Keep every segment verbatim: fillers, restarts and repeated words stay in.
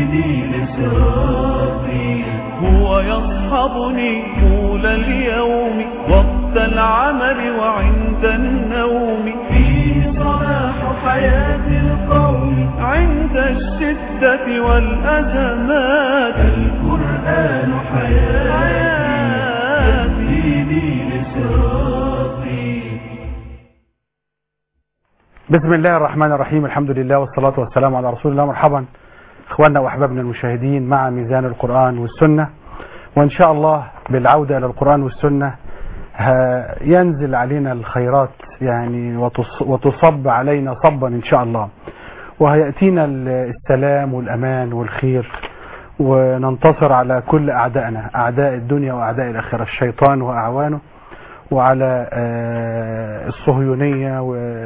يهديني لصراطي. هو يصحبني طول اليوم وقت العمل وعند النوم. فيه صلاح حياة القوم عند الشدة والأزمات. القرآن حياتي يهديني لصراطي. بسم الله الرحمن الرحيم. الحمد لله والصلاة والسلام على رسول الله. مرحبا اخواننا واحبابنا المشاهدين مع ميزان القرآن والسنة، وان شاء الله بالعودة الى القرآن والسنة ينزل علينا الخيرات يعني وتصب علينا صبا ان شاء الله، وهيأتينا السلام والأمان والخير، وننتصر على كل أعدائنا، أعداء الدنيا وأعداء الآخرة، الشيطان وأعوانه، وعلى الصهيونية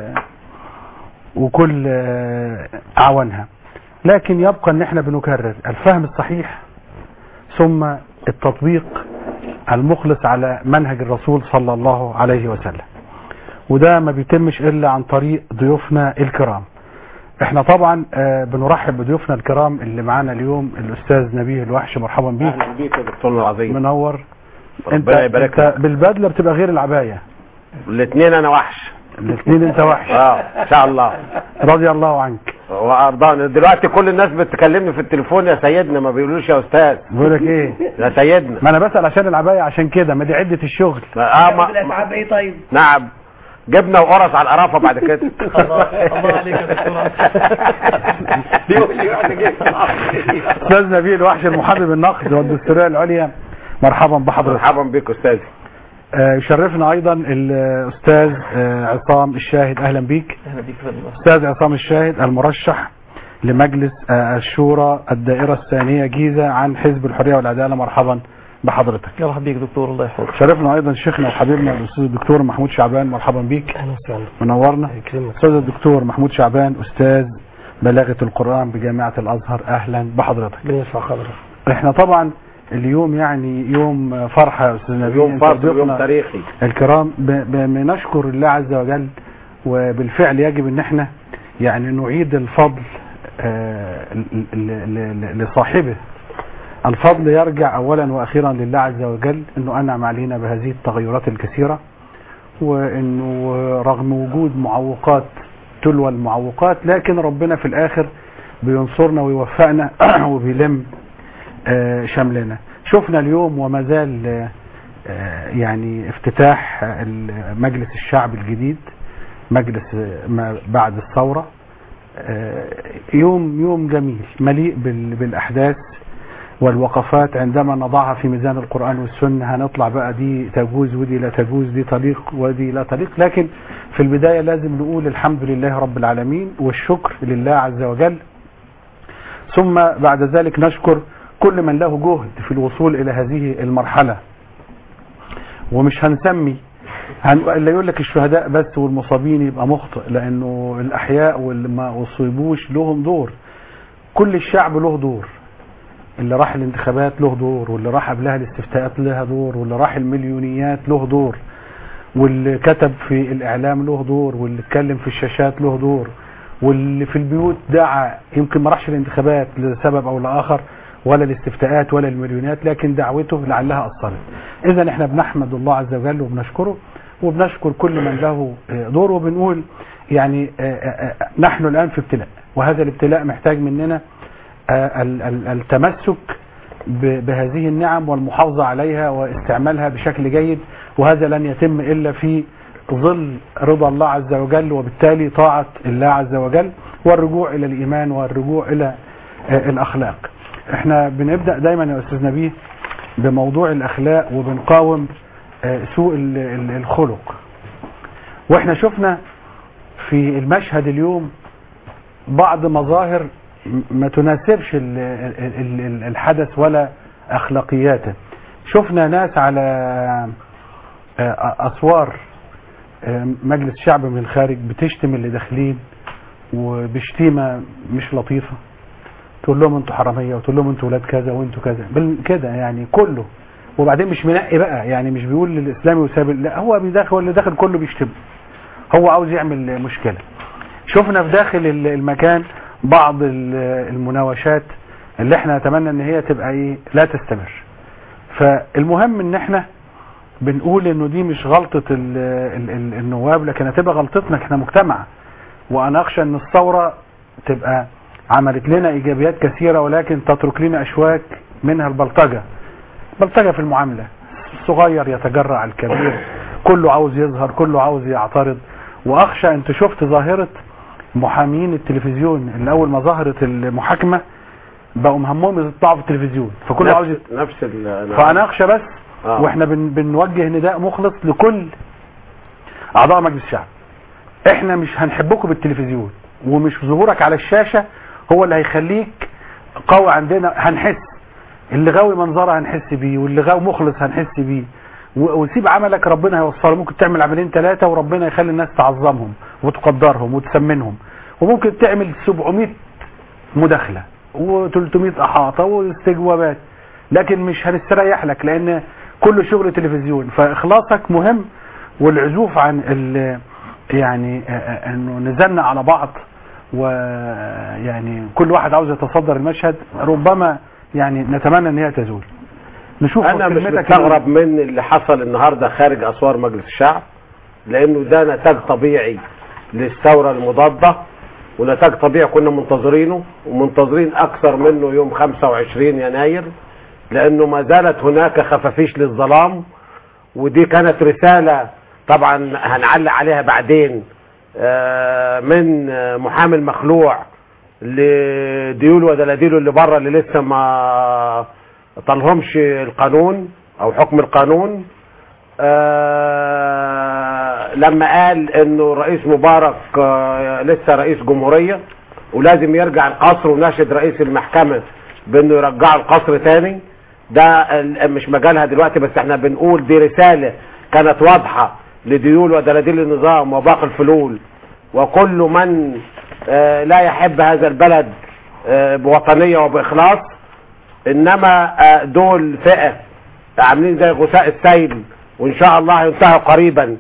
وكل أعوانها. لكن يبقى ان احنا بنكرر الفهم الصحيح ثم التطبيق المخلص على منهج الرسول صلى الله عليه وسلم، وده ما بيتمش الا عن طريق ضيوفنا الكرام. احنا طبعا بنرحب بضيوفنا الكرام اللي معانا اليوم، الاستاذ نبيه الوحش. مرحبا بيك. اهلا بيك يا دكتورنا العظيم. منور. انت, انت بالبدله بتبقى غير العبايه. الاثنين انا وحش. الاثنين انت وحش. اه ان شاء الله. رضي الله عنك وارضانا. دلوقتي كل الناس بتكلمني في التليفون يا سيدنا، ما بيقولوش يا استاذ. بيقول لك ايه يا سيدنا؟ ما انا بسأل عشان العباية، عشان كده ما دي عدة الشغل. اه ما الاتعاب ايه طيب؟ نعم، جبنه وقرص على القرافه بعد كده. الله الله عليك يا دكتور. بيقول لي واحد جاي. استاذ نبيل الوحش المحبب النقد والدستوريه العليا، مرحبا بحضرتك. مرحبا بك استاذي. يشرفنا ايضا الاستاذ عصام الشاهد. اهلا بيك. اهلا بيك. استاذ عصام الشاهد المرشح لمجلس الشورى الدائره الثانيه جيزه عن حزب الحريه والعداله. مرحبا بحضرتك. مرحبا بيك دكتور، الله يحفظك. شرفنا ايضا شيخنا وحبيبنا الاستاذ الدكتور محمود شعبان. مرحبا بيك. اهلا وسهلا. منورنا. استاذ الدكتور محمود شعبان استاذ بلاغه القران بجامعه الازهر. اهلا بحضرتك. بنسمع خبرك. احنا طبعا اليوم يعني يوم فرحة يا أستاذ نبيل، يوم فرح ويوم تاريخي الكرام. بنشكر الله عز وجل، وبالفعل يجب ان احنا يعني نعيد الفضل لصاحبه. الفضل يرجع اولا واخيرا لله عز وجل، انه انعم علينا بهذه التغيرات الكثيرة، وانه رغم وجود معوقات تلو المعوقات لكن ربنا في الاخر بينصرنا ويوفقنا وبيلم شملنا. شفنا اليوم وما زال يعني افتتاح مجلس الشعب الجديد، مجلس ما بعد الثورة. يوم يوم جميل مليء بالأحداث والوقفات. عندما نضعها في ميزان القرآن والسنة هنطلع بقى دي تجوز ودي لا تجوز، دي طريق ودي لا طريق، لكن في البداية لازم نقول الحمد لله رب العالمين والشكر لله عز وجل، ثم بعد ذلك نشكر كل من له جهد في الوصول إلى هذه المرحلة. ومش هنسمي هن... اللي يقول لك الشهداء بس والمصابين يبقى مخطئ، لأنه الأحياء واللي ما أصيبوش لهم دور. كل الشعب له دور، اللي راح الانتخابات له دور، واللي راح قبلها الاستفتاءات لها دور، واللي راح المليونيات له دور، واللي كتب في الإعلام له دور، واللي اتكلم في الشاشات له دور، واللي في البيوت دعا يمكن ما راحش الانتخابات لسبب أو لآخر ولا الاستفتاءات ولا المليونات، لكن دعوته لعلها أثرت. إذا احنا بنحمد الله عز وجل وبنشكره، وبنشكر كل من له دور، وبنقول يعني نحن الآن في ابتلاء، وهذا الابتلاء محتاج مننا التمسك بهذه النعم والمحافظة عليها واستعمالها بشكل جيد، وهذا لن يتم إلا في ظل رضا الله عز وجل، وبالتالي طاعة الله عز وجل والرجوع إلى الإيمان والرجوع إلى الأخلاق. احنا بنبدأ دايما يا أستاذ نبيه بموضوع الأخلاق، وبنقاوم سوء الخلق. واحنا شفنا في المشهد اليوم بعض مظاهر ما تناسبش الحدث ولا أخلاقياته. شفنا ناس على أسوار مجلس الشعب من الخارج بتشتم اللي داخلين، وبشتيمة مش لطيفة، تقول لهم انتوا حرامية، وتقول لهم انتوا ولاد كذا وانتوا كذا كده يعني كله. وبعدين مش منقي بقى، يعني مش بيقول للإسلامي وسابق، لا هو بيداخل واللي داخل كله بيشتم، هو عاوز يعمل مشكلة. شفنا في داخل المكان بعض المناوشات اللي احنا نتمنى ان هي تبقى ايه لا تستمر. فالمهم ان احنا بنقول انه دي مش غلطة ال ال ال النواب، لكن هتبقى غلطتنا احنا مجتمع. وانا اخشى ان الثورة تبقى عملت لنا ايجابيات كثيرة ولكن تترك لنا اشواك، منها البلطجة. بلطجة في المعاملة، الصغير يتجرع على الكبير، كله عاوز يظهر، كله عاوز يعترض. واخشى انت شفت ظاهرة محامين التلفزيون اللي اول ما ظهرت المحاكمة بقوا مهمهم يطلعوا في التلفزيون، فكله عاوز يت... نفس ال فانا اخشى بس آه. واحنا بن... بنوجه نداء مخلص لكل اعضاء مجلس الشعب. احنا مش هنحبكم بالتلفزيون، ومش ظهورك على الشاشة هو اللي هيخليك قوي عندنا. هنحس اللي غاوي منظره هنحس بيه، واللي غاوي مخلص هنحس بيه. وسيب عملك ربنا هيوصله. ممكن تعمل عملين ثلاثة وربنا يخلي الناس تعظمهم وتقدرهم وتسمنهم، وممكن تعمل سبعمائة مداخلة و300 احاطة واستجوابات، لكن مش هنستريح لك لان كل شغل تلفزيون. فاخلاصك مهم، والعزوف عن ال يعني انه نزلنا على بعض ويعني كل واحد عاوز يتصدر المشهد، ربما يعني نتمنى ان هي تزول. نشوف انا مش مستغرب من اللي حصل النهارده خارج اسوار مجلس الشعب، لانه ده نتاج طبيعي للثوره المضاده، ونتاج طبيعي كنا منتظرينه ومنتظرين اكثر منه يوم خمسة وعشرين يناير، لانه ما زالت هناك خفافيش للظلام. ودي كانت رساله طبعا هنعلق عليها بعدين من محامي المخلوع لديول ودلاديله اللي بره اللي لسه ما طالهمش القانون او حكم القانون. آه لما قال انه الرئيس مبارك آه لسه رئيس جمهورية ولازم يرجع القصر، وناشد رئيس المحكمة بانه يرجعه القصر تاني. ده مش مجالها دلوقتي، بس احنا بنقول دي رسالة كانت واضحة لديول ودلاديل النظام وباقي الفلول وكل من آه لا يحب هذا البلد آه بوطنية وبإخلاص. انما آه دول فئة عاملين زي غثاء السيل، وان شاء الله هينتهوا قريبا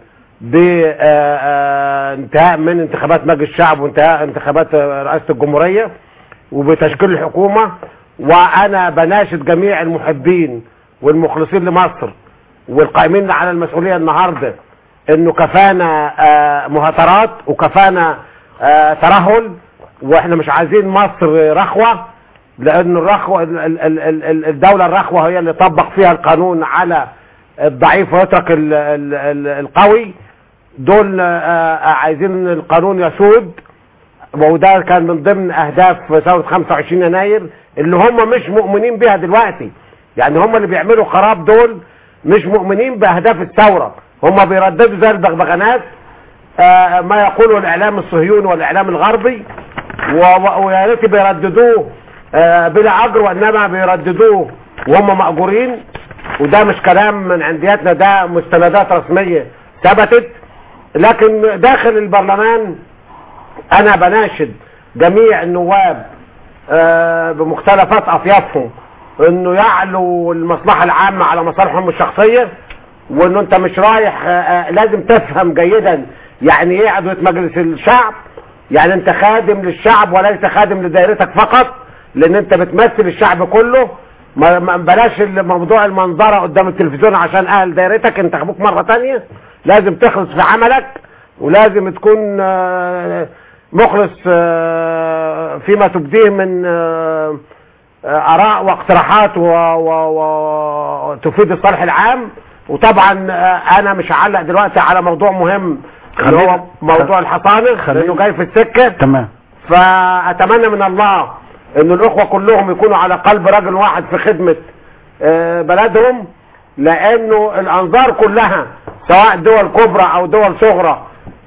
بانتهاء من انتخابات مجلس الشعب وانتهاء انتخابات رئاسة الجمهورية وبتشكيل الحكومة. وانا بناشد جميع المحبين والمخلصين لمصر والقائمين على المسؤولية النهاردة انه كفانا مهاترات وكفانا ترهل، واحنا مش عايزين مصر رخوة، لان الرخوة الدولة الرخوة هي اللي طبق فيها القانون على الضعيف ويترك ال ال ال القوي. دول عايزين القانون يسود، وده كان من ضمن اهداف ثورة خمسة وعشرين يناير اللي هم مش مؤمنين بها دلوقتي. يعني هم اللي بيعملوا خراب دول مش مؤمنين باهداف الثورة، هم بيرددوا زي البغبغانات ما يقوله الاعلام الصهيوني والاعلام الغربي، ويا ريت بيرددوه بلا اجر، وانما بيرددوه وهم مأجورين. وده مش كلام من عندياتنا، ده مستندات رسمية ثبتت. لكن داخل البرلمان انا بناشد جميع النواب آه بمختلفات اطيافهم انه يعلوا المصلحة العامة على مصالحهم الشخصية، وانه انت مش رايح آه لازم تفهم جيدا يعني ايه عضوية مجلس الشعب. يعني انت خادم للشعب وليس خادم لدائرتك فقط، لان انت بتمثل الشعب كله. ما بلاش موضوع المنظرة قدام التلفزيون عشان اهل دائرتك انتخبوك مرة تانية. لازم تخلص في عملك، ولازم تكون مخلص فيما تبديه من اراء واقتراحات وتفيد الصالح العام. وطبعا انا مش هعلق دلوقتي على موضوع مهم اللي هو موضوع الحصانة لانه جاي في السكة. تمام. فاتمنى من الله ان الاخوة كلهم يكونوا على قلب رجل واحد في خدمة بلدهم، لانه الانظار كلها سواء دول كبرى او دول صغرى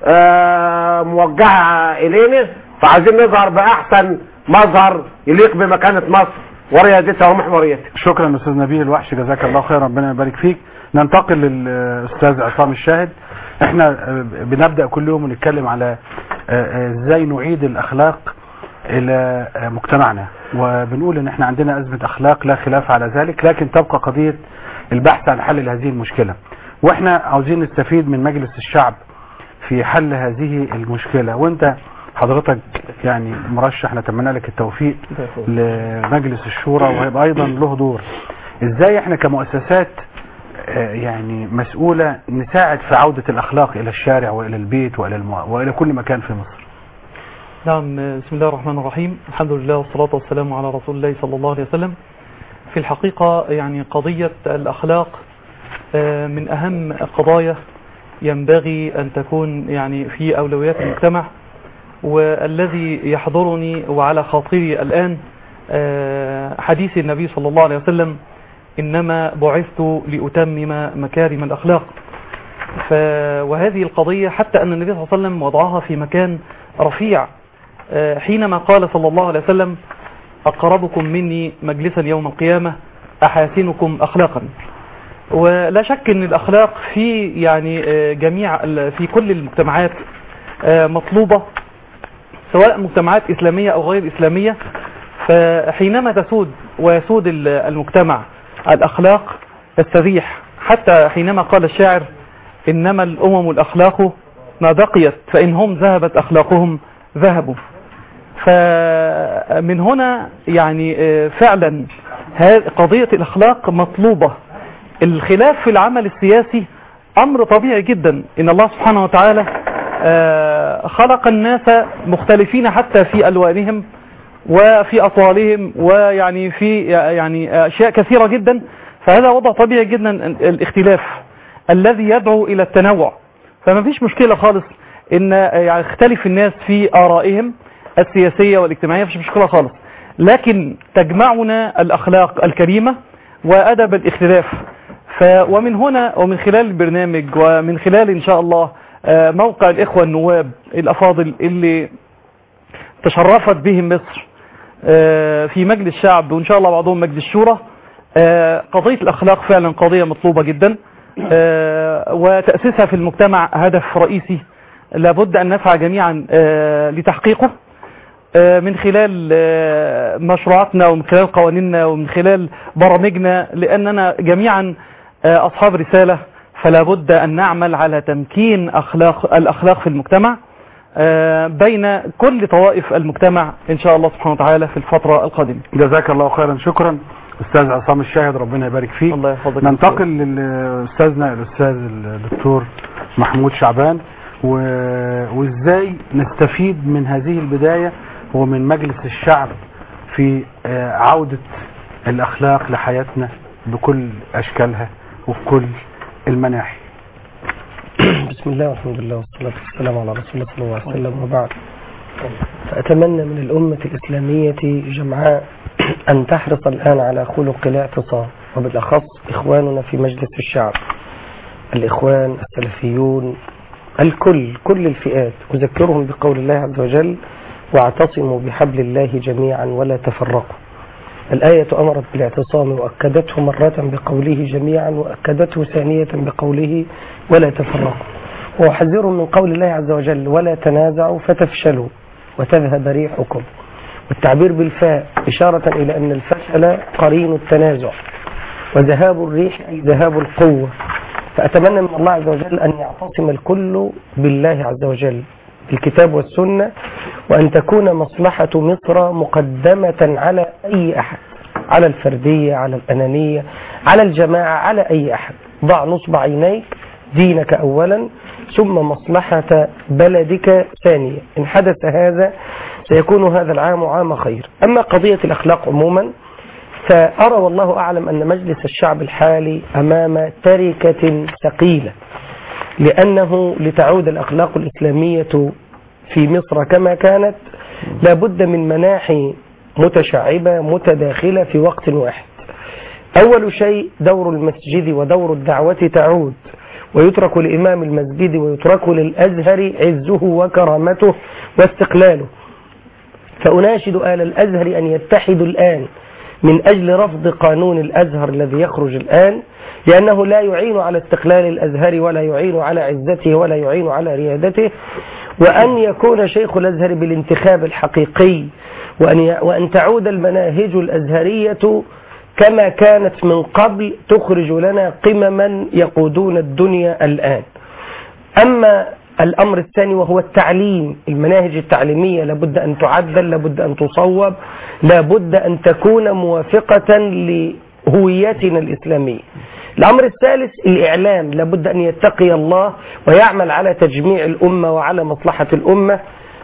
موجهة الينا، فعايزين نظهر باحسن مظهر يليق بمكانة مصر وريادتها ومحوريتها. شكرا استاذ نبيه الوحش، جزاك الله خير، ربنا يبارك فيك. ننتقل للاستاذ عصام الشاهد. احنا بنبدأ كل يوم ونتكلم على ازاي نعيد الاخلاق الى مجتمعنا، وبنقول ان احنا عندنا ازمة اخلاق لا خلاف على ذلك، لكن تبقى قضية البحث عن حل هذه المشكلة. واحنا عاوزين نستفيد من مجلس الشعب في حل هذه المشكلة. وانت حضرتك يعني مرشح، نتمنى لك التوفيق لمجلس الشورى وهيبقى ايضا له دور. ازاي احنا كمؤسسات يعني مسؤولة نساعد في عودة الاخلاق الى الشارع والى البيت والى المو... والى كل مكان في مصر؟ نعم، بسم الله الرحمن الرحيم، الحمد لله والصلاة والسلام على رسول الله صلى الله عليه وسلم. في الحقيقة يعني قضية الأخلاق من أهم القضايا ينبغي أن تكون يعني في أولويات المجتمع، والذي يحضرني وعلى خاطري الآن حديث النبي صلى الله عليه وسلم: إنما بعثت لأتمم مكارم الأخلاق. وهذه القضية حتى أن النبي صلى الله عليه وسلم وضعها في مكان رفيع حينما قال صلى الله عليه وسلم: أقربكم مني مجلسا يوم القيامة أحاسنكم أخلاقا. ولا شك أن الأخلاق في يعني جميع في كل المجتمعات مطلوبة، سواء مجتمعات إسلامية أو غير إسلامية. فحينما تسود ويسود المجتمع الأخلاق تستريح، حتى حينما قال الشاعر: إنما الأمم الأخلاق ما بقيت فإن هم ذهبت أخلاقهم ذهبوا. فمن هنا يعني فعلا قضية الأخلاق مطلوبة. الخلاف في العمل السياسي أمر طبيعي جدا، إن الله سبحانه وتعالى خلق الناس مختلفين حتى في ألوانهم وفي أطوالهم ويعني في يعني أشياء كثيرة جدا. فهذا وضع طبيعي جدا الاختلاف الذي يدعو إلى التنوع. فما فيش مشكلة خالص إن يعني يختلف الناس في آرائهم السياسية والاجتماعية، مفيش مشكلة خالص، لكن تجمعنا الأخلاق الكريمة وأدب الاختلاف. ف ومن هنا ومن خلال البرنامج ومن خلال إن شاء الله موقع الإخوة النواب الأفاضل اللي تشرفت بهم مصر في مجلس الشعب وإن شاء الله بعضهم مجلس الشورى، قضية الأخلاق فعلا قضية مطلوبة جدا، وتأسيسها في المجتمع هدف رئيسي لابد أن نسعى جميعا لتحقيقه من خلال مشروعاتنا ومن خلال قوانيننا ومن خلال برامجنا، لأننا جميعا أصحاب رسالة، فلا بد أن نعمل على تمكين أخلاق الأخلاق في المجتمع بين كل طوائف المجتمع إن شاء الله سبحانه وتعالى في الفترة القادمة. جزاك الله خيرا، شكرا أستاذ عصام الشاهد، ربنا يبارك فيك. الله يحفظك. ننتقل لأستاذنا الأستاذ الدكتور محمود شعبان، و... وإزاي نستفيد من هذه البداية ومن مجلس الشعب في عودة الأخلاق لحياتنا بكل أشكالها وفي كل المناحي. بسم الله والحمد لله والصلاة والسلام على رسول الله صلى الله عليه وسلم، وبعد. فأتمنى من الأمة الإسلامية جمعاء أن تحرص الآن على خلق الاعتصام، وبالأخص إخواننا في مجلس الشعب، الإخوان السلفيون، الكل كل الفئات، أذكرهم بقول الله عز وجل: واعتصموا بحبل الله جميعا ولا تفرقوا. الآية أمرت بالاعتصام وأكدته مرة بقوله جميعا، وأكدته ثانية بقوله ولا تفرقوا، وأحذر من قول الله عز وجل: ولا تنازعوا فتفشلوا وتذهب ريحكم. والتعبير بالفاء إشارة إلى أن الفشل قرين التنازع، وذهاب الريح أي ذهاب القوة. فأتمنى من الله عز وجل أن يعتصم الكل بالله عز وجل بالكتاب والسنة، وأن تكون مصلحة مصر مقدمة على أي أحد، على الفردية، على الأنانية، على الجماعة، على أي أحد. ضع نصب عينيك، دينك أولا ثم مصلحة بلدك ثانيا. إن حدث هذا سيكون هذا العام عام خير. أما قضية الأخلاق عموما فأرى والله أعلم أن مجلس الشعب الحالي أمام تركة ثقيلة، لأنه لتعود الأخلاق الإسلامية في مصر كما كانت لابد من مناحي متشعبة متداخلة في وقت واحد. أول شيء دور المسجد ودور الدعوة تعود، ويترك لإمام المسجد ويترك للأزهر عزه وكرامته واستقلاله. فأناشد آل الأزهر أن يتحدوا الآن من أجل رفض قانون الأزهر الذي يخرج الآن، لأنه لا يعين على استقلال الأزهر ولا يعين على عزته ولا يعين على ريادته، وأن يكون شيخ الأزهر بالانتخاب الحقيقي، وأن, وأن تعود المناهج الأزهرية كما كانت من قبل تخرج لنا قمما يقودون الدنيا الآن. أما الأمر الثاني وهو التعليم. المناهج التعليمية لابد أن تعدل، لابد أن تصوب، لابد أن تكون موافقة لهويتنا الإسلامية. الأمر الثالث الإعلام، لابد أن يتقي الله ويعمل على تجميع الأمة وعلى مصلحة الأمة.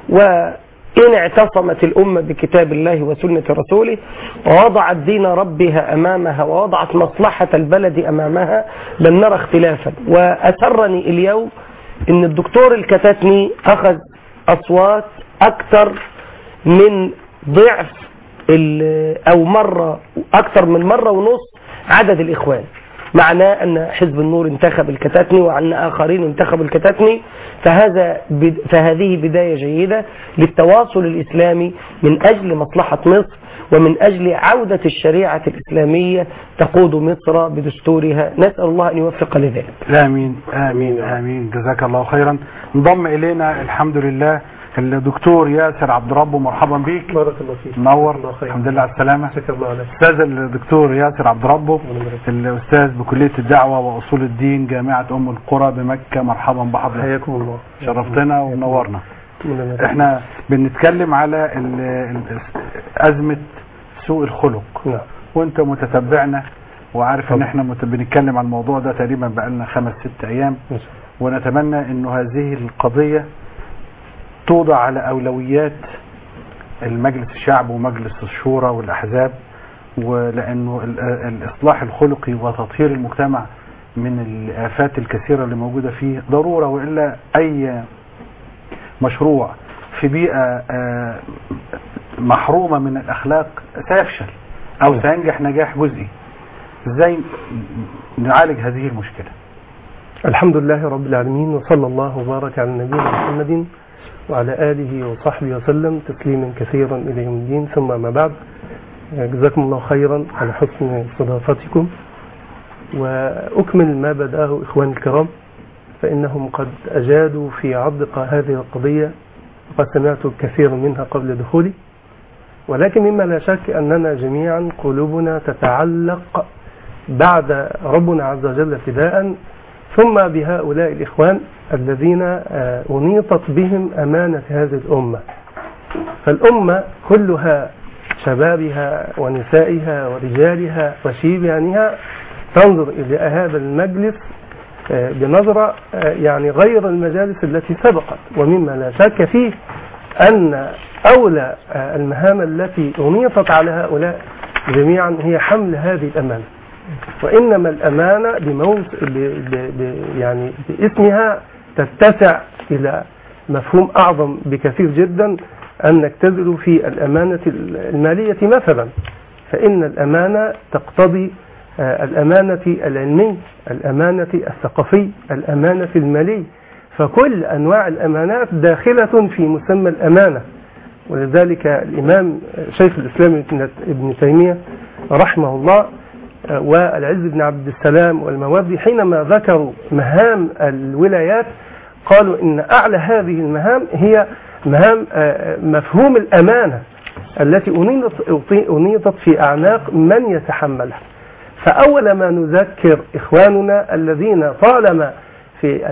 وإن اعتصمت الأمة بكتاب الله وسنة رسوله ووضعت دين ربها أمامها ووضعت مصلحة البلد أمامها لن نرى اختلافا. وأسرني اليوم ان الدكتور الكتاتني اخذ اصوات اكثر من ضعف او مرة اكثر من مرة ونص عدد الاخوان. معناه ان حزب النور انتخب الكتاتني وان اخرين انتخبوا الكتاتني. فهذا بد... فهذه بداية جيدة للتواصل الاسلامي من اجل مصلحة مصر ومن أجل عودة الشريعة الإسلامية تقود مصر بدستورها. نسأل الله أن يوفق لذلك. آمين آمين آمين. جزاك الله خيرا. انضم إلينا الحمد لله الدكتور ياسر عبد ربه. مرحبا بك. بارك الله فيك. منور. الحمد لله على السلامة. شكرا الله عليك. أستاذ الدكتور ياسر عبد ربه الأستاذ بكلية الدعوة وأصول الدين جامعة أم القرى بمكة. مرحبا بحضرتك. حياكم الله. شرفتنا ونورنا. احنا بنتكلم على أزمة سوء الخلق. نعم. وانت متتبعنا وعارف ان احنا مت... بنتكلم عن الموضوع ده تقريبا بقالنا خمس ست ايام. ونتمنى انه هذه القضية توضع على اولويات المجلس الشعب ومجلس الشورى والاحزاب، ولانه الاصلاح الخلقي وتطهير المجتمع من الآفات الكثيرة اللي موجودة فيه ضرورة، وإلا أي مشروع في بيئة محرومة من الأخلاق سيفشل أو سينجح نجاح جزئي. إزاي نعالج هذه المشكلة؟ الحمد لله رب العالمين، وصلى الله وبارك على نبينا محمد وعلى آله وصحبه وسلم تسليما كثيرا إلى يوم الدين. ثم ما بعد، جزاكم الله خيرا على حسن استضافتكم، وأكمل ما بدأه إخواني الكرام، فإنهم قد أجادوا في عرض هذه القضية وقد سمعت الكثير منها قبل دخولي. ولكن مما لا شك أننا جميعا قلوبنا تتعلق بعد ربنا عز وجل ابتداء ثم بهؤلاء الإخوان الذين أنيطت بهم أمانة هذه الأمة. فالأمة كلها، شبابها ونسائها ورجالها وشيبانها، تنظر إلى هذا المجلس بنظرة يعني غير المجالس التي سبقت. ومما لا شك فيه أن أولى المهام التي أنيطت على هؤلاء جميعا هي حمل هذه الأمانة. وإنما الأمانة بموت ب... ب... ب... يعني باسمها تتسع إلى مفهوم أعظم بكثير جدا، أن نجتزل في الأمانة المالية مثلا. فإن الأمانة تقتضي الأمانة العلمية، الأمانة الثقافية، الأمانة المالية، فكل أنواع الأمانات داخلة في مسمى الأمانة. ولذلك الإمام شيخ الإسلام ابن تيمية رحمه الله والعز بن عبد السلام والمواردي حينما ذكروا مهام الولايات قالوا إن أعلى هذه المهام هي مهام مفهوم الأمانة التي أنيطت في أعناق من يتحملها. فأول ما نذكر إخواننا الذين طالما في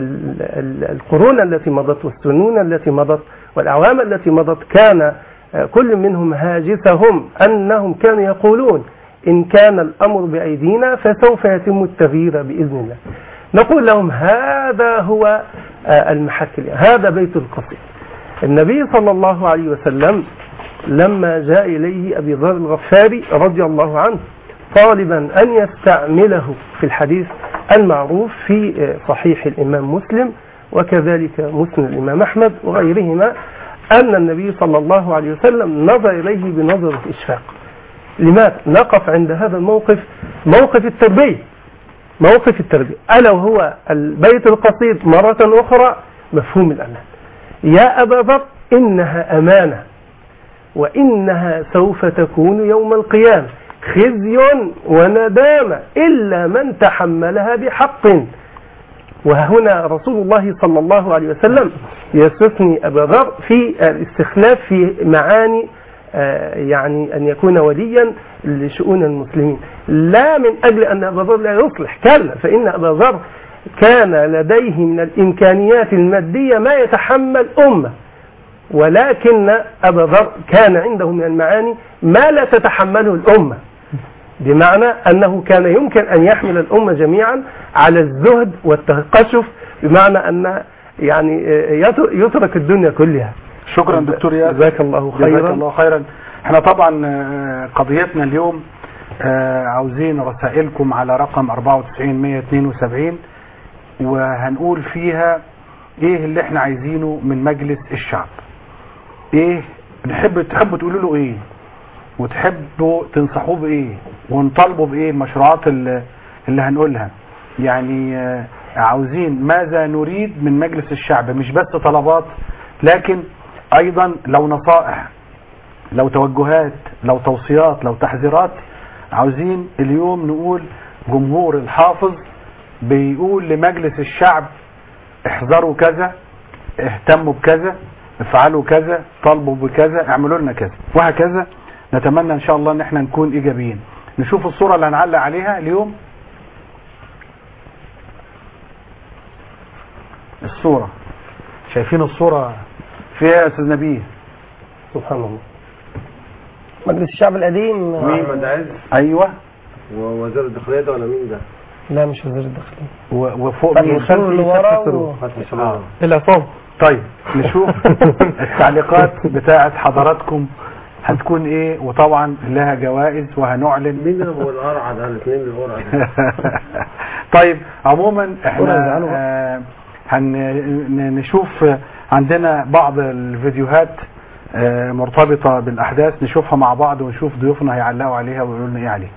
القرون التي مضت والسنون التي مضت والأعوام التي مضت كان كل منهم هاجسهم أنهم كانوا يقولون إن كان الأمر بأيدينا فسوف يتم التغيير بإذن الله. نقول لهم هذا هو المحك، هذا بيت القصيد. النبي صلى الله عليه وسلم لما جاء إليه أبي ذر الغفاري رضي الله عنه طالبا أن يستعمله في الحديث المعروف في صحيح الإمام مسلم وكذلك مسند الإمام أحمد وغيرهما، أن النبي صلى الله عليه وسلم نظر إليه بنظرة إشفاق. لماذا؟ نقف عند هذا الموقف، موقف التربية، موقف التربية ألا وهو البيت القصيد مرة أخرى مفهوم الأمان. يا أبا ذر إنها أمانة وإنها سوف تكون يوم القيامة خزي وندامة إلا من تحملها بحق. وهنا رسول الله صلى الله عليه وسلم يستثني أبا ذر في الاستخلاف في معاني يعني أن يكون وليا لشؤون المسلمين، لا من أجل أن أبا ذر لا يصلح، كلا، فإن أبا ذر كان لديه من الإمكانيات المادية ما يتحمل أمة، ولكن أبا ذر كان عنده من المعاني ما لا تتحمله الأمة، بمعنى أنه كان يمكن أن يحمل الأمة جميعا على الزهد والتقشف، بمعنى أن يعني يترك الدنيا كلها. شكرا دكتور ياسر، جزاك الله خيرا. جزاك الله خيرا. احنا طبعا قضيتنا اليوم عاوزين رسائلكم على رقم أربعة وتسعين مية واثنين وسبعين، وهنقول فيها ايه اللي احنا عايزينه من مجلس الشعب، ايه نحب تحبوا تقولوا له ايه، وتحبوا تنصحوه بايه، ونطالبوا بايه المشروعات اللي, اللي هنقولها. يعني عاوزين ماذا نريد من مجلس الشعب، مش بس طلبات لكن ايضا لو نصائح، لو توجهات، لو توصيات، لو تحذيرات. عاوزين اليوم نقول جمهور الحافظ بيقول لمجلس الشعب احذروا كذا، اهتموا بكذا، افعلوا كذا، طالبوا بكذا، اعملوا لنا كذا، وهكذا. نتمنى ان شاء الله ان احنا نكون ايجابيين. نشوف الصورة اللي هنعلق عليها اليوم. الصورة، شايفين الصورة فيها يا استاذ نبيه؟ سبحان الله. مجلس الشعب القديم. محمد عز. ايوه. ووزير الداخلية ده ولا مين ده؟ لا مش وزير الداخلية. وفوق مين؟ الخلف اللي ورا و... آه. العصام. طيب نشوف التعليقات بتاعت حضراتكم هتكون ايه، وطبعا لها جوائز وهنعلن. مين هو القرعة ده؟ الاثنين القرعة. طيب عموما احنا آه هنشوف عندنا بعض الفيديوهات آه مرتبطة بالاحداث، نشوفها مع بعض ونشوف ضيوفنا هيعلقوا عليها ويقولوا لنا ايه عليها.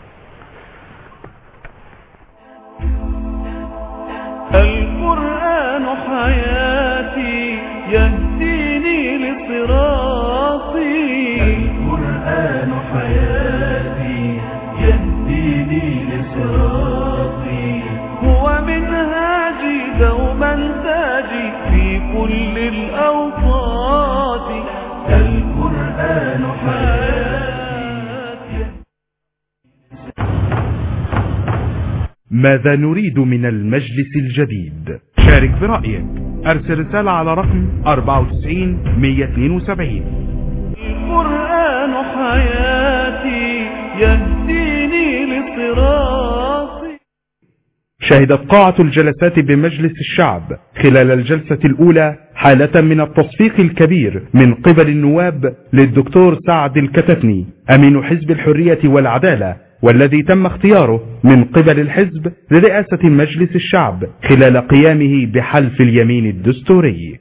القرآن حياتي يهديني لصراطي، القرآن حياتي يهديني لصراطي، هو منهاجي دوما تاجي في كل الأوقات، القرآن حياتي. ماذا نريد من المجلس الجديد؟ شارك برأيك، ارسل رسالة على رقم أربعة وتسعين مية واثنين وسبعين. القرآن حياتي يهديني لصراطي. شهدت قاعة الجلسات بمجلس الشعب خلال الجلسة الأولى حالة من التصفيق الكبير من قبل النواب للدكتور سعد الكتتني أمين حزب الحرية والعدالة، والذي تم اختياره من قبل الحزب لرئاسة مجلس الشعب خلال قيامه بحلف اليمين الدستوري.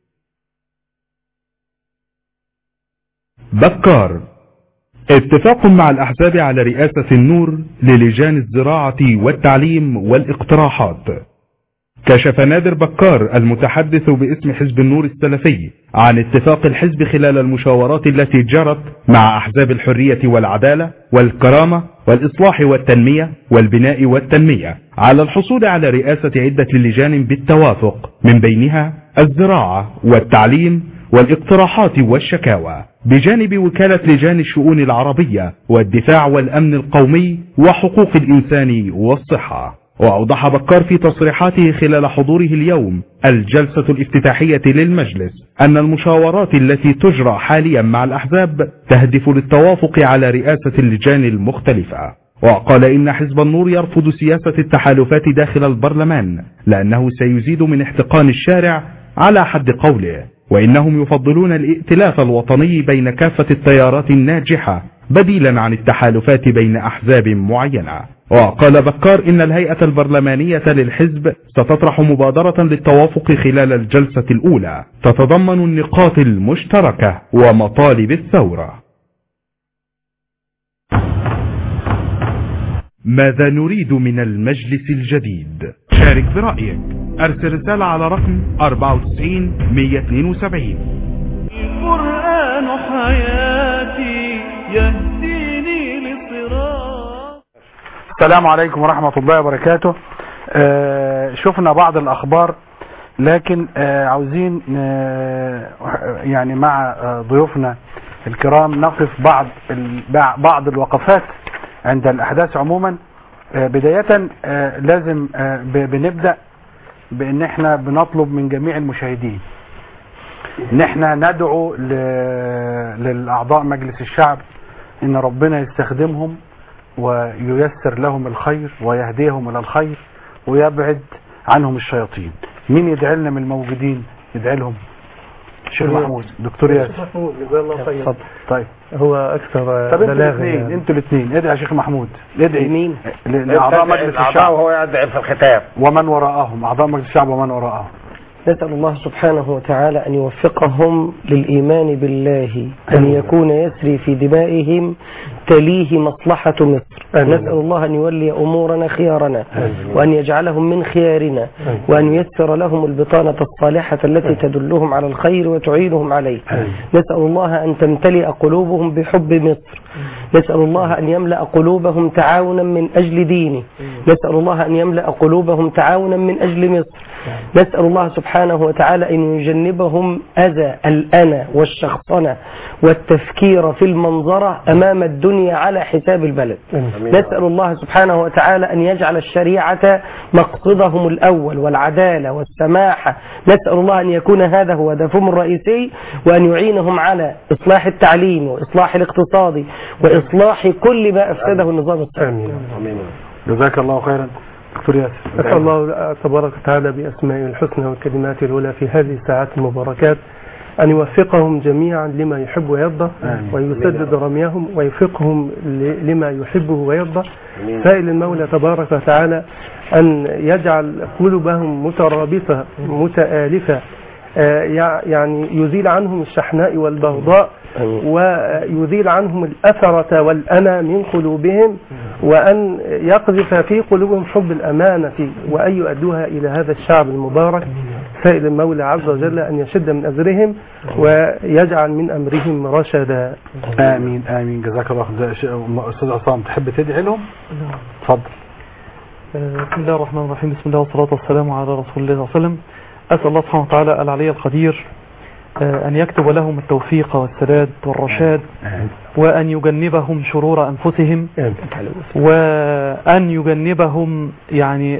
بكار: اتفاق مع الأحزاب على رئاسة النور للجان الزراعة والتعليم والاقتراحات. كشف نادر بكار المتحدث باسم حزب النور السلفي عن اتفاق الحزب خلال المشاورات التي جرت مع أحزاب الحرية والعدالة والكرامة والإصلاح والتنمية والبناء والتنمية على الحصول على رئاسة عدة لجان بالتوافق، من بينها الزراعة والتعليم والاقتراحات والشكاوى، بجانب وكالة لجان الشؤون العربية والدفاع والأمن القومي وحقوق الإنسان والصحة. وأوضح بكار في تصريحاته خلال حضوره اليوم الجلسة الافتتاحية للمجلس أن المشاورات التي تجرى حاليا مع الأحزاب تهدف للتوافق على رئاسة اللجان المختلفة. وقال إن حزب النور يرفض سياسة التحالفات داخل البرلمان لأنه سيزيد من احتقان الشارع على حد قوله، وإنهم يفضلون الائتلاف الوطني بين كافة التيارات الناجحة بديلا عن التحالفات بين أحزاب معينة. وقال بكار إن الهيئة البرلمانية للحزب ستطرح مبادرة للتوافق خلال الجلسة الأولى تتضمن النقاط المشتركة ومطالب الثورة. ماذا نريد من المجلس الجديد؟ شارك برأيك، ارسل رسالة على رقم أربعة وتسعين مية واثنين وسبعين. القرآن حياتي يهديني لصراط. السلام عليكم ورحمة الله وبركاته. آه شفنا بعض الأخبار، لكن آه عاوزين آه يعني مع آه ضيوفنا الكرام نقف بعض بعض الوقفات عند الأحداث عموما. آه بداية آه لازم آه بنبدأ بان احنا بنطلب من جميع المشاهدين ان احنا ندعو ل... للاعضاء مجلس الشعب ان ربنا يستخدمهم وييسر لهم الخير ويهديهم الى الخير ويبعد عنهم الشياطين. مين يدعي لنا من الموجودين؟ يدعي لهم شيخ محمود، دكتور ياسر. محمود جزاه الله خير. طيب هو اكثر طب انتوا بلاغه الاثنين يعني. انتوا الاثنين ادعي يا شيخ محمود، ادعي مين؟ لاعضاء مجلس الشعب وهو يدعي في الختام ومن وراءهم، اعضاء مجلس الشعب ومن وراءهم. نسأل الله سبحانه وتعالى أن يوفقهم للإيمان بالله، أن يكون يسري في دمائهم تليه مصلحة مصر. نسأل الله أن يولي أمورنا خيارنا وأن يجعلهم من خيارنا وأن ييسر لهم البطانة الصالحة التي تدلهم على الخير وتعينهم عليه. نسأل الله أن تمتلئ قلوبهم بحب مصر. نسأل الله أن يملأ قلوبهم تعاونا من أجل دينه. نسأل الله أن يملأ قلوبهم تعاونا من أجل مصر. نسأل الله سبحانه وتعالى أن يجنبهم أذى الأنا والشخصنة والتفكير في المنظرة أمام الدنيا على حساب البلد. نسأل الله سبحانه وتعالى أن يجعل الشريعة مقصدهم الأول والعدالة والسماحة. نسأل الله أن يكون هذا هو هدفهم الرئيسي وأن يعينهم على إصلاح التعليم وإصلاح الاقتصاد وإصلاح كل ما أفسده النظام السابق. جزاك الله خيرا دكتور ياسر. أسأل الله تبارك وتعالى بأسمائه الحسنى وكلماته الأولى في هذه الساعات المباركات أن يوفقهم جميعا لما يحب ويرضى ويسدد رميهم ويوفقهم لما يحبه ويرضى. سائل المولى تبارك وتعالى أن يجعل قلوبهم مترابطة متآلفة، يعني يزيل عنهم الشحناء والبغضاء ويزيل عنهم الأثرة والأنا من قلوبهم، وأن يقذف في قلوبهم حب الأمانة وأن يؤدوها إلى هذا الشعب المبارك. سائل المولى عز وجل أن يشد من أزرهم ويجعل من أمرهم رشدا. آمين آمين. جزاك الله خير. أستاذ عصام تحب تدعي لهم؟ تفضل. بسم الله الرحمن الرحيم. بسم الله والصلاة والسلام على رسول الله صلى الله عليه وسلم. أسأل الله سبحانه وتعالى العلي القدير أن يكتب لهم التوفيق والسداد والرشاد وأن يجنبهم شرور أنفسهم وأن يجنبهم يعني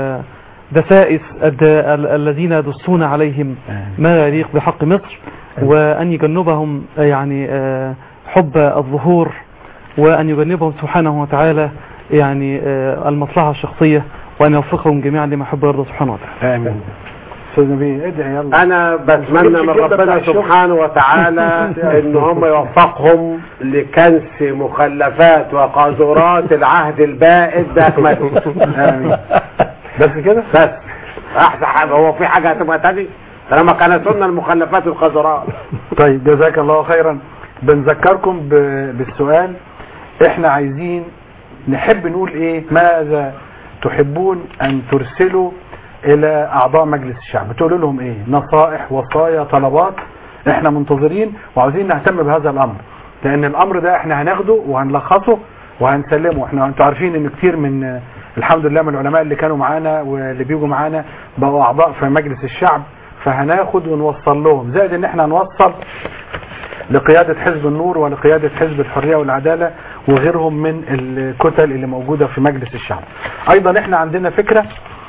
دسائس الذين يدسون عليهم ما يليق بحق مصر، وأن يجنبهم يعني حب الظهور، وأن يجنبهم سبحانه وتعالى يعني المصلحة الشخصية، وأن يوفقهم جميعا لما يحب ويرضى سبحانه وتعالى. آمين. أستاذ نبي ادعي يلا. أنا بتمنى من ربنا سبحانه وتعالى إن هم يوفقهم لكنس مخلفات وقاذورات العهد البائد بأكمله. آمين. بس كده؟ بس أحسن حاجة. هو في حاجة هتبقى تاني طالما كانت سنة المخلفات والقاذورات. طيب جزاك الله خيرا. بنذكركم بالسؤال، احنا عايزين نحب نقول ايه؟ ماذا تحبون ان ترسلوا الى اعضاء مجلس الشعب؟ تقولوا لهم ايه؟ نصائح، وصايا، طلبات؟ احنا منتظرين وعاوزين نهتم بهذا الامر، لان الامر ده احنا هناخده وهنلخصه وهنسلمه. احنا انتوا عارفين ان كتير من الحمد لله من العلماء اللي كانوا معانا واللي بيجوا معانا بقوا اعضاء في مجلس الشعب، فهناخد ونوصل لهم، زائد ان احنا نوصل لقيادة حزب النور ولقيادة حزب الحرية والعدالة وغيرهم من الكتل اللي موجودة في مجلس الشعب. ايضا احنا عندنا فكرة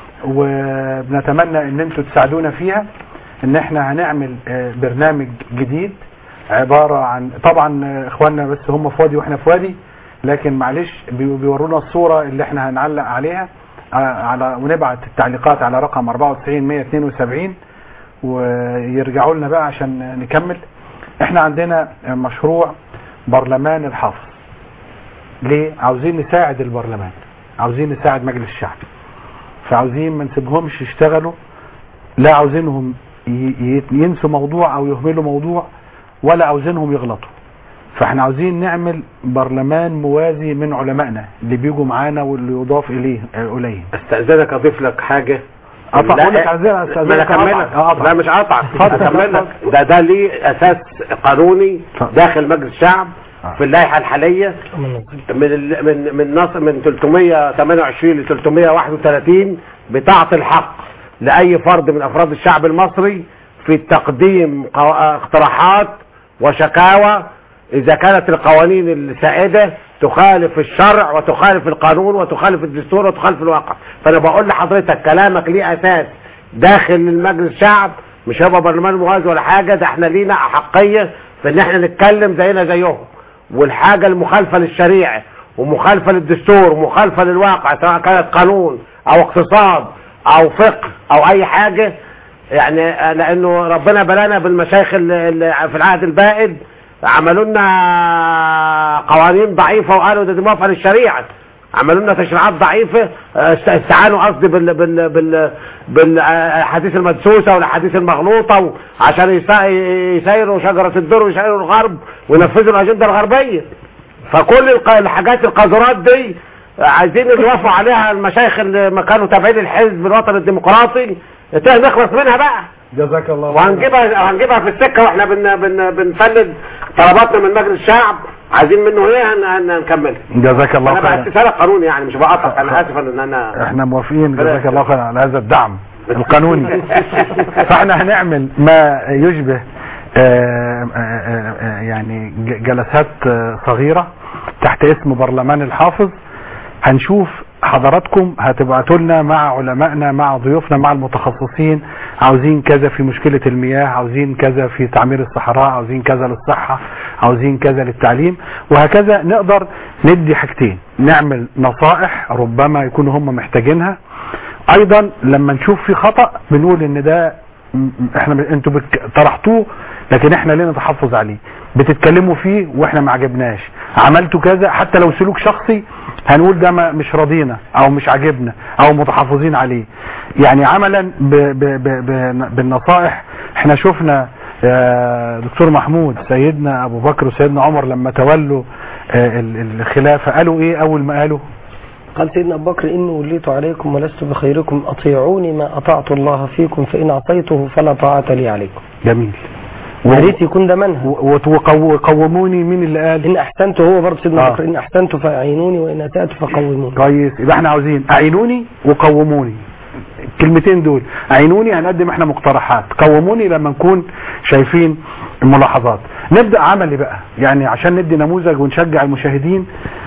وبنتمنى ان انتوا تساعدونا فيها، ان احنا هنعمل برنامج جديد عبارة عن، طبعا اخواننا بس هم في وادي واحنا في وادي، لكن معلش بيورونا الصورة اللي احنا هنعلق عليها على ونبعت التعليقات على رقم أربعة وتسعين مية واثنين وسبعين ويرجعوا لنا بقى عشان نكمل. احنا عندنا مشروع برلمان الحافظ. ليه؟ عاوزين نساعد البرلمان، عاوزين نساعد مجلس الشعب، فعاوزين ما نسيبهمش يشتغلوا، لا عاوزينهم ينسوا موضوع او يهملوا موضوع، ولا عاوزينهم يغلطوا. فاحنا عاوزين نعمل برلمان موازي من علمائنا اللي بيجوا معانا واللي يضاف اليه اليه. استاذنك اضيف لك حاجه. اقطع لك عايزين استاذنك لا مش اقطع اكمل لك. ده ده ليه اساس قانوني داخل مجلس الشعب في اللائحه الحاليه من من من نص من ثلاثمية وثمانية وعشرين ل ثلاثمية وواحد وثلاثين بتعطي الحق لاي فرد من افراد الشعب المصري في تقديم اقتراحات وشكاوى اذا كانت القوانين السائده تخالف الشرع وتخالف القانون وتخالف الدستور وتخالف الواقع. فانا بقول لحضرتك كلامك ليه اساس داخل المجلس الشعب، مش هيبقى برلمان موازي ولا حاجه، ده احنا لينا احقيه في ان احنا نتكلم زينا زيهم. والحاجه المخالفه للشريعه ومخالفه للدستور ومخالفه للواقع سواء كانت قانون او اقتصاد او فقه او اي حاجه، يعني لانه ربنا بلانا بالمشايخ اللي في العهد البائد عملوا لنا قوانين ضعيفه وقالوا ده دي موافقه للشريعه، عملوا لنا تشريعات ضعيفه، استعانوا قصدي بال بال بال بالاحاديث المدسوسه والاحاديث المغلوطه عشان يسيروا شجره الدر ويسيروا الغرب وينفذوا الاجنده الغربيه. فكل الحاجات القذرات دي عايزين اللي يوافقوا عليها المشايخ اللي كانوا تابعين الحزب الوطني الديمقراطي نخلص منها بقى. جزاك الله. وهنجيبها هنجيبها في السكه واحنا بن بن بنفند طلباتنا من مجلس الشعب، عايزين منه ايه هنكملها. جزاك الله خير. انا باستثار القانوني يعني مش بقطع، انا اسف ان انا احنا موافقين. جزاك الله خير على هذا الدعم القانوني. فاحنا هنعمل ما يشبه آآ آآ يعني جلسات صغيرة تحت اسم برلمان الحافظ. هنشوف حضراتكم هتبعتوا لنا مع علمائنا مع ضيوفنا مع المتخصصين، عاوزين كذا في مشكلة المياه، عاوزين كذا في تعمير الصحراء، عاوزين كذا للصحة، عاوزين كذا للتعليم، وهكذا نقدر ندي حاجتين، نعمل نصائح ربما يكونوا هم محتاجينها. ايضا لما نشوف في خطأ بنقول ان ده احنا انتوا طرحتوه لكن احنا ليه نتحفظ عليه، بتتكلموا فيه واحنا ما عجبناش، عملتوا كذا حتى لو سلوك شخصي هنقول ده ما مش راضينا او مش عاجبنا او متحفظين عليه. يعني عملا ب ب ب ب بالنصائح. احنا شفنا دكتور محمود سيدنا ابو بكر وسيدنا عمر لما تولوا الخلافة قالوا ايه اول ما قالوا؟ قال سيدنا أبو بكر إني وليت عليكم ولست بخيركم أطيعوني ما أطعت الله فيكم فإن عصيته فلا طاعة لي عليكم. جميل. يا ريت يكون ده منهج. وقوموني مين اللي قال؟ إن أحسنت هو برضه سيدنا أبو بكر إن أحسنت فأعينوني وإن أسأت فقوموني. كويس. يبقى احنا عاوزين أعينوني وقوموني. الكلمتين دول أعينوني هنقدم احنا مقترحات، قوموني لما نكون شايفين الملاحظات. نبدأ عملي بقى يعني عشان ندي نموذج ونشجع المشاهدين.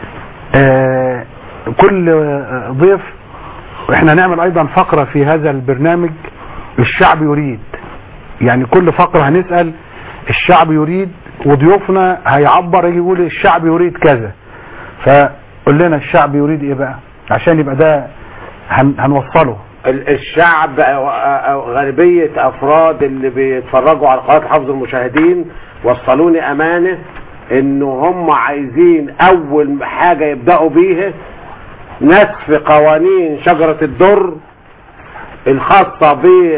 آه كل ضيف احنا نعمل ايضا فقرة في هذا البرنامج الشعب يريد، يعني كل فقرة هنسأل الشعب يريد وضيوفنا هيعبر يجي يقول الشعب يريد كذا، فقول لنا الشعب يريد ايه بقى عشان يبقى ده هن هنوصله. الشعب غالبية افراد اللي بيتفرجوا على قناة حفظ المشاهدين وصلوني امانة انه هم عايزين اول حاجة يبدأوا بيها نسف قوانين شجرة الدر الخاصة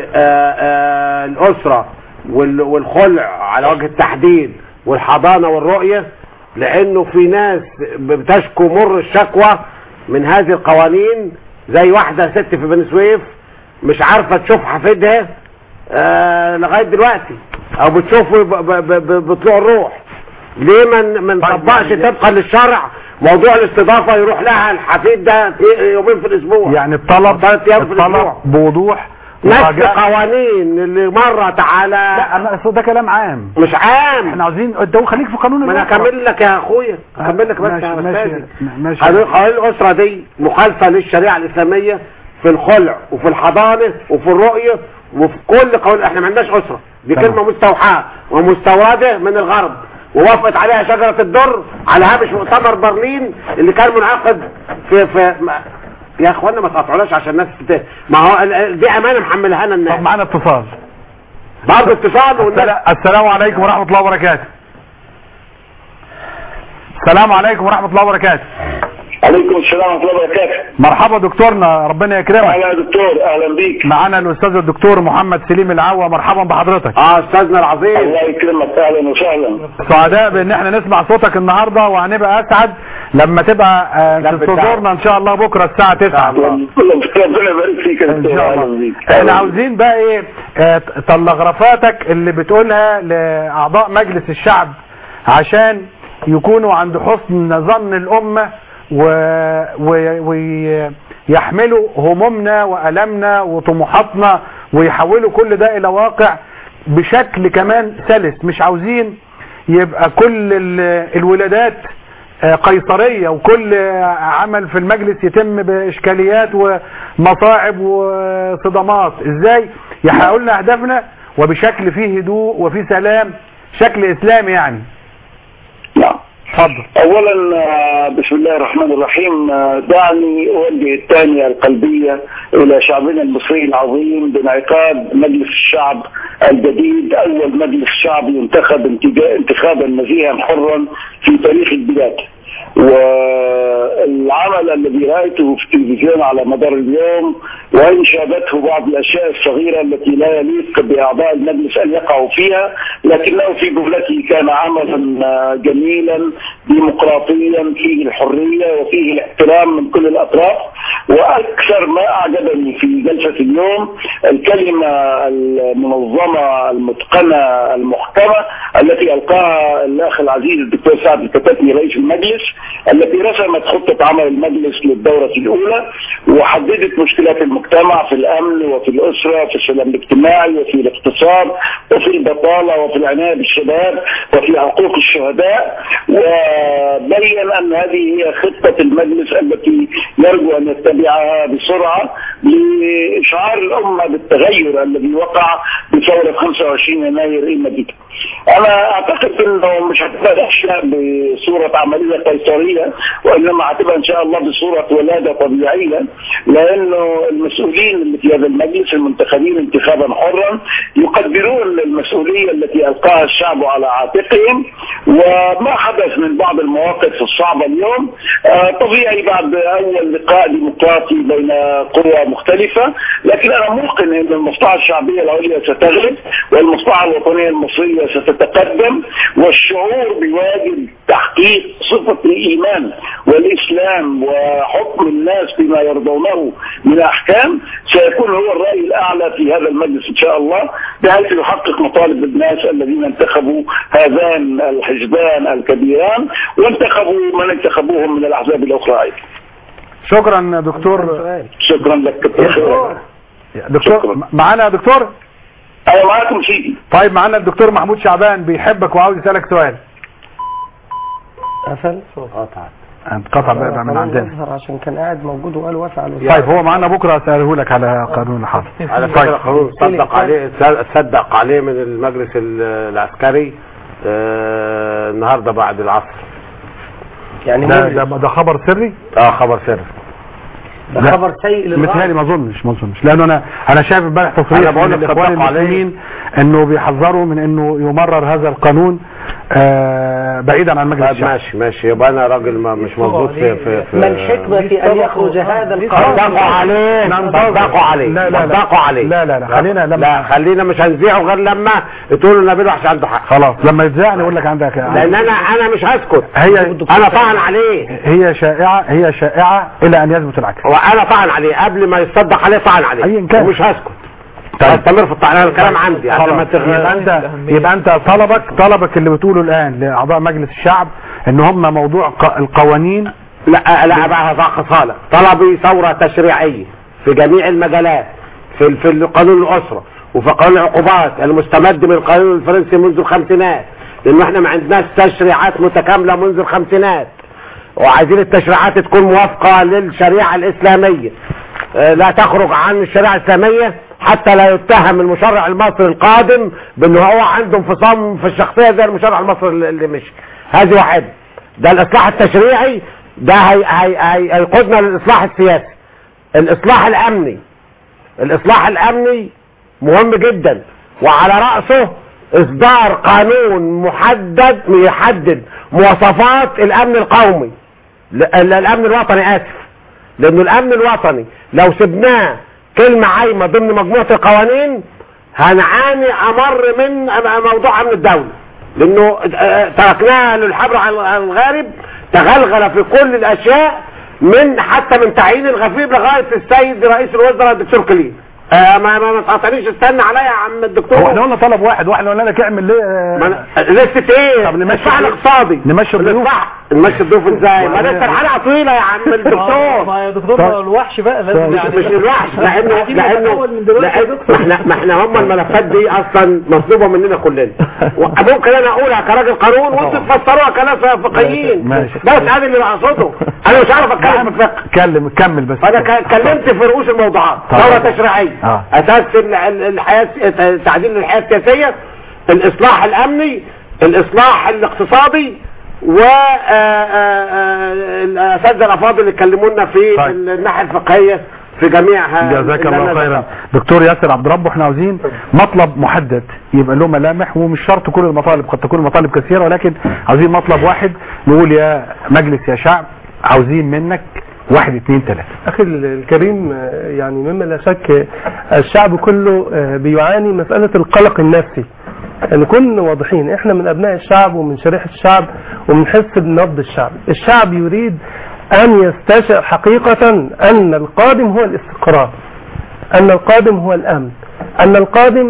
بالأسرة والخلع على وجه التحديد والحضانة والرؤية، لأنه في ناس بتشكو مر الشكوى من هذه القوانين، زي واحدة ست في بني سويف مش عارفة تشوف حفيدها لغاية دلوقتي أو بتشوفه بطلوع الروح. ليه من من طبقش طبقا للشرع موضوع الاستضافه يروح لها الحفيد ده يومين في الاسبوع؟ يعني الطلب الطلب بوضوح نفس قوانين اللي مرت على لا انا ده كلام عام مش عام. احنا عاوزين انت خليك في قانون ما انا اكمل لك يا اخويا اكمل لك بس يا استاذ. ماشي. قوانين الاسره دي مخالفه للشريعه الاسلاميه في الخلع وفي الحضانه وفي الرؤيه وفي كل قوانين. احنا ما عندناش اسره دي طبعا. كلمه مستوحاه ومستورده من الغرب ووافقت عليها شجرة الدر على هامش مؤتمر برلين اللي كان منعقد في في يا اخوانا ما تقطعوناش عشان الناس تت... ما هو دي امانه محملها لنا الناس. طب معانا اتصال برضه اتصال والناس. السلام عليكم ورحمه الله وبركاته. السلام عليكم ورحمه الله وبركاته. عليكم السلام ورحمه الله وبركاته. مرحبا دكتورنا ربنا يكرمك. اهلا يا دكتور اهلا بيك. معانا الاستاذ الدكتور محمد سليم العوا، مرحبا بحضرتك. اه استاذنا العظيم الله يكرمك اهلا وسهلا. سعداء بان احنا نسمع صوتك النهارده وهنبقى اسعد لما تبقى تنتظرنا ان شاء الله بكره الساعه تسعة. ربنا يبارك فيك يا دكتور. ان شاء الله. احنا عاوزين بقى ايه تلغرافاتك اللي بتقولها لاعضاء مجلس الشعب عشان يكونوا عند حسن ظن الامه ويحملوا همومنا وألمنا وطموحاتنا ويحولوا كل ده إلى واقع بشكل كمان سلس. مش عاوزين يبقى كل الولادات قيصرية وكل عمل في المجلس يتم بإشكاليات ومصاعب وصدمات. ازاي يحققوا لنا اهدافنا وبشكل فيه هدوء وفيه سلام، شكل اسلامي يعني. نعم. اتفضل. اولا آه، بسم الله الرحمن الرحيم. آه، دعني اوجه التهنئه القلبيه الى شعبنا المصري العظيم بانعقاد مجلس الشعب الجديد، اول مجلس شعب ينتخب انتخابا نزيها حرا في تاريخ البلاد. والعمل الذي رأيته في التلفزيون على مدار اليوم وإن شابته بعض الأشياء الصغيرة التي لا يليق بأعضاء المجلس أن يقعوا فيها، لكنه في جملته كان عملا جميلا ديمقراطيا فيه الحرية وفيه الاحترام من كل الأطراف. وأكثر ما أعجبني في جلسة اليوم الكلمة المنظمة المتقنة المحكمة التي ألقاها الأخ العزيز الدكتور سعد الكتاتني رئيس المجلس، التي رسمت خطة عمل المجلس للدورة الأولى وحددت مشكلات المجتمع في الأمن وفي الأسرة وفي السلام الاجتماعي وفي الاقتصاد وفي البطالة وفي العناية بالشباب وفي حقوق الشهداء، وبين أن هذه هي خطة المجلس التي يرجو أن يتبعها بسرعة لإشعار الأمة بالتغير الذي وقع بثورة خمسة وعشرين يناير المجيد. أنا أعتقد أنه مش هتبقى الأشياء بصورة عملية قيصرية، وإنما هتبقى إن شاء الله بصورة ولادة طبيعية، لأنه المسؤولين اللي في هذا المجلس المنتخبين انتخابا حرا يقدرون المسؤولية التي ألقاها الشعب على عاتقهم. وما حدث من بعض المواقف الصعبة اليوم طبيعي بعد أول لقاء ديمقراطي بين قوى مختلفة، لكن أنا موقن أن المصلحة الشعبية العليا ستغلب والمصلحة الوطنية المصرية ستتقدم، والشعور بواجب تحقيق صفة الإيمان والإسلام وحكم الناس بما يرضونه من أحكام سيكون هو الرأي الأعلى في هذا المجلس إن شاء الله، بحيث يحقق مطالب الناس الذين انتخبوا هذان الحزبان الكبيران وانتخبوا من انتخبوهم من الأحزاب الأخرى أيضا. شكرا دكتور. شكرا لك دكتور. دكتور معانا يا دكتور؟ أيوة معاكم سيدي. طيب معانا الدكتور محمود شعبان بيحبك وعاوز يسألك سؤال. قفل؟ قطع. انقطع بقى من عندنا. عشان كان قاعد موجود وقال وافع. طيب هو معانا بكره اساله لك على قانون الحرب. على فكره قانون صدق عليه صدق عليه من المجلس العسكري آه النهارده بعد العصر. يعني ده, ده, ده خبر سري؟ اه خبر سري. ده خبر سيء للغايه. مثالي ما اظنش ما اظنش لانه انا انا شايف امبارح تصريح من الاخوان المسلمين انه بيحذروا من انه يمرر هذا القانون آه بعيدا عن مجلس الشعب. ماشي ماشي يبقى انا راجل ما مش مظبوط في في, في ما الحكمه في ان يخرج هذا القانون؟ صدقوا عليه صدقوا عليه لا لا صدقوا عليه لا لا لا خلينا لما لا خلينا مش هنذيعه غير لما تقولوا نبيل وحش عنده حق. خلاص لما يتذاع نقول لك عندك لان انا انا مش هسكت. هي انا طعن عليه. هي شائعه هي شائعه الى ان يثبت العكس. وانا طعن عليه قبل ما يصدق عليه طعن عليه ومش هسكت. استمر في الطعن. انا الكلام عندي عشان ما يبقى انت يبقى انت طلبك طلبك اللي بتقوله الان لاعضاء مجلس الشعب ان هم موضوع القوانين. لا لا بقى هذا خصاله طلبي ثوره تشريعيه في جميع المجالات في في قانون الاسره وفي قانون العقوبات المستمد من القانون الفرنسي منذ الخمسينات، لان احنا ما عندناش تشريعات متكامله منذ الخمسينات وعايزين التشريعات تكون موافقه للشريعه الاسلاميه لا تخرج عن الشريعه الاسلاميه حتى لا يتهم المشرع المصري القادم بانه هو عنده انفصام في الشخصيه زي المشرع المصري اللي مشي. هذه واحده. ده الاصلاح التشريعي ده هي هي هي هيقودنا للاصلاح السياسي. الاصلاح الامني الاصلاح الامني مهم جدا وعلى راسه اصدار قانون محدد يحدد مواصفات الامن القومي الامن الوطني اسف لانه الامن الوطني لو سبناه كلمة عايمة ضمن مجموعة القوانين هنعاني امر من موضوع امن الدولة، لانه تركناها للحبر على الغارب تغلغل في كل الاشياء من حتى من تعيين الغفير لغاية السيد رئيس الوزراء الدكتور كلين. آه ما ما تقاطعنيش استنى عليا يا عم الدكتور. هو احنا قلنا طلب واحد واحنا قلنا لك اعمل ليه لسه ايه؟ طب نمشي الصح الاقتصادي نمشي الضيوف نمشي الضيوف ازاي؟ ما ده الحلقه طويله يا عم الدكتور. ما يا دكتور الوحش بقى لازم مش, مش الوحش لانه لانه ما احنا ما احنا هم الملفات دي اصلا مطلوبه مننا كلنا. ممكن انا اقولها كراجل قانون وانتوا تفسروها كناس فقهيين. بس هذا اللي بقصده. انا مش عارف اتكلم في الفقه. اتكلم كمل بس. انا اتكلمت في رؤوس الموضوعات. ثوره تشريعيه، اساس الحياه، تعديل الحياه السياسيه، الاصلاح الامني، الاصلاح الاقتصادي، والاساتذه الافاضل اللي كلمونا في طيب. الناحيه الفقهيه في جميعها. جزاك الله خيرا دكتور ياسر عبد ربه. احنا عاوزين مطلب محدد يبقى له ملامح، ومش شرط كل المطالب، قد تكون المطالب كثيره، ولكن عاوزين مطلب واحد نقول يا مجلس يا شعب عاوزين منك واحد اثنين ثلاثة. أخي الكريم، يعني مما لا شك الشعب كله بيعاني مسألة القلق النفسي. نكون واضحين، احنا من ابناء الشعب ومن شريحة الشعب ومنحس بنبض الشعب. الشعب يريد ان يستشعر حقيقة ان القادم هو الاستقرار، ان القادم هو الامن، ان القادم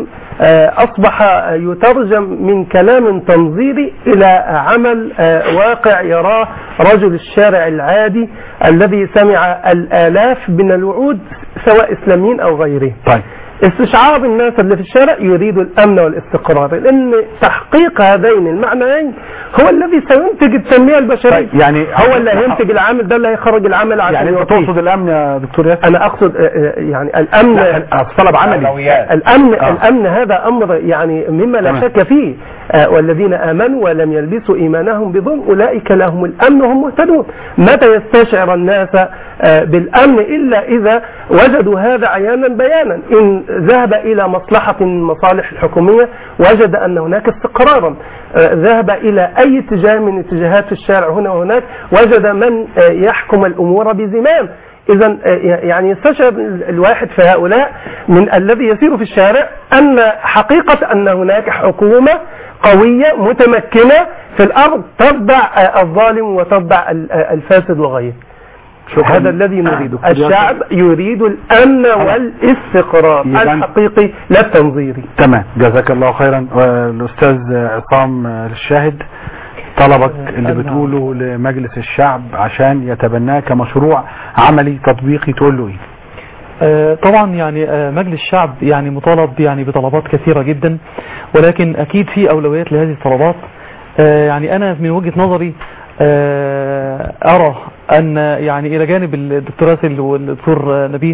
اصبح يترجم من كلام تنظيري الى عمل واقع يراه رجل الشارع العادي الذي سمع الالاف من الوعود سواء اسلاميين او غيرهم. طيب. استشعار الناس اللي في الشارع يريدوا الامن والاستقرار، لان تحقيق هذين المعنيين هو الذي سينتج التنميه البشريه. طيب يعني هو اللي هينتج العامل ده اللي هيخرج العامل عشان يعني انت تقصد الامن يا دكتور ياسر؟ انا اقصد يعني الامن طلب عملي. الامن آه. الامن هذا امر يعني مما لا شك فيه. آه والذين امنوا ولم يلبسوا ايمانهم بظلم اولئك لهم الامن وهم مهتدون. متى يستشعر الناس آه بالامن الا اذا وجدوا هذا عيانا بيانا. ان ذهب الى مصلحه من المصالح الحكوميه وجد ان هناك استقرارا، آه ذهب الى اي اتجاه من اتجاهات الشارع هنا وهناك وجد من آه يحكم الامور بزمام. إذا يعني يستشعر الواحد في هؤلاء من الذي يسير في الشارع أن حقيقة أن هناك حكومة قوية متمكنة في الأرض تتبع الظالم وتتبع الفاسد وغيره. هذا الذي نريده. الشعب يريد الأمن والاستقرار الحقيقي لا التنظيري. تمام، جزاك الله خيرا. والأستاذ عصام الشاهد، طلبك اللي بتقوله لمجلس الشعب عشان يتبناه كمشروع عملي تطبيقي تقول له ايه؟ آه طبعا يعني آه مجلس الشعب يعني مطالب يعني بطلبات كثيرة جدا، ولكن اكيد في اولويات لهذه الطلبات. آه يعني انا من وجهة نظري آه ارى ان يعني الى جانب الدكتور ياسر والدكتور نبيه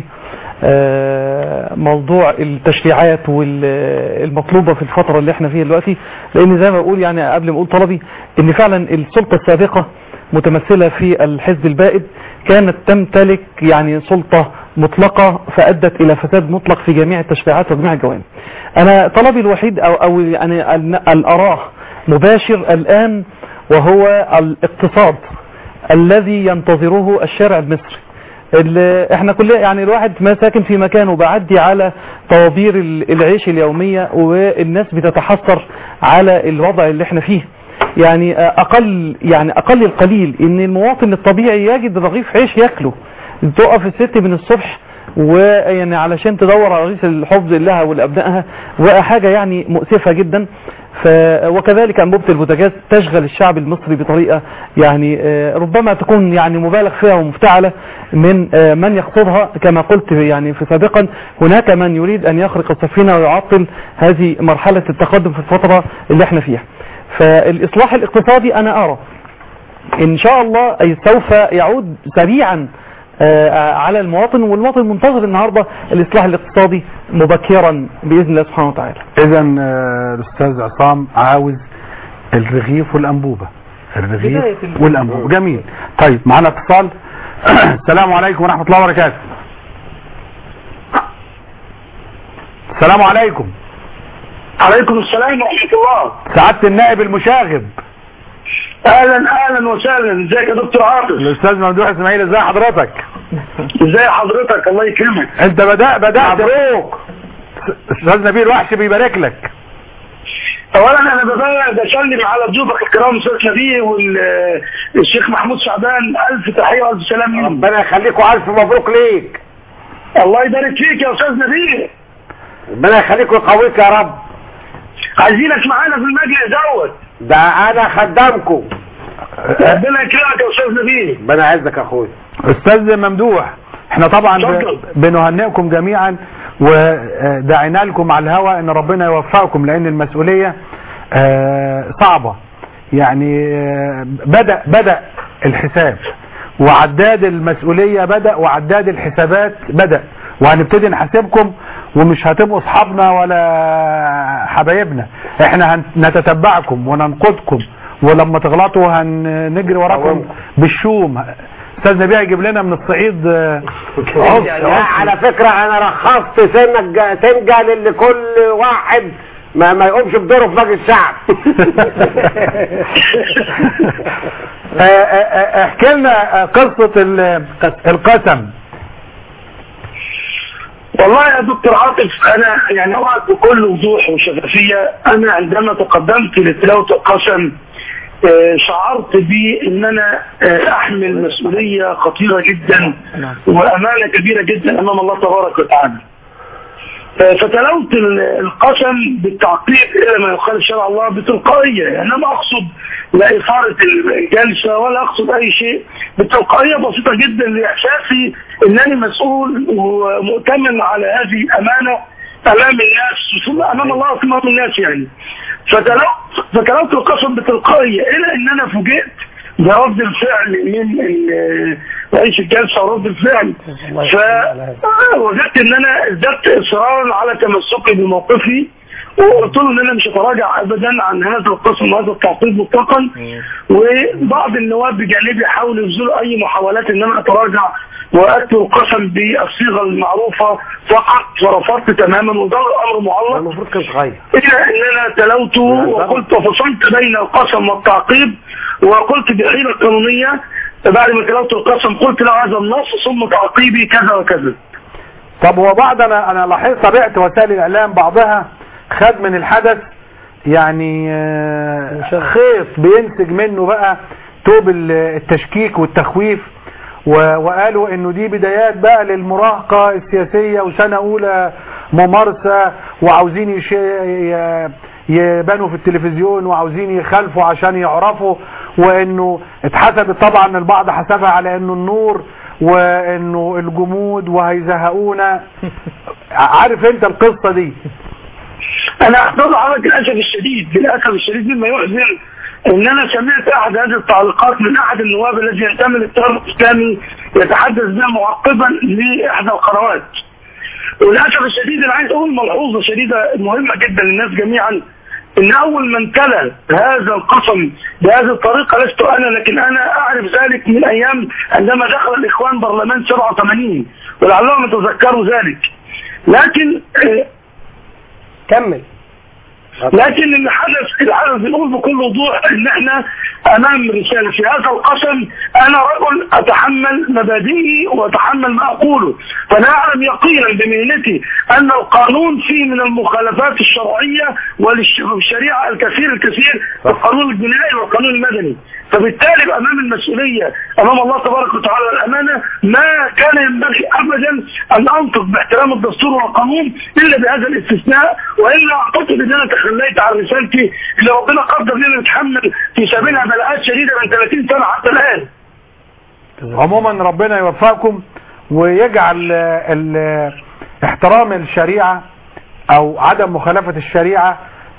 آه موضوع التشريعات والمطلوبة في الفترة اللي احنا فيها دلوقتي، لان زي ما بقول يعني قبل ما اقول طلبي ان فعلا السلطة السابقة متمثلة في الحزب البائد كانت تمتلك يعني سلطة مطلقة فأدت إلى فساد مطلق في جميع التشريعات وجميع الجوانب. أنا طلبي الوحيد أو, أو يعني أن أراه مباشر الآن وهو الاقتصاد الذي ينتظره الشارع المصري. احنا كلنا يعني الواحد ما ساكن في مكانه بعدي على طوابير العيش اليومية والناس بتتحسر على الوضع اللي احنا فيه. يعني اقل يعني اقل القليل ان المواطن الطبيعي يجد رغيف عيش ياكله. تقف الست من الصبح ويعني علشان تدور على رغيف الحفظ لها ولابنائها، وحاجه يعني مؤسفه جدا. ف وكذلك انبوبه البوتاجاز تشغل الشعب المصري بطريقه يعني ربما تكون يعني مبالغ فيها ومفتعله من من يقصدها. كما قلت يعني في سابقا، هناك من يريد ان يخرق السفينه ويعطل هذه مرحله التقدم في الفتره اللي احنا فيها. فالاصلاح الاقتصادي انا ارى ان شاء الله أي سوف يعود سريعا على المواطن، والمواطن منتظر النهارده الاصلاح الاقتصادي مبكرا باذن الله سبحانه وتعالى. اذا الاستاذ عصام عاوز الرغيف والانبوبه، الرغيف والانبوبه. جميل. طيب معنا اتصال. السلام عليكم ورحمه الله وبركاته. السلام عليكم. عليكم السلام ورحمه الله. سعاده النائب المشاغب. اهلا اهلا وسهلا. ازيك يا دكتور عاطف؟ الاستاذ ممدوح اسماعيل، ازي حضرتك؟ ازي حضرتك؟ الله يكرمك. انت بدأ بدأت مبروك. استاذ نبيل وحش بيبارك لك. اولا انا بسلم على ضيوفك الكرام استاذ نبيل والشيخ محمود شعبان، الف تحيه والف سلام لهم. ربنا يخليكم، الف مبروك ليك. الله يبارك فيك يا استاذ نبيل. ربنا يخليك ويقويك يا رب. عايزينك معانا في المجلس دوت. ده انا خدامكم. ربنا يكرمك يا استاذ نبيل. ربنا يعزك يا اخويا. استاذ ممدوح، احنا طبعا اتفضل. بنهنئكم جميعا ودعينا لكم على الهواء ان ربنا يوفقكم، لان المسؤولية آه، صعبة. يعني آه، بدأ بدأ الحساب وعداد المسؤولية بدأ وعداد الحسابات بدأ، وهنبتدي نحاسبكم ومش هتبقوا اصحابنا ولا حبايبنا، احنا هنتتبعكم وننقدكم، ولما تغلطوا هنجري وراكم بالشوم. استاذ نبيع يجيب لنا من الصعيد عصر. على فكرة انا رخصت سنك تنجل اللي كل واحد ما ما يقومش بدوره في مجلس الشعب. احكي لنا قصة القسم. والله يا دكتور عاطف، انا يعني اوعد بكل وضوح وشفافية، انا عندما تقدمت لتلاوة القسم شعرت بي ان انا احمل مسؤولية خطيرة جدا وامانة كبيرة جدا امام الله تبارك وتعالى. فتلوت القسم بالتعقيب الى ما يخالف شرع الله بتلقائية، يعني انا ما اقصد لا اثارة الجلسة ولا اقصد اي شيء، بتلقائية بسيطة جدا لاحساسي انني مسؤول ومؤتمن على هذه الامانة امام الناس ثم امام الله ثم امام الناس يعني. فتلوت فتلوت القسم بتلقائية الى ان انا فوجئت برد الفعل من رئيس الجلسة ورد الفعل، فوجدت ان انا ازددت اصرارا على تمسكي بموقفي، وقلت له ان انا مش هتراجع ابدا عن هذا القسم وهذا التعقيد مطلقا. وبعض النواب بجانبي حاولوا يبذلوا اي محاولات ان انا اتراجع واتلو القسم بالصيغه المعروفه فقط، ورفضت تماما، وده امر معلق. المفروض كان صغير. الا ان انا تلوت وقلت وفصلت بين القسم والتعقيب، وقلت بحيلة قانونية بعد ما تلوت القسم قلت له هذا النص ثم تعقيبي كذا وكذا. طب هو بعض انا انا لاحظت طبيعه وسائل الاعلام بعضها خد من الحدث يعني خيط بينسج منه بقى توب التشكيك والتخويف، وقالوا انه دي بدايات بقى للمراهقة السياسية وسنة اولى ممارسة، وعاوزين يبانوا في التلفزيون وعاوزين يخالفوا عشان يعرفوا، وانه اتحسبت طبعا البعض حسبها على انه النور وانه الجمود وهيزهقونا. عارف انت القصة دي؟ انا احتضر عليك للاسف الشديد للاسف الشديد مما يحزن ان انا سمعت احد هذه التعليقات من احد النواب الذي ينتمي للتيار الاسلامي يتحدث بها معقبا لاحدى القنوات. وللاسف الشديد انا عايز اقول ملحوظه شديده مهمه جدا للناس جميعا، ان اول من تلا هذا القسم بهذه الطريقه لست انا، لكن انا اعرف ذلك من ايام عندما دخل الاخوان برلمان سبعة وثمانين ولعلهم يتذكروا ذلك. لكن اه كمل. لكن اللي حدث الحدث بنقول بكل وضوح ان احنا امام رسالة في هذا القسم. انا رجل اتحمل مبادئي واتحمل ما اقوله، فانا اعلم يقينا بمهنتي ان القانون فيه من المخالفات الشرعية والشريعة الكثير الكثير في القانون الجنائي والقانون المدني، فبالتالي امام المسؤولية امام الله تبارك وتعالى الامانة ما كان ينبغي ابدا ان انطق باحترام الدستور والقانون الا بهذا الاستثناء، والا اعتقد ان انا تخليت عن رسالتي اللي ربنا قدر لنا نتحمل في سبيلها بلاءات شديدة من ثلاثين سنة حتى الان. عموما ربنا يوفقكم ويجعل ال احترام الشريعة او عدم مخالفة الشريعة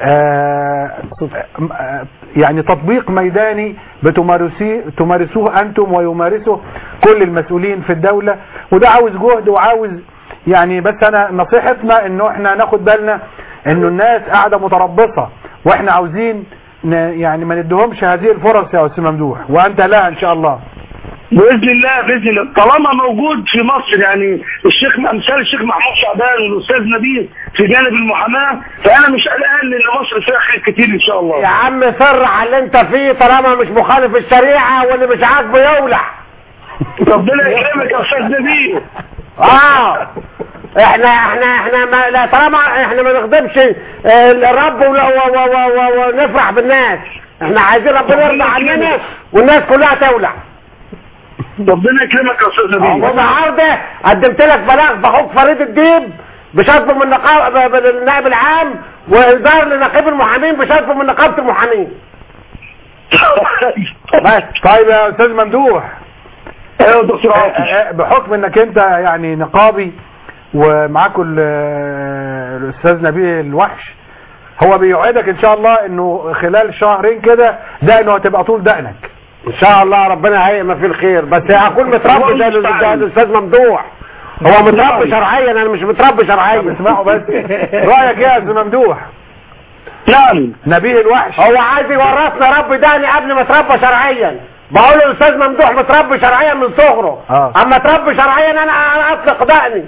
يعني تطبيق ميداني بتمارسوه انتم ويمارسه كل المسؤولين في الدولة، وده عاوز جهد وعاوز يعني، بس انا نصيحتنا انه احنا ناخد بالنا انه الناس قاعدة متربصة، واحنا عاوزين يعني ما ندهمش هذه الفرص يا استاذ ممدوح، وانت لها ان شاء الله باذن الله. باذن الله طالما موجود في مصر يعني الشيخ امثال الشيخ محمود شعبان والاستاذ نبيل في جانب المحاماه، فانا مش قلقان لان مصر فيها خير كتير ان شاء الله. يا عم سر على اللي انت فيه طالما مش مخالف الشريعه، واللي مش عاجبه يولع. ربنا يكرمك يا استاذ نبيل. اه احنا احنا احنا ما لا طالما احنا ما نخدمش الرب ونفرح بالناس، احنا عايزين ربنا يرضى عننا والناس كلها تولع. ربنا يكرمك يا استاذ نبيل. النهارده قدمت لك بلاغ باخوك فريد الديب بشرط من نقابه النائب العام، وانذار لنقيب المحامين بشرط من نقابه المحامين. بس. طيب يا استاذ ممدوح، ايوه دكتور عاطف، بحكم انك انت يعني نقابي ومعاكم الاستاذ نبيه الوحش، هو بيوعدك ان شاء الله انه خلال شهرين كده دقنه هتبقى طول دقنك ان شاء الله، ربنا هيئ في الخير. بس هكون متربي زي الاستاذ ممدوح. هو متربي شرعيا، انا مش متربي شرعيا. اسمعوا بس رايك ايه يا استاذ ممدوح؟ نعم نبيه الوحش هو عايز يورثنا رب دقني قبل ما اتربى شرعيا. بقول له الاستاذ ممدوح متربي شرعيا من صغره، آه. اما اتربي شرعيا انا انا اطلق دقني.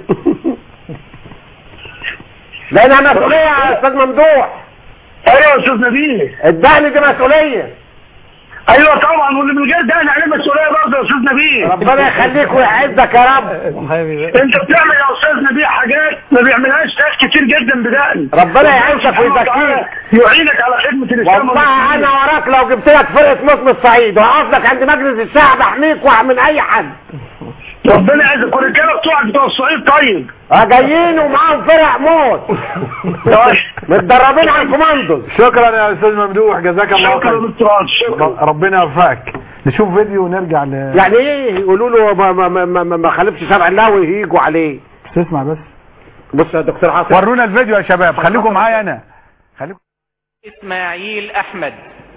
لانها مسؤوليه يا استاذ ممدوح. ايوه يا استاذ نبيه، الدقن دي مسؤوليه. ايوه طبعا، واللي من غير دقن عليه مسؤوليه برضه يا استاذ نبيه. ربنا يخليك ويعزك يا رب. انت بتعمل يا استاذ نبيه حاجات ما بيعملهاش ناس كتير جدا بدقن. ربنا يعزك ويزكيك، يعينك على خدمه الاسلام. والله انا وراك، لو جبت لك فرقه موت الصعيد وهقف لك عند مجلس الشعب احميك واحمي اي حد. ربنا يعزك. والرجاله بتوعك بتوع الصعيد طيب اه جايين ومعاهم فرق موت متدربين على الكوماندوز. شكرا يا استاذ ممدوح، جزاك الله شكرا خير. يا دكتور عاطف، شكرا. ربنا يوفقك. نشوف فيديو ونرجع ل يعني ايه يقولوا له ما ما ما ما, ما خالفش شرع الله ويهيجوا عليه؟ تسمع بس. بص يا دكتور عاصم، ورونا الفيديو يا شباب، خليكم معايا انا. خليكم. اسماعيل احمد.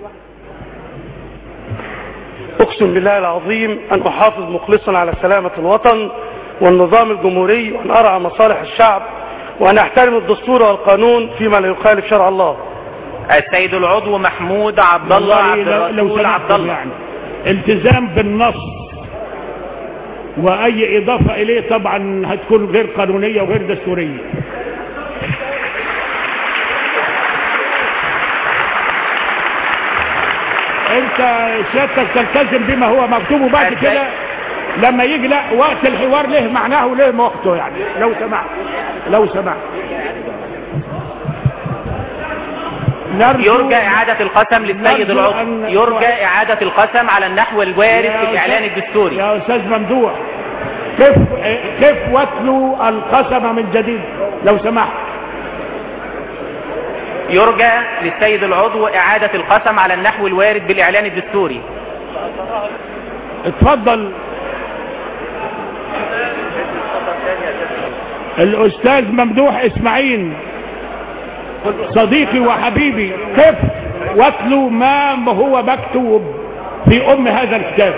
اقسم بالله العظيم ان احافظ مخلصا على سلامة الوطن والنظام الجمهوري، وان ارعى مصالح الشعب، وان احترم الدستور والقانون فيما لا يخالف شرع الله. السيد العضو محمود عبد الله عبد الرسول عبد الله. يعني التزام بالنص، واي اضافه اليه طبعا هتكون غير قانونيه وغير دستوريه. انت سيادتك تلتزم بما هو مكتوب، وبعد كده لما يجي لا وقت الحوار له معناه وله وقته، يعني لو سمحت لو سمحت يرجى إعادة القسم للسيد العضو. يرجى إعادة القسم على النحو الوارد في الإعلان الدستوري. يا أستاذ ممدوح، كيف كيف واتلوا القسم من جديد لو سمحت. يرجى للسيد العضو إعادة القسم على النحو الوارد بالإعلان الدستوري. اتفضل. الأستاذ ممدوح إسماعيل صديقي وحبيبي، كيف واتلوا ما هو مكتوب في أم هذا الكتاب.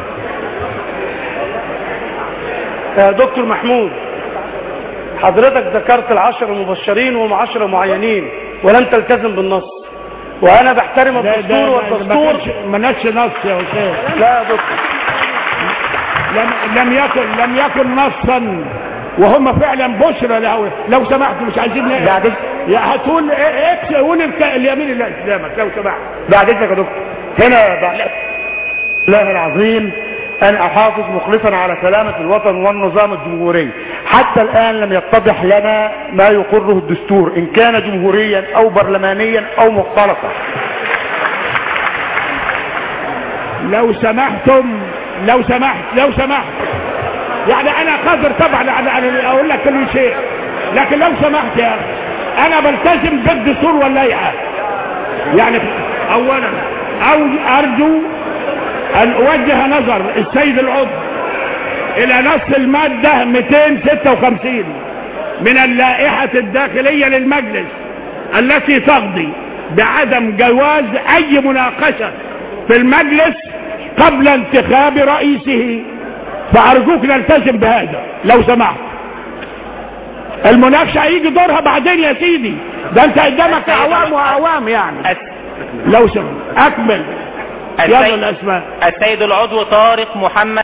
يا دكتور محمود، حضرتك ذكرت العشر المبشرين وهم عشرة معينين ولم تلتزم بالنص، وانا بحترم الدستور والدستور. ما نتش نص يا استاذ. لا يا دكتور، لم لم يكن لم يكن نصا، وهم فعلا بشرى له. لو سمحت مش عايزين بعد يا هتقول اكس قول اليمين اللي قدامك لو سمحت. بعد اذنك يا دكتور. هنا بعد الله العظيم أن أحافظ مخلصا على سلامة الوطن والنظام الجمهوري. حتى الآن لم يتضح لنا ما يقره الدستور، إن كان جمهوريا أو برلمانيا أو مختلطا. لو سمحتم لو سمحت لو سمحت يعني أنا قادر طبعا أنا أقول لك كل شيء، لكن لو سمحت يا أخي أنا بلتزم بالدستور واللائحة. يعني أولا أو أرجو أن أوجه نظر السيد العضو إلى نص المادة مئتين وستة وخمسين من اللائحة الداخلية للمجلس التي تقضي بعدم جواز أي مناقشة في المجلس قبل انتخاب رئيسه، فأرجوك نلتزم بهذا لو سمحت. المناقشة هيجي دورها بعدين يا سيدي، ده أنت قدامك أعوام وأعوام يعني. لو سمحت أكمل. يلا الأسماء. السيد العضو طارق محمد.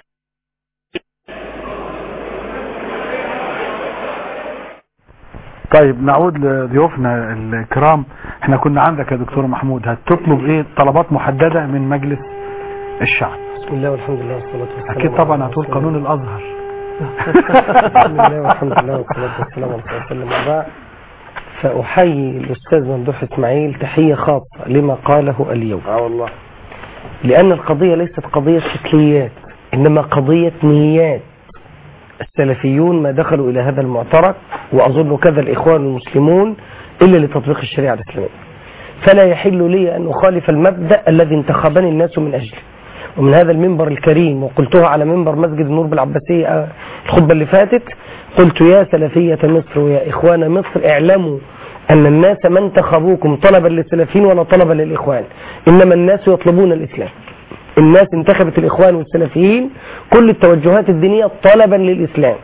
طيب نعود لضيوفنا الكرام. احنا كنا عندك يا دكتور محمود، هتطلب ايه طلبات محددة من مجلس الشعب؟ بسم الله والحمد لله والصلاة والسلام. اكيد طبعا هتقول قانون الازهر. بسم الله والحمد لله والصلاة والسلام على رسول الله وبعد. فأحيي الأستاذ ممدوح إسماعيل تحية خاصة لما قاله اليوم. اه والله. لأن القضية ليست قضية شكليات، إنما قضية نيات. السلفيون ما دخلوا إلى هذا المعترك، وأظن كذا الإخوان المسلمون، إلا لتطبيق الشريعة الإسلامية. فلا يحل لي أن أخالف المبدأ الذي انتخبني الناس من أجله. ومن هذا المنبر الكريم، وقلتها على منبر مسجد النور بالعباسية الخطبة اللي فاتت، قلت يا سلفية مصر ويا إخوان مصر اعلموا أن الناس ما انتخبوكم طلبا للسلفيين ولا طلبا للإخوان، إنما الناس يطلبون الإسلام. الناس انتخبت الإخوان والسلفيين كل التوجهات الدينية طلبا للإسلام.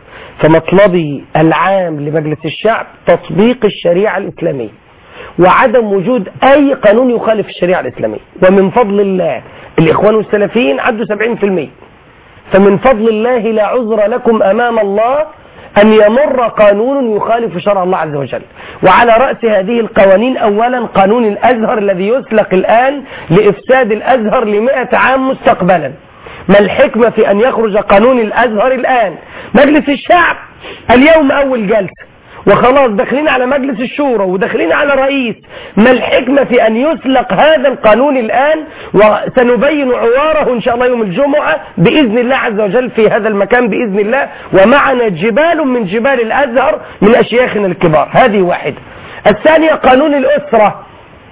فمطلبي العام لمجلس الشعب تطبيق الشريعة الإسلامية وعدم وجود أي قانون يخالف الشريعة الإسلامية. ومن فضل الله الإخوان والسلفيين عدوا سبعين بالمئة، فمن فضل الله لا عذر لكم أمام الله أن يمر قانون يخالف شرع الله عز وجل. وعلى رأس هذه القوانين أولا قانون الأزهر الذي يسلق الآن لإفساد الأزهر لمئة عام مستقبلا. ما الحكمة في أن يخرج قانون الأزهر الآن؟ مجلس الشعب اليوم أول جلسة وخلاص داخلين على مجلس الشورى وداخلين على رئيس. ما الحكمة في أن يسلق هذا القانون الآن؟ وسنبين عواره إن شاء الله يوم الجمعة بإذن الله عز وجل في هذا المكان بإذن الله، ومعنا جبال من جبال الأزهر من أشياخنا الكبار. هذه واحدة. الثانية قانون الأسرة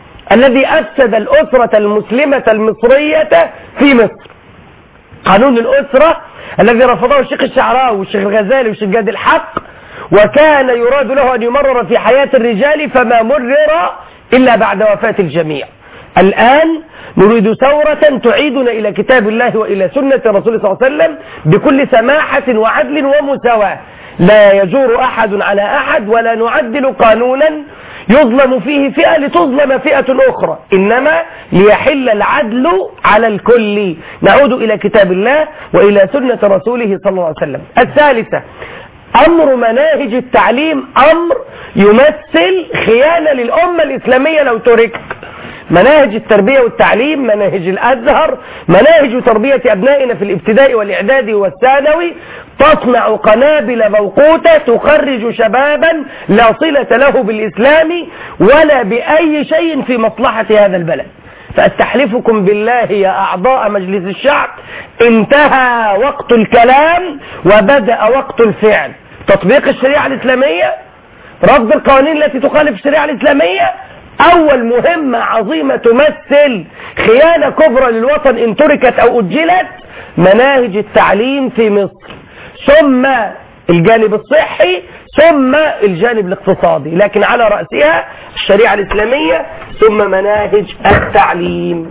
الذي أفسد الأسرة المسلمة المصرية في مصر. قانون الأسرة الذي رفضه الشيخ الشعراوي والشيخ الغزالي والشيخ جاد الحق، وكان يراد له أن يمرر في حياة الرجال فما مرر إلا بعد وفاة الجميع. الآن نريد ثورة تعيدنا إلى كتاب الله وإلى سنة رسول صلى الله عليه وسلم بكل سماحة وعدل ومساواة. لا يجور أحد على أحد ولا نعدل قانونا يظلم فيه فئة لتظلم فئة أخرى، إنما ليحل العدل على الكل. نعود إلى كتاب الله وإلى سنة رسوله صلى الله عليه وسلم. الثالثة أمر مناهج التعليم أمر يمثل خيانة للأمة الإسلامية لو ترك. مناهج التربية والتعليم، مناهج الأزهر، مناهج تربية أبنائنا في الابتدائي والإعدادي والثانوي تصنع قنابل موقوتة تخرج شبابا لا صلة له بالإسلام ولا بأي شيء في مصلحة هذا البلد. فأستحلفكم بالله يا أعضاء مجلس الشعب انتهى وقت الكلام وبدأ وقت الفعل. تطبيق الشريعة الإسلامية، رفض القوانين التي تخالف الشريعة الإسلامية. أول مهمة عظيمة تمثل خيانة كبرى للوطن إن تركت أو أجلت مناهج التعليم في مصر، ثم الجانب الصحي، ثم الجانب الاقتصادي، لكن على رأسها الشريعة الإسلامية ثم مناهج التعليم.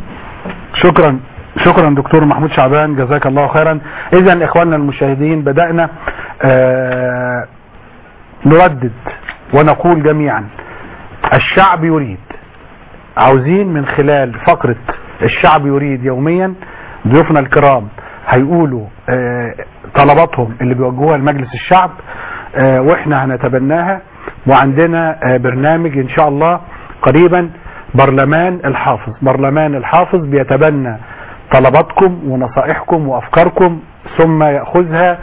شكرا شكرا دكتور محمود شعبان، جزاك الله خيرا. إذن إخواننا المشاهدين بدأنا آه نردد ونقول جميعا الشعب يريد، عاوزين من خلال فقرة الشعب يريد يوميا ضيوفنا الكرام هيقولوا آه طلباتهم اللي بيوجهوها لمجلس الشعب، آه واحنا هنتبناها. وعندنا آه برنامج ان شاء الله قريبا برلمان الحافظ. برلمان الحافظ بيتبنى طلباتكم ونصائحكم وافكاركم ثم يأخذها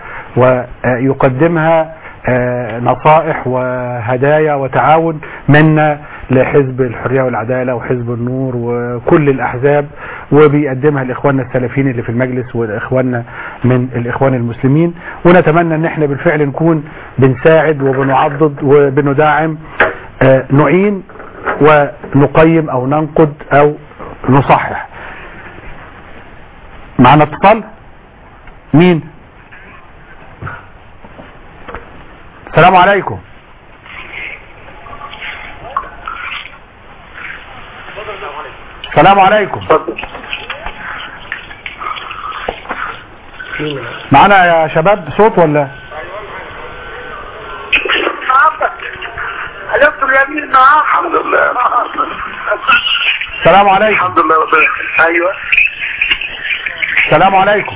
ويقدمها نصائح وهدايا وتعاون منا لحزب الحرية والعدالة وحزب النور وكل الأحزاب، وبيقدمها لإخواننا السلفيين اللي في المجلس وإخواننا من الإخوان المسلمين. ونتمنى ان احنا بالفعل نكون بنساعد وبنعضد وبندعم، نعين ونقيم او ننقد او نصحح. معنا اتصال؟ مين؟ السلام عليكم. السلام عليكم. معنا يا شباب صوت ولا؟ الحمد لله. السلام عليكم. الحمد لله. ايوه. السلام عليكم.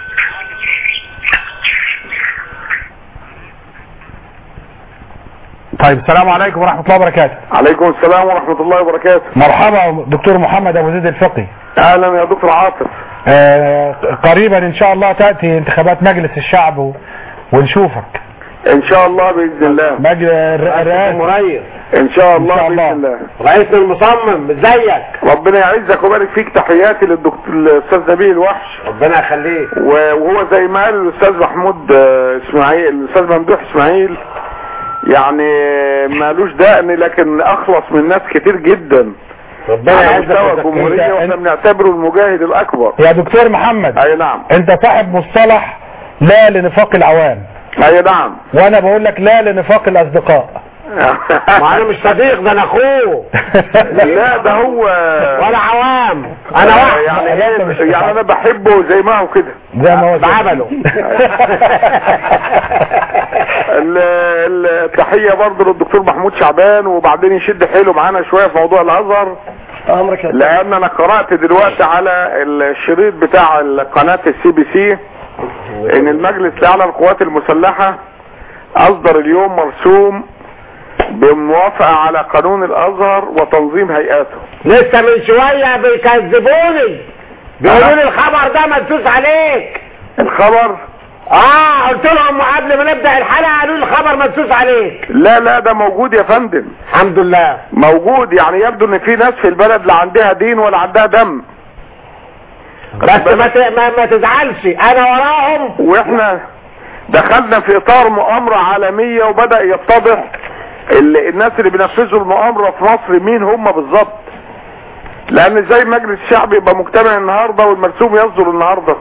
طيب السلام عليكم ورحمة الله وبركاته. عليكم السلام ورحمة الله وبركاته. مرحبا دكتور محمد ابو زيد الفقي. اهلا يا دكتور عاطف. آه قريبا ان شاء الله تأتي انتخابات مجلس الشعب و... ونشوفك ان شاء الله باذن الله. مجلس الرئاسة ان شاء الله باذن الله. رئيسنا المصمم ازيك؟ ربنا يعزك ويبارك فيك. تحياتي للدكتور الاستاذ نبيل الوحش، ربنا يخليك. وهو زي ما قال الاستاذ محمود اسماعيل، الاستاذ ممدوح اسماعيل، يعني مالوش دقن لكن اخلص من ناس كتير جدا. ربنا على مستوى الجمهورية واحنا بنعتبره المجاهد الاكبر. يا دكتور محمد، اي نعم. انت صاحب مصطلح لا لنفاق العوام. اي نعم. وانا بقول لك لا لنفاق الاصدقاء. ما انا مش صديق، ده انا اخوه. لا ده هو ولا عوام، انا واحد. يعني يعني انا بحبه زي ما هو كده، زي ما هو بعمله. التحية برضه للدكتور محمود شعبان، وبعدين يشد حيله معانا شوية في موضوع الازهر، لان انا قرأت دلوقتي على الشريط بتاع قناة السي بي سي ان المجلس الاعلى للقوات المسلحة اصدر اليوم مرسوم بموافقة على قانون الازهر وتنظيم هيئاته. لسه من شوية بيكذبوني، بيقولوا لي الخبر ده مدسوس عليك. الخبر؟ اه قلت لهم قبل ما نبدأ الحلقة قالوا لي الخبر مدسوس عليك. لا لا ده موجود يا فندم. الحمد لله موجود، يعني يبدو ان في ناس في البلد لا عندها دين ولا عندها دم. بس ما, ما, ما تزعلش، انا وراهم. واحنا دخلنا في اطار مؤامرة عالمية وبدأ يتضح الناس اللي بينفذوا المؤامرة في مصر مين هم بالظبط، لان زي مجلس الشعب يبقى مجتمع النهاردة والمرسوم يصدر النهاردة.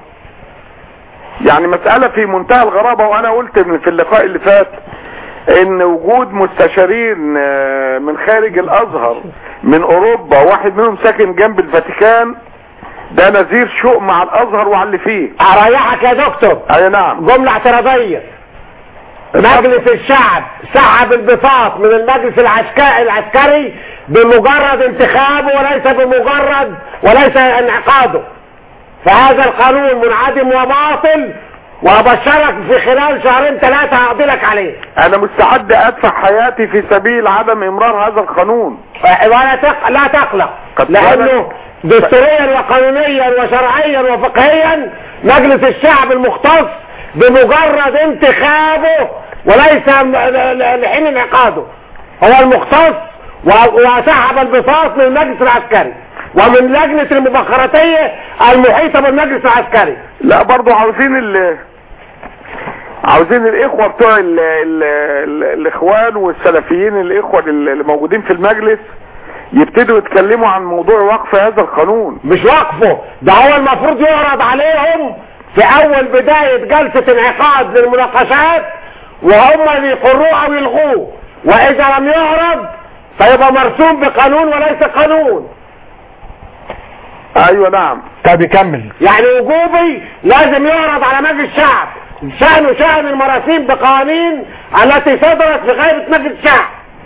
يعني مسألة في منتهى الغرابة. وانا قلت في اللقاء اللي فات ان وجود مستشارين من خارج الازهر من اوروبا، واحد منهم ساكن جنب الفاتيكان، ده نذير شؤم مع الازهر وعلى اللي فيه. اريحك يا دكتور. اي نعم. جملة اعتراضية. مجلس الشعب سحب البساط من المجلس العسكري العسكري بمجرد انتخابه وليس بمجرد وليس انعقاده. فهذا القانون منعدم وباطل، وابشرك في خلال شهرين ثلاثة هقضي لك عليه. انا مستعد ادفع حياتي في سبيل عدم امرار هذا القانون. ولا تق... لا تقلق، لانه دستوريا وقانونيا وشرعيا وفقهيا مجلس الشعب المختص بمجرد انتخابه وليس لحين انعقاده هو المختص، وسحب البساط من المجلس العسكري ومن لجنة المبخراتية المحيطة بالمجلس العسكري. لا برضو عاوزين ال عاوزين الاخوة بتوع ال ال ال الاخوان والسلفيين، الاخوة اللي موجودين في المجلس يبتدوا يتكلموا عن موضوع وقف هذا القانون. مش وقفه، ده هو المفروض يعرض عليهم في اول بداية جلسة انعقاد للمناقشات، وهم اللي يقروه او يلغوه، واذا لم يعرض فيبقى مرسوم بقانون وليس قانون. ايوه نعم. طب يكمل. يعني وجوبي لازم يعرض على مجلس الشعب، شأنه شأن المراسيم بقوانين التي صدرت في غيبة مجلس الشعب.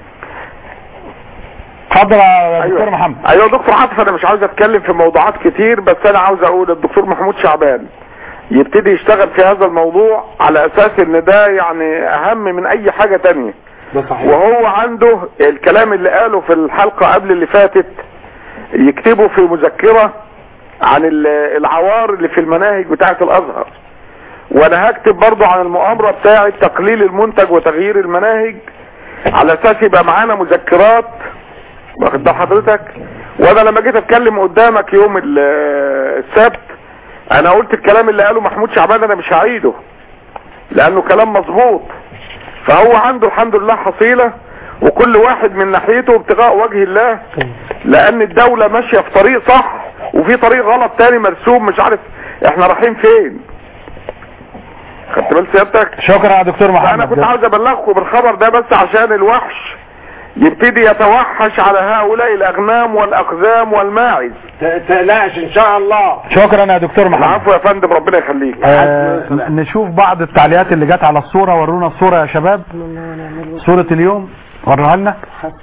اتفضل يا دكتور أيوة. محمد. ايوه دكتور عاطف، انا مش عاوز اتكلم في موضوعات كتير، بس انا عاوز اقول الدكتور محمود شعبان يبتدي يشتغل في هذا الموضوع على اساس ان ده يعني اهم من اي حاجة تانية. ده صحيح. وهو عنده الكلام اللي قاله في الحلقة قبل اللي فاتت يكتبه في مذكرة عن العوار اللي في المناهج بتاعة الازهر، وانا هكتب برضو عن المؤامرة بتاعة تقليل المنتج وتغيير المناهج على اساس يبقى معانا مذكرات، واخد بال حضرتك. وانا لما جيت اتكلم قدامك يوم السبت انا قلت الكلام اللي قاله محمود شعبان انا مش هعيده لانه كلام مظبوط. فهو عنده الحمد لله حصيلة، وكل واحد من ناحيته ابتغاء وجه الله، لان الدولة ماشية في طريق صح وفي طريق غلط تاني مرسوم مش عارف احنا رايحين فين. خدت بال سيادتك؟ شكرا يا دكتور محمد. انا كنت عاوز ابلغكم بالخبر ده بس عشان الوحش يبتدي يتوحش على هؤلاء الاغنام والاقزام والماعز. تقلقش ان شاء الله. شكرا يا دكتور محمد. العفو يا فندم، ربنا يخليك. آه نشوف بعض التعليقات اللي جت على الصورة. ورونا الصورة يا شباب، صورة اليوم وروها لنا.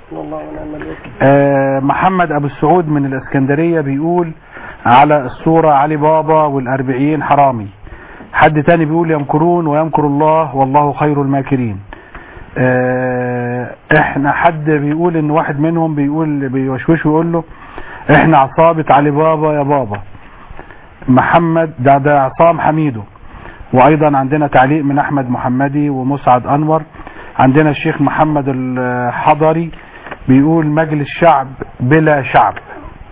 آه محمد ابو السعود من الاسكندرية بيقول على الصورة علي بابا والاربعين حرامي. حد تاني بيقول يمكرون ويمكر الله والله خير الماكرين. اه احنا حد بيقول ان واحد منهم بيقول بيوشوش ويقول له احنا عصابة علي بابا يا بابا. محمد ده ده عصام حميدو. وايضا عندنا تعليق من احمد محمدي ومسعد انور. عندنا الشيخ محمد الحضري بيقول مجلس شعب بلا شعب.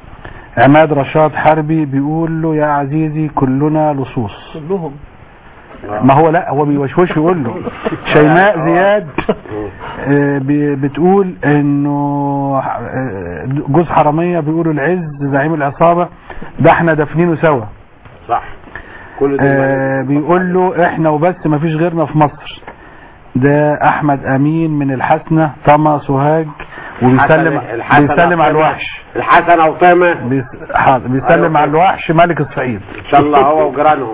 عماد رشاد حربي بيقول له يا عزيزي كلنا لصوص. كلهم. ما هو لا هو بيوشوش يقول له. شيماء زياد آه، بي- بتقول انه آه، جوز حرامية بيقولوا العز زعيم العصابة ده احنا دافنينه سوا. صح. كل ده آه، بيقول له احنا وبس ما فيش غيرنا في مصر. ده احمد امين من الحسنة طما سوهاج وبيسلم الحسن بيسلم على أو الوحش. الحسن او طامة بيس- حاضر، بيسلم على الوحش ملك الصعيد ان شاء الله هو وجيرانهم.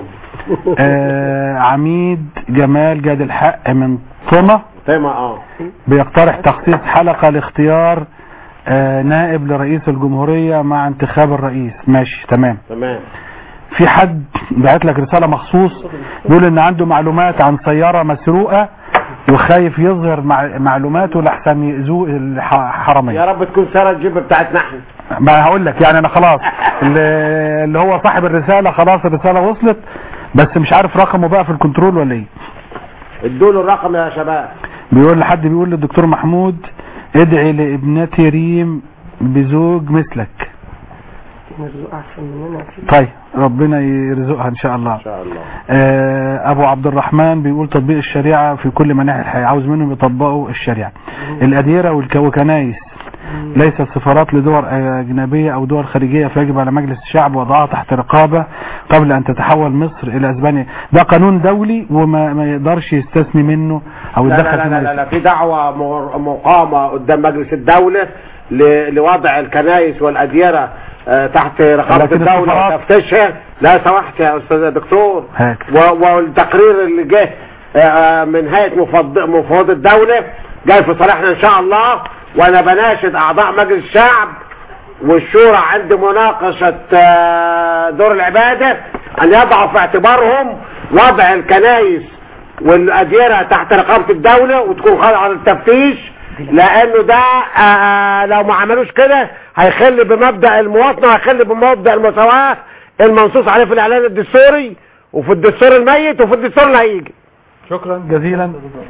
آه، عميد جمال جاد الحق من طما طامة اه بيقترح تخصيص حلقة لاختيار آه، نائب لرئيس الجمهورية مع انتخاب الرئيس. ماشي تمام. تمام. في حد بعت لك رسالة مخصوص بيقول ان عنده معلومات عن سيارة مسروقة وخايف يظهر مع معلوماته لحسن يأذوه الحرمية. يا رب تكون سارة الجيب بتاعتنا احنا. ما هقول لك يعني انا خلاص اللي اللي هو صاحب الرسالة خلاص الرسالة وصلت بس مش عارف رقمه بقى في الكنترول ولا ايه. ادوا له الرقم يا شباب. بيقول لحد بيقول للدكتور محمود ادعي لابنتي ريم بزوج مثلك. نرزق احسن مننا اكيد. طيب ربنا يرزقها ان شاء الله. ان شاء الله. آه ابو عبد الرحمن بيقول تطبيق الشريعة في كل مناحي الحياة، عاوز منهم يطبقوا الشريعة. الأديرة والكنائس ليست سفارات لدول أجنبية أو دول خارجية، فيجب على مجلس الشعب وضعها تحت رقابة قبل أن تتحول مصر إلى أسبانيا. ده قانون دولي وما ما يقدرش يستثني منه أو لا يدخل لا في لا, لا, لا في دعوة مر- مقامة قدام مجلس الدولة ل- لوضع الكنائس والأديرة آه، تحت رقابة لكن الدولة السفارات- وتفتشها. لا سمحت يا أستاذ دكتور. هيك. و- والتقرير اللي جه آه، من هيئة مفوض مفوض الدولة جاي في صالحنا إن شاء الله. وأنا بناشد أعضاء مجلس الشعب والشورى عند مناقشة آه، دور العبادة أن يضعوا في اعتبارهم وضع الكنائس والأديرة تحت رقابة الدولة وتكون خاضعة للتفتيش، لأنه ده آه، لو ما عملوش كده هيخل بمبدأ المواطنة وهيخل بمبدأ المساواة المنصوص عليه في الإعلان الدستوري وفي الدستور الميت وفي الدستور اللي هيجي. شكرا جزيلا.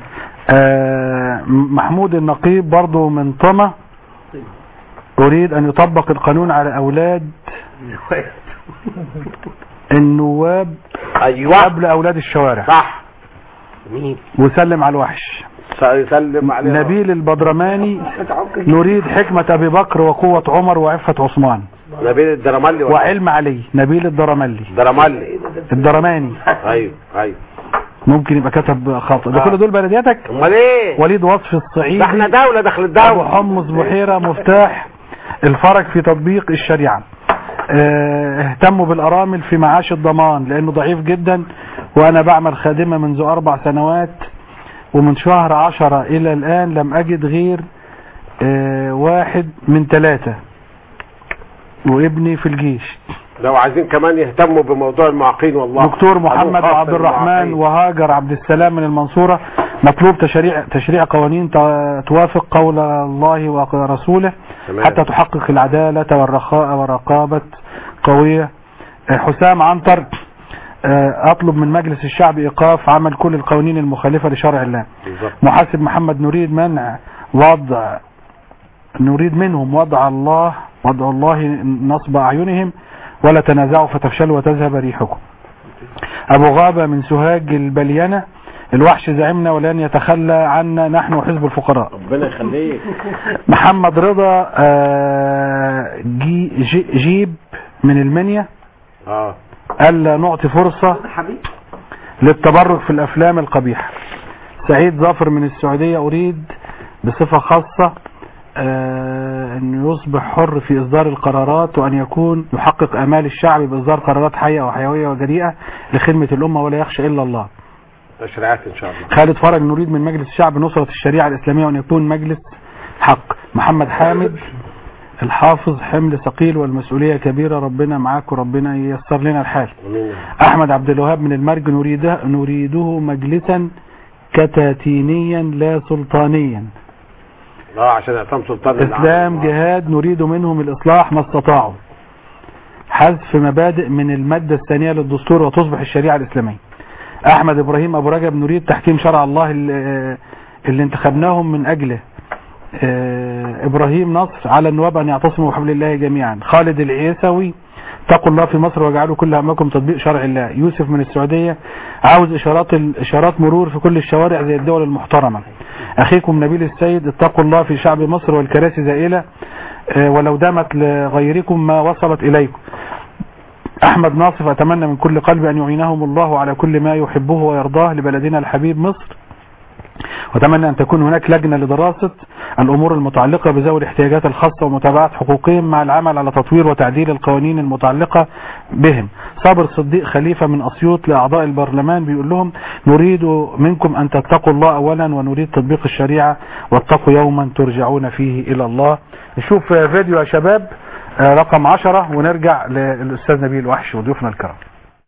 آه محمود النقيب برضو من طما أريد أن يطبق القانون على أولاد النواب أيوة قبل أولاد الشوارع. صح. وسلم على الوحش. يسلم عليه. نبيل البدرماني نريد حكمة أبي بكر وقوة عمر وعفة عثمان. نبيل الدرملي وعلم علي. نبيل الدرملي درملي الدرماني. ايوه ايوه ممكن يبقى كتب خاطئ. ده كل دول بلدياتك؟ امال ايه؟ وليد وصف الصعيدي. ده احنا دولة داخل أبو الدولة. حمص بحيرة مفتاح الفرج في تطبيق الشريعة. اه اهتموا بالأرامل في معاش الضمان لأنه ضعيف جدا، وأنا بعمل خادمة منذ أربع سنوات ومن شهر عشرة إلى الآن لم أجد غير اه واحد من ثلاثة وابني في الجيش. لو عايزين كمان يهتموا بموضوع المعاقين والله. دكتور محمد عبد الرحمن وهاجر عبد السلام من المنصورة مطلوب تشريع تشريع قوانين توافق قول الله ورسوله حتى تحقق العدالة والرخاء ورقابة قوية. حسام عنتر اطلب من مجلس الشعب ايقاف عمل كل القوانين المخالفة لشرع الله. محاسب محمد نريد منع وضع نريد منهم وضع الله وضع الله نصب اعينهم ولا تنازعوا فتفشلوا وتذهب ريحكم. ابو غابة من سوهاج البليانة الوحش زعمنا ولن يتخلى عنا نحن حزب الفقراء. ربنا يخليك. محمد رضا جي جي جيب من المنيا اه ألا نعطي فرصة للتبرج في الأفلام القبيحة. سعيد ظافر من السعودية أريد بصفة خاصة آه أن يصبح حر في إصدار القرارات وأن يكون يحقق آمال الشعب بإصدار قرارات حية وحيوية وجريئة لخدمة الأمة ولا يخشى إلا الله. تشريعات إن شاء الله. خالد فرج نريد من مجلس الشعب نصرة الشريعة الإسلامية وأن يكون مجلس حق. محمد حامد الحافظ حمل ثقيل والمسؤولية كبيرة، ربنا معاك وربنا ييسر لنا الحال. أحمد عبد الوهاب من المرج نريده, نريده مجلسا كتاتينيا لا سلطانيا. اه عشان اعتم سلطان اسلام جهاد نريد منهم الاصلاح ما استطاعوا. حذف مبادئ من المادة الثانية للدستور وتصبح الشريعة الاسلامية. احمد ابراهيم ابو رجب نريد تحكيم شرع الله اللي, اللي انتخبناهم من اجله. اه ابراهيم نصر على النواب ان يعتصموا بحبل الله جميعا. خالد العيسوي اتقوا الله في مصر واجعلوا كل همكم تطبيق شرع الله. يوسف من السعودية عاوز اشارات اشارات مرور في كل الشوارع زي الدول المحترمة. اخيكم نبيل السيد اتقوا الله في شعب مصر والكراسي زائلة ولو دامت لغيركم ما وصلت اليكم. احمد ناصف اتمنى من كل قلبي ان يعينهم الله على كل ما يحبه ويرضاه لبلدنا الحبيب مصر، واتمنى ان تكون هناك لجنة لدراسة الامور المتعلقة بذوي الاحتياجات الخاصة ومتابعة حقوقهم مع العمل على تطوير وتعديل القوانين المتعلقة بهم. صابر صديق خليفة من اسيوط لاعضاء البرلمان بيقول لهم نريد منكم ان تتقوا الله اولا ونريد تطبيق الشريعة واتقوا يوما ترجعون فيه الى الله. نشوف فيديو يا شباب رقم عشرة ونرجع للاستاذ نبيل وحش وضيوفنا الكرام.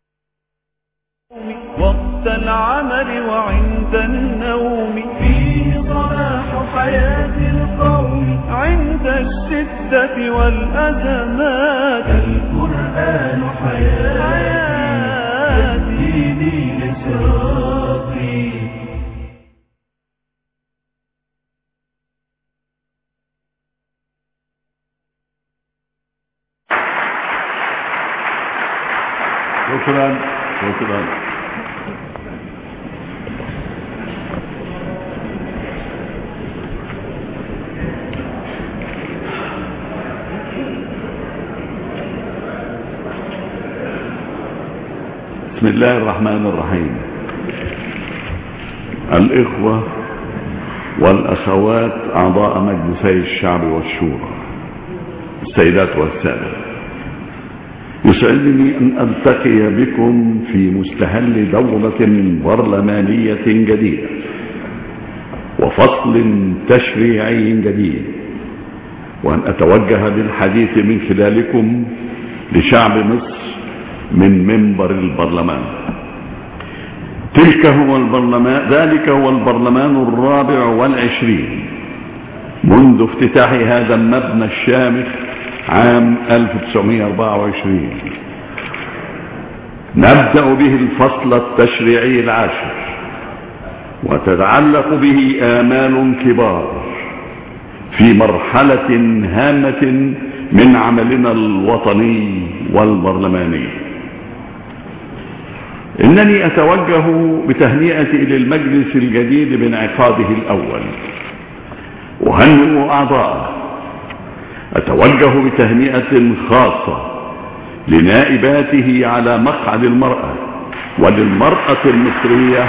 وقت العمل وعند النوم فيه صلاح حياة القوم، عند الشدة والأزمات القرآن حياتي ديني لصراطي. شكرا شكرا. بسم الله الرحمن الرحيم. الإخوة والأخوات أعضاء مجلسي الشعب والشورى، السيدات والسادة، يسعدني أن ألتقي بكم في مستهل دورة برلمانية جديدة وفصل تشريعي جديد، وأن أتوجه بالحديث من خلالكم لشعب مصر من منبر البرلمان. تلك هو البرلمان ذلك هو البرلمان الرابع والعشرين منذ افتتاح هذا المبنى الشامخ عام ألف وتسعمائة وأربعة وعشرين. نبدأ به الفصل التشريعي العاشر، وتتعلق به آمال كبار في مرحلة هامة من عملنا الوطني والبرلماني. إنني أتوجه بتهنئتي للمجلس الجديد بانعقاده الأول، أهنئ أعضاءه. أتوجه بتهنئة خاصة لنائباته على مقعد المرأة وللمرأة المصرية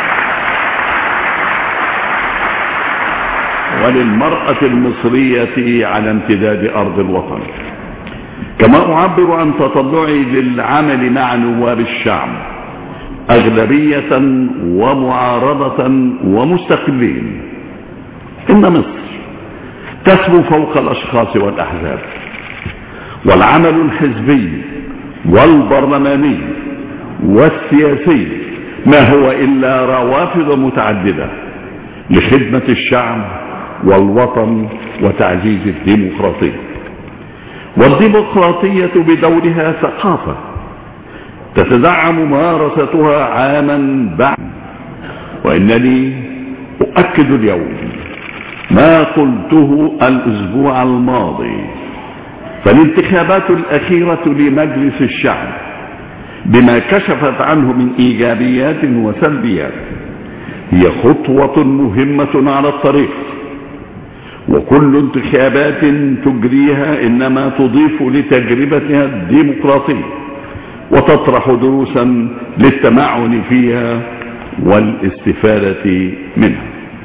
وللمرأة المصرية على امتداد أرض الوطن. كما أعبر عن تطلعي للعمل مع نواب الشعب أغلبية ومعارضة ومستقلين. إن مصر تسمو فوق الأشخاص والأحزاب، والعمل الحزبي والبرلماني والسياسي ما هو إلا روافد متعددة لخدمة الشعب والوطن وتعزيز الديمقراطية. والديمقراطية بدورها ثقافة تتدعم ممارستها عاما بعد. وإنني أؤكد اليوم ما قلته الأسبوع الماضي، فالانتخابات الأخيرة لمجلس الشعب بما كشفت عنه من إيجابيات وسلبيات هي خطوة مهمة على الطريق، وكل انتخابات تجريها إنما تضيف لتجربتها الديمقراطية وتطرح دروسا للتمعن فيها والاستفادة منها.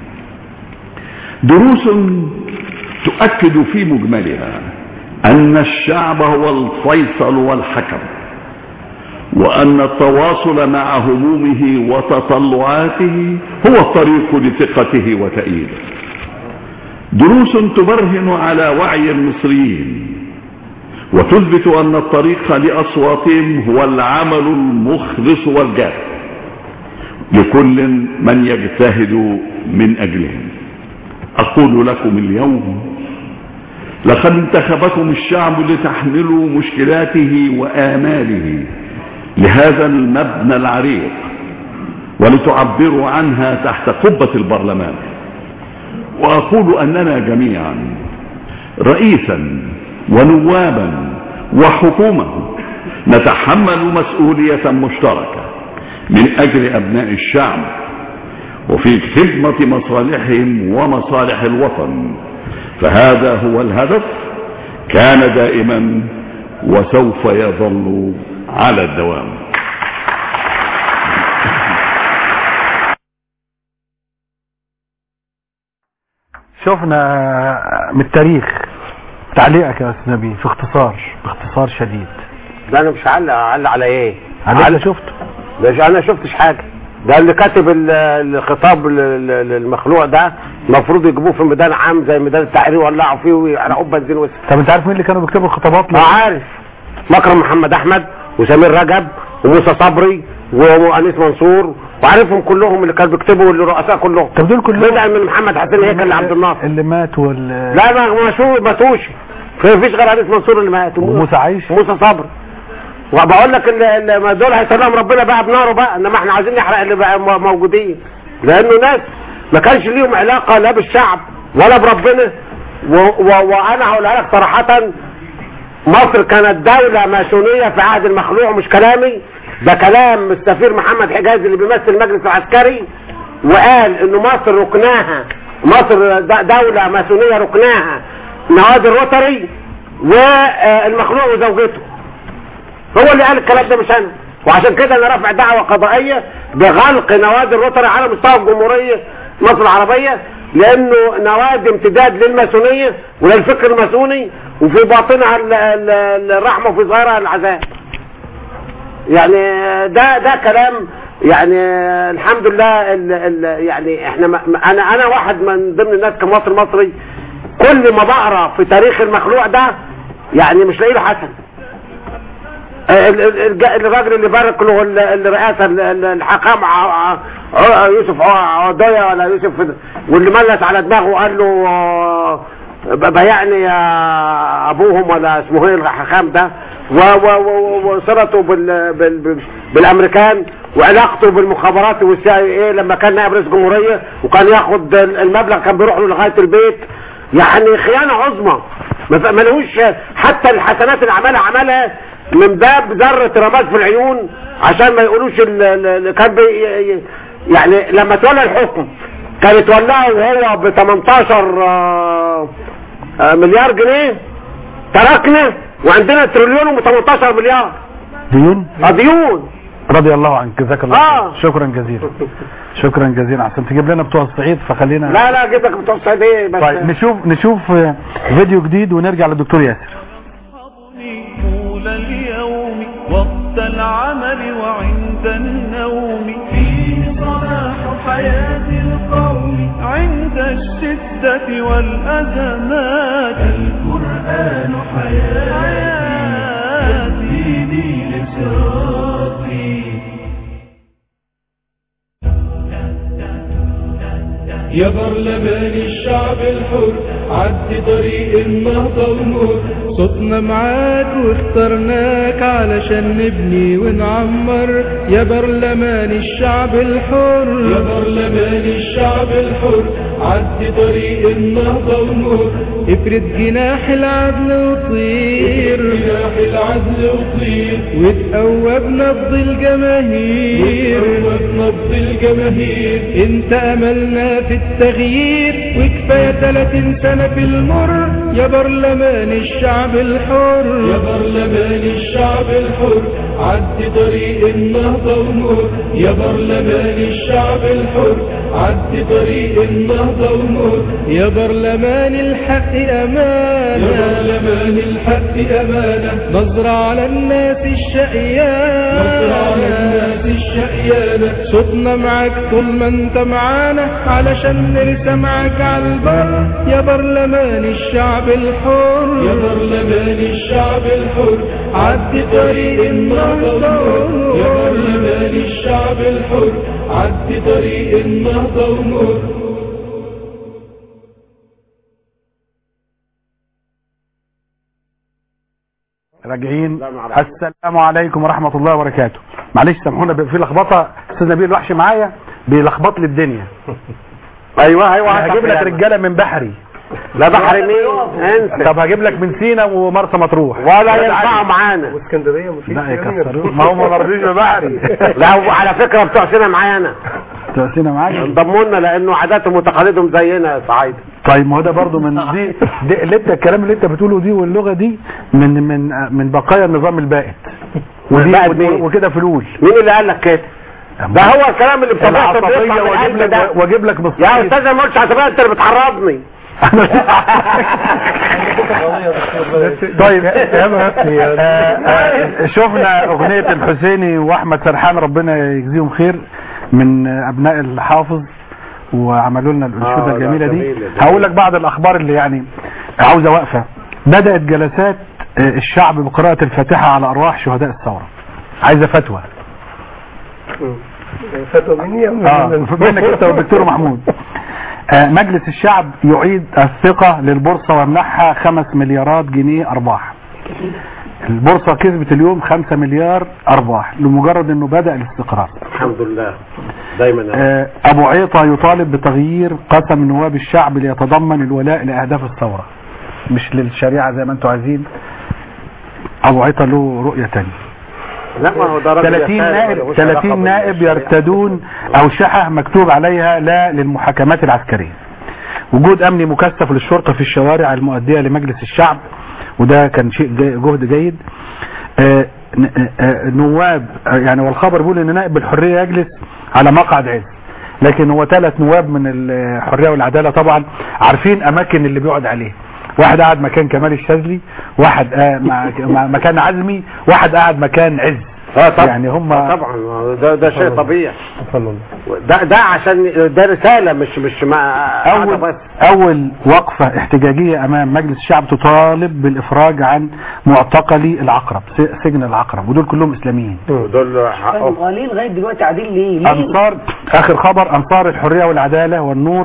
دروس تؤكد في مجملها أن الشعب هو الفيصل والحكم، وأن التواصل مع همومه وتطلعاته هو الطريق لثقته وتأييده. دروس تبرهن على وعي المصريين وتثبت أن الطريق لأصواتهم هو العمل المخلص والجاد لكل من يجتهد من أجلهم. أقول لكم اليوم لقد انتخبكم الشعب لتحملوا مشكلاته وآماله لهذا المبنى العريق ولتعبروا عنها تحت قبة البرلمان. وأقول أننا جميعا رئيسا ونوابا وحكومة نتحمل مسؤولية مشتركة من أجل أبناء الشعب وفي خدمة مصالحهم ومصالح الوطن، فهذا هو الهدف، كان دائما وسوف يظل على الدوام. شفنا من التاريخ تعليقك يا استاذ نبيل في اختصار باختصار شديد. ده انا مش هعلق اعلق على ايه؟ على اللي شفته. ده انا شفتش حاجه. ده اللي كاتب الخطاب للمخلوع ده المفروض يجيبوه في ميدان عام زي ميدان التحرير ويولعوا فيه ويحرقوه بنزين وسط. طب انت عارف مين اللي كانوا بيكتبوا الخطابات؟ ما عارف. مكرم محمد احمد وسمير رجب وموسى صبري وانيس منصور، وعارفهم كلهم اللي كانوا بيكتبوا الرؤساء كلهم. طب دول كلهم بدأ من محمد حسين هيكل لعبد الناصر اللي مات وال لا ما مشوا ماتوش. فيش غير انيس منصور اللي مات وموسى عايش وموسى صبري. وبقول لك اللي دول هيطلعهم ربنا بقى بناره بقى، انما احنا عايزين نحرق اللي بقى موجودين، لانه ناس ما كانش ليهم علاقه لا بالشعب ولا بربنا. وانا هقولها لك صراحه، مصر كانت دولة ماسونية في عهد المخلوع، مش كلامي، ده كلام السفير محمد حجازي اللي بيمثل المجلس العسكري، وقال ان مصر ركناها، مصر دولة ماسونية ركناها نوادي الروتري والمخلوع وزوجته. هو اللي قال الكلام ده مش انا، وعشان كده انا رافع دعوة قضائية بغلق نوادي الروتري على مستوى الجمهورية مصر العربية، لانه نوادي امتداد للماسونية وللفكر الماسوني، وفي باطنها الرحمة وفي ظاهرها العذاب. يعني ده ده كلام يعني الحمد لله. ال ال يعني احنا انا انا واحد من ضمن الناس كمواطن مصري، كل ما بقرا في تاريخ المخلوع ده يعني مش لاقي له حسن. الراجل اللي بارك له الرئاسه الحكام يوسف عضيه ولا يوسف، واللي ملت على دماغه وقال له بيعني يا ابوهم ولا اسمه ايه الحكام ده، وصلته بالامريكان وعلاقته بالمخابرات والسي اي اي لما كان نائب رئيس جمهوريه وكان ياخد المبلغ كان بيروح له لغايه البيت. يعني خيانه عظمى، ما لهوش حتى الحسنات اللي عملها عملها من باب ذره رماد في العيون عشان ما يقولوش اللي كان بي يعني لما تولى الحكم كان يتولاه وهو ب تمنتاشر مليار جنيه، تركنا وعندنا تريليون و تمنتاشر مليار ديون. اه ديون. رضي الله عنك، جزاك الله آه. شكرا جزيلا شكرا جزيلا. عشان تجيب لنا بتوع الصعيد فخلينا لا لا جيب لك بتوع الصعيد ايه بس. طيب نشوف نشوف فيديو جديد ونرجع للدكتور ياسر. طول اليوم وقت العمل وعند النوم، فيه صلاح حياة القوم عند الشدة والأزمات. القرآن حياتي دين لصراطي. يا برلمان الشعب الحر عد طريق النهضة ونور، صوتنا معاك واخترناك علشان نبني ونعمر. يا برلمان الشعب الحر، يا برلمان الشعب الحر عد طريق النهضة ونور، افرد جناح العدل وطير، جناح العدل وطير، وتقوى بنبض الجماهير، وتقوى بنبض الجماهير. انت املنا في التغيير وكفاية ثلاثين سنة في المر. يا برلمان الشعب الحر، يا برلمان الشعب الحر عد طريق النهضة ونور. يا برلمان الشعب الحر عد طريق النهضة ونور. يا برلمان الحق أمانة، يا برلمان الحق أمانة، نظرة على الناس الشقيانة، نظرة على الناس الشقيانة. صوتنا معاك طول ما انت معانا علشان نرسى معاك على البر. يا برلمان الشعب الحر، يا برلمان الشعب الحر عد طريق النهضة ونور. يا برلمان الشعب الحر عد طريق النهضة ونور. راجعين. السلام عليكم ورحمة الله وبركاته. معلش سامحونا في لخبطة، استاذ نبيل الوحش معايا بيلخبط لي الدنيا. ايوه ايوه هجيب لك رجاله من بحري لا بحر مين انسى. طب هجيب لك من سينا ومرسى مطروح ولا ينفعوا معانا. واسكندريه مفيش لا يكسروه، ما هم ما رضيوش ببحري. لا على فكره بتوع سينا معانا، بتوع سينا معايا انضموا لنا لانه عاداتهم وتقاليدهم زينا يا صعيدي. طيب ما هو ده برضه من دي, دي اللي انت الكلام اللي انت بتقوله دي واللغه دي من من من بقايا النظام البائد ودي وكده فلول. مين اللي قال لك كده؟ ده هو الكلام اللي بطبيعته بيطلع من واجيب لك واجيب لك يا استاذ ما قلتش عصبيه، انت اللي بتحرضني. طيب شفنا اغنيه الحسيني واحمد سرحان ربنا يجزيهم خير من ابناء الحافظ وعملوا لنا الانشوده الجميله دي. هقول لك بعض الاخبار اللي يعني عاوزه وقفه. بدات جلسات الشعب بقراءه الفاتحه على ارواح شهداء الثوره. عايزه فتوى. فتوى مني اه منك انت والدكتور محمود. آه مجلس الشعب يعيد الثقة للبورصة ويمنحها خمس مليارات جنيه أرباح. البورصة كسبت اليوم خمسة مليار أرباح لمجرد أنه بدأ الاستقرار. الحمد لله دايما. آه أبو عيطة يطالب بتغيير قسم نواب الشعب ليتضمن الولاء لأهداف الثورة مش للشريعة زي ما أنتم عايزين. أبو عيطة له رؤية تانية. لا ما هو ده ثلاثين نائب ثلاثين نائب يرتدون أوشحة مكتوب عليها لا للمحاكمات العسكرية. وجود أمني مكثف للشرطة في الشوارع المؤدية لمجلس الشعب وده كان شيء جهد جيد. آآ آآ نواب يعني والخبر بيقول ان نائب الحرية يجلس على مقعد عز، لكن هو ثلاث نواب من الحرية والعدالة طبعا عارفين اماكن اللي بيقعد عليه. واحد قاعد مكان كمال الشاذلي، واحد مكان عزمي، واحد قاعد مكان عز. اه طبعا يعني هم طبعا ده ده شيء طبيعي. ده ده عشان ده رساله مش مش مع اول بس. اول وقفه احتجاجيه امام مجلس الشعب تطالب بالافراج عن معتقلي العقرب، سجن العقرب، ودول كلهم اسلاميين. دول ليه لغايه دلوقتي قاعدين ليه؟ ليه؟ انصار اخر خبر انصار الحريه والعداله والنور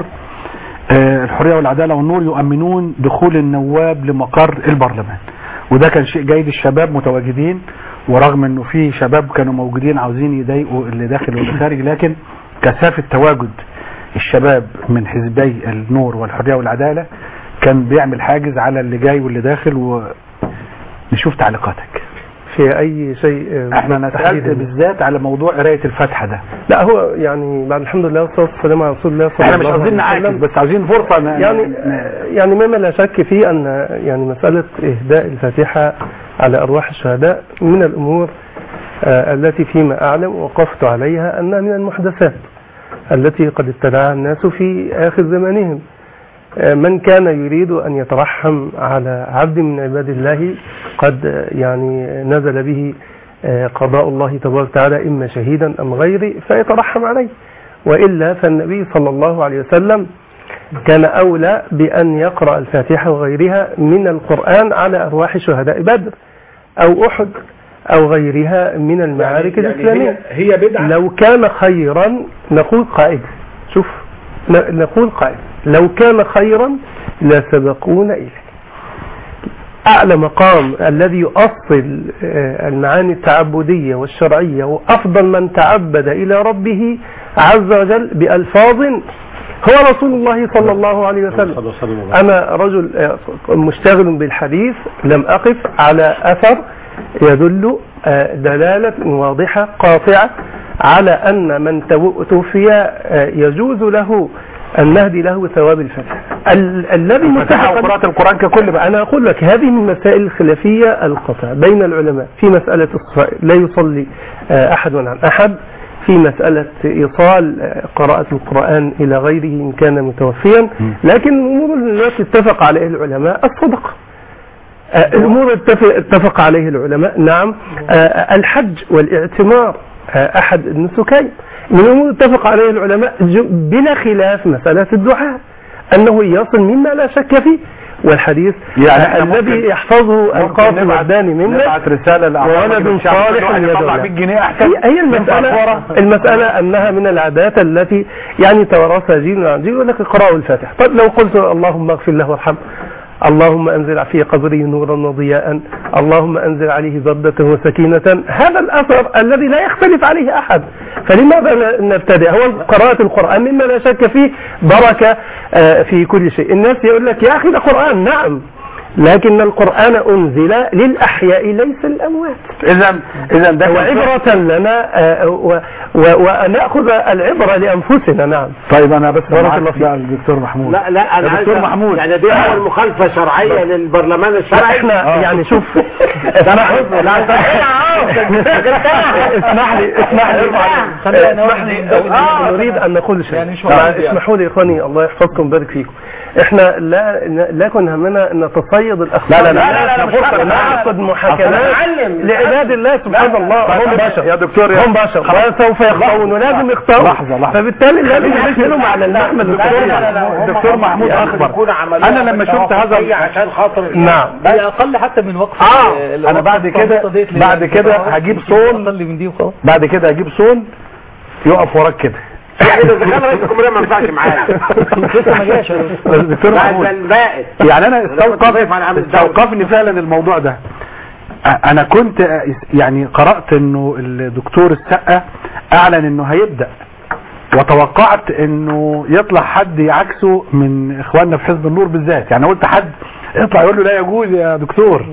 آه الحريه والعداله والنور يؤمنون دخول النواب لمقر البرلمان، وده كان شيء جيد. الشباب متواجدين ورغم انه في شباب كانوا موجودين عاوزين يضايقوا اللي داخل واللي خارج، لكن كثافه تواجد الشباب من حزبي النور والحريه والعداله كان بيعمل حاجز على اللي جاي واللي داخل. ونشوف تعليقاتك في اي شيء. احنا نسألت بالذات على موضوع قرايه الفاتحه ده. لا هو يعني بعد الحمد لله والصلاه والسلام على رسول الله صلى الله عليه وسلم. احنا مش عاوزين نعاكس بس عاوزين فرصه يعني يعني مما لا شك فيه ان يعني مساله اهداء الفاتحه على ارواح الشهداء من الامور آه التي فيما اعلم وقفت عليها انها من المحدثات التي قد ابتدعها الناس في اخر زمانهم. آه من كان يريد ان يترحم على عبد من عباد الله قد آه يعني نزل به آه قضاء الله تبارك وتعالى اما شهيدا ام غيره فيترحم عليه، والا فالنبي صلى الله عليه وسلم كان أولى بأن يقرأ الفاتحة وغيرها من القرآن على أرواح شهداء بدر أو أحد أو غيرها من المعارك يعني الإسلامية. يعني هي, هي بدعة. لو كان خيرا نقول قائد، شوف نقول قائد لو كان خيرا لسبقونا إليه. أعلى مقام الذي يؤصل المعاني التعبدية والشرعية وأفضل من تعبد إلى ربه عز وجل بألفاظ هو رسول الله صلى الله عليه وسلم. أنا رجل مشتغل بالحديث لم أقف على أثر يدل دلالة واضحة قاطعة على أن من توفي يجوز له أن نهدي له ثواب الفتح. الذي متفق قراءة القرآن ككل بقى. أنا أقول لك هذه من مسائل الخلافية القطع بين العلماء في مسألة لا يصلي أحد عن أحد، في مسألة إيصال قراءة القرآن إلى غيره إن كان متوفيا، لكن الأمور التي اتفق عليها العلماء الصدقة. الأمور اتفق عليه العلماء نعم الحج والاعتمار أحد النسكين. من الأمور اتفق عليه العلماء بلا خلاف مسألة الدعاء أنه يصل مما لا شك فيه، والحديث يعني الذي يحفظه القاضي وعداني منه نبعت رسالة وولد صالح يدعو جنيه أحسن. هي المسألة المسألة أنها من العادات التي يعني تورثها جيل عن جيل، ولكن قراءة الفاتحة. طب لو قلت اللهم اغفر له وارحمه اللهم أنزل في قبره نورا وضياء، اللهم أنزل عليه بردة وسكينة. هذا الأثر الذي لا يختلف عليه أحد، فلماذا نبتدئ؟ هو قراءة القرآن مما لا شك فيه بركة في كل شيء. الناس يقول لك يا أخي ده قرآن، نعم، لكن القرآن أنزل للأحياء ليس للأموات. إذا إذا ده وعبرة لنا ونأخذ العبرة لأنفسنا. نعم. طيب أنا بس بارك الله فيك الدكتور محمود. لا لا أنا دكتور محمود يعني دي أول مخالفة شرعية للبرلمان الشرعي. احنا يعني شوف اسمح لي اسمح لي اسمح لي نريد أن نقول شيء. اسمحوا لي إخواني، الله يحفظكم ويبارك فيكم. احنا لا لا كن همنا ان نتصيد الاخبار. لا لا لا لا فرصه نعقد محاكمات لعباد الله سبحان الله. هم بشر يا دكتور، هم بشر وسوف يخطئون ولازم يخطئوا. لحظه لحظه فبالتالي لازم نحملهم على المحمل القضيه. الدكتور محمود اخبر انا لما شفت هذا عشان خاطر نعم اقل حتى من وقت. اه انا بعد كده بعد كده هجيب صون بعد كده هجيب صون يقف وراك كده. يعني اذا كان رئيس الجمهوريه ما ينفعش معايا لسه ما جاش الدكتور محمود. يعني انا استوقف استوقفني فعلا الموضوع ده. انا كنت يعني قرأت انه الدكتور السقا اعلن انه هيبدأ، وتوقعت انه يطلع حد يعكسه من اخواننا في حزب النور بالذات. يعني قلت حد يطلع يقول له لا يجوز يا دكتور،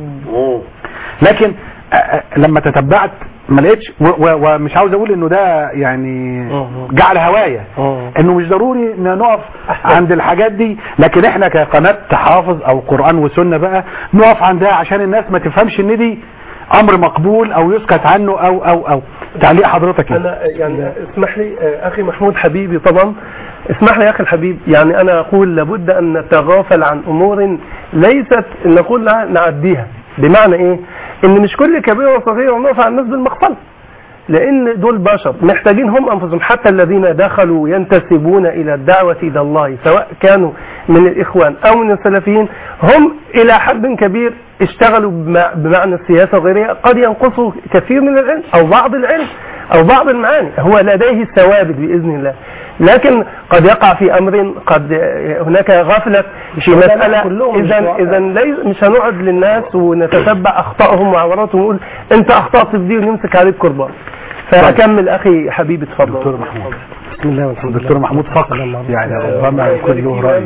لكن لما تتبعت ما لقيتش، ومش عاوز اقول انه ده يعني جعل هوايه، انه مش ضروري ان نقف عند الحاجات دي، لكن احنا كقناه تحافظ او قرآن وسنه بقى نقف عندها عشان الناس ما تفهمش ان دي امر مقبول او يسكت عنه او او او تعليق حضرتك. انا يعني اسمح لي اخي محمود حبيبي، طبعا اسمح لي يا اخي الحبيب، يعني انا اقول لابد ان نتغافل عن امور ليست نقول نعديها. بمعنى ايه؟ ان مش كل كبير وصغير ونقف على الناس بالمقتل، لان دول بشر محتاجين هم انفسهم. حتى الذين دخلوا ينتسبون الى الدعوة الى الله سواء كانوا من الاخوان او من السلفيين، هم الى حد كبير اشتغلوا بمعنى السياسة وغيرها، قد ينقصوا كثير من العلم او بعض العلم او بعض المعاني، هو لديه الثوابت باذن الله، لكن قد يقع في امر، قد هناك غفلة في مسألة. اذا اذا مش هنقعد للناس ونتتبع اخطائهم وعوراتهم ونقول انت اخطأت في دي ونمسك عليك قربان. فاكمل اخي حبيبي اتفضل. دكتور محمود. بسم الله والحمد لله. دكتور محمود فقر يعني ربما يكون له رأي.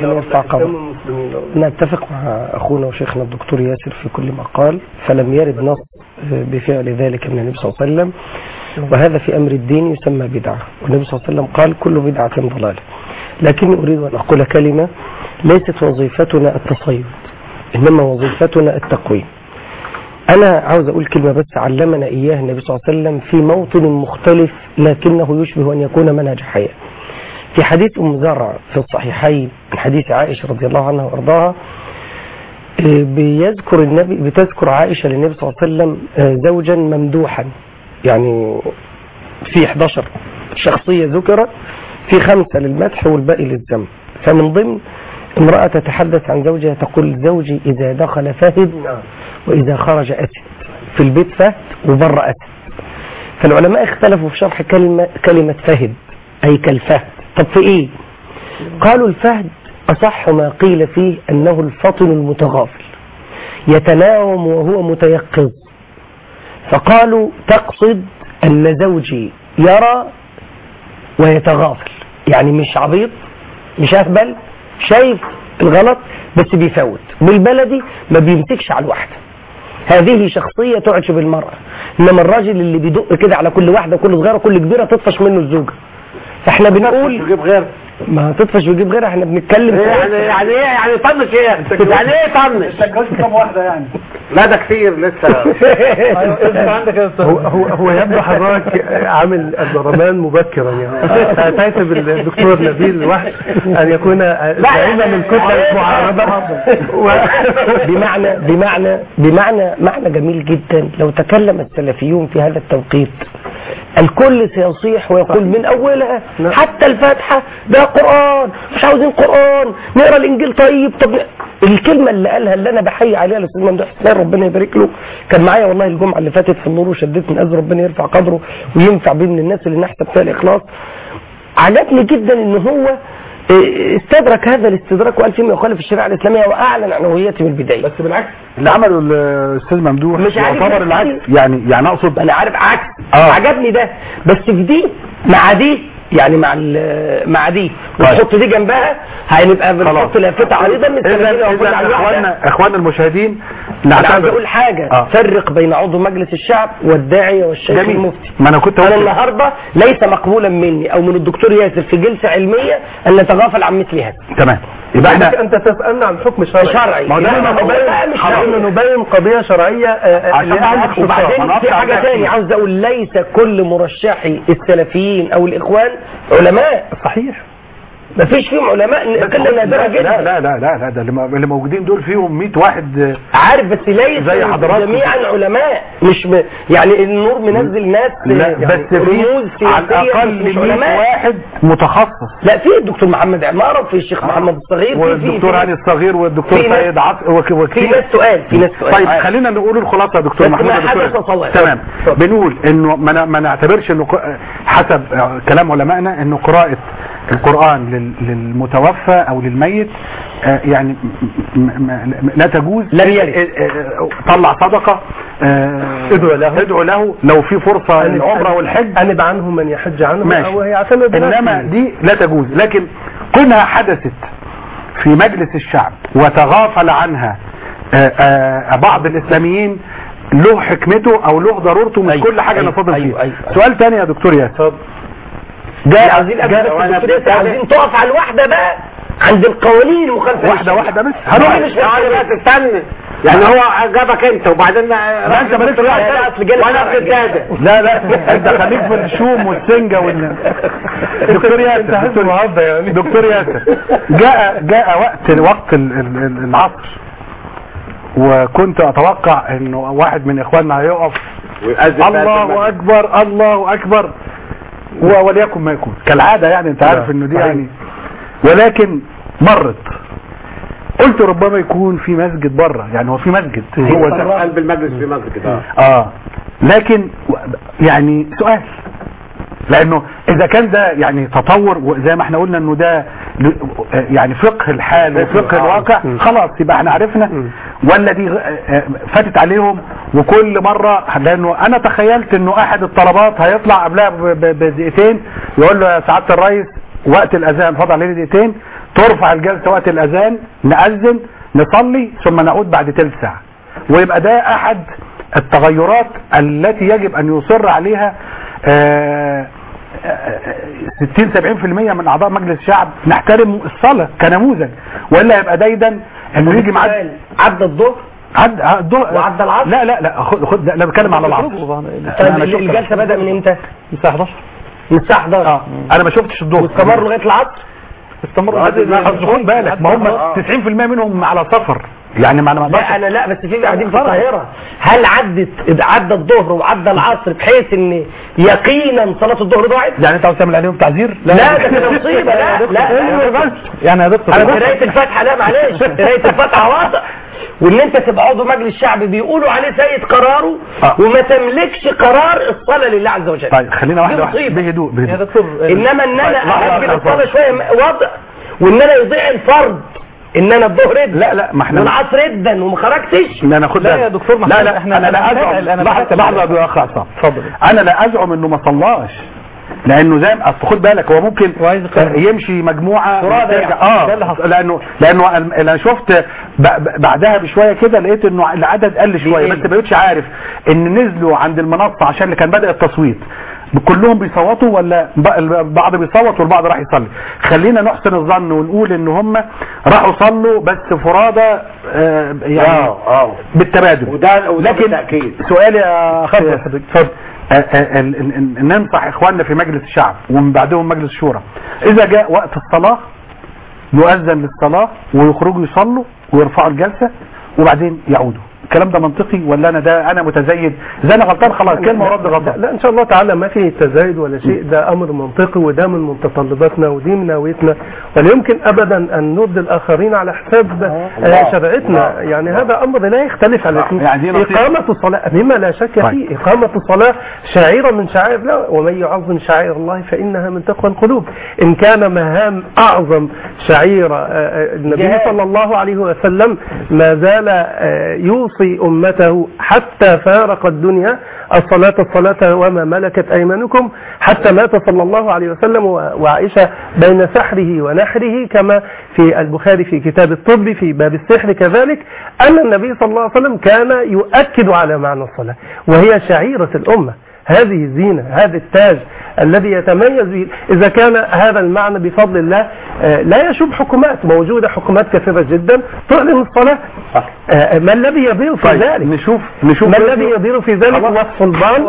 أنا أتفق مع أخونا وشيخنا الدكتور ياسر في كل ما قال، فلم يرد نص بفعل ذلك من النبي صلى الله عليه وسلم، وهذا في أمر الدين يسمى بدعة، والنبي صلى الله عليه وسلم قال كل بدعة ضلالة. لكني أريد أن أقول كلمة، ليست وظيفتنا التصيد، إنما وظيفتنا التقويم. أنا عاوز أقول كلمة بس علمنا إياه النبي صلى الله عليه وسلم في موطن مختلف لكنه يشبه أن يكون منهج حياة. في حديث أم زرع في الصحيحين من حديث عائشة رضي الله عنها وأرضاها، بيذكر النبي بتذكر عائشة للنبي صلى الله عليه وسلم زوجا ممدوحا، يعني في إحدى عشرة شخصية ذكرت، في خمسة للمدح والباقي للذم. فمن ضمن امرأة تتحدث عن زوجها تقول زوجي إذا دخل فهد وإذا خرج أسد، في البيت فهد وبره أسد. فالعلماء اختلفوا في شرح كلمة, كلمة فهد أي كالفهد. طب في إيه؟ قالوا الفهد أصح ما قيل فيه أنه الفطن المتغافل يتناوم وهو متيقظ، فقالوا تقصد أن زوجي يرى ويتغافل، يعني مش عبيط مش أهبل، شايف الغلط بس بيفوت، بالبلدي ما بيمسكش على الواحدة. هذه شخصية تعجب المرأة، إنما الراجل اللي بيدق كده على كل واحدة وكل صغيرة وكل كبيرة تطفش منه الزوجة. فاحنا بنقول غير ما تطفش ويجيب غيرها، احنا بنتكلم يعني يعني ايه يعني طنش ايه يعني ايه طنش انت كم واحده يعني؟ لا ده كتير لسه. هو هو هو يبدو حضرتك عامل البرلمان مبكرا، يعني اتيت بالدكتور نبيل الوحش ان يكون دائما من كتله المعارضه. بمعنى بمعنى بمعنى معنى جميل جدا. لو تكلم السلفيون في هذا التوقيت الكل سيصيح ويقول من اولها حتى الفاتحه ده قرآن، مش عاوزين قرآن، نقرا الانجيل. طيب طب الكلمه اللي قالها اللي انا بحيي عليها الاستاذ ممدوح حسين ربنا يبارك له، كان معايا والله الجمعه اللي فاتت في النور وشديت من اذن ربنا يرفع قدره وينفع بيه من الناس اللي نحسب فيها الاخلاص. عجبني جدا ان هو استدرك هذا الاستدراك وقال فيما يخالف الشريعه الاسلاميه واعلن عن هويته من البدايه. بس بالعكس اللي عمله الاستاذ ممدوح مش يعتبر العكس، يعني يعني اقصد انا عارف عكس آه. عجبني ده، بس في دي مع دي يعني مع مع دي وتحط دي جنبها هنبقى بنحط لافته عريضه من اخواننا اخواننا المشاهدين انا عايز اقول حاجه آه. فرق بين عضو مجلس الشعب والداعيه والشيخ المفتي. ما انا كنت انا النهارده ليس مقبولا مني او من الدكتور ياسر في جلسه علميه ان نتغافل عن مثل هذا. تمام، يبقى احنا انت تسالنا عن حكم شرعي شرعي ما نبين نبين قضيه شرعيه وبعدين في حاجه ثانيه عاوز اقول ليس كل مرشحي السلفيين او الاخوان علماء. صحيح مفيش فيهم علماء قله نادره جدا. لا لا لا لا لا ده اللي موجودين دول فيهم مية واحد عارف، بس ليس زي حضراتكم جميعا علماء، مش م... يعني النور منزل ناس لا يعني بس في على الاقل مية واحد متخصص. لا في الدكتور محمد عماره وفي الشيخ محمد الصغير والدكتور علي الصغير والدكتور سيد عاطف في ناس سؤال في ناس سؤال طيب خلينا نقول الخلاصه يا دكتور محمود دكتور تمام. بنقول انه ما نعتبرش انه حسب كلام علمائنا انه قراءه القرآن للمتوفى او للميت يعني لا تجوز. لم يرد. طلع صدقة ادعو له ادعو له لو في فرصة للعمرة والحج انب عنه من يحج عنه او يعتمد. انما دي لا تجوز، لكن كونها حدثت في مجلس الشعب وتغافل عنها بعض الاسلاميين له حكمته او له ضرورته، مش كل حاجة نفضل فيه. سؤال تاني يا دكتور ياسر، جاء عايزين عايزين تقف على الواحده بقى عند القوانين المخالفه واحده واحده بس هروح مش بس استنى يعني هو جابك انت وبعدين لا انت مالكش وانا في الجاده لا لا انت خليك في الشوم والسنجه وال دكتور ياسر دكتور يعني دكتور ياسر جاء جاء وقت وقت العصر وكنت اتوقع انه واحد من اخواننا هيقف الله اكبر الله اكبر وليكن ما يكون كالعادة، يعني انت عارف انه دي يعني، ولكن مرت قلت ربما يكون في مسجد بره، يعني هو في مسجد هو قلب المجلس في مسجد اه اه لكن يعني سؤال، لانه اذا كان ده يعني تطور وزي ما احنا قلنا انه ده يعني فقه الحال وفقه الواقع خلاص يبقى احنا عرفنا، ولا دي فاتت عليهم وكل مرة؟ لانه انا تخيلت انه احد الطلبات هيطلع قبلها بدقيقتين يقول له يا سعادة الرئيس وقت الاذان فضل علينا دقيقتين، ترفع الجلسة وقت الاذان نأذن نصلي ثم نعود بعد تلت ساعة، ويبقى ده احد التغيرات التي يجب ان يصر عليها آه ستين سبعين في المية من اعضاء مجلس الشعب. نحترم الصلاة كنموذج، ولا يبقى دايدا انه يجي معد عدى الظهر عد الظهر وعدى العصر. لا لا لا خد خد لا بتكلم على العصر. طيب الجلسة بدأ من امتى؟ من الساعة حداشر من الساعة حداشر اه انا ما شفتش الظهر واستمر لغاية العصر. استمر خد بالك ما هم تسعين في المية منهم على سفر، يعني ما انا ما لا انا لا بس في قاعدين في القاهره. هل عدت عدى الظهر وعدى العصر بحيث ان يقينا صلاه الظهر ضاعت؟ يعني انت عاوز تعمل عليهم تعذير؟ لا ده كده مصيبه. لا لا بس يعني يا دكتور قرايه الفاتحه لا معلش قرايه الفاتحه واضح، وان انت تبقى عضو مجلس الشعب بيقولوا عليه سيد قراره آه. وما تملكش قرار الصلاه لله عز وجل. طيب خلينا واحده واحده بهدوء يا دكتور. انما ان انا اجل الصلاه شويه وضع، وان انا يضيع الفرض ان انا الظهر رد لا لا ما احنا والعصر ردا وما خرجتش. لا انا خد لا يا دكتور محمد لا لا احنا انا لا ازعم انا لحظه لحظه يا اخ عصام اتفضل. انا لا ازعم انه ما صلاش، لانه زي ما خد بالك هو ممكن يمشي مجموعه اه لانه لانه انا شفت بعدها بشويه كده لقيت انه العدد قل شويه، بس ما بقتش عارف ان نزلوا عند المنصه عشان اللي كان بدأ التصويت كلهم بيصوتوا ولا بعض بيصوت والبعض راح يصلي. خلينا نحسن الظن ونقول ان هم راحوا صلوا بس فرادى آه يعني آه آه. بالتبادل. وده لكن سؤالي يا اخي اتفضل، ننصح اخواننا في مجلس الشعب ومن بعدهم مجلس الشورى اذا جاء وقت الصلاة يؤذن للصلاة ويخرجوا يصلوا ويرفعوا الجلسة وبعدين يعودوا. الكلام ده منطقي ولا انا ده انا متزايد؟ اذا انا غلطان خلاص كلمه ورد غلط. لا ان شاء الله تعالى ما فيه تزايد ولا شيء، ده امر منطقي وده من متطلباتنا ودي من نويتنا، ولا يمكن ابدا ان نرد الاخرين على حساب شريعتنا. يعني هذا امر لا يختلف على يعني اقامه الصلاه مما لا شك فيه. اقامه الصلاه شعيره من شعائر الله، ومن يعظم شعائر الله فانها من تقوى القلوب. ان كان مهام اعظم شعيره النبي صلى الله عليه وسلم ما زال يوصي امته حتى فارق الدنيا الصلاة الصلاة وما ملكت أيمانكم، حتى مات صلى الله عليه وسلم وعائشة بين سحره ونحره كما في البخاري في كتاب الطب في باب السحر كذلك، أن النبي صلى الله عليه وسلم كان يؤكد على معنى الصلاة وهي شعيرة الأمة. هذه الزينة، هذا التاج الذي يتميز به. إذا كان هذا المعنى بفضل الله لا يشوب حكومات، موجودة حكومات كثيرة جدا تعلن الصلاة. ما الذي يضير في طيب ذلك؟ نشوف نشوف ما الذي يضير في ذلك؟ والسلطان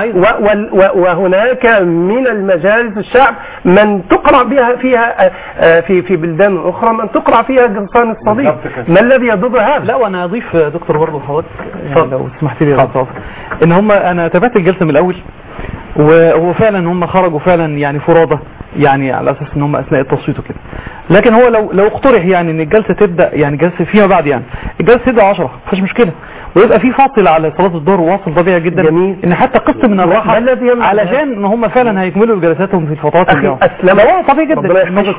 وهناك من المجالس الشعب من تقرأ بها فيها في في بلدان أخرى من تقرأ فيها قرصان الصليب. ما الذي يضر هذا؟ لا وانا اضيف دكتور برضه حضرتك لو سمحت لي يا دكتور ان هم انا تابعت الجلسه من الاول، وهو فعلا هم خرجوا فعلا يعني فرادى يعني على اساس ان هم اثناء التصويت وكده، لكن هو لو لو اقترح يعني ان الجلسه تبدا يعني جلسه فيما بعد يعني الجلسه تبدا عشرة مفيش مشكله، ويبقى في فاصل على صلاه الظهر وواصل طبيعي جدا. جميل. ان حتى قسط من الراحه علشان ان هم فعلا هيكملوا جلساتهم في الفترات اللي اسلم طبيعي جدا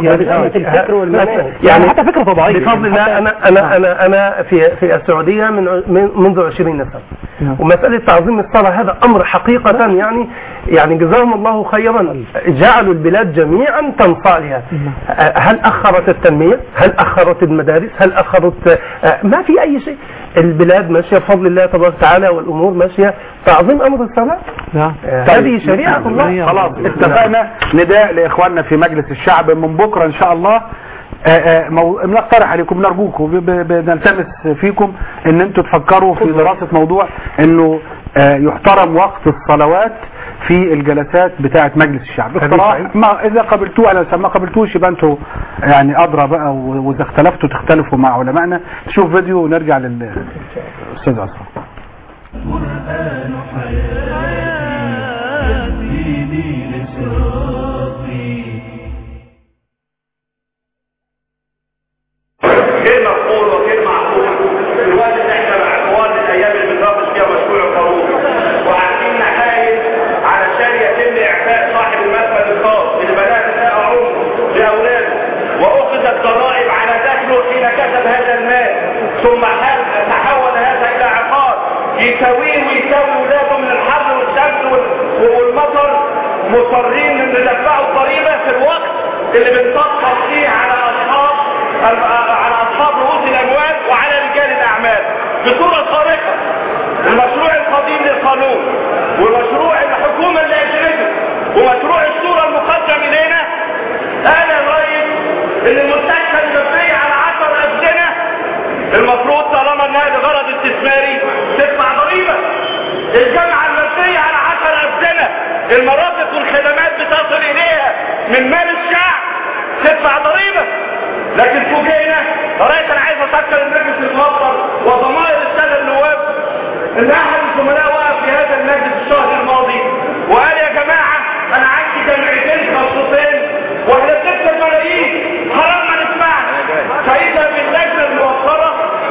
يعني, يعني حتى فكره طبيعيه بفضل الله. انا انا انا انا في في السعوديه من منذ عشرين سنه، ومساله تعظيم الصلاه هذا امر حقيقه يعني يعني جزاهم الله خيرا جعلوا البلاد جميعا تنصاع لها. هل اخرت التنميه؟ هل اخرت المدارس؟ هل اخرت؟ ما في اي شيء. البلاد ماشيه بفضل الله تبارك وتعالى والامور ماشيه. تعظيم امر الصلاه هذه شريعه الله. خلاص اتفقنا. نداء لاخواننا في مجلس الشعب من بكره ان شاء الله بنقترح عليكم نرجوكم بنلتمس فيكم ان انتم تفكروا في دراسه موضوع انه يحترم وقت الصلوات في الجلسات بتاعه مجلس الشعب. اقتراح ما اذا قبلتوه على ما قبلتوش يبقى انتوا يعني ادرى بقى، واذا اختلفتوا تختلفوا مع علمائنا. نشوف فيديو ونرجع للاستاذ عصام. غير مقبول وغير معقول في الوقت اللي احنا مع اخوان الايام اللي بنناقش فيها مشروع القانون وعارفين نحايل علشان يتم اعفاء صاحب المدخل الخاص اللي بدات تساء عمره لاولاده واخذت ضرائب على دخله حين كسب هذا المال، ثم تحول هذا الى عقار يساويه ويساوي اولاده من الحر والشمس والمطر، مضطرين ان ندفعوا الضريبه في الوقت اللي بنطبق فيه على اصحاب على اصحاب رؤوس الاموال وعلى رجال الاعمال بصوره خارقه. المشروع القديم للقانون ومشروع الحكومه اللي اجرته ومشروع الصوره المقدم الينا قال الرئيس ان المستشفى المبنيه على عشر ابدنه المفروض طالما انها لغرض استثماري تدفع ضريبه. الجامعه المبنيه على عشر ابدنه المرافق والخدمات بتصل اليها من مال الشعب تدفع ضريبه. لكن فوجئنا رئيس انا عايز افكر المجلس الموقر وضمائر الساده النواب ان احد الزملاء وقف في هذا المجلس الشهر الماضي وقال يا جماعه انا عندي جامعتين خاصتين واحنا بنكسب ملايين حرام ما نسمعش. فاذا باللجنه الموقره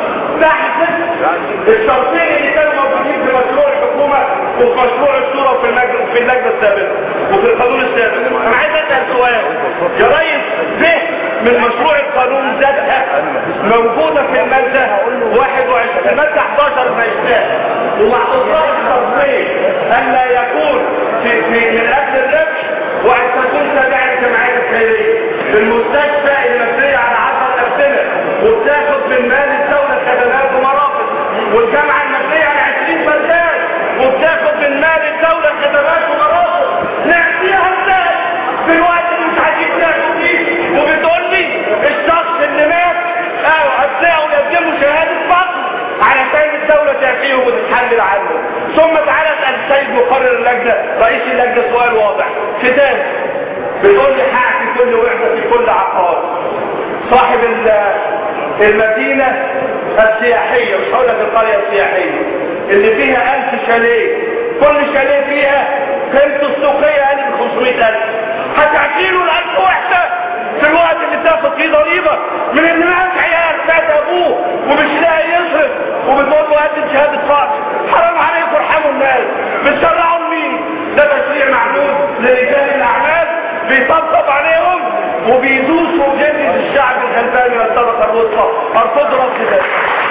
تحت الشرطين اللي كانوا موجودين في مشروع الحكومه وفي مشروع الشورى وفي اللجنه وفي اللجنه السابقه وفي القانون السابق. انا عايز اسال سؤال يا ريس، ليه من مشروع القانون ذاتها موجودة في المادة واحد وعشرين المادة احد عشر مجلس ومع اصرار التصريح ان لا يكون في في من اجل الربح وان تكون تابعة الجمعيات الخيرية. المستشفى اللي مبنية على عشر ابدنة وبتاخد من مال الدولة خدمات ومرافق، والجامعة المبنية على عشرين فردان وبتاخد من مال الدولة خدمات ومرافق، نعطيها ازاي في الوقت اللي مش عايزين تاخد فيه؟ وبتقول لي الشخص اللي مات اه ابنائه يقدموا شهاده فقر علشان الدوله تعفيه وتتحلل عنه. ثم تعالى اسال السيد مقرر اللجنه رئيس اللجنه سؤال واضح ختام، بتقول لي حق في كل وحده في كل عقار. صاحب المدينه السياحية، مش هقول لك القرية السياحية اللي فيها ألف شاليه، كل شاليه فيها قيمته السوقية أقل من خمسمائة ألف، هتعطيله الألف وحدة في الوقت اللي تاخد فيه ضريبة من اللي معاك عيال فات أبوه ومش لاقي يصرف وبتقول له قدم شهادة فقر. حرام عليكم ارحموا الناس، بتشرعوا لمين؟ ده تشريع معمول لرجال الأعمال بيطبطب عليهم وبيدوسوا جلد الشعب الغلباني والطبقة الوسطى. ارفضوا رفض ذلك.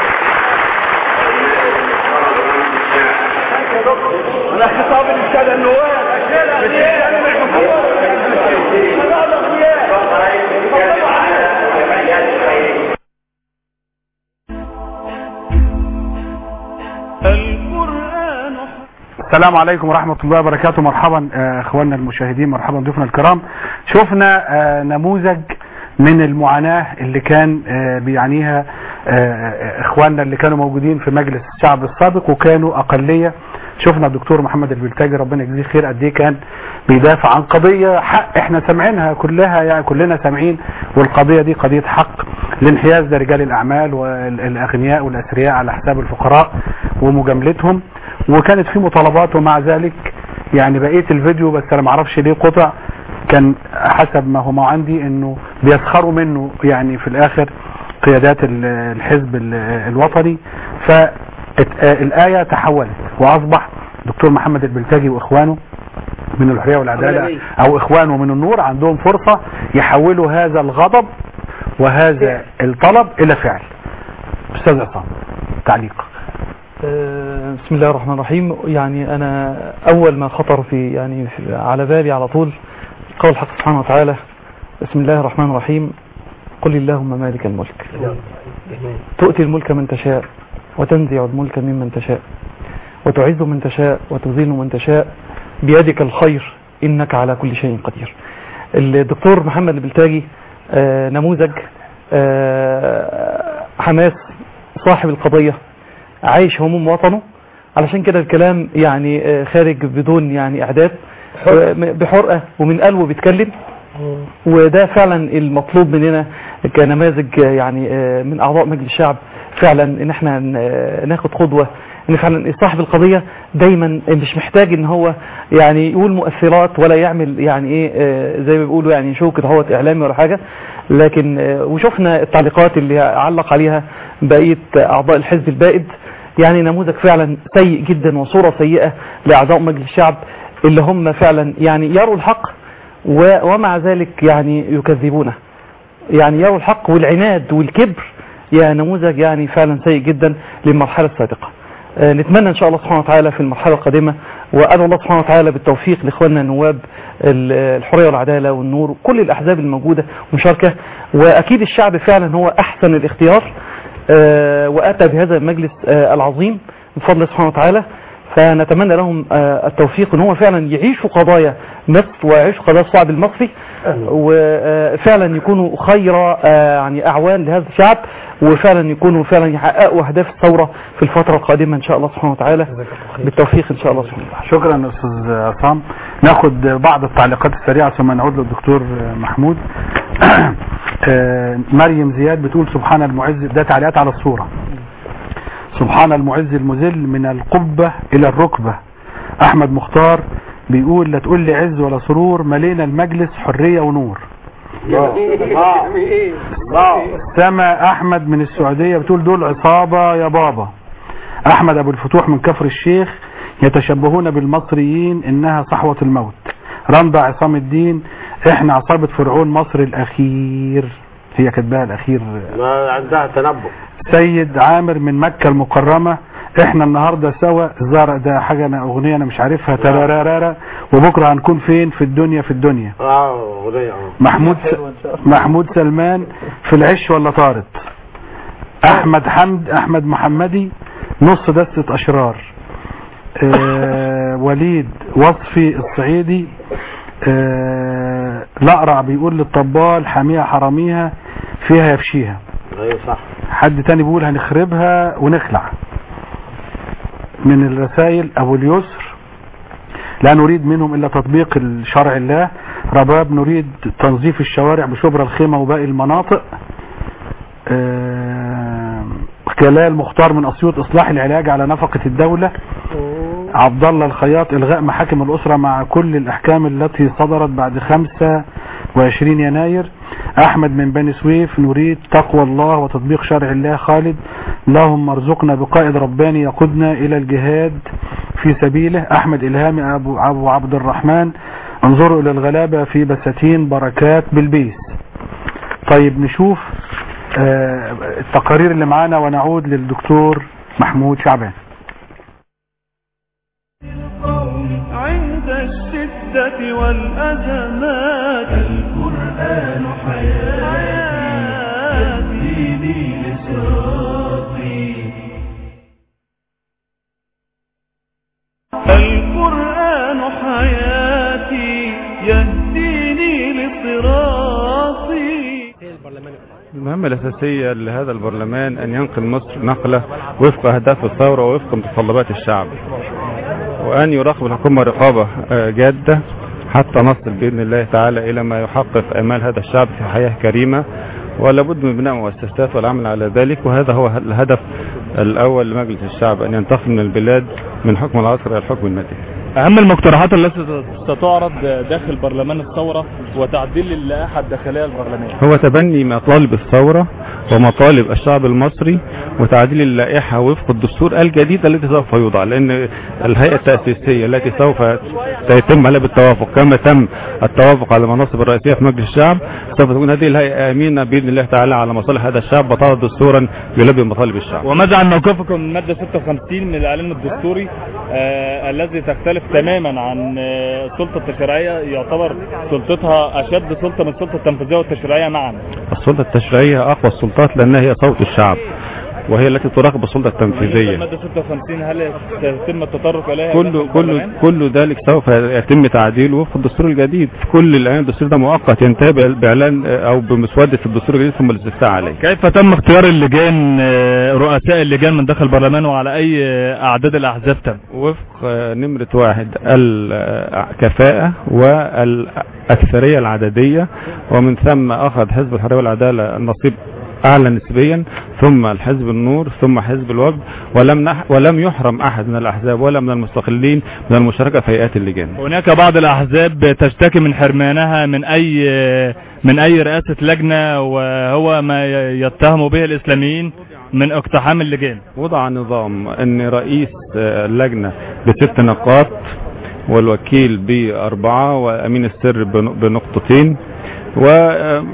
انا خطاب للسادة النواب مش الكلام الحكومة. السلام عليكم ورحمة الله وبركاته. مرحبا اخواننا المشاهدين، مرحبا ضيوفنا الكرام. شفنا نموذج من المعاناة اللي كان بيعانيها اخواننا اللي كانوا موجودين في مجلس الشعب السابق وكانوا اقلية. شفنا الدكتور محمد البلتاجي ربنا يجزيه خير قد ايه كان بيدافع عن قضية حق احنا سامعينها كلها، يعني كلنا سامعين، والقضية دي قضية حق لانحياز لرجال الاعمال والاغنياء والاثرياء على حساب الفقراء ومجاملتهم، وكانت في مطالبات. ومع ذلك يعني بقية الفيديو بس انا معرفش ليه قطع، كان حسب ما هو عندي انه بيسخروا منه يعني في الاخر قيادات الحزب الوطني. فالآية تحولت واصبح دكتور محمد البلتاجي واخوانه من الحرية والعدالة او اخوانه من النور عندهم فرصة يحولوا هذا الغضب وهذا الطلب الى فعل. استاذ عصام تعليق. بسم الله الرحمن الرحيم. يعني أنا أول ما خطر في يعني في على بالي على طول قول الحق سبحانه وتعالى بسم الله الرحمن الرحيم قل اللهم مالك الملك تؤتي الملك من تشاء وتنزع الملك ممن تشاء وتعز من تشاء وتذل من تشاء بيدك الخير إنك على كل شيء قدير. الدكتور محمد البلتاجي آه نموذج آه حماس صاحب القضية، عايش هموم وطنه، علشان كده الكلام يعني خارج بدون يعني اعداد بحرقة ومن قلبه بيتكلم، وده فعلا المطلوب مننا كنماذج يعني من اعضاء مجلس الشعب فعلا ان احنا ناخد قدوة ان فعلا صاحب القضية دايما مش محتاج ان هو يعني يقول مؤثرات ولا يعمل يعني ايه زي ما بيقولوا يعني شو كده هو اعلامي ولا حاجة، لكن وشفنا التعليقات اللي علق عليها بقية اعضاء الحزب البائد. يعني نموذج فعلا سيء جدا وصورة سيئة لأعضاء مجلس الشعب اللي هم فعلا يعني يروا الحق ومع ذلك يعني يكذبونه، يعني يروا الحق والعناد والكبر. يا نموذج يعني فعلا سيء جدا للمرحلة السابقة. آه نتمنى ان شاء الله سبحانه وتعالى في المرحلة القادمة، وأدعو الله سبحانه وتعالى بالتوفيق لإخواننا النواب الحرية والعدالة والنور وكل الأحزاب الموجودة مشاركة، وأكيد الشعب فعلا هو أحسن الاختيار آه وأتى بهذا المجلس آه العظيم بفضل سبحانه وتعالى. فنتمنى لهم آه التوفيق ان هو فعلا يعيشوا قضايا مصر ويعيشوا قضايا الشعب المصري، وفعلا يكونوا خير يعني اعوان لهذا الشعب، وفعلا يكونوا فعلا يحققوا اهداف الثوره في الفتره القادمه ان شاء الله سبحانه وتعالى بالتوفيق ان شاء الله سبحانه وتعالى. شكرا استاذ عصام. ناخد بعض التعليقات السريعه ثم نعود للدكتور محمود. مريم زياد بتقول سبحان المعز، ده تعليقات على الصوره. سبحان المعز المذل من القبة الى الركبة. احمد مختار بيقول لا تقول لي عز ولا سرور، ملينا المجلس حرية ونور. سما احمد من السعودية بتقول دول عصابة يا بابا. احمد ابو الفتوح من كفر الشيخ يتشبهون بالمصريين انها صحوة الموت. رندا عصام الدين احنا عصابة فرعون مصر الاخير، هي كاتباها الاخير ما عندها تنبؤ. سيد عامر من مكة المكرمة احنا النهاردة سوا، الزهر ده حاجة انا اغنية انا مش عارفها، ترارارارا، وبكرة هنكون فين في الدنيا في الدنيا. اه اغنية. محمود س... محمود سلمان في العش ولا طارت. احمد حمد احمد محمدي نص دستة اشرار. اه وليد وصفي الصعيدي اه لأقرع بيقول للطبال حاميها حراميها فيها يفشيها. ايوه صح. حد تاني بيقول هنخربها ونخلع. من الرسائل ابو اليسر لا نريد منهم الا تطبيق الشرع الله. رباب نريد تنظيف الشوارع بشبرا الخيمة وباقي المناطق. جلال مختار من اسيوط اصلاح العلاج على نفقة الدولة. عبد الله الخياط الغاء محاكم الاسرة مع كل الاحكام التي صدرت بعد خمسة وعشرين يناير. احمد من بني سويف نريد تقوى الله وتطبيق شرع الله. خالد اللهم ارزقنا بقائد رباني يقودنا الى الجهاد في سبيله. احمد الهامي ابو, أبو عبد الرحمن انظروا الى الغلابة في بساتين بركات بالبيس. طيب نشوف آه التقارير اللي معانا ونعود للدكتور محمود شعبان. عند الشدة والأزمات القرآن حياتي ديني لصراطي. القرآن حياتي يهديني لصراطي. المهمة الأساسية لهذا البرلمان أن ينقل مصر نقلة وفق أهداف الثورة ووفق متطلبات الشعب، وأن يراقب الحكومة رقابة جادة حتى نصل بإذن الله تعالى إلى ما يحقق آمال هذا الشعب في حياة كريمة، ولا بد من بناء مؤسسات والعمل على ذلك. وهذا هو الهدف الأول لمجلس الشعب، أن ينتقل من البلاد من حكم العسكر إلى الحكم المدني. أهم المقترحات التي ستعرض داخل برلمان الثورة وتعديل اللائحة الداخلية للبرلمان هو تبني مطالب الثورة ومطالب الشعب المصري وتعديل اللائحة وفق الدستور الجديد الذي سوف يوضع، لأن الهيئة التأسيسية التي سوف يتم عليها بالتوافق كما تم التوافق على المناصب الرئيسية في مجلس الشعب، سوف تكون هذه الهيئة أمينة بإذن الله تعالى على مصالح هذا الشعب وتضع دستورا يلبي مطالب الشعب. وماذا عن موقفكم من المادة ستة وخمسين من الإعلان الدستوري آه الذي تختلف تماما عن آه السلطة التشريعية، يعتبر سلطتها أشد سلطة من السلطة التنفيذية والتشريعية معا؟ السلطة التشريعية أقوى السلطات لأنها هي صوت الشعب وهي التي تراقب السلطة التنفيذية. المادة ستة وخمسين هل سيتم التطرق إليها؟ كل كل كل ذلك سوف يتم تعديله وفق الدستور الجديد. كل الآن الدستور ده مؤقت ينتهي بإعلان أو بمسودة الدستور الجديد ثم الاستفتاء عليه. كيف تم اختيار اللجان رؤساء اللجان من داخل البرلمان وعلى أي أعداد الأحزاب تم؟ وفق نمرة واحد الكفاءة والأكثرية العددية، ومن ثم أخذ حزب الحرية والعدالة النصيب أعلى نسبيا، ثم الحزب النور، ثم حزب الوفد، ولم نح ولم يحرم أحد من الأحزاب ولا من المستقلين من المشاركة في هيئات اللجان. هناك بعض الأحزاب تشتكي من حرمانها من أي من أي رئاسة لجنة، وهو ما يتهم به الإسلاميين من اقتحام اللجان. وضع نظام أن رئيس اللجنة بست نقاط والوكيل بأربعة وأمين السر بنقطتين، و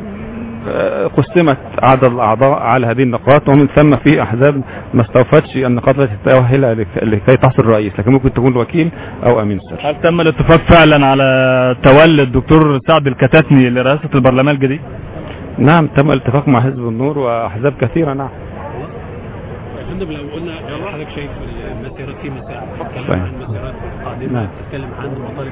قسمت عدد الأعضاء على هذه النقاط، ومن ثم في أحزاب ما استوفتش النقاط التي تؤهلها لكي تحصل رئيس، لكن ممكن تكون وكيل أو أمين سر. هل تم الاتفاق فعلا على تولي الدكتور سعد الكتاتني لرئاسة البرلمان الجديد؟ نعم تم الاتفاق مع حزب النور وأحزاب كثيرة. نعم. فندم لو قلنا حضرتك شايف المسيرات في مساحة تتكلم عن مسيرات قادمة، تتكلم عن مطالب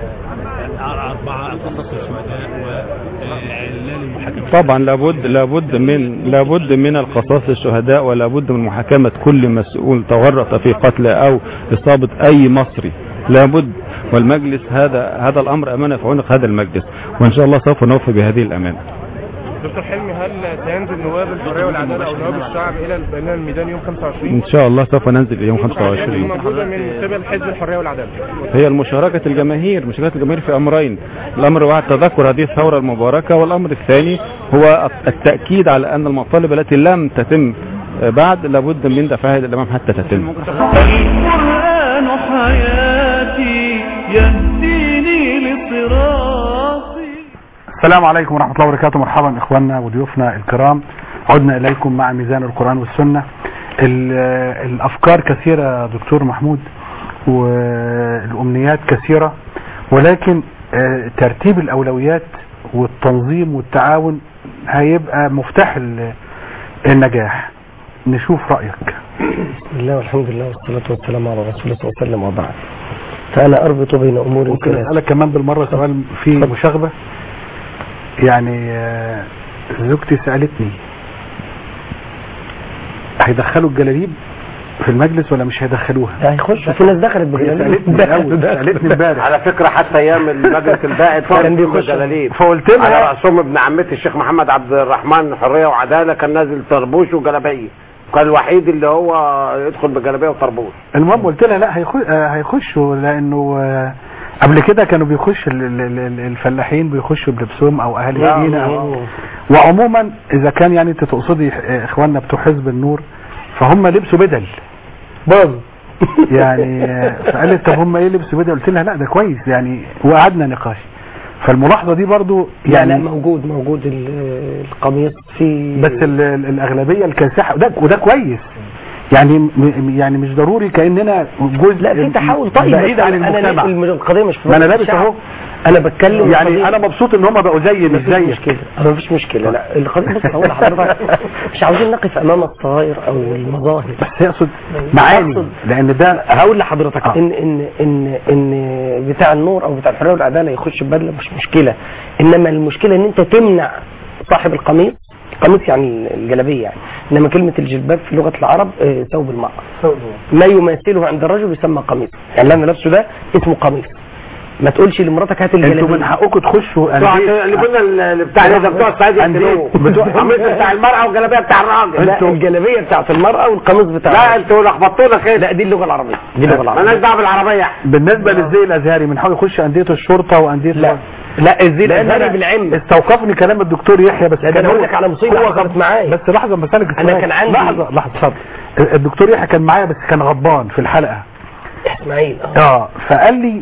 أربعة قصص الشهداء وإعلان المحاكمة. طبعا لابد لابد من لابد من القصاص للشهداء، ولابد من محاكمة كل مسؤول تورط في قتل أو إصابة أي مصري، لابد. والمجلس هذا هذا الأمر أمانة في عنق هذا المجلس، وإن شاء الله سوف نوفي بهذه الأمانة. دكتور حلمي، هل سينزل نواب الحرية والعدالة أو نواب الشعب إلى الميدان يوم خمسة وعشرين؟ إن شاء الله سوف ننزل يوم خمسة وعشرين. موجودة من قبل حزب الحرية والعدالة. هي المشاركة الجماهير، مشاركة الجماهير في أمرين، الأمر واحد تذكر هذه الثورة المباركة، والأمر الثاني هو التأكيد على أن المطالب التي لم تتم بعد لابد من دفعها إلى الأمام حتى تتم. القرآن حياتي يهديني لصراطي. السلام عليكم ورحمة الله وبركاته. مرحبا إخواننا وضيوفنا الكرام، عدنا إليكم مع ميزان القرآن والسنة. الأفكار كثيرة دكتور محمود والأمنيات كثيرة، ولكن ترتيب الأولويات والتنظيم والتعاون هيبقى مفتاح النجاح. نشوف رأيك. بسم الله والحمد لله والصلاة والسلام على رسول الله صلى الله عليه وسلم، وبعد. فأنا أربط بين أمور ثلاثة. ممكن أسألك كمان بالمرة سؤال في مشاغبة؟ يعني زوجتي سألتني هيدخلوا الجلاليب في المجلس ولا مش هيدخلوها؟ هيخشوا، في ناس دخلت بالجلاليب. سألتني امبارح. على فكرة حتى ايام المجلس البائد كان بيخش جلاليب، فقلت لها على رأسهم ابن عمتي الشيخ محمد عبد الرحمن حرية وعدالة كان نازل طربوش وجلابيه. كان الوحيد اللي هو يدخل بجلابيه وطربوش. المهم قلت لها لا هيخش هيخشوا لانه آه، قبل كده كانوا بيخش ال- ال- ال- الفلاحين بيخشوا بلبسهم او اهالي المدينه. وعموما اذا كان يعني انت تقصدي آه، اخواننا بتوع حزب النور فهم لبسوا بدل باظ يعني آه، فقالت طب هم ايه لبسوا بدل؟ قلت لها لا ده كويس يعني، وقعدنا نقاش. فالملاحظه دي برضو يعني لا لا موجود موجود ال- القميص في بس ال- ال- الاغلبيه الكاسحه وده وده كويس يعني م- يعني مش ضروري كاننا جزء لا في تحول طيب بعيد عن أنا- المجتمع. انا القضيه مش في ما انا وسط لابس الشعب. اهو انا بتكلم يعني القضية- انا مبسوط ان هم بقوا زي مش مفيش زي مشكله ما فيش مشكله لا القضيه بص هقول لحضرتك مش عاوزين نقف امام الصغائر او المظاهر بس يقصد معاني لان ده هقول لحضرتك آه. ان ان ان ان بتاع النور او بتاع الحريه والعداله يخش ببدله مش مشكله، انما المشكله ان انت تمنع صاحب القميص القميص يعني الجلابيه يعني، انما كلمه الجلباب في لغه العرب آه، ثوب المراه ما يماثله عند الرجل يسمى قميص، يعني اللي انا لابسه ده اسمه قميص. ما تقولش لمراتك هات الجلابيه. انتوا من حقكم تخشوا اللي قلنا اللي بتاع ده بتوع الصعيد يقتلوه بتوع القميص بتاع المرأة والجلابيه بتاع الراجل. لا الجلابيه بتاعت المراه والقميص بتاع لا انتوا لخبطونا كده. لا دي اللغه العربيه دي اللغه العربيه مالناش دعوه بالعربيه. بالنسبه للزي الازهري بنحاول نخش انديه الشرطه وانديه لا لا الزي الازهري بالعلم. استوقفني كلام الدكتور يحيى بس انا بقول لك على مصيبه حصلت معايا. بس لحظه مسالك انا كان عندي لحظه لحظه اتفضل. الدكتور يحيى كان معايا بس كان غضبان في الحلقه اسماعيل اه فقال لي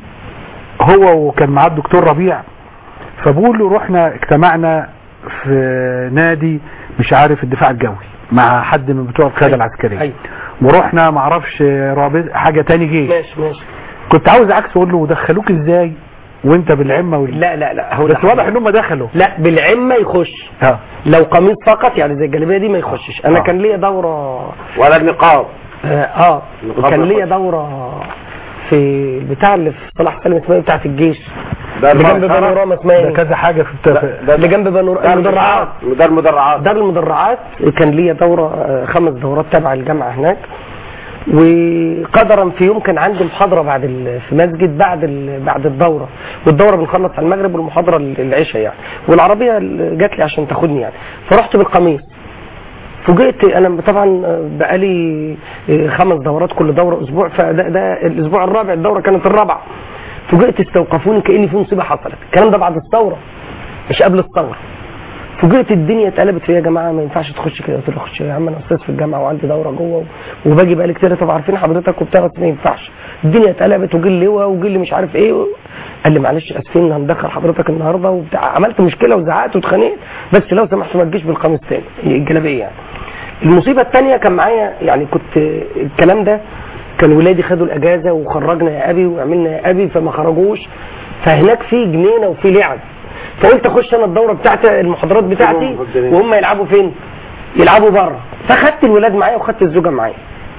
هو وكان معاه الدكتور ربيع فبقول له رحنا اجتمعنا في نادي مش عارف الدفاع الجوي مع حد من بتوع القياده العسكريه أيوة. ورحنا ما اعرفش رابط حاجه تاني جيش ماشي ماشي كنت عاوز عكس اقول له دخلوك ازاي وانت بالعمه وال... لا لا لا هو بس واضح ان هم دخلوا لا بالعمه يخش اه لو قميص فقط يعني زي الجلابيه دي ما يخشش. انا آه. كان ليا دوره ولا النقاب اه, آه. وكان ليا دوره في بتاع اللي في صلاح سالم اسمها بتاعت الجيش اللي جنب بانوراما اسمها ده كذا حاجه في التف... اللي جنب بانوراما المدرعات دار المدرعات دار المدرعات كان ليا دوره خمس دورات تبع الجامعه هناك. وقدرا في يوم كان عندي محاضره بعد في مسجد بعد بعد الدوره والدوره بنخلص على المغرب والمحاضره العشاء يعني والعربيه جات لي عشان تاخدني يعني فرحت بالقميص فوجئت انا طبعا بقالي خمس دورات كل دوره اسبوع فده ده الاسبوع الرابع الدوره كانت الرابعه فوجئت استوقفوني كاني في مصيبه حصلت الكلام ده بعد الثوره مش قبل الثوره فوجئت الدنيا اتقلبت فيا يا جماعه ما ينفعش تخش كده قلت له خش يا عم انا استاذ في الجامعه وعندي دوره جوه وباجي بقالي كتير طب عارفين حضرتك وبتاع بس ما ينفعش الدنيا اتقلبت وجي اللواء وجي اللي مش عارف ايه قال لي معلش اسفين هندخل حضرتك النهارده وبتاع عملت مشكله وزعقت واتخانقت بس لو سمحت ما تجيش بالقميص تاني الجلابيه يعني. المصيبه الثانيه كان معايا يعني كنت الكلام ده كان ولادي خدوا الاجازه وخرجنا يا ابي وعملنا يا ابي فما خرجوش فهناك في جنينه وفي لعب فقلت اخش انا الدوره بتاعتي المحاضرات بتاعتي وهم يلعبوا فين يلعبوا بره فخدت الولاد معايا وخدت الزوجه معايا.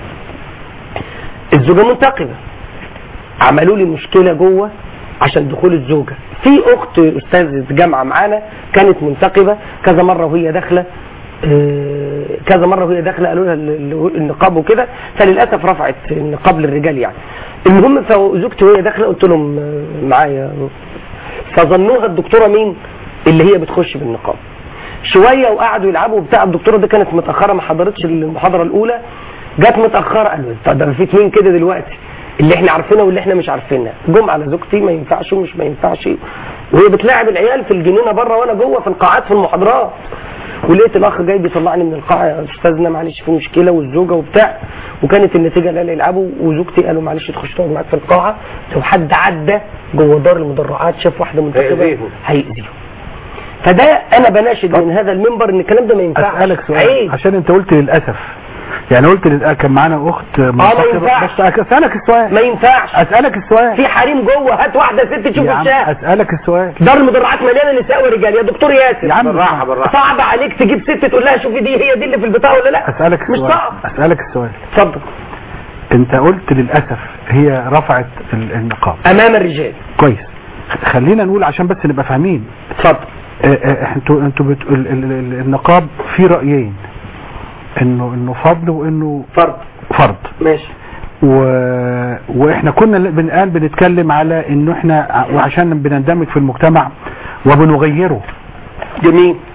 الزوجه منتقبه عملوا لي مشكله جوه عشان دخول الزوجه في اخت استاذه جامعه معانا كانت منتقبه كذا مره وهي داخله كذا مره وهي داخله قالوا لها النقاب وكده فللاسف رفعت النقاب للرجال يعني. المهم فزوجتي وهي داخله قلت لهم معايا فظنوها الدكتوره مين اللي هي بتخش بالنقاب شويه وقعدوا يلعبوا بتاع الدكتوره دي كانت متاخره ما حضرتش المحاضره الاولى جت متاخره قالوا طب ده في اتنين كده دلوقتي اللي احنا عارفينها واللي احنا مش عارفينها جم على زوجتي ما ينفعش ومش ما ينفعش وهي بتلاعب العيال في الجنينه بره وانا جوه في القاعات في المحاضرات ولقيت الاخ جاي بيطلعني من القاعه يا استاذنا معلش في مشكله والزوجه وبتاع وكانت النتيجه لا يلعبوا وزوجتي قالوا معلش تخش تقعد معاك في القاعه لو حد عدى جوه دار المدرعات شاف واحده منتخبه هيأذيه. فده انا بناشد من هذا المنبر ان الكلام ده ما ينفعش. اسالك سؤال عشان انت قلت للاسف يعني قلت لل... كان معانا اخت منتخبه بس اسالك السؤال ما ينفعش اسالك السؤال في حريم جوه هات واحده ست تشوف وشها اسالك السؤال دار المدرعات مليانه نساء ورجال يا دكتور ياسر يا عم بالراحه بالراحه صعب عليك تجيب ست تقول لها شوفي دي هي دي اللي في البتاع ولا لا اسالك السؤال مش صعب اسالك السؤال اتفضل انت قلت للاسف هي رفعت النقاب امام الرجال كويس خلينا نقول عشان بس نبقى فاهمين اتفضل انتوا انتوا بتقول النقاب في رايين انه انه فضل وانه فرض فرض ماشي و... واحنا كنا الان بنتكلم على انه احنا وعشان بنندمج في المجتمع وبنغيره جميل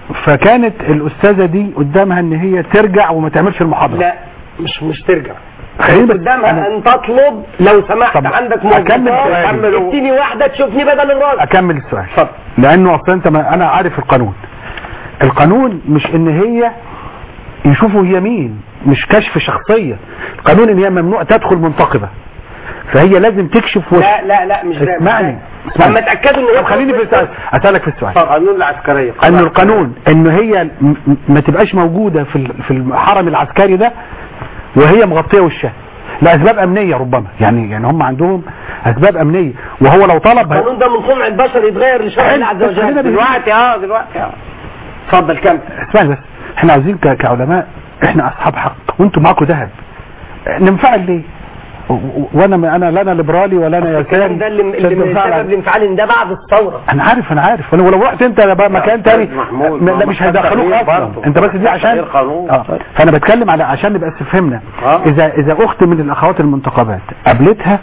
فكانت الاستاذه دي قدامها ان هي ترجع وما تعملش المحاضره. لا مش مش ترجع، خليني بس قدامها أنا... ان تطلب لو سمحت عندك موظفين اديني واحده تشوفني بدل الراجل. اكمل السؤال اتفضل. لانه اصلا انت ما انا عارف القانون. القانون مش ان هي يشوفوا هي مين، مش كشف شخصيه. القانون ان هي ممنوع تدخل منتقبه، فهي لازم تكشف وش. لا لا لا مش ده. اسمعني لما اتاكدوا ان هي خليني في السؤال اسالك في السؤال. قانون العسكريه ان القانون ان هي ما تبقاش موجوده في في الحرم العسكري ده وهي مغطيه وشها لاسباب امنيه ربما، يعني يعني هم عندهم اسباب امنيه، وهو لو طلب القانون ده من صنع البشر يتغير لشرع الله عز وجل دلوقتي. اه دلوقتي اه اتفضل كمل. اسمعني بس، احنا عايزين كعلماء، احنا اصحاب حق وانتم معاكم ذهب، ننفعل ليه؟ وانا انا لا انا ليبرالي ولا انا يساري. ده اللي اللي سبب الانفعال ان ده بعد الثوره. انا عارف انا عارف ولو رحت انت بقى مكان تاني لا مش هيدخلوك اصلا، انت بس دي عشان اه فانا بتكلم على عشان نبقى فهمنا. اذا اذا اخت من الاخوات المنتقبات قابلتها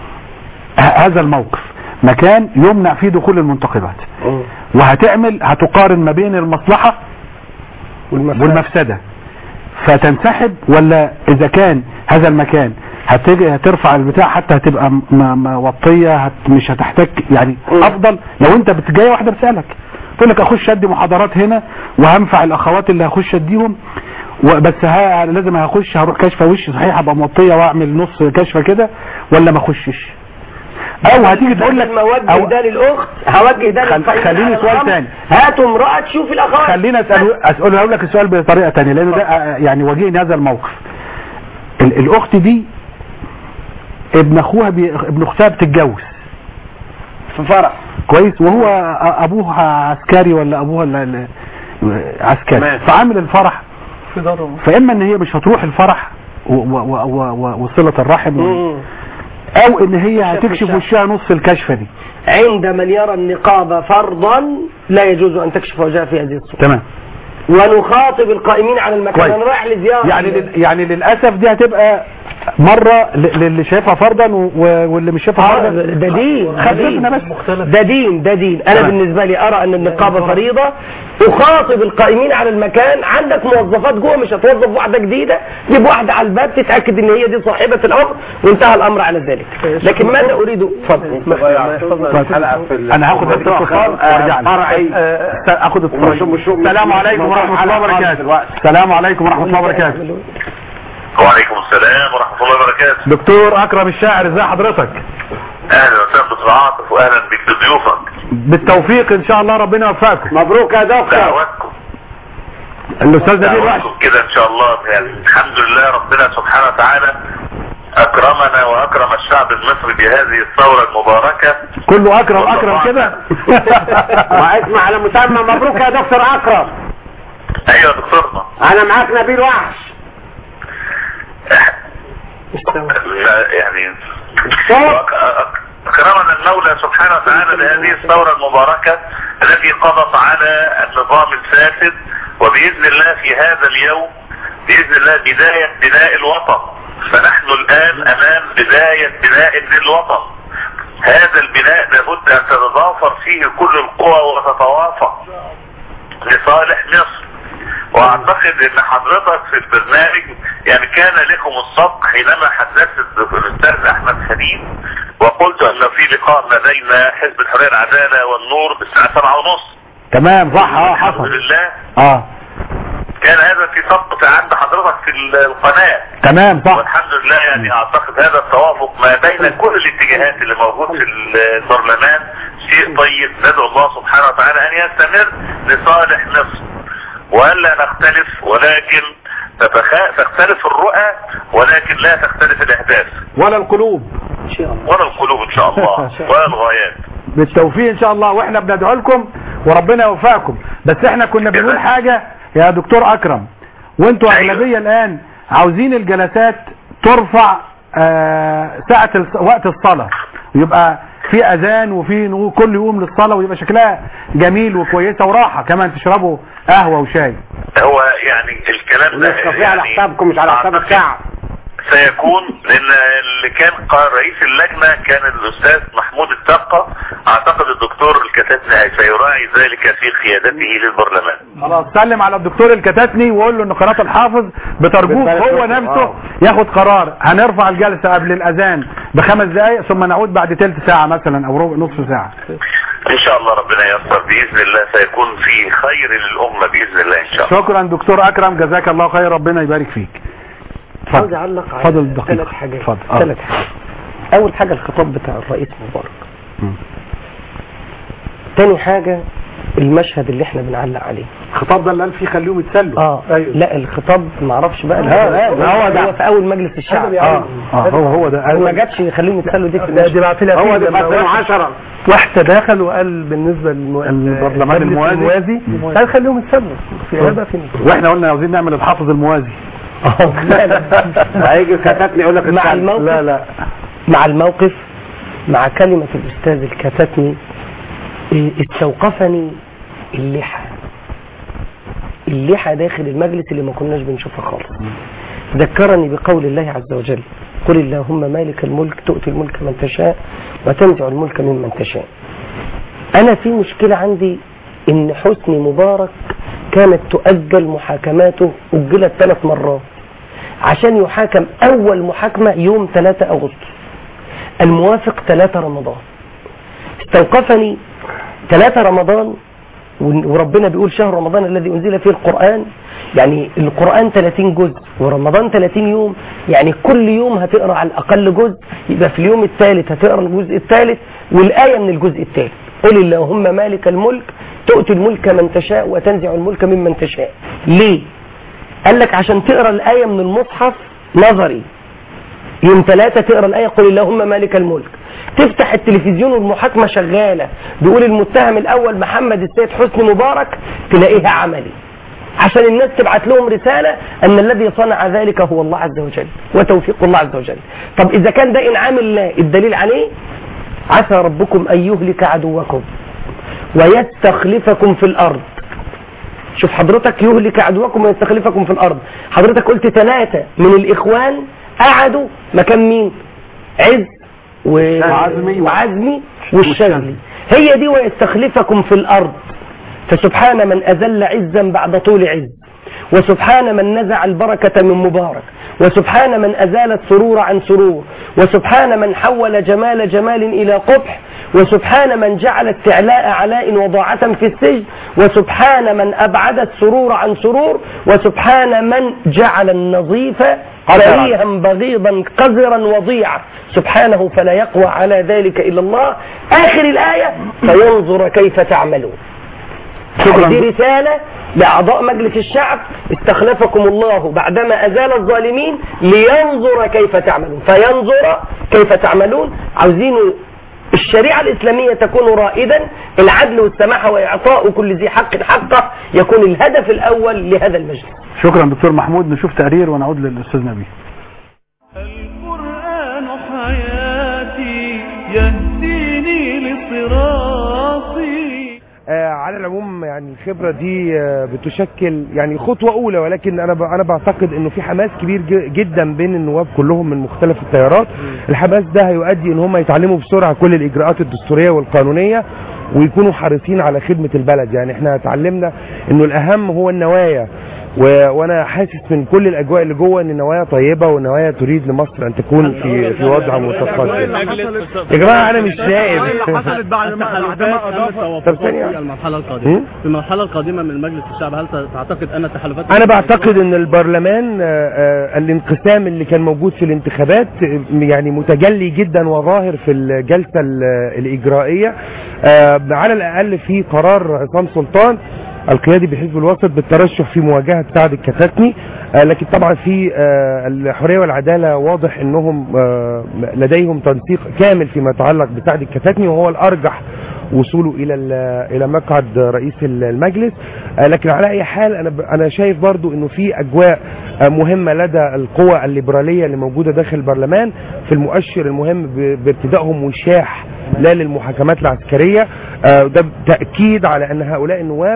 هذا الموقف مكان يمنع فيه دخول المنتقبات وهتعمل هتقارن ما بين المصلحه والمفسده فتنسحب، ولا اذا كان هذا المكان هتيجي هترفع البتاع حتى هتبقى موطيه هت مش هتحتاج، يعني افضل لو انت جايه واحده بتسالك تقول لك اخش ادي محاضرات هنا وهنفع الاخوات اللي هخش اديهم، وبس ها لازم هخش هروح كشفه وش صحيح ابقى موطيه واعمل نص كشفه كده ولا ما اخشش، او هتيجي تقول لك موجه ده للاخت هوجه ده للفقير. خليني سؤال ثاني، هاتوا امراه تشوف الاخوات. خلينا اسال اسال هقول لك السؤال بطريقه ثانيه لان ده يعني واجهني هذا الموقف. الاخت دي ابن اخوها بي... ابن اختها بتتجوز في فرح كويس، وهو ابوها عسكري ولا ابوها ال... عسكري، فعامل الفرح في داره، فاما ان هي مش هتروح الفرح و... و... و... وصله الرحم و... او ان هي هتكشف وشها نص الكشفه دي. عند من يرى النقاب فرضا لا يجوز ان تكشف وجهها في هذه الصوره. تمام. ونخاطب القائمين على المكان، انا رايح لزياره يعني لل... يعني للاسف دي هتبقى مره للي شايفها فرضا واللي مش شايفها فرضا. ده دين خففنا بس ده دين ده دين انا تمام. بالنسبه لي ارى ان النقابه فريضه، اخاطب القائمين على المكان. عندك موظفات جوه مش هتوظف واحده جديده، جيب واحده على الباب تتاكد ان هي دي صاحبه الامر وانتهى الامر على ذلك. لكن ماذا اريد اتفضل. انا هاخد اتصال فرعي اخد اتصال. السلام عليكم ورحمه الله وبركاته. السلام عليكم ورحمه الله وبركاته. وعليكم السلام ورحمة الله وبركاته. دكتور أكرم الشاعر، ازي حضرتك؟ اهلا وسهلا دكتور عاطف واهلا بك بضيوفك. بالتوفيق ان شاء الله، ربنا يوفقكم. مبروك يا دكتور. دعواتكم. الاستاذ نبيل وحش كده ان شاء الله، يعني الحمد لله ربنا سبحانه وتعالى اكرمنا واكرم الشعب المصري بهذه الثورة المباركة. كله اكرم اكرم كده. واسمع على مسمى مبروك يا دكتور اكرم. ايوه دكتورنا. انا معاك نبيل وحش. يعني اكرمنا المولى سبحانه وتعالى بهذه الثورة المباركة التي قضت على النظام الفاسد، وبإذن الله في هذا اليوم بإذن الله بداية بناء الوطن. فنحن الآن أمام بداية بناء للوطن. هذا البناء لابد أن تتضافر فيه كل القوى وتتوافق لصالح مصر. واعتقد ان حضرتك في البرنامج يعني كان لكم السبق حينما حدثت الاستاذ احمد خليل وقلت ان في لقاء ما بين حزب الحريه العداله والنور الساعه سبعة ونص. تمام صح. اه حصل الحمد لله. اه كان هذا في سبق عند حضرتك في القناه. تمام صح. والحمد لله يعني اعتقد هذا التوافق ما بين كل الاتجاهات اللي موجود في البرلمان شيء طيب، ندعو الله سبحانه وتعالى ان يستمر لصالح مصر، وألا نختلف ولكن تختلف الرؤى ولكن لا تختلف الأهداف ولا القلوب إن شاء الله، ولا القلوب إن شاء الله ولا الغايات. بالتوفيق إن شاء الله، وإحنا بندعو لكم وربنا يوفقكم. بس إحنا كنا بنقول حاجة يا دكتور أكرم، وأنتوا أغلبية الآن عاوزين الجلسات ترفع آه ساعة وقت الصلاة، يبقى في اذان وفي كل يوم للصلاه ويبقى شكلها جميل وكويسه وراحه كمان، تشربوا قهوه وشاي. هو يعني الكلام ده يعني على حسابكم مش على حساب الشعب. سيكون لان اللي كان رئيس اللجنة كان الاستاذ محمود التقى، اعتقد الدكتور الكتاتني سيراعي ذلك في قيادته للبرلمان. خلاص سلم على الدكتور الكتاتني وقول له ان قناة الحافظ بترجوه هو نفسه ياخد قرار. هنرفع الجلسة قبل الاذان بخمس دقائق ثم نعود بعد ثلث ساعة مثلا او ربع نصف ساعة ان شاء الله. ربنا ييسر باذن الله، سيكون في خير للامة باذن الله ان شاء الله. شكرا دكتور اكرم، جزاك الله خير، ربنا يبارك فيك. عاوز اعلق على ثلاث حاجات. ثلاث حاجات. اول حاجة الخطاب بتاع الرئيس مبارك. م. تاني حاجة المشهد اللي احنا بنعلق عليه. الخطاب ده اللي قال فيه خليهم يتسلوا. اه أيوه. لا الخطاب ما اعرفش بقى لا هو ده في اول مجلس الشعب. اه اه هو هو ده ما جاتش يخليهم يتسلوا دي في دي بعت لها هو ده بعد عشرة واحد تداخل وقال بالنسبه للبرلمان الموازي قال خليهم يتسلوا في هذا في واحنا قلنا عاوزين نعمل الحافظ الموازي. لا لا هيجي كتاتني يقول لك مع الموقف. لا لا مع الموقف مع كلمة الأستاذ الكتاتني استوقفني اللحى اللحى داخل المجلس اللي ما كناش بنشوفها خالص. ذكرني بقول الله عز وجل قل اللهم مالك الملك تؤتي الملك من تشاء وتنزع الملك ممن تشاء. أنا في مشكلة عندي إن حسني مبارك كانت تؤجل محاكماته، أجلت ثلاث مرات عشان يحاكم أول محاكمة يوم ثلاثة أغسطس الموافق ثلاثة رمضان. استوقفني ثلاثة رمضان وربنا بيقول شهر رمضان الذي أنزل فيه القرآن، يعني القرآن ثلاثين جزء ورمضان ثلاثين يوم، يعني كل يوم هتقرأ على الأقل جزء، يبقى في اليوم الثالث هتقرأ الجزء الثالث والآية من الجزء الثالث. قل اللهم مالك الملك تؤتي الملك من تشاء وتنزع الملك ممن تشاء. ليه؟ قال لك عشان تقرأ الآية من المصحف نظري، يوم ثلاثة تقرأ الآية قل اللهم مالك الملك، تفتح التلفزيون والمحاكمة شغالة بيقول المتهم الأول محمد السيد حسني مبارك تلاقيها عملي عشان الناس تبعت لهم رسالة أن الذي صنع ذلك هو الله عز وجل وتوفيق الله عز وجل. طب إذا كان ده إنعام الله الدليل عليه عسى ربكم أن يهلك عدوكم ويستخلفكم في الأرض. شوف حضرتك يهلك عدوكم ويستخلفكم في الأرض، حضرتك قلت ثلاثة من الإخوان قعدوا مكان مين؟ عز وعزمي, وعزمي والشاذلي. هي دي ويستخلفكم في الأرض. فسبحان من أذل عزا بعد طول عز، وسبحان من نزع البركة من مبارك، وسبحان من أزال السرور عن سرور، وسبحان من حول جمال جمال إلى قبح، وسبحان من جعل استعلاء علاء وضاعة في السجن، وسبحان من أبعد السرور عن سرور، وسبحان من جعل النظيف كريها بغيضا قذرا وضيعا سبحانه فلا يقوى على ذلك إلا الله. آخر الآية فينظر كيف تعملون. دي رسالة لأعضاء مجلس الشعب استخلفكم الله بعدما أزال الظالمين لينظر كيف تعملون، فينظر كيف تعملون. عاوزين الشريعة الإسلامية تكون رائدا، العدل والسماحة وإعطاء كل ذي حق حقه يكون الهدف الأول لهذا المجلس. شكرا دكتور محمود. نشوف تقرير ونعود للأستاذ نبيل. القرآن حياتي يهديني لصراطي. آه على العموم يعني الخبرة دي آه بتشكل يعني خطوة أولى، ولكن أنا أنا بعتقد إنه في حماس كبير جدا بين النواب كلهم من مختلف التيارات. الحماس ده هيؤدي إن هم يتعلموا بسرعة كل الإجراءات الدستورية والقانونية ويكونوا حريصين على خدمة البلد. يعني إحنا اتعلمنا إنه الأهم هو النوايا، وانا حاسس من كل الاجواء اللي جوه ان النوايا طيبه والنوايا تريد لمصر ان تكون في في وضع متقدم. يا جماعه انا مش شايف حصلت بعد ما اضاف المرحله القادمه في المرحله القادمه من مجلس الشعب، هل تعتقد ان التحالفات؟ انا بعتقد ان البرلمان الانقسام اللي كان موجود في الانتخابات يعني متجلي جدا وظاهر في الجلسه الاجرائيه. على الاقل في قرار عصام سلطان القيادي بحزب الوسط بالترشح في مواجهة سعد الكتاتني، آه لكن طبعا في آه الحرية والعدالة واضح انهم آه لديهم تنسيق كامل فيما يتعلق بسعد الكتاتني وهو الارجح وصوله الى الى مقعد رئيس المجلس. آه لكن على اي حال انا انا شايف برضو انه في اجواء آه مهمة لدى القوى الليبرالية اللي موجودة داخل البرلمان في المؤشر المهم بابتدائهم وشاح لا للمحاكمات العسكرية. آه ده تأكيد على ان هؤلاء النواب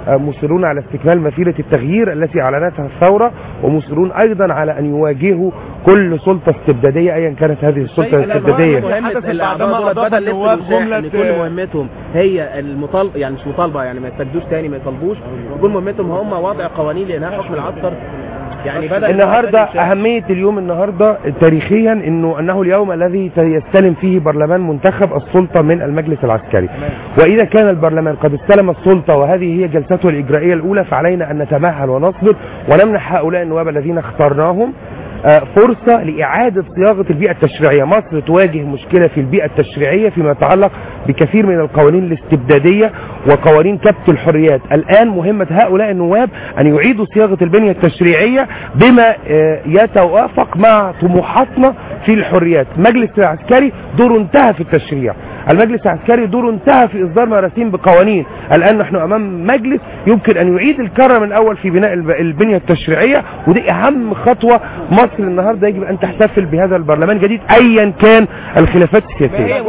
مصرون على استكمال مسيرة التغيير التي أعلنتها الثورة، ومصرون أيضا على أن يواجهوا كل سلطة استبدادية أيا كانت هذه السلطة الاستبدادية. الأعضاء بدل لسه كل مهمتهم هي المطالبة، يعني مش مطالبة، يعني ما يستجدوش تاني، ما يطالبوش، يكون مهمتهم هم وضع قوانين لإنهاء حكم العسكر. يعني بدل النهارده أهمية اليوم النهارده تاريخيا انه انه اليوم الذي يستلم فيه برلمان منتخب السلطة من المجلس العسكري، واذا كان البرلمان قد استلم السلطة وهذه هي جلسته الإجرائية الأولى، فعلينا ان نتمهل ونصبر ونمنح هؤلاء النواب الذين اخترناهم فرصة لإعادة صياغة البيئة التشريعية. مصر تواجه مشكلة في البيئة التشريعية فيما يتعلق بكثير من القوانين الاستبدادية وقوانين كبت الحريات. الآن مهمة هؤلاء النواب أن يعيدوا صياغة البنية التشريعية بما يتوافق مع طموحاتنا في الحريات. مجلس العسكري دوره انتهى في التشريع، المجلس العسكري دوره انتهى في إصدار مراسيم بقوانين. الآن نحن أمام مجلس يمكن أن يعيد الكرة من أول في بناء البنية التشريعية، ودي أهم خطوة مصر النهارده يجب أن تحتفل بهذا البرلمان الجديد أيا كان الخلافات السياسية.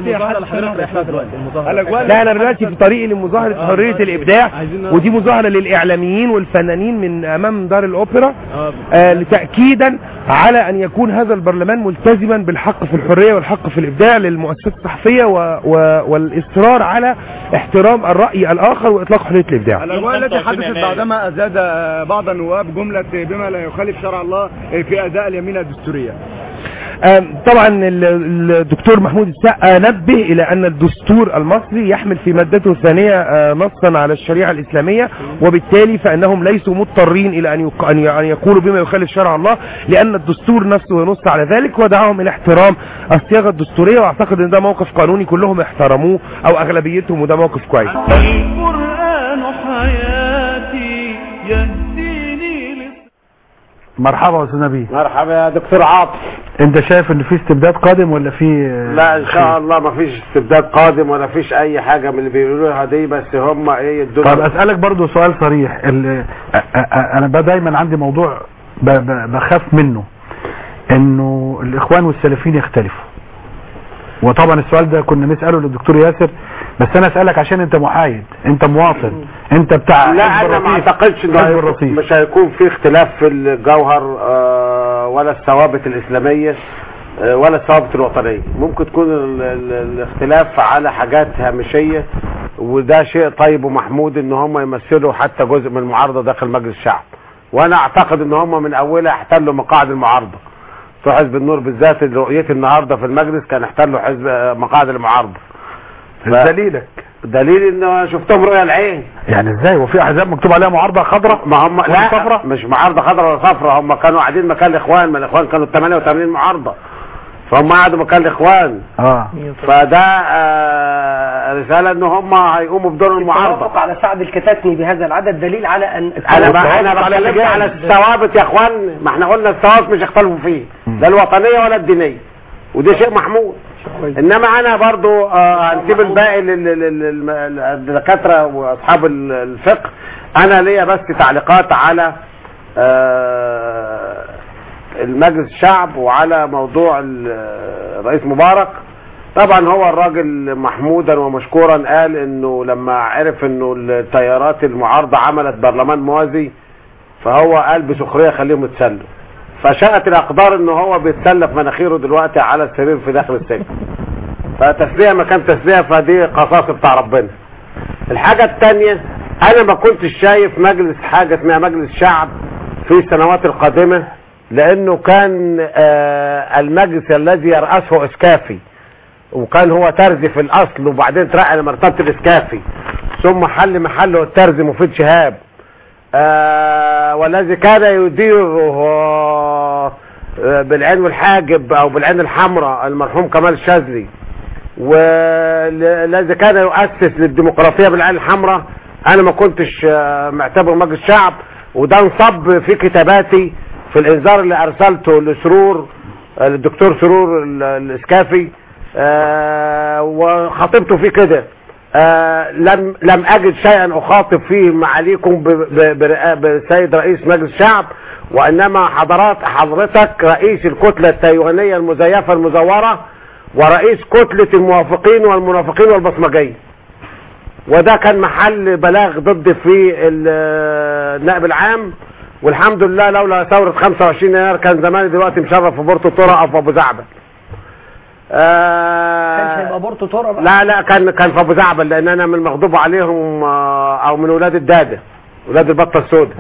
لا أنا دلوقتي في طريقي لمظاهرة حرية الإبداع، ودي مظاهرة للإعلاميين والفنانين من أمام دار الأوبرا آه لتأكيدا على أن يكون هذا البرلمان ملتزما بالحق في الحرية والحق في الإبداع للمؤسسات الصحفية و... و... والإصرار على احترام الرأي الآخر وإطلاق حرية الإبداع. الأجواء التي حدثت بعدما أزاد بعض النواب جملة بما لا يخالف شرع الله في أداء اليمين الدستورية. طبعا الدكتور محمود السقا نبه إلى أن الدستور المصري يحمل في مادته الثانية نصا على الشريعة الإسلامية، وبالتالي فإنهم ليسوا مضطرين إلى أن يقولوا بما يخالف شرع الله، لأن الدستور نفسه ينص على ذلك، ودعاهم إلى احترام الصياغة الدستورية. وأعتقد أن ده موقف قانوني كلهم احترموه أو أغلبيتهم، وده موقف كويس. القرآن حياتي يهديني. مرحبا يا استاذ نبيل. مرحبا يا دكتور عاطف. انت شايف ان في استبداد قادم ولا في؟ لا ان شاء الله ما فيش استبداد قادم ولا فيش اي حاجه من اللي بيقولوها دي، بس هم ايه الدنيا. طب اسالك برضو سؤال صريح، انا دايما عندي موضوع بخاف منه، انه الاخوان والسلفيين يختلفوا، وطبعا السؤال ده كنا نساله للدكتور ياسر، بس انا اسالك عشان انت محايد، انت مواطن، انت بتاع. لا انا ما اعتقدش انه مش هيكون في اختلاف في الجوهر آه ولا الثوابت الاسلاميه آه ولا الثوابت الوطنيه. ممكن تكون ال ال الاختلاف على حاجات هامشيه، وده شيء طيب ومحمود ان هم يمثلوا حتى جزء من المعارضه داخل مجلس الشعب، وانا اعتقد ان هم من اولها احتلوا مقاعد المعارضه. حزب النور بالذات رؤيتي النهارده في المجلس كان احتلوا حزب مقاعد المعارضه. دليلك؟ دليل ان شفتهم رؤيا العين. يعني ازاي وفي احزاب مكتوب عليها معارضه خضراء؟ ما هم لا صفرة؟ مش معارضه خضراء ولا صفراء، هم كانوا قاعدين مكان الاخوان، ما الاخوان كانوا ثمانية وثمانين معارضه، فهم قعدوا مكان الاخوان. اه فده آه رساله ان هم هيقوموا بدور المعارضه. على سعد الكتاتني بهذا العدد دليل على ان انا بقى انا بتكلم على الثوابت يا اخوان، ما احنا قلنا الثوابت مش اختلفوا فيه، لا الوطنيه ولا الدينيه، وده شيء محمود. انما انا برضو هنسيب الباقي للدكاتره واصحاب الفقه. انا ليا بس تعليقات على المجلس الشعب وعلى موضوع الرئيس مبارك. طبعا هو الراجل محمودا ومشكورا قال انه لما عرف انه التيارات المعارضه عملت برلمان موازي، فهو قال بسخريه خليهم يتسلوا، فشاءت الاقدار ان هو بيتسلى في مناخيره دلوقتي على السرير في داخل السجن. فتسليه مكان تسليه، فدي قصاص بتاع ربنا. الحاجه الثانيه، انا ما كنتش شايف مجلس حاجه اسمها مجلس شعب في السنوات القادمه، لانه كان آه المجلس الذي يرأسه اسكافي، وكان هو ترزي في الاصل، وبعدين ترقى لمرتبه الاسكافي، ثم حل محله الترزي مفيد شهاب، آه والذي كان يديره آه بالعين والحاجب او بالعين الحمراء المرحوم كمال الشاذلي، والذي كان يؤسس للديمقراطيه بالعين الحمراء. انا ما كنتش آه معتبر مجلس شعب، وده انصب في كتاباتي في الانذار اللي ارسلته لسرور الدكتور سرور الاسكافي، آه وخاطبته فيه كده. آه لم لم اجد شيئا اخاطب فيه معاليكم بالسيد رئيس مجلس الشعب، وانما حضرات حضرتك رئيس الكتله التايوانيه المزيفه المزوره، ورئيس كتله الموافقين والمنافقين والبصمجيه. وده كان محل بلاغ ضد في النائب العام، والحمد لله لولا ثورة خمسة وعشرين يناير كان زماني دلوقتي مشرف في بورتو تورا او في ابو زعبل. آه كانش هيبقى بورتو تورا بقى؟ لا لا كان كان في ابو زعبل، لان انا من المغضوب عليهم آه او من ولاد الداده، ولاد البطه السوداء.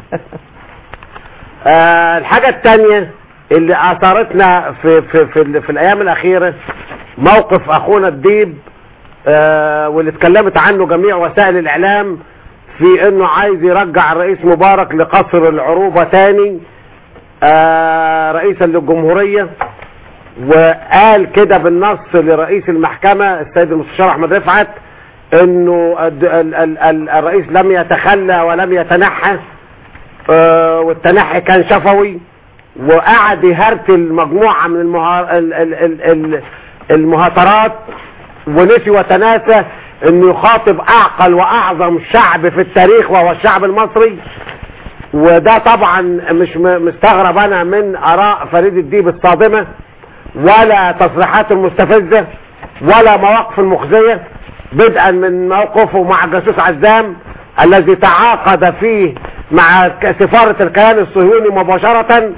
آه الحاجه الثانيه اللي اثارتنا في في في, في الايام الاخيره موقف اخونا الديب، آه واللي اتكلمت عنه جميع وسائل الاعلام في انه عايز يرجع الرئيس مبارك لقصر العروبه تاني آه رئيسا للجمهوريه، وقال كده بالنص لرئيس المحكمة السيد المستشار احمد رفعت انه ال ال ال الرئيس لم يتخلى ولم يتنحى، اه والتنحي كان شفوي، وقعد يهرتل مجموعة من المها ال ال ال ال المهاترات، ونسي وتناسى انه يخاطب اعقل واعظم شعب في التاريخ وهو الشعب المصري. وده طبعا مش مستغرب انا من اراء فريد الديب الصادمة ولا تصريحاته المستفزة ولا مواقف المخزية، بدءا من موقفه مع الجاسوس عزام الذي تعاقد فيه مع سفارة الكيان الصهيوني مباشرة،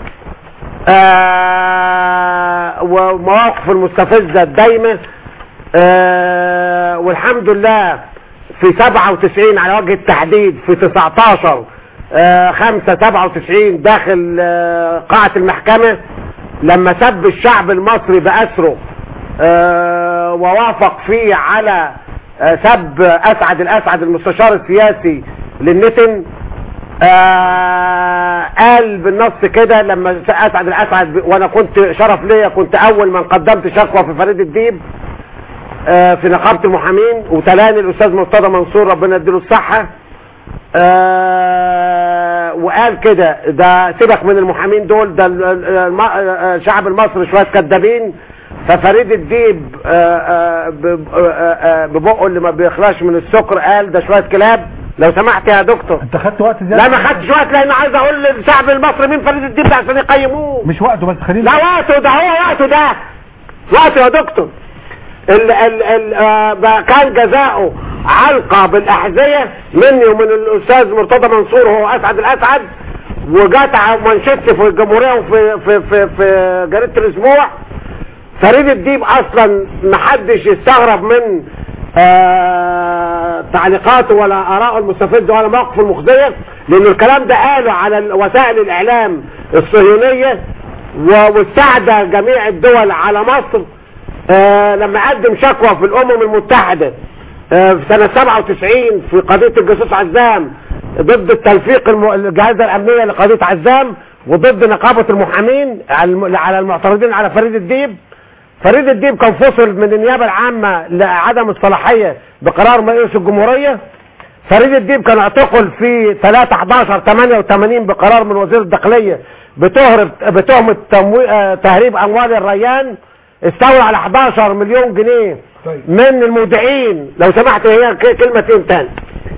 آه ومواقف المستفزة الدايمة. آه والحمد لله في سبعة وتسعين على وجه التحديد في تسعتاشر خمسة سبعة وتسعين داخل آه قاعة المحكمة لما سب الشعب المصري بأسره، آه ووافق فيه على آه سب أسعد الأسعد المستشار السياسي للنتن، آه قال بالنص كده لما أسعد الأسعد، وانا كنت شرف ليا كنت اول من قدمت شكوى في فريد الديب آه في نقابة المحامين، وتلاني الأستاذ مرتضى منصور ربنا يديله الصحة، آه وقال كده ده سيبك من المحامين دول، ده الشعب المصري شويه كدابين. ففريد الديب ببقه اللي ما بيخلاش من السكر قال ده شويه كلاب. لو سمحت يا دكتور، انت خدت وقت زياده؟ لا ما خدتش وقت، لان عايز اقول للشعب المصري مين فريد الديب ده عشان يقيموه. مش وقته بس خلينا. لا وقته ده، هو وقته ده وقته يا دكتور. ال ال ال آه كان جزاؤه علقة بالأحذية مني ومن الأستاذ مرتضى منصور هو أسعد الأسعد، وجات منشط في الجمهورية وفي في في في جريدة الأسبوع. فريد الديب أصلا محدش يستغرب من آه تعليقاته ولا آراءه المستفزة ولا مواقفه المخزية، لأن الكلام ده قاله على وسائل الإعلام الصهيونية واستعدى جميع الدول على مصر. آه لما قدم شكوى في الامم المتحدة آه في سنة سبعة وتسعين في قضية الجاسوس عزام ضد التلفيق الجهاز الامنية لقضية عزام وضد نقابة المحامين على المعترضين على فريد الديب. فريد الديب كان فصل من النيابة العامة لعدم الصلاحية بقرار رئيس الجمهورية. فريد الديب كان اعتقل في ثلاثة حداشر ثمانية وثمانين بقرار من وزير الداخلية بتهمة تهريب اموال الريان، استولى على حداشر مليون جنيه من المودعين. لو سمحت هي كلمتين تاني.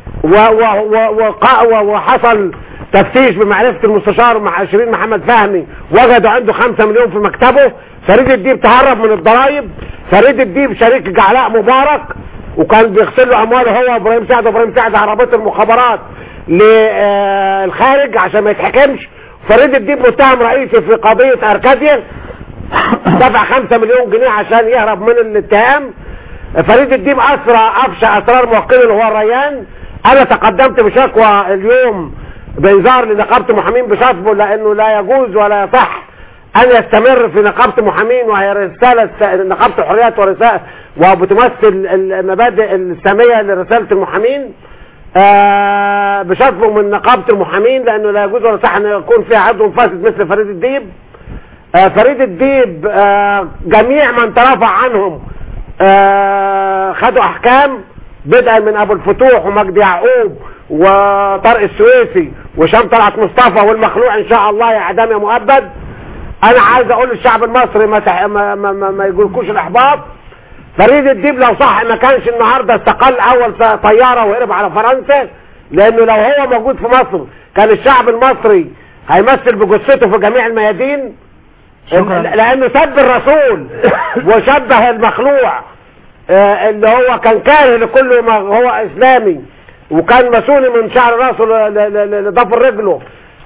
وحصل تفتيش بمعرفة المستشار مع شيرين محمد فهمي، وجدوا عنده خمسة مليون في مكتبه. فريد الديب تهرب من الضرائب. فريد الديب شريك جعلاء مبارك، وكان بيغسل له امواله هو وابراهيم سعد. وابراهيم سعد هربت المخابرات للخارج عشان ما يتحكمش. فريد الديب متهم رئيسي في قضية اركاديا، دفع خمسة مليون جنيه عشان يهرب من الاتهام. فريد الديب اسرى افشى اسرار موكله اللي هو الريان. انا تقدمت بشكوى اليوم بانذار لنقابة المحامين بشطبه، لانه لا يجوز ولا يصح ان يستمر في نقابة المحامين وهي رسالة نقابة الحريات ورسالة وبتمثل المبادئ السامية لرسالة المحامين آه بشطبه من نقابة المحامين، لانه لا يجوز ولا يصح ان يكون فيها عضو فاسد مثل فريد الديب. آه فريد الديب آه جميع من ترافع عنهم آه خدوا احكام، بدءا من ابو الفتوح ومجدي يعقوب وطارق السويسي وشام طلعت مصطفى والمخلوع ان شاء الله يا اعدام يا مؤبد. انا عايز اقول للشعب المصري ما, تح... ما, ما, ما, ما يقولكوش الاحباط. فريد الديب لو صح ما كانش النهارده استقل اول طياره وهرب على فرنسا، لانه لو هو موجود في مصر كان الشعب المصري هيمثل بجثته في جميع الميادين، لانه سب الرسول وشبه المخلوع آه اللي هو كان كاره لكل ما هو اسلامي، وكان مسؤول من شعر راسه لضفر رجله،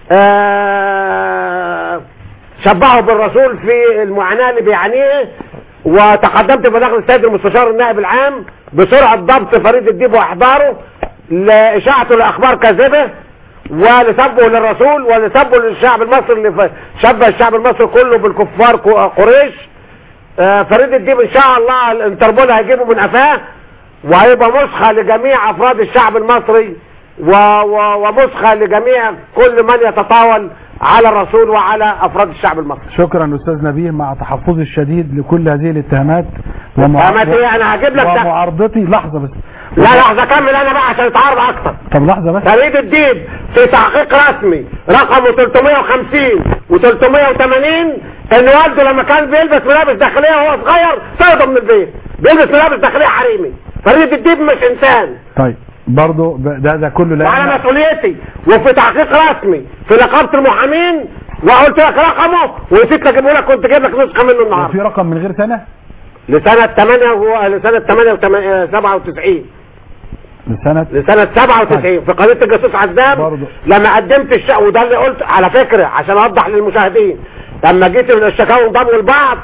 آه شبهه بالرسول في المعاناة اللي بيعانيه. وتقدمت ببلاغ السيد المستشار النائب العام بسرعة ضبط فريد الديب واحضاره لاشاعته لاخبار كاذبة ولسبه للرسول ولسبه للشعب المصري اللي شبه الشعب المصري كله بالكفار قريش. آه فريد الديب ان شاء الله الانتربول هيجيبه من قفاه، وهيبقى مسخة لجميع افراد الشعب المصري ومسخة لجميع كل من يتطاول على الرسول وعلى افراد الشعب المصري. شكرا استاذ نبيه، مع تحفظي الشديد لكل هذه الاتهامات اتهامات ايه؟ انا هجيب لك ومعارضتي. لحظه بس، لا لحظه كمل انا بقى عشان اتعرض اكتر. طب لحظه بس. فريد الديب في تحقيق رسمي رقمه ثلاثمائة وخمسين وثلاثمائة وثمانين ان والده لما كان بيلبس ملابس داخليه وهو صغير طرده من البيت، بيلبس ملابس داخليه حريمي. فريد الديب مش انسان. طيب برضه ده ده كله لا وعلى مسؤوليتي وفي تحقيق رسمي في نقابه المحامين، وقلت لك رقمه ونسيت اجيبه لك، كنت جايب لك نسخه منه النهارده. في رقم من غير سنه؟ لسنه ثمانية هو لسنه ثمانية سبعة وتسعين لسنه لسنه سبعة وتسعين في قضيه الجاسوس عزام. لما قدمت الشقه، وده اللي قلت على فكره عشان اوضح للمشاهدين، لما جيت الشكاوى انضموا لبعض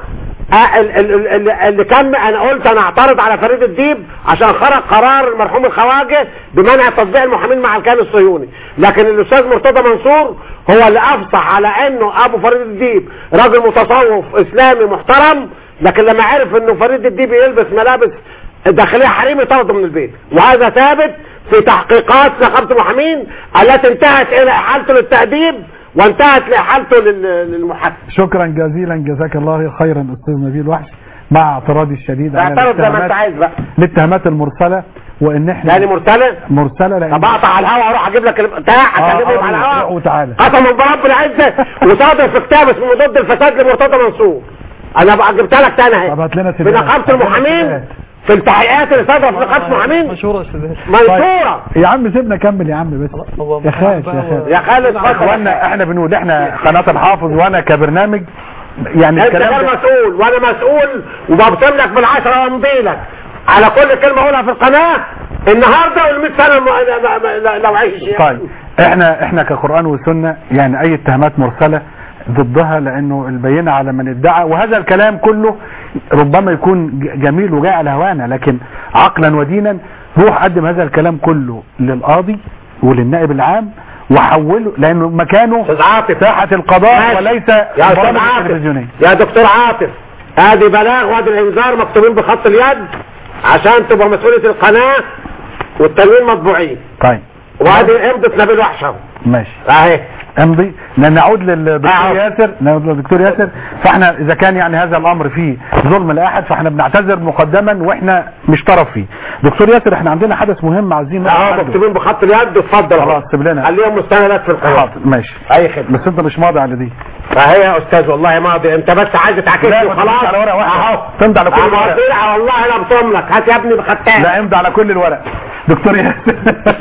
اللي كان انا قلت انا اعترض على فريد الديب عشان خرج قرار المرحوم الخواجه بمنع تطبيق المحامين مع الكيان الصهيوني، لكن الاستاذ مرتضى منصور هو اللي افصح على انه ابو فريد الديب راجل متصوف اسلامي محترم، لكن لما عرف انه فريد الديب يلبس ملابس داخليه حريمي طرده من البيت. وهذا ثابت في تحقيقات نقابه المحامين التي انتهت الى احالته للتأديب وانتهت لحالته للمحاكمه. شكرا جزيلا، جزاك الله خيرا استاذ نبيل وحش، مع اعتراضي الشديد على اعترض زي ما انت عايز بقى الاتهامات المرسله، وان احنا يعني مرسله مرسله لان طب اقطع على الهواء اروح اجيب لك بتاع اكلمهم على الهواء وتعالى قسما برب العزه وصادر في كتاب اسمه ضد الفساد لمرتضى منصور. انا بقى جبتها لك تاني اهي. طب هات لنا في نقابه المحامين في التحقيقات اللي صادره في نقابه المحامين منشوره منشوره. يا عم سيبنا كمل يا عم بس يا خالد يا خالد يا خالد اخوانا احنا بنقول احنا قناه الحافظ وانا كبرنامج يعني انت الكلام غير مسؤول وانا مسؤول وببصم لك بالعشره وامضي لك على كل كلمه اقولها في القناه النهارده وال100 سنه لو عايش. طيب احنا احنا كقرآن وسنه يعني اي اتهامات مرسله ضدها، لانه البينه على من ادعى، وهذا الكلام كله ربما يكون جميل وجاي على هوانا، لكن عقلا ودينا روح قدم هذا الكلام كله للقاضي وللنائب العام وحوله، لانه مكانه ساحه القضاء ماشي. وليس يا استاذ عاطف يا دكتور عاطف، ادي بلاغ وادي الانذار مكتوبين بخط اليد عشان تبقى مسؤوليه القناه والتنوين مطبوعين. طيب وادي امضه نبيل وحش اهو. ماشي اهي امضي. نعود للدكتور ياسر نعود للدكتور ياسر. فاحنا اذا كان يعني هذا الامر فيه ظلم لاحد فاحنا بنعتذر مقدما واحنا مش طرف فيه. دكتور ياسر احنا عندنا حدث مهم عايزين اه مكتوبين بخط اليد. اتفضل خلاص سيب لنا خليهم مستندات في القناه. ماشي اي خدمه. بس انت مش ماضي على دي. فهي يا استاذ والله ماضي، انت بس عايز تعاكسني وخلاص. على ورقه واحده اهو تمضي على كل الورق. انا والله لا بصم لك. هات يا ابني بختان. لا امضي على كل الورق. دكتور ياسر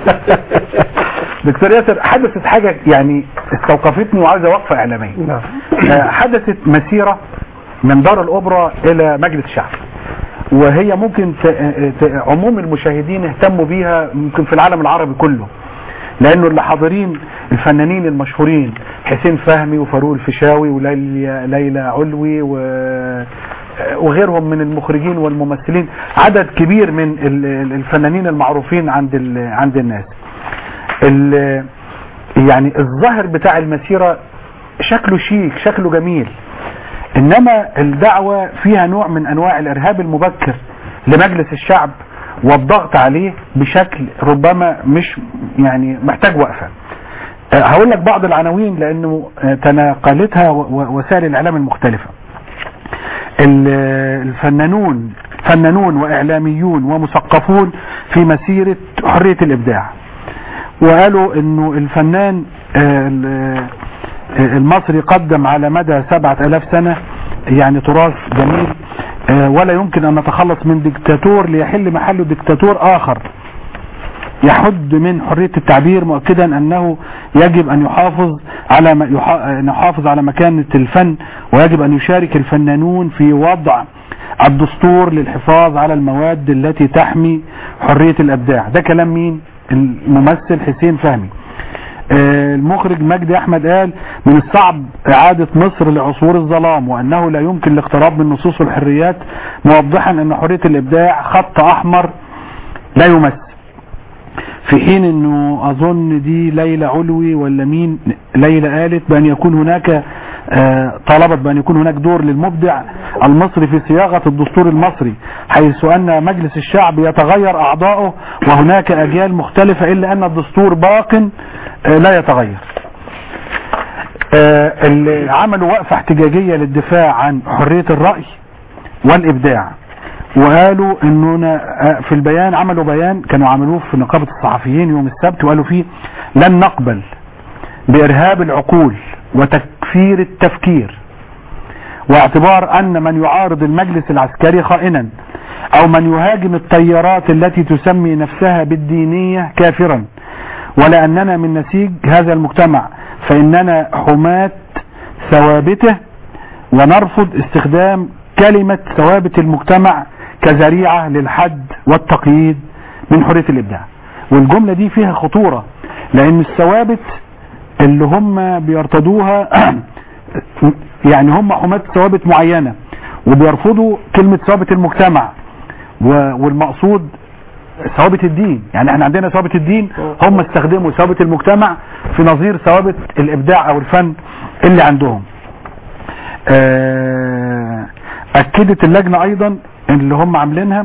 دكتور ياسر حدثت حاجه يعني استوقفتني وعايزه وقفه اعلاميه. نعم. حدثت مسيره من دار الاوبرا الى مجلس الشعب، وهي ممكن ت... ت... عموم المشاهدين اهتموا بيها ممكن في العالم العربي كله، لانه اللي حاضرين الفنانين المشهورين حسين فهمي وفاروق الفيشاوي وليلى ليلى علوي و... وغيرهم من المخرجين والممثلين، عدد كبير من الفنانين المعروفين عند ال... عند الناس. ال... يعني الظاهر بتاع المسيرة شكله شيك شكله جميل، انما الدعوة فيها نوع من انواع الارهاب المبكر لمجلس الشعب والضغط عليه بشكل ربما مش يعني محتاج وقفة. هقول لك بعض العناوين لانه تناقلتها وسائل الاعلام المختلفة. الفنانون فنانون واعلاميون ومثقفون في مسيرة حرية الابداع، وقالوا انه الفنان المصري قدم على مدى سبعة الاف سنة يعني تراث جميل، ولا يمكن ان نتخلص من ديكتاتور ليحل محله ديكتاتور اخر يحد من حرية التعبير، مؤكدا انه يجب ان يحافظ على يحافظ على مكانة الفن، ويجب ان يشارك الفنانون في وضع الدستور للحفاظ على المواد التي تحمي حرية الابداع. ده كلام مين؟ الممثل حسين فهمي. المخرج مجدي احمد قال من الصعب اعادة مصر لعصور الظلام وانه لا يمكن الاقتراب من نصوص الحريات، موضحا ان حرية الابداع خط احمر لا يمس. في حين انه اظن دي ليلى علوي ولا مين، ليلى قالت بان يكون هناك طلبت بان يكون هناك دور للمبدع المصري في صياغة الدستور المصري، حيث ان مجلس الشعب يتغير اعضائه وهناك اجيال مختلفة الا ان الدستور باق لا يتغير. اللي عملوا وقفة احتجاجية للدفاع عن حرية الرأي والابداع، وقالوا اننا في البيان عملوا بيان كانوا عملوه في نقابة الصحفيين يوم السبت، وقالوا فيه لن نقبل بارهاب العقول وتكفير التفكير، واعتبار ان من يعارض المجلس العسكري خائنا او من يهاجم التيارات التي تسمي نفسها بالدينية كافرا، ولاننا من نسيج هذا المجتمع فاننا حماة ثوابته ونرفض استخدام كلمة ثوابت المجتمع كذريعة للحد والتقييد من حرية الابداع. والجملة دي فيها خطورة، لان الثوابت اللي هم بيرتضوها يعني هم حماة ثوابت معينة وبيرفضوا كلمة ثوابت المجتمع، والمقصود ثوابت الدين. يعني احنا عندنا ثوابت الدين، هم استخدموا ثوابت المجتمع في نظير ثوابت الابداع او الفن اللي عندهم. اكدت اللجنة ايضا اللي هم عاملينها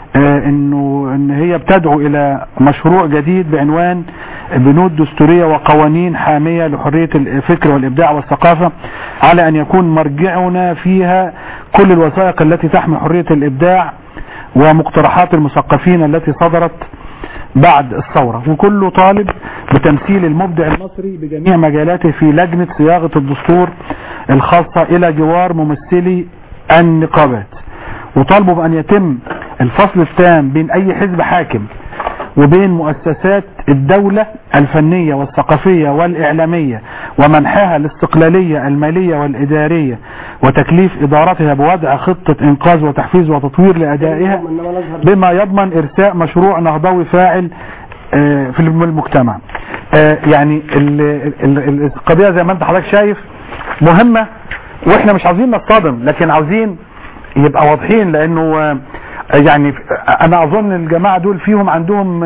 انه ان هي بتدعو الى مشروع جديد بعنوان بنود دستورية وقوانين حامية لحرية الفكر والابداع والثقافة، على ان يكون مرجعنا فيها كل الوثائق التي تحمي حرية الابداع ومقترحات المثقفين التي صدرت بعد الثورة، وكله طالب بتمثيل المبدع المصري بجميع مجالاته في لجنة صياغة الدستور الخاصة الى جوار ممثلي النقابات، وطالبوا بأن يتم الفصل التام بين اي حزب حاكم وبين مؤسسات الدولة الفنية والثقافية والإعلامية، ومنحها الاستقلالية المالية والإدارية، وتكليف إدارتها بوضع خطة إنقاذ وتحفيز وتطوير لأدائها بما يضمن إرساء مشروع نهضوي فاعل في المجتمع. يعني القضية زي ما انت حضرتك شايف مهمة، واحنا مش عاوزين نصطدم، لكن عاوزين يبقى واضحين، لأنه يعني انا اظن الجماعة دول فيهم عندهم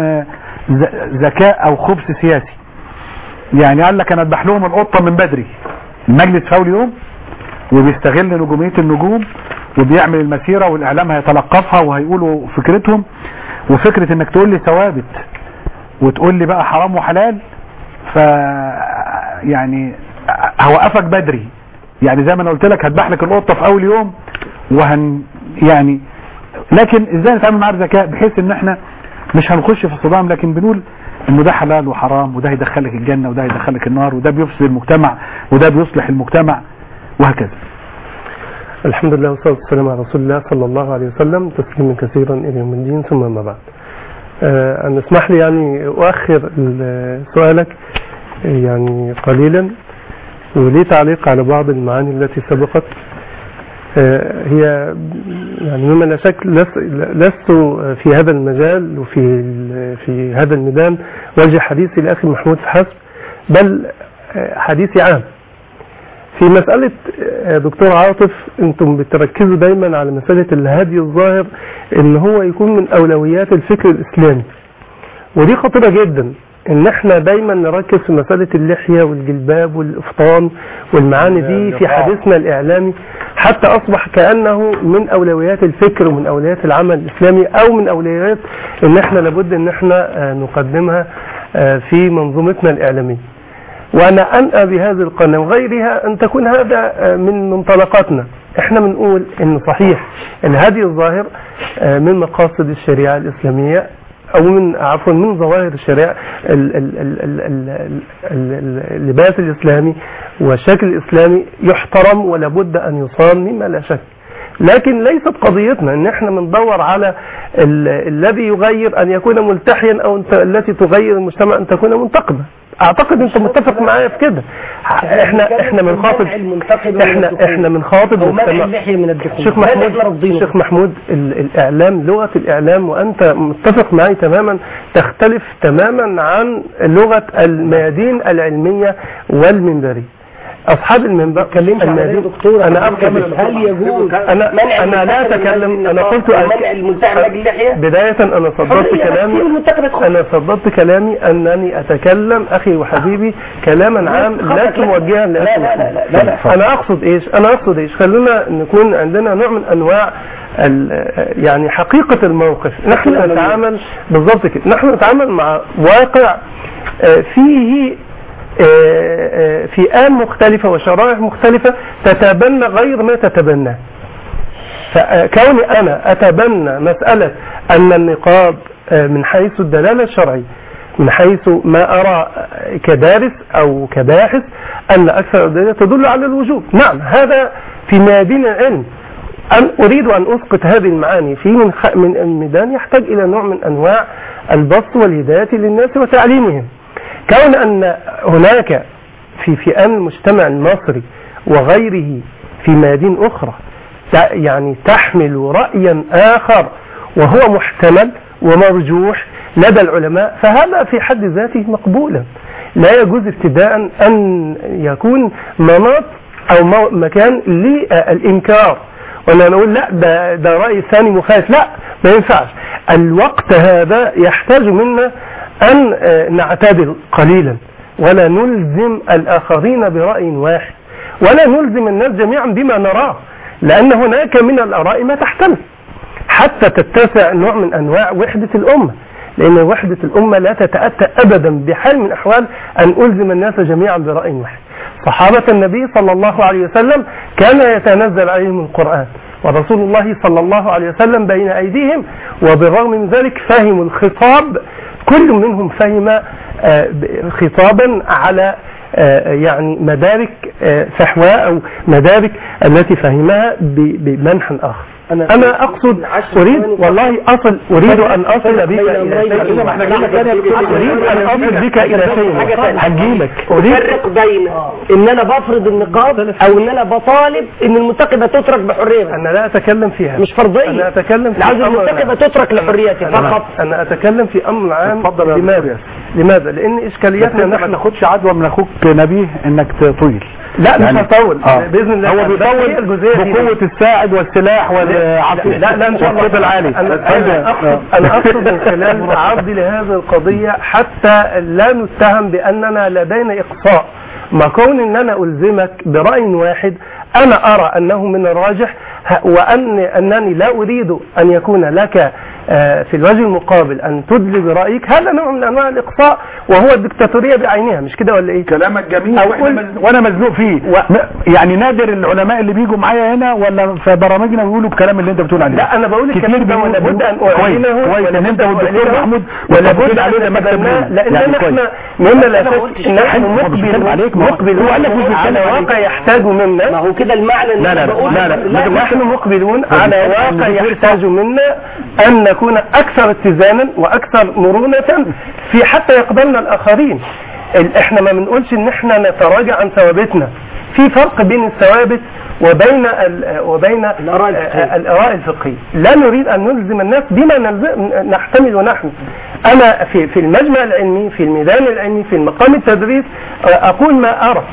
ذكاء او خبث سياسي. يعني قال لك انا اذبح لهم القطة من بدري، المجلس فاول يوم وبيستغل نجومية النجوم وبيعمل المسيرة والاعلام هيتلقفها وهيقولوا فكرتهم، وفكرة انك تقول لي ثوابت وتقول لي بقى حرام وحلال، ف يعني هوقفك بدري. يعني زي ما انا قلت لك هذبح لك القطة في اول يوم وهن يعني، لكن ازاي نتعامل معاه بذكاء بحيث ان احنا مش هنخش في الصدام، لكن بنقول انه ده حلال وحرام، وده هيدخلك الجنة وده هيدخلك النار، وده بيفسد المجتمع وده بيصلح المجتمع، وهكذا. الحمد لله والصلاة والسلام على رسول الله صلى الله عليه وسلم، تسليما كثيرا الى يوم الدين، ثم ما بعد. آه ان اسمح لي يعني اؤخر سؤالك يعني قليلا، ولي تعليق على بعض المعاني التي سبقت. هي يعني مما لا شك لست في هذا المجال وفي في هذا الميدان وجه حديثي لأخي محمود فحسب، بل حديثي عام في مسألة. دكتور عاطف، انتم بتركزوا دايما على مسألة الهدي الظاهر ان هو يكون من اولويات الفكر الاسلامي، ودي خطيرة جدا ان احنا دايما نركز في مسألة اللحية والجلباب والافطان والمعاني دي في حديثنا الاعلامي، حتى اصبح كأنه من اولويات الفكر ومن اولويات العمل الاسلامي، او من اولويات ان احنا لابد ان احنا نقدمها في منظومتنا الاعلامية. وانا انأى بهذه القناة وغيرها ان تكون هذا من منطلقاتنا. احنا بنقول ان صحيح الهدي الظاهر من مقاصد الشريعة الاسلامية، او من عفوا من ظواهر الشريعة، اللباس الاسلامي والشكل الاسلامي يحترم ولا بد ان يصان مما لا شك، لكن ليست قضيتنا ان احنا بندور على الذي يغير ان يكون ملتحيا او التي تغير المجتمع ان تكون منتقبة. اعتقد انت متفق معايا في كده. احنا احنا بنخاطب احنا احنا بنخاطب المجتمع من الدخول. شيخ محمود شيخ محمود الاعلام، لغه الاعلام وانت متفق معي تماما تختلف تماما عن لغه الميادين العلميه والمنبريه. اصحاب المنبر كلمني دكتور. انا اقبل هل يجوز انا انا لا اتكلم. انا قلت منع الملتحم باللحيه. بدايه انا صدرت كلامي انا صدرت كلامي انني اتكلم اخي وحبيبي كلاما عام ليس موجها لا لا لا لا لا. انا اقصد ايش انا اقصد ايش خلونا نكون عندنا نوع من انواع يعني حقيقه الموقف. نحن نتعامل بالضبط كده، نحن نتعامل مع واقع فيه فئات مختلفة وشرائح مختلفة تتبنى غير ما تتبناه. فكوني أنا أتبنى مسألة أن النقاب من حيث الدلالة الشرعية، من حيث ما أرى كدارس أو كباحث أن أكثر الدلالة تدل على الوجوب، نعم هذا في ميادين العلم. أن أريد أن أسقط هذه المعاني في من من الميدان يحتاج إلى نوع من أنواع البسط والهداية للناس وتعليمهم. كون أن هناك في فئام المجتمع المصري وغيره في ميادين أخرى يعني تحمل رأيا آخر وهو محتمل ومرجوح لدى العلماء، فهذا في حد ذاته مقبولا. لا يجوز ابتداء أن يكون مناط أو مكان للإنكار ولا نقول لا ده, ده رأي ثاني مخالف، لا ما ينفعش. الوقت هذا يحتاج منا أن نعتدل قليلا ولا نلزم الآخرين برأي واحد ولا نلزم الناس جميعا بما نراه، لأن هناك من الآراء ما تحتمل حتى تتسع نوع من أنواع وحدة الأمة، لأن وحدة الأمة لا تتأتى أبدا بحال من الأحوال أن ألزم الناس جميعا برأي واحد. صحابة النبي صلى الله عليه وسلم كان يتنزل عليهم القرآن ورسول الله صلى الله عليه وسلم بين أيديهم، وبالرغم من ذلك فهموا الخطاب، كل منهم فهم خطابا على يعني مدارك فحواء أو مدارك التي فهمها بمنحى آخر. أنا, أنا أقصد أريد والله أصل أريد أن أصل بك إلى شيء أريد أن أصل بك إلى شيء هجيلك. أفرق بين إن أنا بفرض النقاب أو إن أنا بطالب إن المنتقبة تترك بحريتها. أنا لا أتكلم فيها، مش فرضية. أنا أتكلم في عاوز المنتقبة تترك لحريتها فقط. أنا أتكلم في أمر عام. لماذا؟ لماذا؟ لأن إشكالياتنا نحن ما تاخدش عدوى من أخوك نبيه إنك تطيل. لا مش هطول باذن الله. هو بيطول بقوه الساعد والسلاح والعقل. لا لا ان شاء الله العالي. انا اقصد انا اقصد من خلال عرضي لهذه القضيه حتى لا نتهم باننا لدينا اقصاء، ما كون ان انا الزمك براي واحد انا ارى انه من الراجح، وان انني لا اريد ان يكون لك في الوجه المقابل أن تدلي برأيك، هذا نوع من أنواع الإقصاء وهو الدكتاتورية بعينها، مش كده ولا إيه؟ كلامك جميل وأنا مزنوق فيه و... يعني نادر العلماء اللي بيجوا معايا هنا ولا في برامجنا بيقولوا الكلام اللي أنت بتقول عليه. لا أنا بقول الكلام ده ولا بد أن أعلنه كويس إن أنت والدكتور محمود ولا بد عليه ده مكتب لأن إحنا منا لا شك إن نحن مقبل مقبلون على واقع يحتاج منا. ما هو كده المعنى اللي أنا بقوله. لا لا نحن مقبلون على واقع يحتاج منا أن نكون أكثر اتزانا وأكثر مرونة في حتى يقبلنا الآخرين. احنا ما بنقولش ان احنا نتراجع عن ثوابتنا، في فرق بين الثوابت وبين وبين الآراء الفقهية. لا نريد أن نلزم الناس بما نحتمل ونحن. أنا في في المجمع العلمي، في الميدان العلمي، في المقام التدريس أقول ما أرى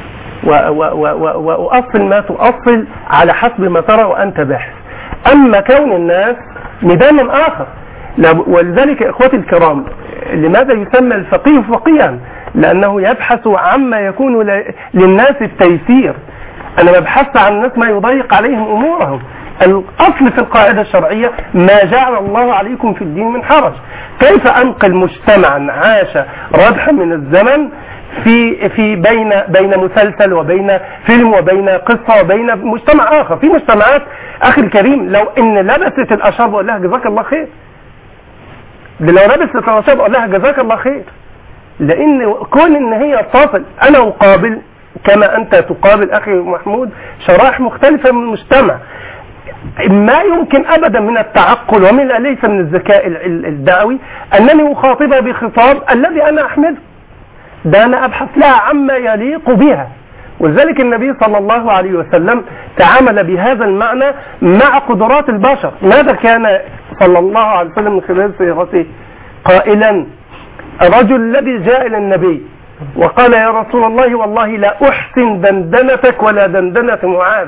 وأصل ما تؤصل على حسب ما ترى وأنت باحث. أما كون الناس ميدان آخر، ولذلك إخوتي الكرام لماذا يسمى الفقيه فقيها؟ لأنه يبحث عما يكون للناس التيسير. أنا ببحث عن الناس ما يضيق عليهم أمورهم. الأصل في القاعدة الشرعية ما جعل الله عليكم في الدين من حرج. كيف أنقل مجتمعا عاش ردحا من الزمن في في بين بين مسلسل وبين فيلم وبين قصة وبين مجتمع آخر؟ في مجتمعات أخي الكريم لو إن لبست الأشار بقول لها جزاك الله خير، لو لبست الأشار بقول لها جزاك الله خير، لأن كون إن هي تصل أنا أقابل كما أنت تقابل أخي محمود شرائح مختلفة من المجتمع. ما يمكن أبدا من التعقل ومن ليس من الذكاء الدعوي أنني أخاطبها بخطاب الذي أنا أحمله. ده أنا أبحث لها عما يليق بها. ولذلك النبي صلى الله عليه وسلم تعامل بهذا المعنى مع قدرات البشر. ماذا كان صلى الله عليه وسلم من خلال سيرته قائلا؟ الرجل الذي جاء إلى النبي وقال يا رسول الله والله لا أحسن دندنتك ولا دندنة معاذ.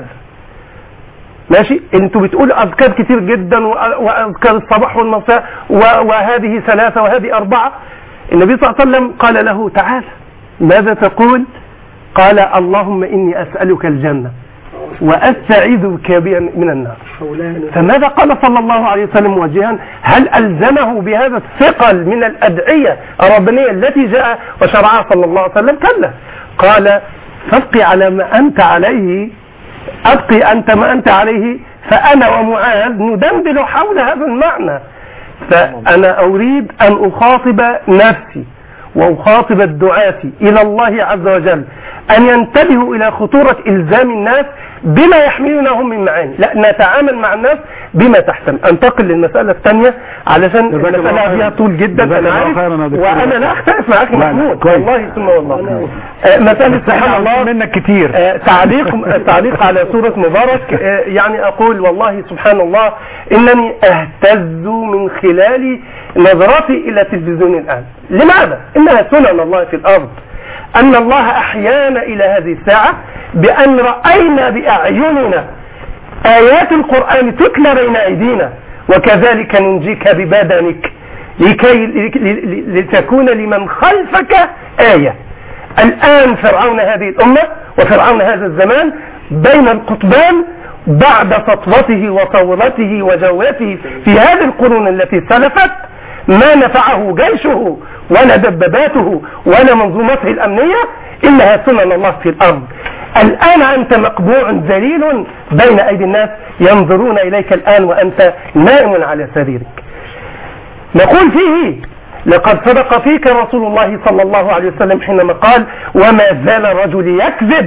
ماشي، انتوا بتقولوا أذكار كتير جدا وأذكار الصباح والمساء وهذه ثلاثة وهذه أربعة. النبي صلى الله عليه وسلم قال له تعال ماذا تقول؟ قال اللهم إني أسألك الجنة وأستعيذ بك من النار. فماذا قال صلى الله عليه وسلم موجها؟ هل ألزمه بهذا الثقل من الأدعية الربانية التي جاء وشرعها صلى الله عليه وسلم؟ كلا. قال فابقي على ما أنت عليه، أبقي أنت ما أنت عليه، فأنا ومعاذ ندندل حول هذا المعنى. فأنا أريد أن أخاطب نفسي وأخاطب الدعاة إلى الله عز وجل أن ينتبهوا إلى خطورة إلزام الناس بما يحملونهم من معاني. لا، نتعامل مع الناس بما تحتمل. أنتقل للمسألة الثانية علشان المسألة فيها طول جدا أنا عارف، وأنا لا أختلف معك محمود والله ثم والله. آه مسألة سبحان الله منك كتير. آه تعليق تعليق على سورة مبارك. آه يعني أقول والله سبحان الله إنني أهتز من خلال نظرتي إلى التلفزيون الآن. لماذا؟ إنها سنن الله في الأرض، أن الله أحيانا إلى هذه الساعة بأن رأينا بأعيننا آيات القرآن تتلى بين أيدينا، وكذلك ننجيك ببدنك لكي لتكون لمن خلفك آية. الآن فرعون هذه الأمة وفرعون هذا الزمان بين القطبان بعد سطوته وثورته وجوته في هذه القرون التي سلفت، ما نفعه جيشه ولا دباباته ولا منظومته الأمنية إنها سنن الله في الأرض. الآن أنت مقبوع ذليل بين أيدي الناس ينظرون إليك الآن وأنت نائم على سريرك. نقول فيه لقد صدق فيك رسول الله صلى الله عليه وسلم حينما قال وما زال الرجل يكذب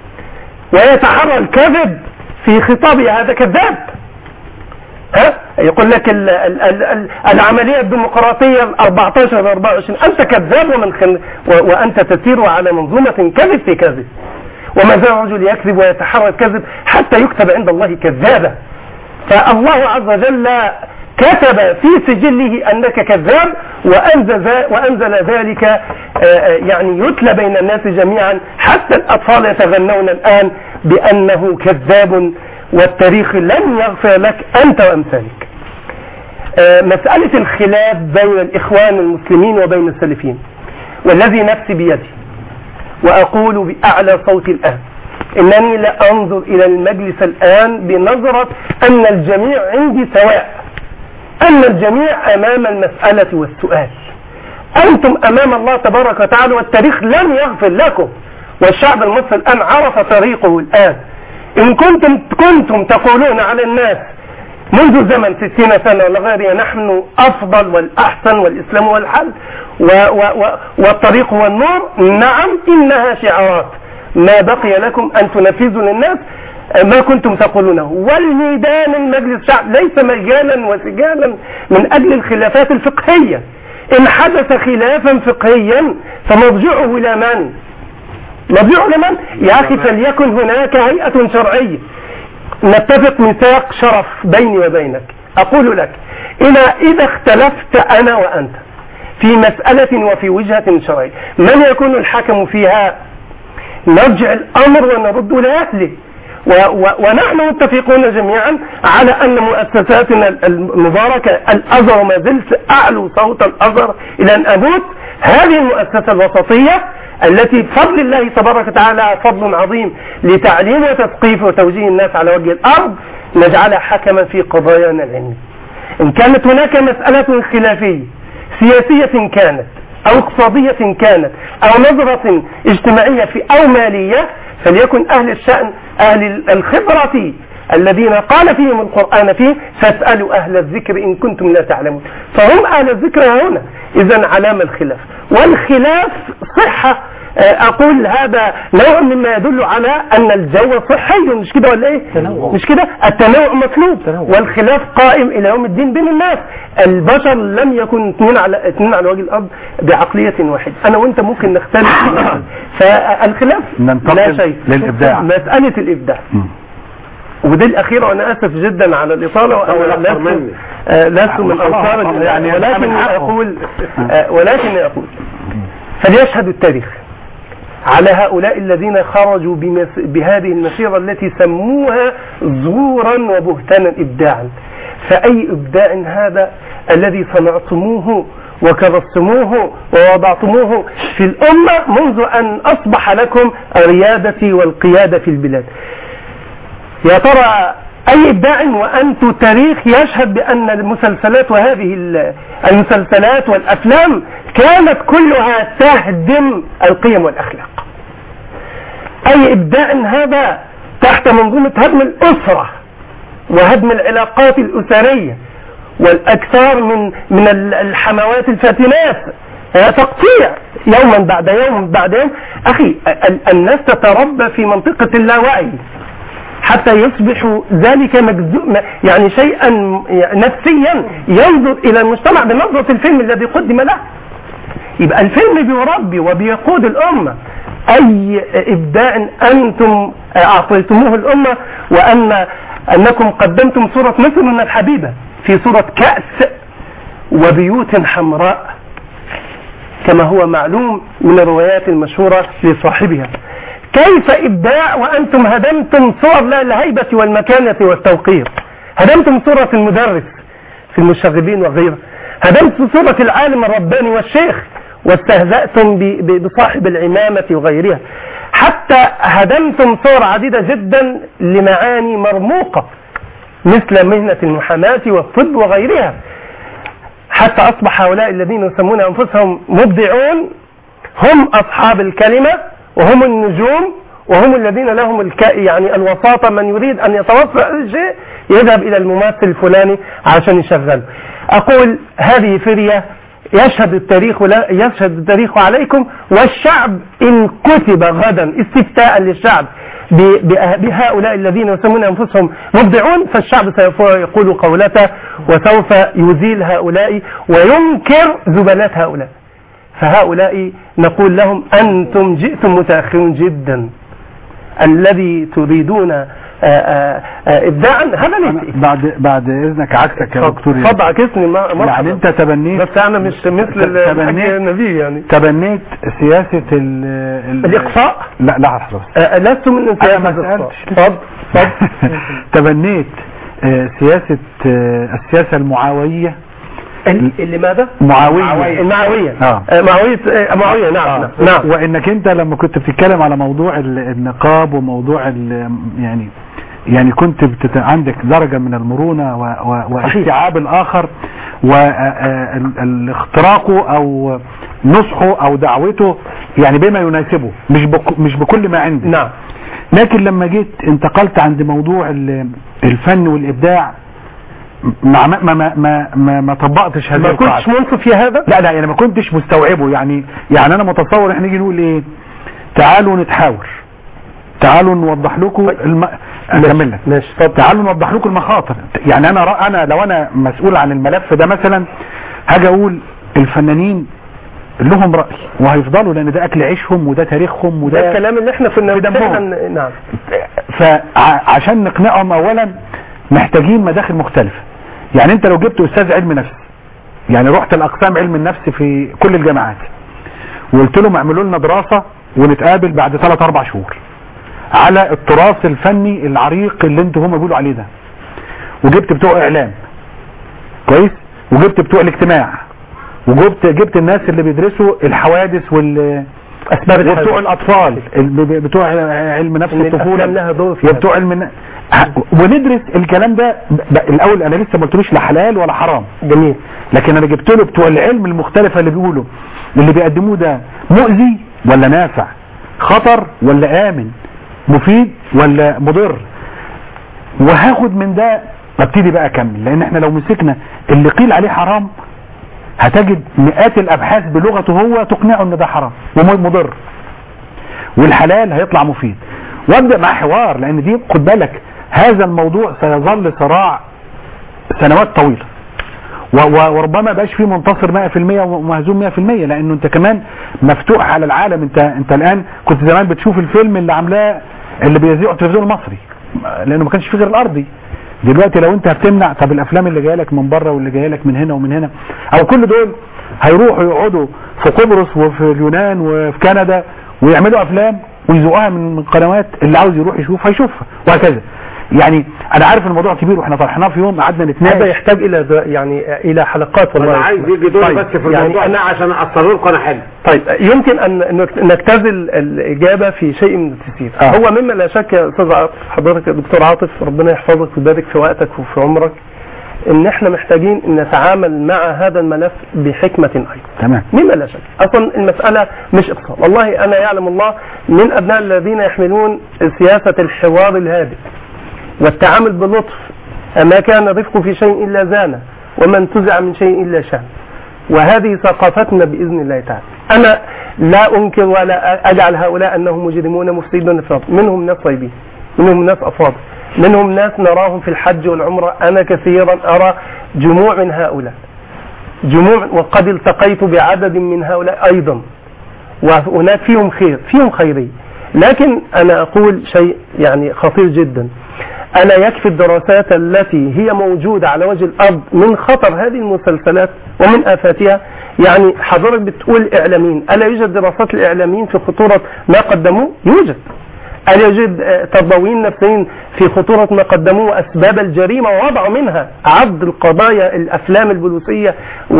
ويتحرى الكذب في خطابه، هذا كذاب. ها يقول لك ال ال ال ال العملية الديمقراطية أربعتاشر أربعة وعشرين أنت كذاب ومن خل وأنت تسير على منظومة كذب في كذب. وما زال الرجل يكذب ويتحرى الكذب حتى يكتب عند الله كذابا. فالله عز وجل كتب في سجله أنك كذاب وأنزل, وأنزل ذلك يعني يتلى بين الناس جميعا، حتى الأطفال يتغنون الآن بأنه كذاب والتاريخ لن يغفر لك أنت وأمثالك. مسألة الخلاف بين الإخوان المسلمين وبين السلفيين والذي نفسي بيدي وأقول بأعلى صوت الآن إنني لا أنظر إلى المجلس الآن بنظرة أن الجميع عندي سواء، أن الجميع أمام المسألة والسؤال. أنتم أمام الله تبارك وتعالى والتاريخ لن يغفر لكم، والشعب المصري الآن عرف طريقه الآن. إن كنتم كنتم تقولون على الناس منذ زمن ستين سنة ولا غيرها نحن أفضل والأحسن والإسلام هو الحل والطريق هو النور، نعم إنها شعارات، ما بقي لكم أن تنفذوا للناس ما كنتم تقولونه. والميدان المجلس الشعب ليس مجالا وسجالا من أجل الخلافات الفقهية. إن حدث خلافا فقهيا فمرجعه إلى من؟ مرجعه لمن؟ يا أخي فليكن هناك هيئة شرعية نتفق ميثاق شرف بيني وبينك. أقول لك إن إذا اختلفت أنا وأنت في مسألة وفي وجهة شرعية من يكون الحكم فيها؟ نرجع الأمر ونرد لأهله. ونحن متفقون جميعا على أن مؤسساتنا المباركة الأزهر، وما زلت أعلو صوت الأزهر إلى أن أموت، هذه المؤسسة الوسطية التي بفضل الله تبارك وتعالى فضل عظيم لتعليم وتثقيف وتوجيه الناس على وجه الأرض، نجعلها حكما في قضايانا العلمية. إن كانت هناك مسألة خلافية سياسية كانت أو اقتصادية كانت أو نظرة اجتماعية في أو مالية، فليكن أهل الشأن أهل الخبرة الذين قال فيهم القرآن فيه فاسألوا أهل الذكر إن كنتم لا تعلمون، فهم أهل الذكر هنا. إذن علامة الخلاف، والخلاف صحة اقول هذا نوع مما يدل على ان الجو صحي، مش كده ولا ايه؟ تنوع. مش كده؟ التنوع مطلوب والخلاف قائم الى يوم الدين بين الناس. البشر لم يكن اثنين على اثنين على وجه الارض بعقليه واحده، انا وانت ممكن نختلف فالخلاف لا شيء للابداع، مساله الابداع. م. ودي الأخيرة وأنا أسف جدا على الإطالة وأنا لست من أنصار يعني، ولكن أقول ولكن أقول فليشهد التاريخ على هؤلاء الذين خرجوا بهذه المسيرة التي سموها زورا وبهتانا إبداعا. فأي إبداع هذا الذي صنعتموه وكرستموه ووضعتموه في الأمة منذ أن أصبح لكم الريادة والقيادة في البلاد. يا ترى أي إبداع وأنتم تاريخ يشهد بأن المسلسلات وهذه المسلسلات والأفلام كانت كلها تهدم القيم والأخلاق. أي إبداع هذا تحت منظومة هدم الأسرة وهدم العلاقات الأسرية والأكثر من من الحموات الفاتنات، تقطيع يوما بعد يوم بعد يوم. أخي الناس تتربى في منطقة اللاوعي حتى يصبح ذلك مجزوم يعني شيئا نفسيا ينظر إلى المجتمع بنظرة الفيلم الذي قدم له. يبقى الفيلم بيربي وبيقود الأمة. أي إبداع أنتم أعطيتموه الأمة، وأن أنكم قدمتم صورة مصرنا الحبيبة في صورة كأس وبيوت حمراء كما هو معلوم من الروايات المشهورة لصاحبها. كيف إبداع وأنتم هدمتم صور لا الهيبة والمكانة والتوقير؟ هدمتم صورة المدرس في المشاغبين وغيره، هدمتم صورة العالم الرباني والشيخ واستهزأتم بصاحب العمامة وغيرها، حتى هدمتم صور عديدة جدا لمعاني مرموقة مثل مهنة المحاماة والطب وغيرها، حتى أصبح هؤلاء الذين يسمون أنفسهم مبدعون هم أصحاب الكلمة وهم النجوم وهم الذين لهم الك... يعني الوساطة. من يريد أن يتوفى شيء يذهب إلى الممثل الفلاني عشان يشغله. أقول هذه فرية يشهد التاريخ ولا يشهد التاريخ عليكم، والشعب إن كتب غدا استفتاء للشعب بهؤلاء الذين يسمون أنفسهم مبدعون فالشعب سوف يقول قولته وسوف يزيل هؤلاء وينكر زبالات هؤلاء. فهؤلاء نقول لهم أنتم جئتم متأخرون جدا. الذي تريدون إبداعا هذا ليس بعد بعد إذنك عكسك يا دكتور. اتفضل عكسني ما يعني أنت تبنيت، بس أنا مش مثل النبي يعني تبنيت سياسة ال الإقصاء. لا لا حصل لست من سياسة الإقصاء. اتفضل تبنيت سياسة السياسة المعاوية اللي ماذا؟ معاوية المعاوية آه. معاوية معاوية نعم آه. نعم. وانك انت لما كنت بتتكلم على موضوع النقاب وموضوع يعني يعني كنت بتت... عندك درجة من المرونة و... و... واستيعاب الاخر والاختراقه او نصحه او دعوته يعني بما يناسبه مش بك... مش بكل ما عنده. نعم. لكن لما جيت انتقلت عند موضوع الفن والابداع ما ما ما ما ما, ما طبقتش هذا. ما كنتش منصف في هذا؟ لا لا يعني ما كنتش مستوعبه. يعني يعني انا متصور احنا نيجي نقول ايه، تعالوا نتحاور، تعالوا نوضح لكم الم... اكمل لك ماشي. طب تعالوا نوضح لكم المخاطر. يعني انا رأ... انا لو انا مسؤول عن الملف ده مثلا هاجي اقول الفنانين لهم رأي وهيفضلوا لان ده اكل عيشهم وده تاريخهم وده ده الكلام اللي احنا كنا دمهم. نعم. فعشان نقنعهم اولا محتاجين مداخل مختلفة. يعني انت لو جبت استاذ علم نفس، يعني رحت الاقسام علم النفس في كل الجامعات وقلت لهم اعملوا لنا دراسة ونتقابل بعد ثلاث اربع شهور على التراث الفني العريق اللي انتوا هم بيقولوا عليه ده، وجبت بتوع اعلام كويس وجبت بتوع الاجتماع وجبت جبت الناس اللي بيدرسوا الحوادث وال اسباب وبتوع الاطفال بتوع علم نفس الطفوله وبتوع علم وندرس الكلام ده الاول. انا لسه ما قلتلوش لا حلال ولا حرام، جميل، لكن انا جبت له بتوع العلم المختلفه اللي بيقولوا اللي بيقدموه ده مؤذي ولا نافع، خطر ولا امن، مفيد ولا مضر، وهاخد من ده ابتدي بقى اكمل. لان احنا لو مسكنا اللي قيل عليه حرام هتجد مئات الابحاث بلغته هو تقنعه ان ده حرام ومضر. والحلال هيطلع مفيد، وابدا معاه حوار، لان دي خد بالك هذا الموضوع سيظل صراع سنوات طويله، وربما بقاش فيه منتصر مئة في المئة ومهزوم مئة في المئة، لانه انت كمان مفتوح على العالم. انت انت الان كنت زمان بتشوف الفيلم اللي عاملاه اللي بيذيعه التلفزيون المصري لانه ما كانش فيه غير الارضي. دلوقتي لو انت هتمنع، طب الافلام اللي جايه لك من بره واللي جايه لك من هنا ومن هنا، او كل دول هيروحوا يقعدوا في قبرص وفي اليونان وفي كندا ويعملوا افلام ويذوقوها من القنوات، اللي عاوز يروح يشوف هيشوفها وهكذا. يعني انا عارف الموضوع كبير واحنا طرحناه في يوم قعدنا نتناقش، هذا يحتاج الى يعني الى حلقات والله. انا عايز يجي دور طيب. بس في الموضوع يعني انا عشان اقصر لكم انا حل. طيب يمكن ان نختزل الاجابه في شيء من التفسير. آه. هو مما لا شك يا استاذ عاطف، حضرتك يا دكتور عاطف ربنا يحفظك ويبارك في وقتك وفي عمرك، ان احنا محتاجين ان نتعامل مع هذا الملف بحكمه ايضا. تمام. مما لا شك، اصلا المساله مش اقصاء، والله انا يعلم الله من ابناء الذين يحملون سياسه الحوار الهادئ والتعامل بلطف، ما كان الرفق في شيء الا زانه وما انتزع من شيء الا شان، وهذه ثقافتنا باذن الله تعالى. انا لا انكر ولا اجعل هؤلاء انهم مجرمون مفسدون افراط، منهم ناس طيبين، منهم ناس افاضل، منهم ناس نراهم في الحج والعمره، انا كثيرا ارى جموع من هؤلاء، جموع، وقد التقيت بعدد من هؤلاء ايضا، وهناك فيهم خير، فيهم خيريه. لكن انا اقول شيء يعني خطير جدا، ألا يكفي الدراسات التي هي موجودة على وجه الأرض من خطر هذه المسلسلات ومن آفاتها؟ يعني حضرتك بتقول إعلاميين، ألا يوجد دراسات الإعلاميين في خطورة ما قدموه؟ يوجد. ألا يوجد تربويين نفسيين في خطورة ما قدموه وأسباب الجريمة ووضعوا منها عرض القضايا الأفلام البوليسية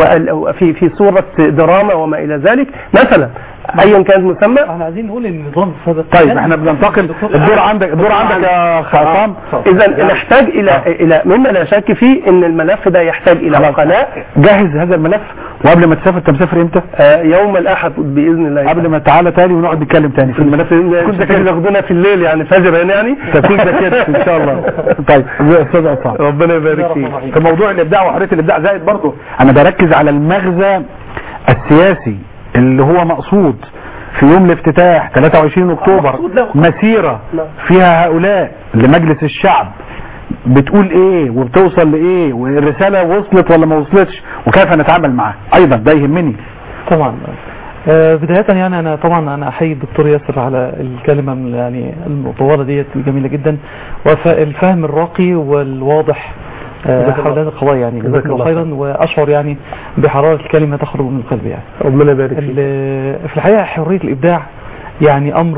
في في صورة دراما وما إلى ذلك مثلا ايا كانت مسمى؟ احنا عايزين نقول ان النظام السابق. طيب احنا بننتقل، الدور عندك، الدور عندك يا خاصام. اذا نحتاج الى الى مما لا شك فيه ان الملف ده يحتاج الى قناه. جهز هذا الملف، وقبل ما تسافر، انت مسافر امتى؟ آه يوم الاحد باذن الله. قبل ما تعالى تاني ونقعد نتكلم تاني في الملف. كنت كده ياخدونا في الليل يعني فجر يعني تكون ده كده ان شاء الله. طيب يا استاذ عصام، ربنا يبارك فيك. في موضوع الابداع وحريه الابداع زائد برضه انا بركز على المغزى السياسي اللي هو مقصود في يوم الافتتاح ثلاثة وعشرين اكتوبر، مسيرة فيها هؤلاء لمجلس الشعب بتقول ايه وبتوصل لايه، والرسالة وصلت ولا ما وصلتش، وكيف نتعامل معاها ايضا، ده يهمني طبعا. آه بداية يعني انا طبعا انا احيي الدكتور ياسر على الكلمة يعني المطولة ديت جميلة جدا، والفهم الراقي والواضح حول هذه القضايا، يعني جزاك الله خيرا، واشعر يعني بحرارة الكلمة تخرج من القلب. يعني ربنا يبارك فيك. في الحقيقة حرية الابداع يعني امر،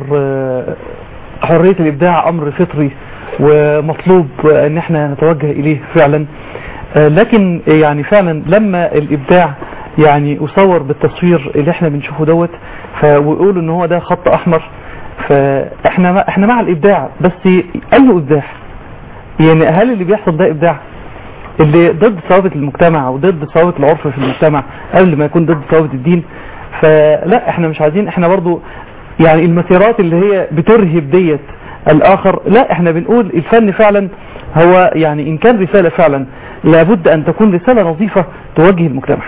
حرية الابداع امر فطري ومطلوب ان احنا نتوجه اليه فعلا، لكن يعني فعلا لما الابداع يعني يصور بالتصوير اللي احنا بنشوفه دوت ويقولوا ان هو ده خط احمر، فاحنا احنا مع الابداع، بس اي ابداع؟ يعني هل اللي بيحصل ده ابداع اللي ضد ثوابت المجتمع وضد ثوابت العرف في المجتمع قبل ما يكون ضد ثوابت الدين؟ فلا احنا مش عايزين، احنا برضو يعني المسيرات اللي هي بترهب ديت الاخر، لا احنا بنقول الفن فعلا هو يعني ان كان رسالة فعلا لابد ان تكون رسالة نظيفة توجه المجتمع.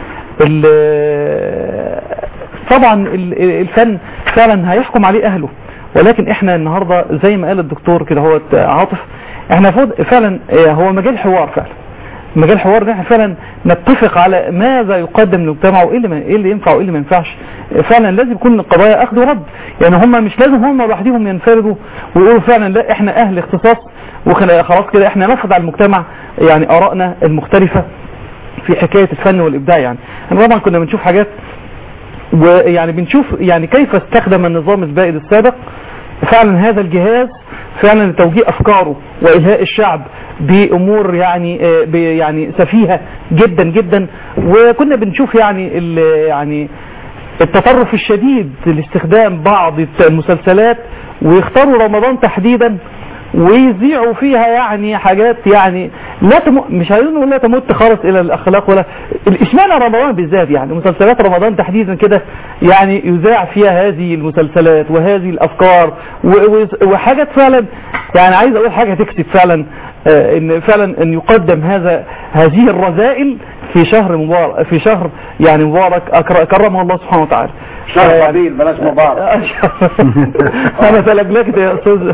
طبعا الفن فعلا هيحكم عليه اهله، ولكن احنا النهاردة زي ما قال الدكتور كده هو عاطف، احنا فعلا هو مجال حوار، فعلا مجال حوار ان احنا فعلا نتفق على ماذا يقدم للمجتمع وايه اللي ايه اللي ينفع وايه اللي ما ينفعش. فعلا لازم يكون القضايا اخذ ورد، يعني هم مش لازم هم لوحدهم ينفردوا ويقولوا فعلا لا احنا اهل اختصاص وخلاص كده احنا نفرض على المجتمع يعني ارائنا المختلفة في حكاية الفن والابداع. يعني احنا طبعا كنا بنشوف حاجات، ويعني بنشوف يعني كيف استخدم النظام البائد السابق فعلا هذا الجهاز فعلا لتوجيه افكاره والهاء الشعب بامور يعني يعني سفيهة جدا جدا. وكنا بنشوف يعني يعني التطرف الشديد لاستخدام بعض المسلسلات ويختاروا رمضان تحديدا ويذيعوا فيها يعني حاجات يعني لا تم... مش عايزين نقول لا تمت خالص الى الاخلاق ولا اشمعنى رمضان بالذات، يعني مسلسلات رمضان تحديدا كده يعني يذاع فيها هذه المسلسلات وهذه الافكار و... و... وحاجات فعلا يعني عايز اقول حاجه تكسب فعلا، آه ان فعلا ان يقدم هذا هذه الرذائل في شهر مبارك، في شهر يعني مبارك كرمه الله سبحانه وتعالى. شهر فضيل بلاش مبارك. انا تلجلجت يا استاذ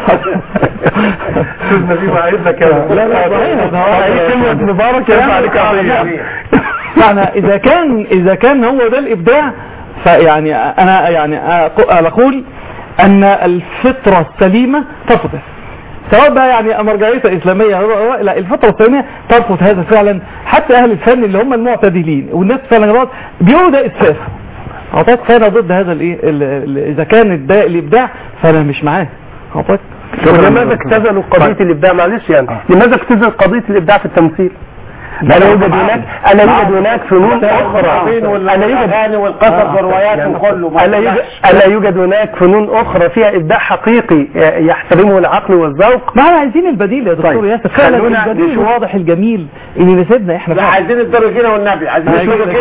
استاذ نبيل عايزنا كده. لا لا صحيح كلمه مبارك يعني يعني اذا كان اذا كان هو ده الابداع، فيعني انا يعني اقول ان الفطره السليمه ترفض، سواء بقى يعني مرجعيه اسلاميه لا، الفطره السليمه ترفض هذا فعلا. حتى اهل الفن اللي هم المعتدلين والناس فعلا بيقولوا ده اسفاف، اعطاك فانا ضد هذا الايه، اذا كان ده الابداع فانا مش معاه. اعطاك لماذا اختزلوا قضيه الابداع؟ معلش يعني لماذا اختزل قضيه الابداع في التمثيل؟ ألا يوجد هناك ألا يوجد هناك فنون أخرى، ألا يوجد والقصص والروايات وكله، ألا يوجد ألا يوجد هناك فنون أخرى فيها إبداع حقيقي يحترمه العقل والذوق؟ ما احنا عايزين البديل يا دكتور ياسر، فعلا البديل واضح الجميل اللي يناسبنا احنا. لا عايزين الدور الجينا والنبي، عايزين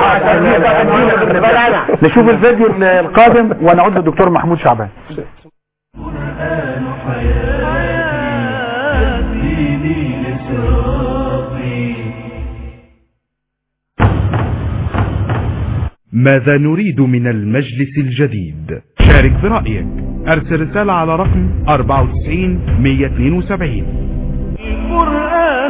نشوف الفيديو القادم ونعود للدكتور محمود شعبان. ماذا نريد من المجلس الجديد؟ شارك برأيك، ارسل رسالة على رقم أربعة وتسعين مية اثنين وسبعين. القرآن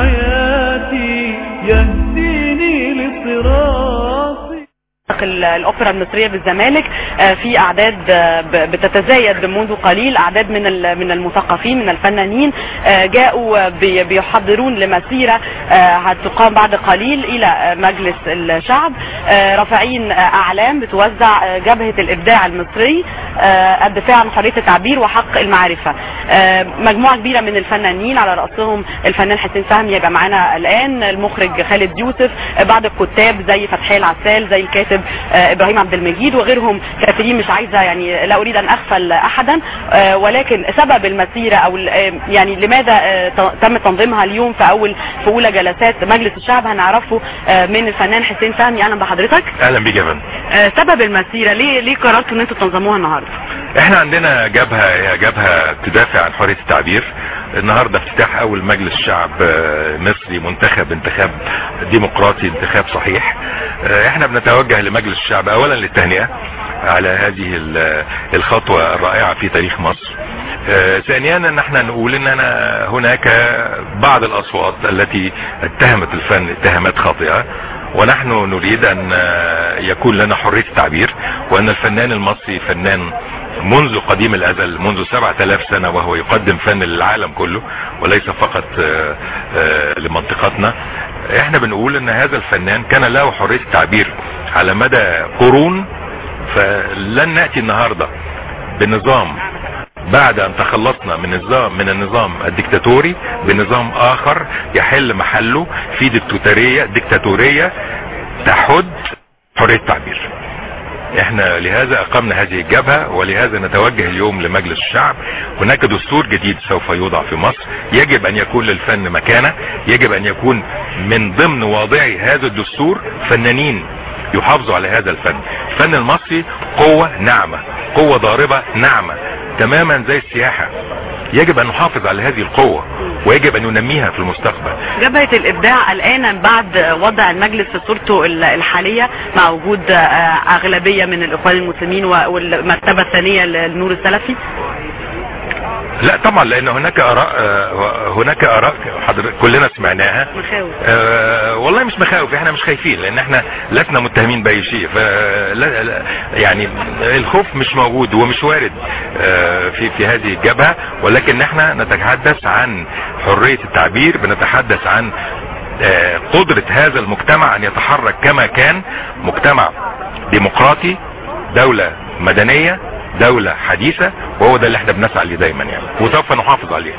حياتي يهديني لصراطي. الأوبرا المصرية بالزمالك في أعداد بتتزايد منذ قليل، أعداد من من المثقفين من الفنانين جاءوا بيحضرون لمسيرة هتقام بعد قليل إلى مجلس الشعب، رافعين أعلام بتوزع جبهة الإبداع المصري، الدفاع عن حرية التعبير وحق المعرفة. مجموعة كبيرة من الفنانين على رأسهم الفنان حسين فهمي يبقى معانا الآن، المخرج خالد يوسف، بعض الكتاب زي فتحي العسال، زي الكاتب ابراهيم عبد المجيد وغيرهم كثيرين، مش عايزه يعني لا اريد ان اغفل احدا، ولكن سبب المسيره او يعني لماذا تم تنظيمها اليوم في اول في اولى جلسات مجلس الشعب هنعرفه من الفنان حسين فهمي. اهلا بحضرتك. اهلا بيك يا فندم. سبب المسيره ليه ليه قررتوا ان انتوا تنظموها النهارده؟ احنا عندنا جبهه هي جبهه تدافع عن حريه التعبير. النهارده افتتاح اول مجلس شعب مصري منتخب، انتخاب ديمقراطي، انتخاب صحيح. احنا بنتوجه لمجلس الشعب اولا للتهنئه على هذه الخطوه الرائعه في تاريخ مصر. ثانيا ان احنا نقول ان أنا هناك بعض الاصوات التي اتهمت الفن اتهامات خاطئه، ونحن نريد ان يكون لنا حريه التعبير، وان الفنان المصري فنان منذ قديم الازل، منذ سبعة آلاف سنة وهو يقدم فن للعالم كله وليس فقط لمنطقتنا. احنا بنقول ان هذا الفنان كان له حرية التعبير على مدى قرون، فلن نأتي النهاردة بنظام بعد ان تخلصنا من النظام من النظام الدكتاتوري بنظام اخر يحل محله في دكتاتورية دكتاتورية تحد حرية التعبير. احنا لهذا اقمنا هذه الجبهة، ولهذا نتوجه اليوم لمجلس الشعب. هناك دستور جديد سوف يوضع في مصر، يجب ان يكون للفن مكانة، يجب ان يكون من ضمن واضعي هذا الدستور فنانين يحافظوا على هذا الفن. الفن المصري قوة ناعمة، قوة ضاربة ناعمة تماما زي السياحة، يجب ان نحافظ على هذه القوة ويجب ان ننميها في المستقبل. جبهة الابداع الان بعد وضع المجلس في صورته الحالية مع وجود اغلبية من الاخوان المسلمين والمرتبة الثانية للنور السلفي؟ لا طبعا، لان هناك اراء هناك اراء حضرتك كلنا سمعناها. مخاوف. آه والله مش مخاوف، احنا مش خايفين لان احنا لسنا متهمين باي شيء، ف يعني الخوف مش موجود ومش وارد آه في في هذه الجبهة، ولكن احنا نتحدث عن حرية التعبير، بنتحدث عن آه قدرة هذا المجتمع ان يتحرك كما كان مجتمع ديمقراطي، دولة مدنية، دولة حديثة، وهو ده اللي احنا بنسعى ليه دايما يعني، وسوف نحافظ عليه.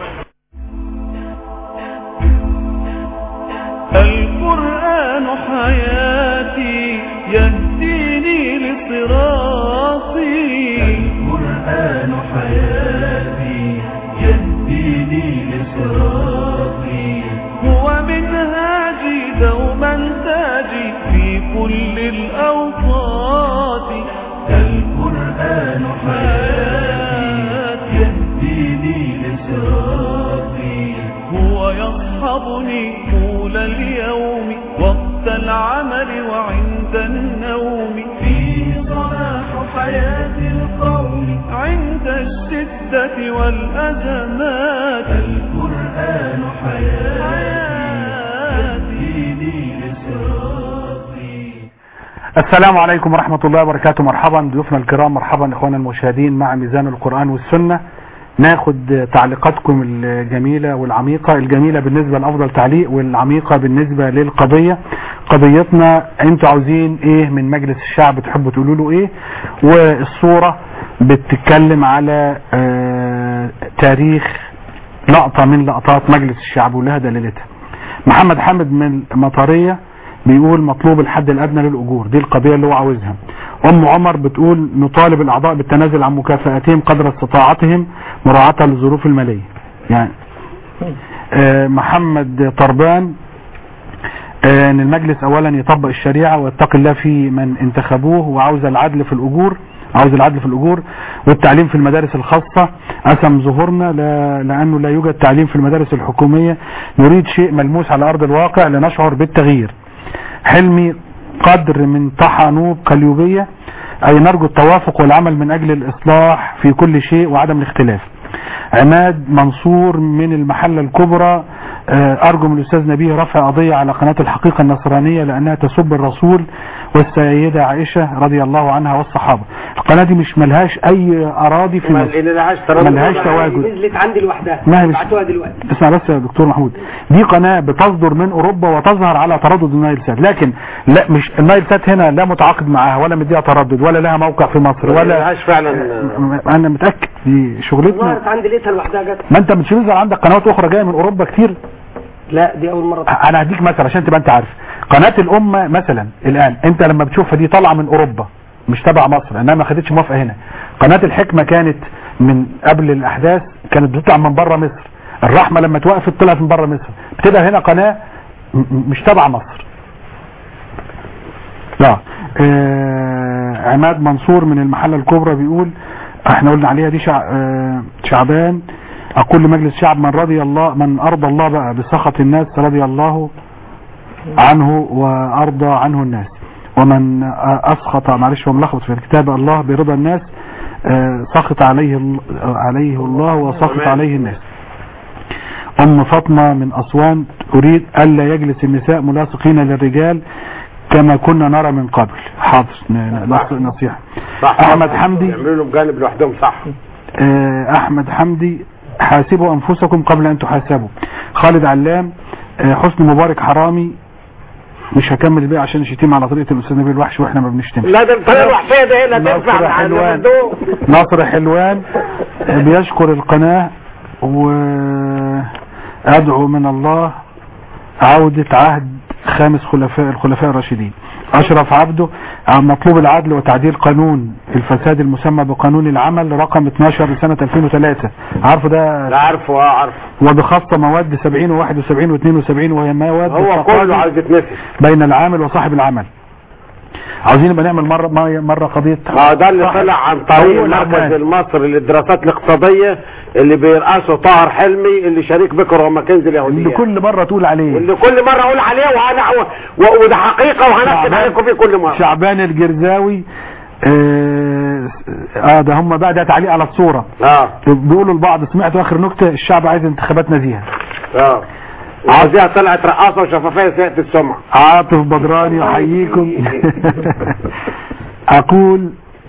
القرآن حياتي يهديني لصراطي. القرآن حياتي يهديني لصراطي. هو منهاجي دوما تاجي في كل الأوقات. القرآن حياتي يهديني لصراطي. هو يصحبني طول اليوم وقت العمل وعند النوم فيه صلاح حياة القوم عند الشدة والأزمات القرآن حياتي دين إسرائي. السلام عليكم ورحمة الله وبركاته. مرحبا ضيوفنا الكرام، مرحبا اخوانا المشاهدين مع ميزان القرآن والسنة. ناخد تعليقاتكم الجميلة والعميقة، الجميلة بالنسبة لأفضل تعليق والعميقة بالنسبة للقضية. قضيتنا انتوا عاوزين ايه من مجلس الشعب، تحبوا تقولوا له ايه؟ والصورة بتتكلم على آه تاريخ لقطة من لقطات مجلس الشعب ولها دليلتها. محمد حامد من مطرية بيقول مطلوب الحد الأدنى للأجور، دي القضية اللي هو عاوزها. أم عمر بتقول نطالب الأعضاء بالتنازل عن مكافآتهم قدر استطاعتهم مراعاة للظروف المالية. يعني آه محمد طربان آه ان المجلس اولا يطبق الشريعة ويتقي الله في من انتخبوه، وعاوز العدل في الأجور، عاوز العدل في الأجور والتعليم في المدارس الخاصة أسم ظهورنا لا لأنه لا يوجد تعليم في المدارس الحكومية، نريد شيء ملموس على أرض الواقع لنشعر بالتغيير. حلمي قدر من طحنوب قليوبية أي نرجو التوافق والعمل من أجل الإصلاح في كل شيء وعدم الاختلاف. عماد منصور من المحلة الكبرى أرجو من الأستاذ نبيه رفع قضية على قناة الحقيقة النصرانية لأنها تسب الرسول والسيدة عائشة رضي الله عنها والصحابة. القناة دي مش ملهاش أي أراضي في مصر، ملهاش تواجد، نزلت عندي لوحدها بعتوها دلوقتي. اسمع بس يا دكتور محمود، دي قناة بتصدر من أوروبا وتظهر على تردد النايل سات، لكن لا مش النايل سات هنا لا متعاقد معاها ولا مديها تردد ولا لها موقع في مصر ولا ملهاش فعلا. أنا متأكد دي شغلتنا. ظهرت عندي لقيتها لوحدها جت. ما أنت مش بيظهر عندك قنوات أخرى جاية من أوروبا كتير؟ لا دي اول مرة. انا هديك مثلا عشان تبقى انت عارف. قناة الامة مثلا الان انت لما بتشوفها دي طالعة من اوروبا مش تبع مصر، انها ما خدتش موافقة هنا. قناة الحكمة كانت من قبل الاحداث كانت بتطلع من بره مصر. الرحمة لما توقفت طلعت من بره مصر. بتبقى هنا قناة مش تبع مصر. لا آه عماد منصور من المحلة الكبرى بيقول احنا قلنا عليها دي شع... آه شعبان. أقول لمجلس الشعب من رضي الله من أرضى الله بقى بسخط الناس رضي الله عنه وأرضى عنه الناس، ومن أسخط معلش وملخبط في الكتاب الله برضا الناس سخط عليه عليه الله وسخط عليه الناس. أم فاطمة من أسوان أريد ألا يجلس النساء ملاصقين للرجال كما كنا نرى من قبل. حاضر نصيحة. أحمد حمدي يعملوا لهم جانب لوحدهم صح. أحمد حمدي حاسبوا أنفسكم قبل أن تحاسبوا. خالد علام حسن مبارك حرامي. مش هكمل بيه عشان شتيم على طريقة الأستاذ نبيل الوحش وإحنا ما بنشتمش. لا ده الطريقة الوحشية ده هنا تنفع ناصر حلوان. ناصر حلوان بيشكر القناة وأدعو من الله عودة عهد خامس خلفاء الخلفاء الراشدين. أشرف عبده مطلوب العدل وتعديل قانون الفساد المسمى بقانون العمل رقم اتناشر لسنة ألفين وثلاثة. عارفه ده؟ لا عارفه. اه عارفه. وبخاصة مواد سبعين وواحد وسبعين واثنين وسبعين وهي مواد هو كله عايز يتنفذ بين العامل وصاحب العمل. عاوزين نبقى نعمل مرة مرة قضية. اه ده اللي طلع عن طريق المركز المصري للدراسات الاقتصادية اللي بيرأسه طاهر حلمي اللي شريك بكر وماكنزي اليهودية. اللي كل مرة تقول عليه. اللي كل مرة اقول عليه وأنا وده حقيقة وهنكد عليكم فيه كل مرة. شعبان الجرزاوي اه, آه ده هم بقى ده تعليق على الصورة. اه بيقولوا البعض سمعت اخر نكتة الشعب عايز انتخابات نزيهة. اه عايزها طلعت رقاصة وشفافية سيئة السمعة. عاطف بدراني يحييكم. اقول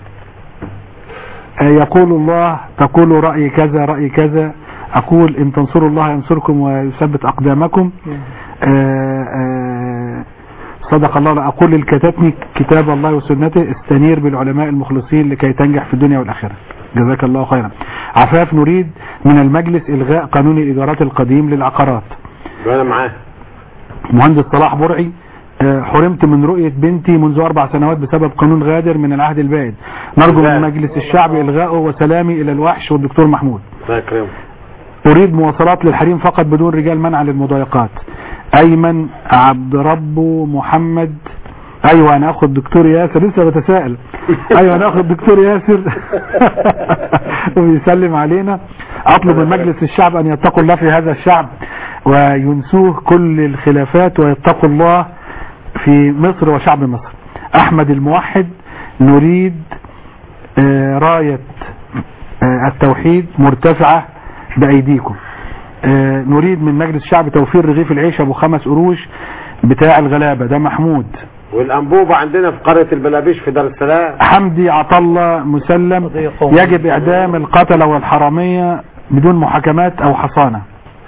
يقول الله تقول رأي كذا رأي كذا. أقول إن تنصروا الله ينصركم ويثبت أقدامكم. آآ آآ صدق الله. أقول للكتاتني كتاب الله وسنته استنير بالعلماء المخلصين لكي تنجح في الدنيا والآخرة. جزاك الله خيرا. عفاف نريد من المجلس إلغاء قانون الإيجارات القديم للعقارات. وأنا معاه. مهندس صلاح برعي حرمت من رؤية بنتي منذ أربع سنوات بسبب قانون غادر من العهد البائد. نرجو من مجلس الشعب إلغائه وسلامي إلى الوحش والدكتور محمود. أريد مواصلات للحريم فقط بدون رجال منع للمضايقات. أيمن عبد ربه محمد. أيوة أنا أخذ دكتور ياسر لسه بتساءل. أيوة أنا أخذ دكتور ياسر وبيسلم علينا. اطلب من مجلس الشعب ان يتقوا الله في هذا الشعب وينسوه كل الخلافات ويتقوا الله في مصر وشعب مصر. احمد الموحد: نريد آه راية آه التوحيد مرتفعة بايديكم. آه نريد من مجلس الشعب توفير رغيف العيش ابو خمس قروش بتاع الغلابة. ده محمود. والانبوبة عندنا في قرية البلابيش في دار السلام. حمدي عطله مسلم: يجب اعدام القتلة والحرامية بدون محاكمات او حصانة.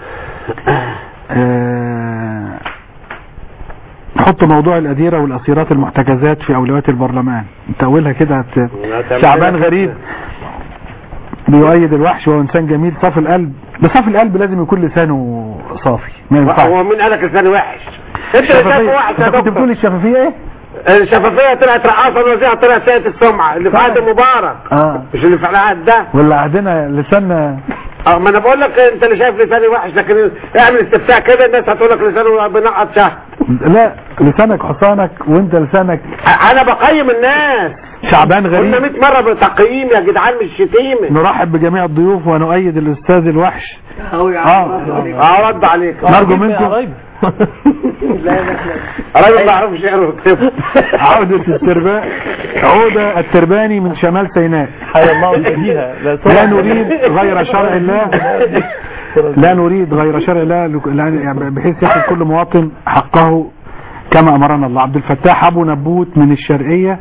آه حط موضوع الأديرة والأسيرات المحتجزات في أولويات البرلمان. تأولها كده. شعبان غريب بيؤيد الوحش وهو إنسان جميل صافي القلب. بصافي القلب لازم يكون لسانه صافي، ما ينفعش. هو مين قالك لسانه وحش؟ انت لسانه وحش. انت كنت بتقول الشفافية ايه؟ الشفافية طلعت رقاصة الوزيرة، طلعت سيئة السمعة اللي في عهد مبارك. اه مش اللي في العهد ده. ولا عهدنا لساننا. اه ما انا بقول لك انت اللي شايف لساني وحش، لكن اعمل استفتاء كده الناس هتقول لك لسانه بنقط شهد. لا لسانك حصانك وانت لسانك. انا بقيم الناس. شعبان غريب: قلنا مية مرة بتقييم يا جدعان مش شتيمة. نرحب بجميع الضيوف ونؤيد الاستاذ الوحش. اه اه رد عليك. نرجو منكم راجل ما يعرفش يقرا ويكتب. عودة التربان عودة الترباني من شمال سيناء. حيا الله ويهديها. لا نريد غير شرع الله لا نريد غير شرع الله بحيث ياخذ كل مواطن حقه كما امرنا الله. عبد الفتاح ابو نبوت من الشرقية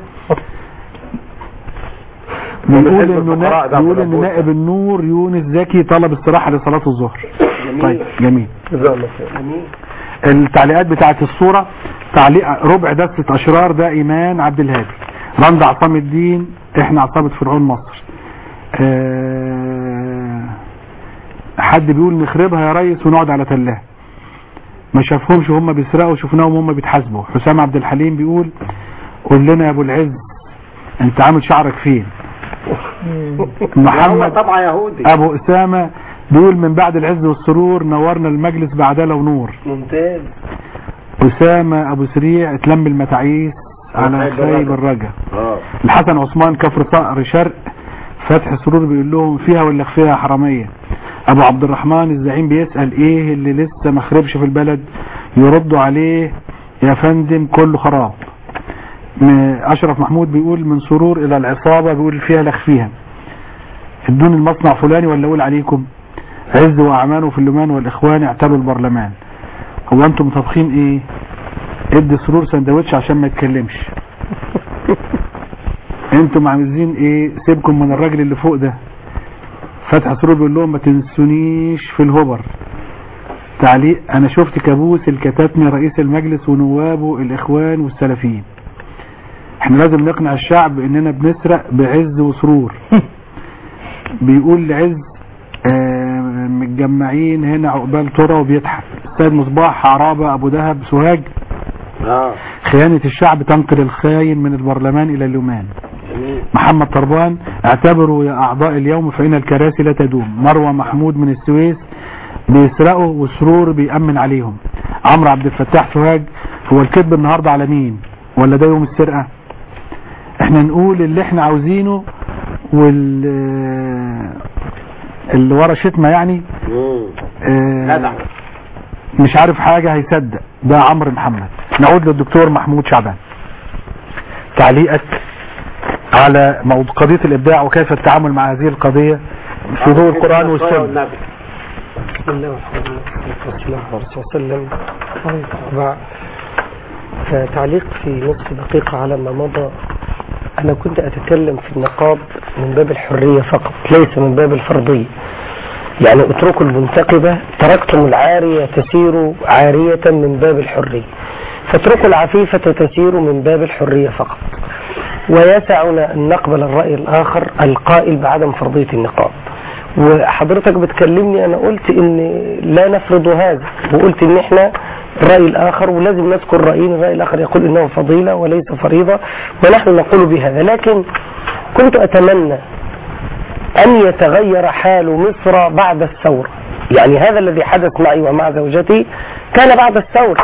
بيقول انه بيقول ان نائب النور يونس زكي طلب استراحة لصلاة الظهر. طيب جميل. التعليقات بتاعت الصورة: تعليق ربع دستة اشرار ده ايمان عبد الهادي. رند عصام الدين: احنا عصابة فرعون مصر. أه حد بيقول نخربها يا ريس ونقعد على تلها. ما شافهمش وهم بيسرقوا، شفناهم وهم بيتحاسبوا. حسام عبد الحليم بيقول قول لنا يا ابو العز انت عامل شعرك فين. محمد طبعا يهودي. ابو اسامة بيقول من بعد العز والسرور نورنا المجلس بعداله ونور. ممتاز. اسامة ابو سريع: اتلم المتاعيس على خيب الرجا. الحسن عثمان كفر صقر شرق: فتح سرور بيقول لهم فيها ولا فيها حرامية. ابو عبد الرحمن الزعيم بيسأل ايه اللي لسه ما خربش في البلد، يردوا عليه يا فندم كله خراب. اشرف محمود بيقول من سرور الى العصابة بيقول فيها لخ فيها. ادوني المصنع فلاني ولا اقول عليكم. عز واعمانه في اللمان والاخوان اعتلوا البرلمان. هو انتم طابخين ايه؟ ادي سرور سندوتش عشان ما يتكلمش. انتم عايزين ايه؟ سيبكم من الراجل اللي فوق ده. فتح سرور بيقول لهم ما تنسونيش في الهبر. تعليق: انا شفت كابوس الكتاتني رئيس المجلس ونوابه الاخوان والسلفيين. احنا لازم نقنع الشعب اننا بنسرق بعز وسرور. بيقول لعز آه متجمعين هنا عقبال ترى وبيضحك. السيد مصباح عرابة ابو دهب سوهاج: اه خيانة الشعب تنقل الخاين من البرلمان الى اللومان. محمد طربان: اعتبروا يا اعضاء اليوم فان الكراسي لا تدوم. مروة محمود من السويس: بيسرقوا وسرور بيأمن عليهم. عمرو عبد الفتاح سوهاج: هو الكذب النهاردة على مين ولا ده يوم السرقة؟ احنا نقول اللي احنا عاوزينه وال اللي ورا شتمة يعني اه مش عارف حاجة هيصدق. ده عمرو محمد. نعود للدكتور محمود شعبان. تعليقك على موضوع قضية الابداع وكيف التعامل مع هذه القضية في ضوء القرآن والسنة. بسم الله والحمد لله والصلاة والسلام على رسول الله. تعليق في نصف دقيقة على ما مضى. أنا كنت أتكلم في النقاب من باب الحرية فقط ليس من باب الفرضية. يعني اتركوا المنتقبة، تركتم العارية تسير عارية من باب الحرية، فاتركوا العفيفة تسير من باب الحرية فقط. ويسعنا أن نقبل الرأي الآخر القائل بعدم فرضية النقاب. وحضرتك بتكلمني أنا قلت إن لا نفرض هذا، وقلت إن إحنا الرأي الآخر ولازم نذكر رأيين. الرأي الآخر يقول إنه فضيلة وليس فريضة، ونحن نقول بهذا. لكن كنت أتمنى أن يتغير حال مصر بعد الثورة. يعني هذا الذي حدث معي ومع زوجتي كان بعد الثورة،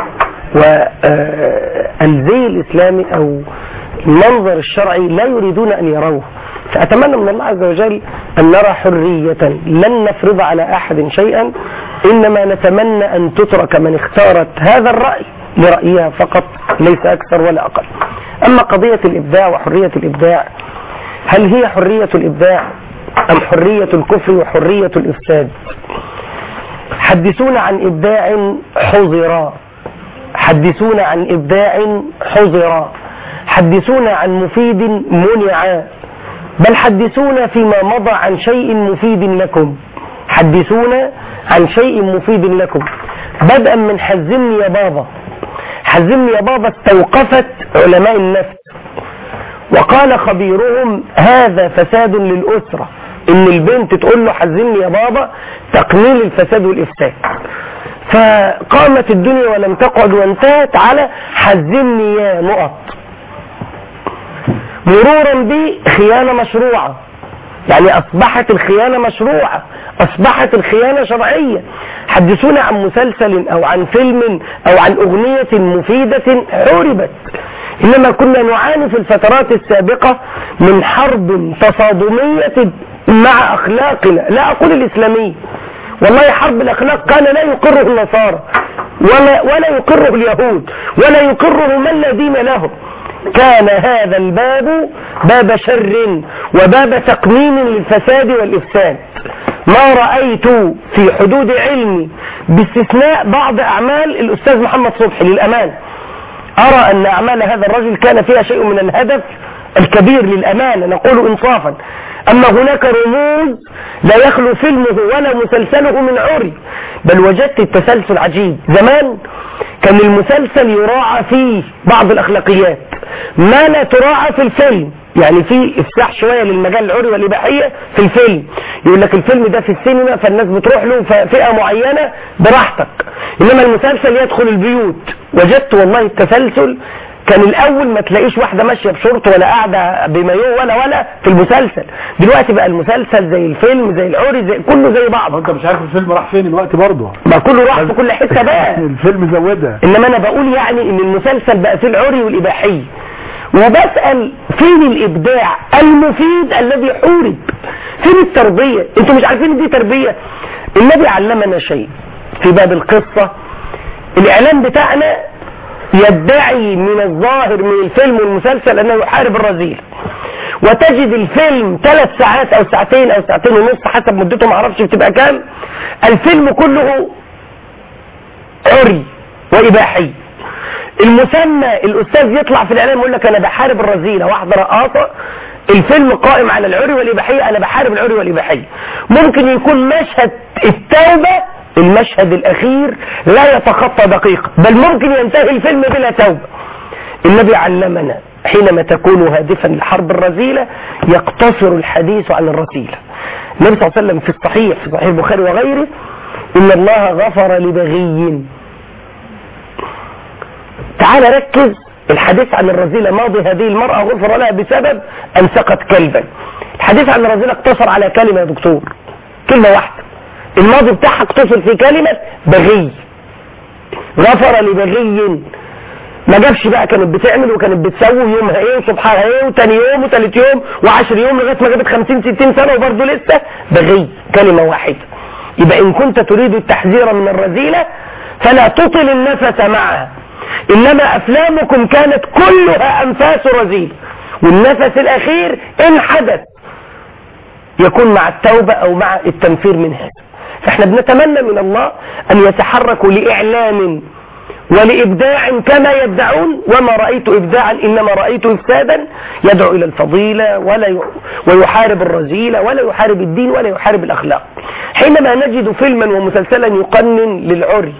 والزي الإسلامي أو المنظر الشرعي لا يريدون أن يروه. فأتمنى من الله عز وجل أن نرى حرية لن نفرض على أحد شيئا، إنما نتمنى أن تترك من اختارت هذا الرأي لرأيها فقط ليس أكثر ولا أقل. أما قضية الإبداع وحرية الإبداع، هل هي حرية الإبداع أم حرية الكفر وحرية الإفساد؟ حدثونا عن إبداع حظرا، حدثونا عن إبداع حظرا، حدثونا عن مفيد منع، بل حدثونا فيما مضى عن شيء مفيد لكم، حدثونا عن شيء مفيد لكم، بدءا من حزمني يا بابا. حزمني يا بابا استوقفت علماء النفس وقال خبيرهم هذا فساد للأسرة، ان البنت تقول له حزمني يا بابا تقليل الفساد والإفساد. فقامت الدنيا ولم تقعد وانتهت على حزمني يا نقط، مرورا بخيانة مشروعة، يعني أصبحت الخيانة مشروعة، أصبحت الخيانة شرعية. حدثونا عن مسلسل أو عن فيلم أو عن أغنية مفيدة حوربت. إنما كنا نعاني في الفترات السابقة من حرب تصادمية مع أخلاقنا، لا أقول الإسلامية، والله حرب الأخلاق كان لا يقره النصارى ولا, ولا يقره اليهود ولا يقره من لا دين له. كان هذا الباب باب شر وباب تقنين للفساد والإفساد. ما رأيت في حدود علمي باستثناء بعض أعمال الأستاذ محمد صبحي للأمان، أرى أن أعمال هذا الرجل كان فيها شيء من الهدف الكبير للأمان، نقول إنصافا. أما هناك رموز لا يخلو فيلمه ولا مسلسله من عري، بل وجدت التسلسل عجيب. زمان كان المسلسل يراعى فيه بعض الأخلاقيات ما لا تراعى في الفيلم، يعني في افساح شوية للمجال العري والإباحية في الفيلم، يقول لك الفيلم ده في السينما فالناس بتروح له فئة معينة براحتك، إنما المسلسل يدخل البيوت. وجدت والله التسلسل كان الأول ما تلاقيش واحدة ماشية بشورت ولا قاعدة بمايو ولا ولا في المسلسل، دلوقتي بقى المسلسل زي الفيلم زي العري زي كله زي بعض. انت مش عارف الفيلم راح فين الوقت برضه، ما كله راح في كل حتة بقى الفيلم زودها. إنما أنا بقول يعني إن المسلسل بقى فيه العري والإباحية، وبسأل فين الإبداع المفيد الذي حورب؟ فين التربية؟ انتوا مش عارفين دي تربية؟ النبي علمنا شيء في باب القصة. الإعلام بتاعنا يدعي من الظاهر من الفيلم والمسلسل أنه يحارب الرذيل، وتجد الفيلم ثلاث ساعات أو ساعتين أو ساعتين ونص حسب مدته معرفش بتبقى كام، الفيلم كله عري وإباحي. المسمى الأستاذ يطلع في الإعلام يقول لك أنا بحارب الرذيلة، واحدة رقاصة، الفيلم قائم على العري والإباحية، أنا بحارب العري والإباحية. ممكن يكون مشهد التوبة المشهد الأخير لا يتخطى دقيقة، بل ممكن ينتهي الفيلم بلا توبة. النبي علمنا حينما تكون هادفا لحرب الرذيلة يقتصر الحديث عن الرذيلة. النبي صلى الله عليه وسلم في الصحيح في صحيح البخاري وغيره إن الله غفر لبغي. تعال ركز، الحديث عن الرذيلة ماضي هذه المرأة غفر لها بسبب أن سقت كلبا. الحديث عن الرذيلة اقتصر على كلمة يا دكتور، كلمة واحدة، الماضي بتاعها اقتصر في كلمة بغي، غفر لبغي. ما جابش بقى كانت بتعمل وكانت بتسوي يومها ايه وصبحها ايه وتاني يوم وتالت يوم وعشر يوم لغاية ما جابت خمسين ستين سنة وبرضه لسه بغي، كلمة واحدة. يبقى إن كنت تريد التحذير من الرذيلة فلا تطل النفس معها، إنما أفلامكم كانت كلها أنفاس رذيل، والنفس الأخير إن حدث يكون مع التوبة أو مع التنفير من هذا. فإحنا بنتمنى من الله أن يتحركوا لإعلام ولإبداع كما يدعون، وما رأيت إبداعا إنما رأيت إفسادا يدعو إلى الفضيلة ولا ي... ويحارب الرذيلة ولا يحارب الدين ولا يحارب الأخلاق. حينما نجد فيلما ومسلسلا يقنن للعري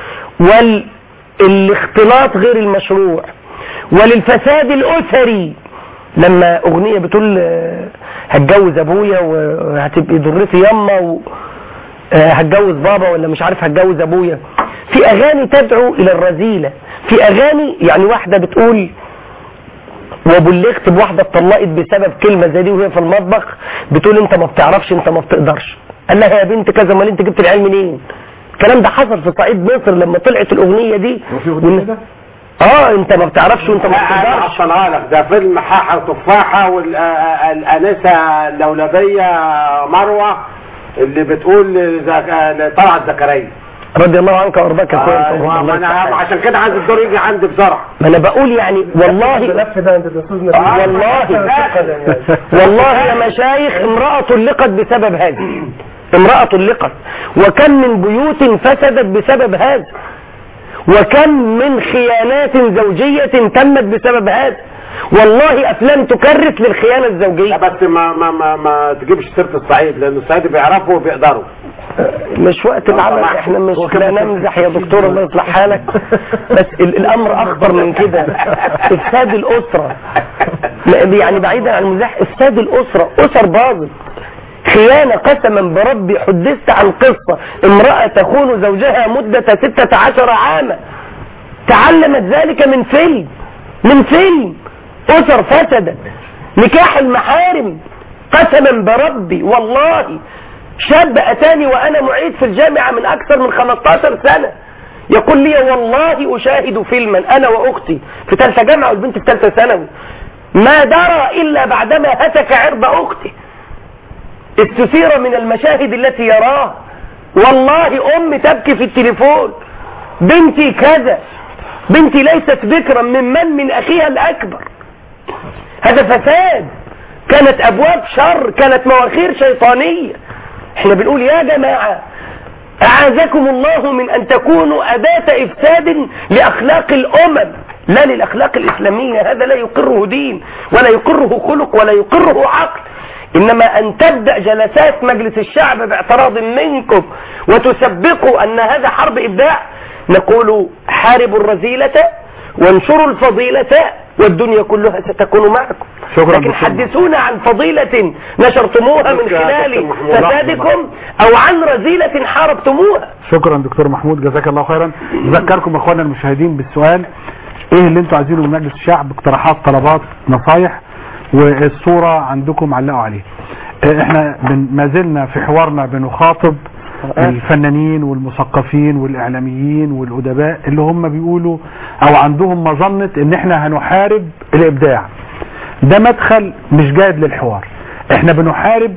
والاختلاط غير المشروع وللفساد الأسري، لما أغنية بتقول هتجوز أبويا وهتبقي ضرتي يما و... هتجوز بابا ولا مش عارف هتجوز أبويا، في أغاني تدعو إلى الرذيلة، في أغاني يعني واحدة بتقول وبلغت بواحدة اتطلقت بسبب كلمة زي دي وهي في المطبخ بتقول انت ما بتعرفش انت ما بتقدرش، قال لها يا بنت كذا امال انت جبت العلم منين؟ الكلام ده حصل في صعيد مصر لما طلعت الأغنية دي. وفي أغنية ده؟ اه انت ما بتعرفش وانت ما انا بتقدرش. هحصلها لك، ده فيلم حاحة وتفاحة والانسة اللولبية مروة اللي بتقول لزك- طلعت زكريا رضي الله عنك وارضاك يا اخويا. آه ما انا عشان كده عندي الدور يجي عندي بسرعه. ما انا بقول يعني والله الملف ده عند الاستاذ آه والله والله يا مشايخ امرأة طلقت بسبب هذا، امرأة طلقت، وكم من بيوت فسدت بسبب هذا، وكم من خيانات زوجية تمت بسبب هذا. والله افلام تكرس للخيانة الزوجية. بس ما ما ما, ما تجيبش سيرة الصعيد لان الصعيد بيعرفوا وبيقدروا. مش وقت العمل، احنا مش لا نمزح يا دكتور الله يصلح حالك، بس ال- الامر اخطر من كده. افساد الاسرة يعني بعيدا عن المزاح، افساد الاسرة، اسر باظت، خيانة. قسما بربي حدثت عن قصة امرأة تخون زوجها مدة ستة عشر عاما، تعلمت ذلك من فيلم من فيلم اسر فسدت، نكاح المحارم. قسما بربي والله شاب اتاني وانا معيد في الجامعة من اكثر من خمستاشر سنة يقول لي والله اشاهد فيلما انا واختي في ثالثه جامعة والبنت في ثالثه ثانوي، ما درى الا بعدما هتك عرض اختي، استثير من المشاهد التي يراها. والله ام تبكي في التليفون، بنتي كذا، بنتي ليست بكرا ممن من اخيها الاكبر. هذا فساد، كانت ابواب شر، كانت مواخير شيطانية. احنا بنقول يا جماعة اعاذكم الله من ان تكونوا اداة افساد لاخلاق الامم، لا للاخلاق الاسلامية. هذا لا يقره دين ولا يقره خلق ولا يقره عقل. انما ان تبدأ جلسات مجلس الشعب باعتراض منكم وتسبقوا ان هذا حرب ابداع، نقول حاربوا الرذيلة وانشروا الفضيلة والدنيا كلها ستكون معكم. شكرا لكن حدثونا عن فضيلة نشرتموها من خلال فسادكم او عن رذيلة حاربتموها. شكرا دكتور محمود، جزاك الله خيرا. نذكركم اخواننا المشاهدين بالسؤال، ايه اللي انتوا عايزينه من مجلس الشعب؟ اقتراحات، طلبات، نصايح، والصورة عندكم علقوا عليه. احنا ما زلنا في حوارنا بنخاطب الفنانين والمثقفين والاعلاميين والادباء اللي هم بيقولوا او عندهم مظنة ان احنا هنحارب الابداع. ده مدخل مش جيد للحوار. احنا بنحارب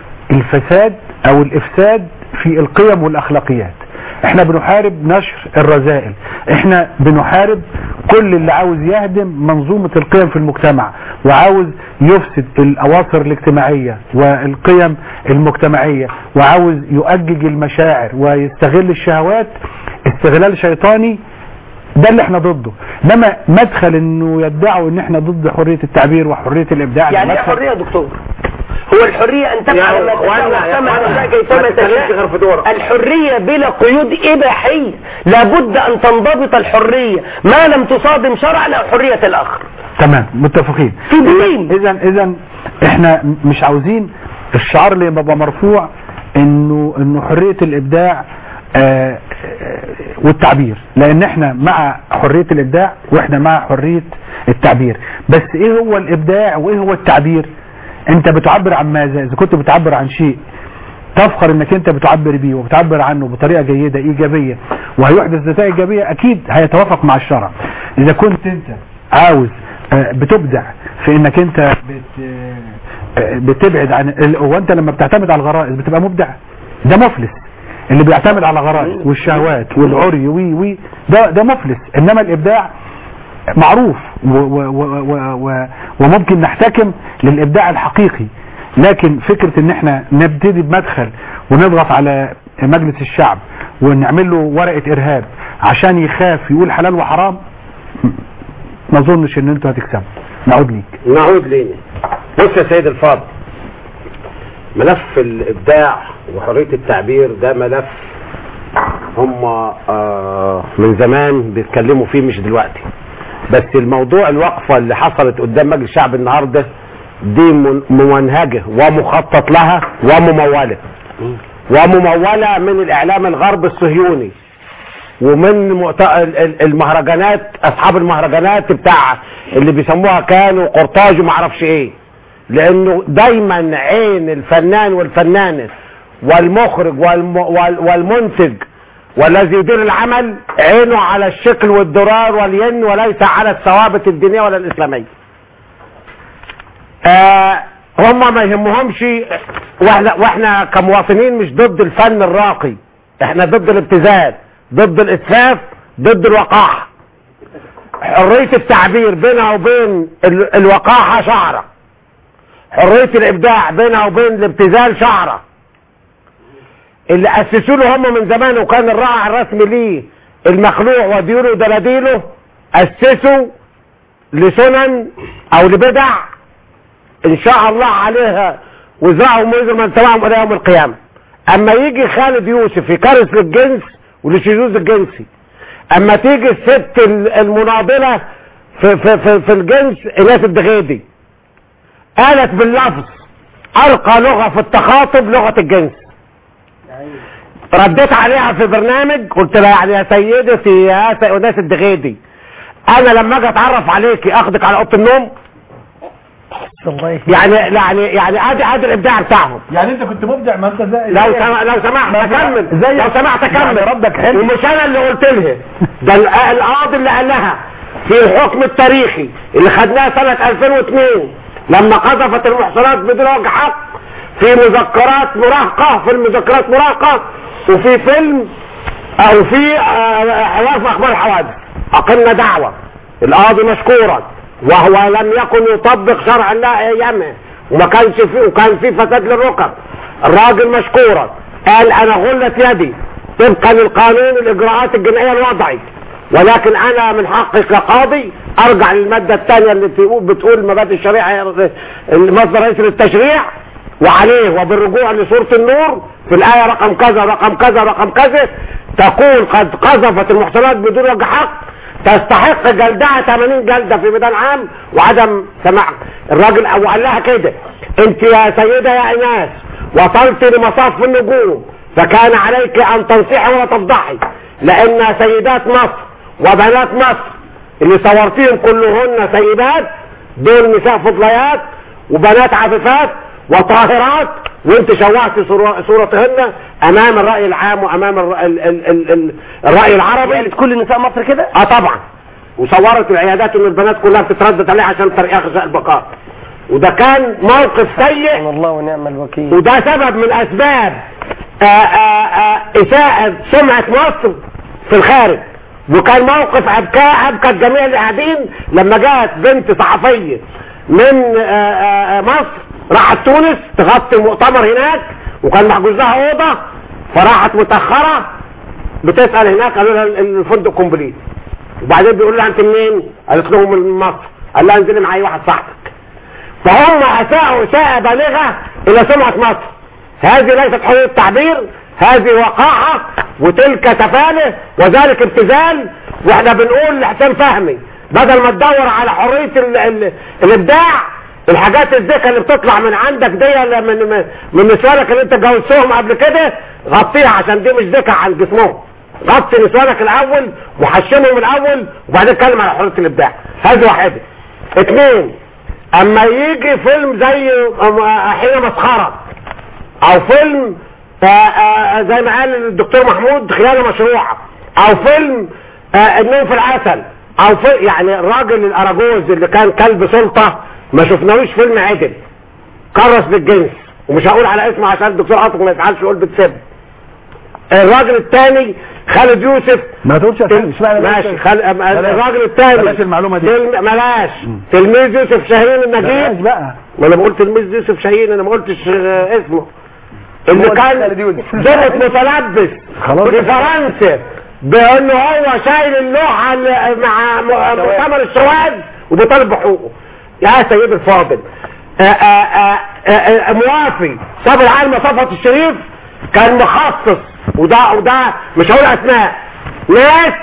الفساد او الافساد في القيم والاخلاقيات، احنا بنحارب نشر الرذائل، احنا بنحارب كل اللي عاوز يهدم منظومة القيم في المجتمع وعاوز يفسد الاواصر الاجتماعية والقيم المجتمعية وعاوز يؤجج المشاعر ويستغل الشهوات استغلال شيطاني. ده اللي احنا ضده. انما مدخل انه يدعوا ان احنا ضد حرية التعبير وحرية الابداع. يعني ايه حرية يا دكتور؟ هو الحرية ان تفعل ما تشاء وما تشاء كيفما تشاء. الحرية بلا قيود اباحية، لابد ان تنضبط الحرية ما لم تصادم شرعا او حرية الاخر. تمام، متفقين. في دين. اذا اذا احنا مش عاوزين الشعار اللي يبقى مرفوع انه انه حرية الابداع آه والتعبير، لان احنا مع حرية الابداع واحنا مع حرية التعبير. بس ايه هو الابداع وايه هو التعبير؟ انت بتعبر عن ماذا؟ اذا كنت بتعبر عن شيء تفخر انك انت بتعبر بيه وبتعبر عنه بطريقة جيدة ايجابية وهيحدث نتائج ايجابية، اكيد هيتوافق مع الشرع. اذا كنت انت عاوز بتبدع في انك انت بت بتبعد عن، هو انت لما بتعتمد على الغرائز بتبقى مبدع؟ ده مفلس. اللي بيعتمد على الغرائز والشهوات والعري وي وي ده ده مفلس. انما الابداع معروف و و و و وممكن نحتكم للابداع الحقيقي. لكن فكرة ان احنا نبتدي بمدخل ونضغط على مجلس الشعب ونعمل له ورقة ارهاب عشان يخاف يقول حلال وحرام، ما اظنش ان انتوا هتكسبوا. نعود ليك. نعود لينا. بص يا سيد الفاضل، ملف الابداع وحرية التعبير ده ملف هم آه من زمان بيتكلموا فيه مش دلوقتي. بس الموضوع الوقفة اللي حصلت قدام مجلس الشعب النهاردة دي ممنهجة ومخطط لها وممولة وممولة من الاعلام الغرب الصهيوني ومن المهرجانات، اصحاب المهرجانات بتاع اللي بيسموها كانوا قرطاج وما اعرفش ايه. لانه دايما عين الفنان والفنانة والمخرج والم والمنتج والذي يدير العمل عينه على الشكل والدرار والين وليس على الثوابت الدينية ولا الإسلامية. آه هم ما يهمهمش، واحنا, واحنا كمواطنين مش ضد الفن الراقي، احنا ضد الابتذال، ضد الاسفاف، ضد الوقاحة. حرية التعبير بينها وبين الوقاحة شعرة، حرية الابداع بينها وبين الابتذال شعرة. اللي اسسوا له هم من زمان وكان الراعي الرسمي ليه المخلوع وديوله ودلاديله، اسسوا لسنن او لبدع ان شاء الله عليها وزرعهم ويزرعوا من تبعهم الى يوم القيامة. اما يجي خالد يوسف يكرس للجنس وللشذوذ الجنسي، اما تيجي الست المناضلة في, في, في, في الجنس ايناس الدغيدي قالت باللفظ ارقى لغة في التخاطب لغة الجنس. رديت عليها في برنامج قلت لها يعني يا سيدتي يا ايناس الدغيدي، انا لما اجي اتعرف عليكي اخدك على اوضه النوم؟ يعني يعني يعني ادي ادي الابداع بتاعهم. يعني انت كنت مبدع، ما انت زي لو سمح لو سمحت اكمل لو سمحت اكمل ردك حلو، ومش انا اللي قلت لها، ده القاضي اللي قال لها في الحكم التاريخي اللي خدناه سنة ألفين واثنين لما قذفت المحصنات بدون وجه حق في مذكرات مراهقة، في المذكرات مراهقة وفي فيلم او في حوار في اخبار الحوادث. اقمنا دعوة القاضي مشكورا وهو لم يكن يطبق شرع الله ايامها وما كانش فيه وكان فيه فساد للركب. الراجل مشكورا قال انا غلت يدي طبقا للقانون الاجراءات الجنائيه الوضعي، ولكن انا من حقي كقاضي ارجع للماده الثانيه اللي بتقول مبادئ الشريعه المصدر الرئيسي للتشريع، وعليه وبالرجوع لسوره النور في الايه رقم كذا رقم كذا رقم كذا تقول قد قذفت المحصنات بدون وجه حق تستحق جلدها ثمانين جلدة في ميدان عام وعدم سماع. الراجل او قال لها كده انت يا سيدة يا ايناس وصلت لمصاف النجوم فكان عليك ان تنصحي ولا تفضحي، لان سيدات مصر وبنات مصر اللي صورتيهم كلهن سيدات دول نساء فضليات وبنات عفيفات وطاهرات، وانت شوهت صورتهن امام الرأي العام وامام الرأي, ال ال ال ال الرأي العربي. يعني كل نساء مصر كده؟ اه طبعا. وصورت العيادات ان البنات كلها بتتردد عليها عشان ترقية غذاء البقاء، وده كان موقف سيء والله ونعم الوكيل، وده سبب من اسباب آآ آآ اساءة سمعة مصر في الخارج، وكان موقف ابكاء ابكى الجميع اللي قاعدين لما جاءت بنت صحفية من آآ آآ مصر راحت تونس تغطي المؤتمر هناك وكان محجوز لها اوضه، فراحت متاخره بتسال هناك قالوا لها الفندق كومبليت، وبعدين بيقول لها انت منين؟ قالت لهم من مصر، قال لها انزلي معايا واحد صاحبك. فهم اساءوا اساءه بالغه الى سمعه مصر. هذه ليست حريه تعبير، هذه وقاحه وتلك تفاله وذلك ابتذال. واحنا بنقول لحسين فهمي بدل ما تدور على حريه ال ال الابداع، الحاجات الذكيه اللي بتطلع من عندك دي من من نسوانك اللي انت جوزتهم قبل كده غطيها، عشان دي مش ذكيه عن جسمهم. غطي نسوانك الاول وحشمهم الاول وبعدين اتكلم على حريه الابداع. هذه واحده. اثنين، اما يجي فيلم زي حين مسخره او فيلم زي ما قال الدكتور محمود خيانه مشروعه، او فيلم النوم في العسل، او فيلم يعني الراجل الاراجوز اللي كان كلب سلطه ما شفناهوش فيلم عدل كرس بالجنس، ومش هقول على اسمه عشان الدكتور عاطف ما يزعلش يقول بتسب. الراجل الثاني خالد يوسف ما تقولش اسمعني ماشي خل... الراجل الثاني بلاش المعلومه دي تل... ملاش تلميذ يوسف شاهين النجيب بقى، ما انا بقول تلميذ يوسف شاهين، انا ما قلتش اسمه، اللي كان ضابط متلبس في فرنسا بانه هو شايل اللوحه مع مؤتمر الشواذ وبيطالب بحقوقه. يا سيد الفاضل آآ آآ موافي ساب العالم صفوت الشريف كان مخصص، وده وده مش هقول اسماء، ناس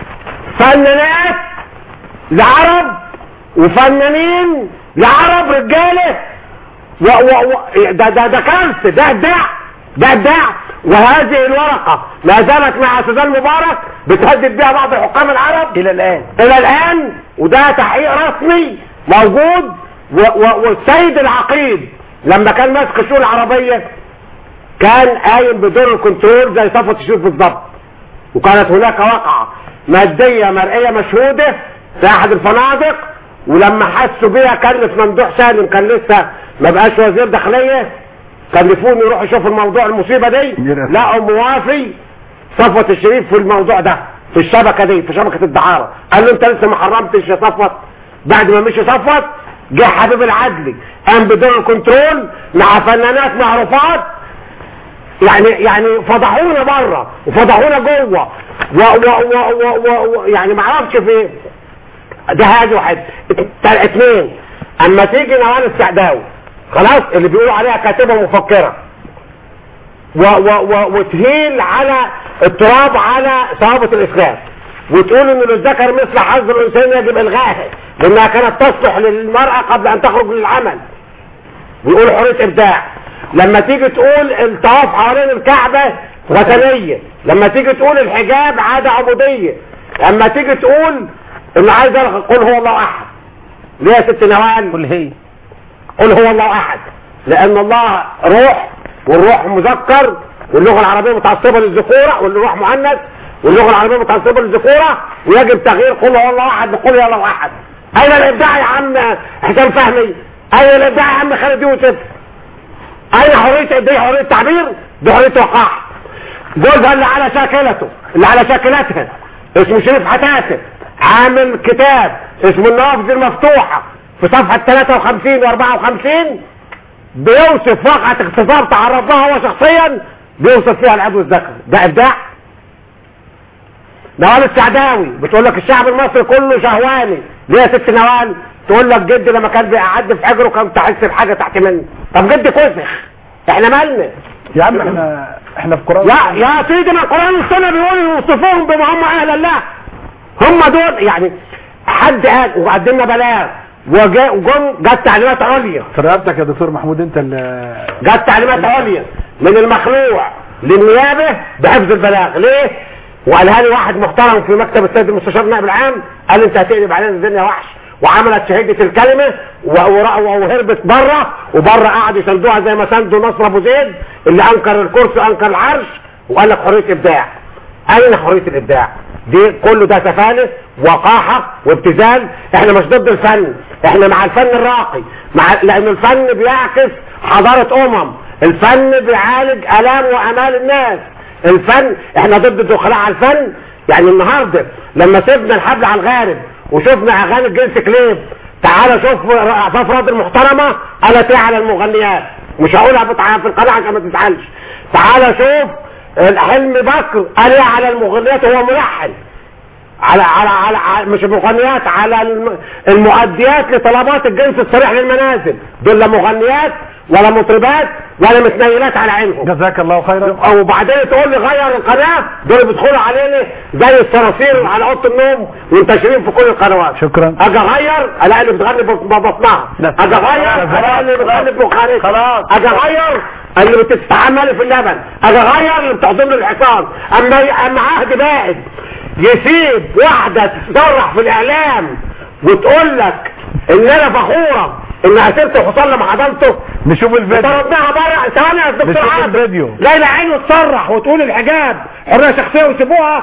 فنانات لعرب وفنانين لعرب رجاله و و و ده ده ده كارثه، ده ابداع ده ابداع. وهذه الورقه ما زالت مع سوزان مبارك بتهدد بها بعض الحكام العرب الى الان الى الان وده تحقيق رسمي موجود. والسيد العقيد لما كان ماسك الشؤون العربيه كان قايم بدور الكنترول زي صفوت الشريف بالظبط. وكانت هناك وقعة مادية مرئية مشهودة في احد الفنادق، ولما حسوا بيها كلف ممدوح سالم كان لسه ما بقاش وزير داخلية، كلفوني يروح يشوف الموضوع المصيبة دي، لقوا موافي صفوت الشريف في الموضوع ده في الشبكة دي في شبكة الدعارة. قال له انت لسه ما حرمتش يا صفوت؟ بعد ما مشي صفوت جه حبيب العدلي قام بدون الكنترول مع فنانات معروفات، يعني يعني فضحونا بره وفضحونا جوه و و و و و يعني ما اعرفش في ده. هذه واحد اثنين، اما تيجي نوال السعداوي خلاص اللي بيقولوا عليها كاتبه مفكره و و و وتهيل على التراب على ثوابت الاسلام، وتقول ان للذكر مثل حظ الانسان يجب الغائها لانها كانت تصلح للمراه قبل ان تخرج للعمل، ويقول حريه ابداع. لما تيجي تقول الطواف حوالين الكعبه وثنيه، لما تيجي تقول الحجاب عاده عبوديه، لما تيجي تقول ان عايز قل هو الله احد. ليه يا ست نوال؟ قل هي قل هو الله احد، لان الله روح والروح مذكر واللغه العربيه متعصبه للذكوره والروح مؤنث واللغه العربيه متعصبه للذكوره، ويجب تغيير قل هو الله احد بقل يا الله احد. اين الابداع يا عم حسام فهمي؟ اين الابداع يا عم خالد يوسف؟ اين حريه دي؟ حريه تعبير؟ دي حريه وقاح. جوزها اللي على شاكلته اللي على شاكلتها اسمه شريف حتاسب عامل كتاب اسمه النوافذ المفتوحه في صفحه ثلاثة وخمسين وأربعة وخمسين بيوصف وقعة اغتصاب تعرض لها هو شخصيا، بيوصف فيها العضو الذكري. ده ابداع؟ نوال السعداوي بتقول لك الشعب المصري كله شهواني. ليه يا ست نوال؟ تقول لك جدي لما كان بيقعد في حجره كان تحس بحاجه تحت منه. طب جدي كسخ، احنا مالنا يا عم؟ احنا احنا في قرآن يا يا سيدي ما القرآن والسنه بيقولوا يوصفوهم بما هم اهل الله. هم دول يعني حد قال وقدمنا بلاغ وجم جت تعليمات عليا في رقبتك يا دكتور محمود. انت اللي جت تعليمات عليا من المخلوع للنيابه بحفظ البلاغ. ليه؟ وقالها لي واحد محترم في مكتب السيد المستشار النائب العام، قال انت هتقلب علينا الدنيا وحش، وعملت شهيده الكلمه وهربت بره، وبره قعدوا يساندوها زي ما ساندوا نصر ابو زيد اللي انكر الكرسي وانكر العرش وقال لك حريه ابداع. اين حريه الابداع؟ دي كله ده سفاله وقاحه وابتذال. احنا مش ضد الفن، احنا مع الفن الراقي، مع لان الفن بيعكس حضاره امم، الفن بيعالج الام وامال الناس. الفن احنا ضد الدخلاء على الفن. يعني النهارده لما سيبنا الحبل على الغارب وشفنا اغاني الجنس كليب، تعال شوف عفاف راضي المحترمه قالت ايه على المغنيات، مش هقولها في القناه عشان ما تزعلش. تعال شوف حلم بكر قال ايه على المغنيات وهو ملحن، على على على, على مش المغنيات، على المؤديات لطلبات الجنس الصريح للمنازل. دول لا مغنيات ولا مطربات ولا متنيلات على عينهم. جزاك الله خيرا. وبعدين تقول لي غير القناه، دول بيدخلوا علينا زي الصراصير على اوضه النوم ومنتشرين في كل القنوات. شكرا. اجي اغير الاقي اللي بتغني ببطنها، اجي اغير الاقي اللي بتغني بمخارجها، خلاص اجي اغير اللي بتستعمل في اللبن، اجي اغير اللي بتعضم لي الحصان. اما اما عهد بائد يسيب واحده تصرح في الاعلام وتقول لك ان انا فخوره ان اسرت الحصان لما حضنته. نشوف الفيديو. طردناها بره. ثواني يا دكتور عادل. الفيديو. ليلى عينه تصرح وتقول الحجاب حريه شخصيه ويسيبوها.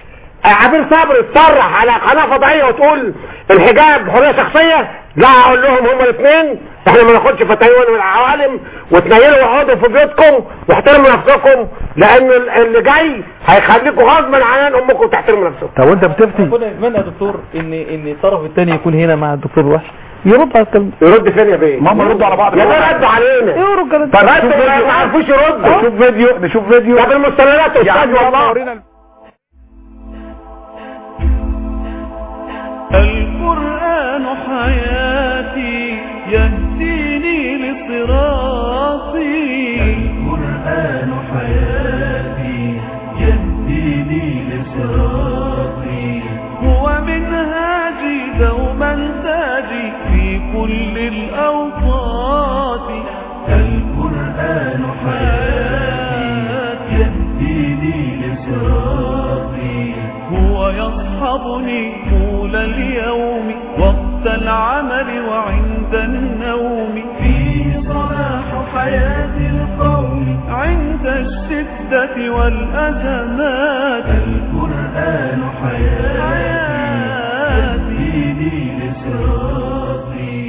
عبير صبري تصرح على قناه فضائيه وتقول الحجاب حريه شخصيه. لا اقول لهم هما الاثنين احنا ما ناخدش فتاوى من العوالم، وتنيلوا وقعدوا في بيوتكم واحترموا نفسكم، لان اللي جاي هيخليكم غصبا عن امكم تحترموا نفسكم. طب وانت بتفتي؟ كنا نتمنى يا دكتور ان ان الطرف الثاني يكون هنا مع الدكتور وحش يرد على الكلام. يرد فين يا بيه؟ ماما يردوا على بعض. يا ده ردوا علينا. ايه رجاله؟ طب ردوا ما عرفوش يردوا. نشوف فيديو نشوف فيديو. طب المستندات استاذ والله. القرآن حياتي يهديني لصراطي. القرآن حياتي يهديني لصراطي. هو منهاجي دوما تاجي في كل الأوقات. القرآن حياتي يهديني لصراطي. هو يصحبني طول اليوم وقت العمل وعند النوم. فيه صلاح حياة القوم عند الشدة والأزمات. القرآن حياتي ديني لصراطي.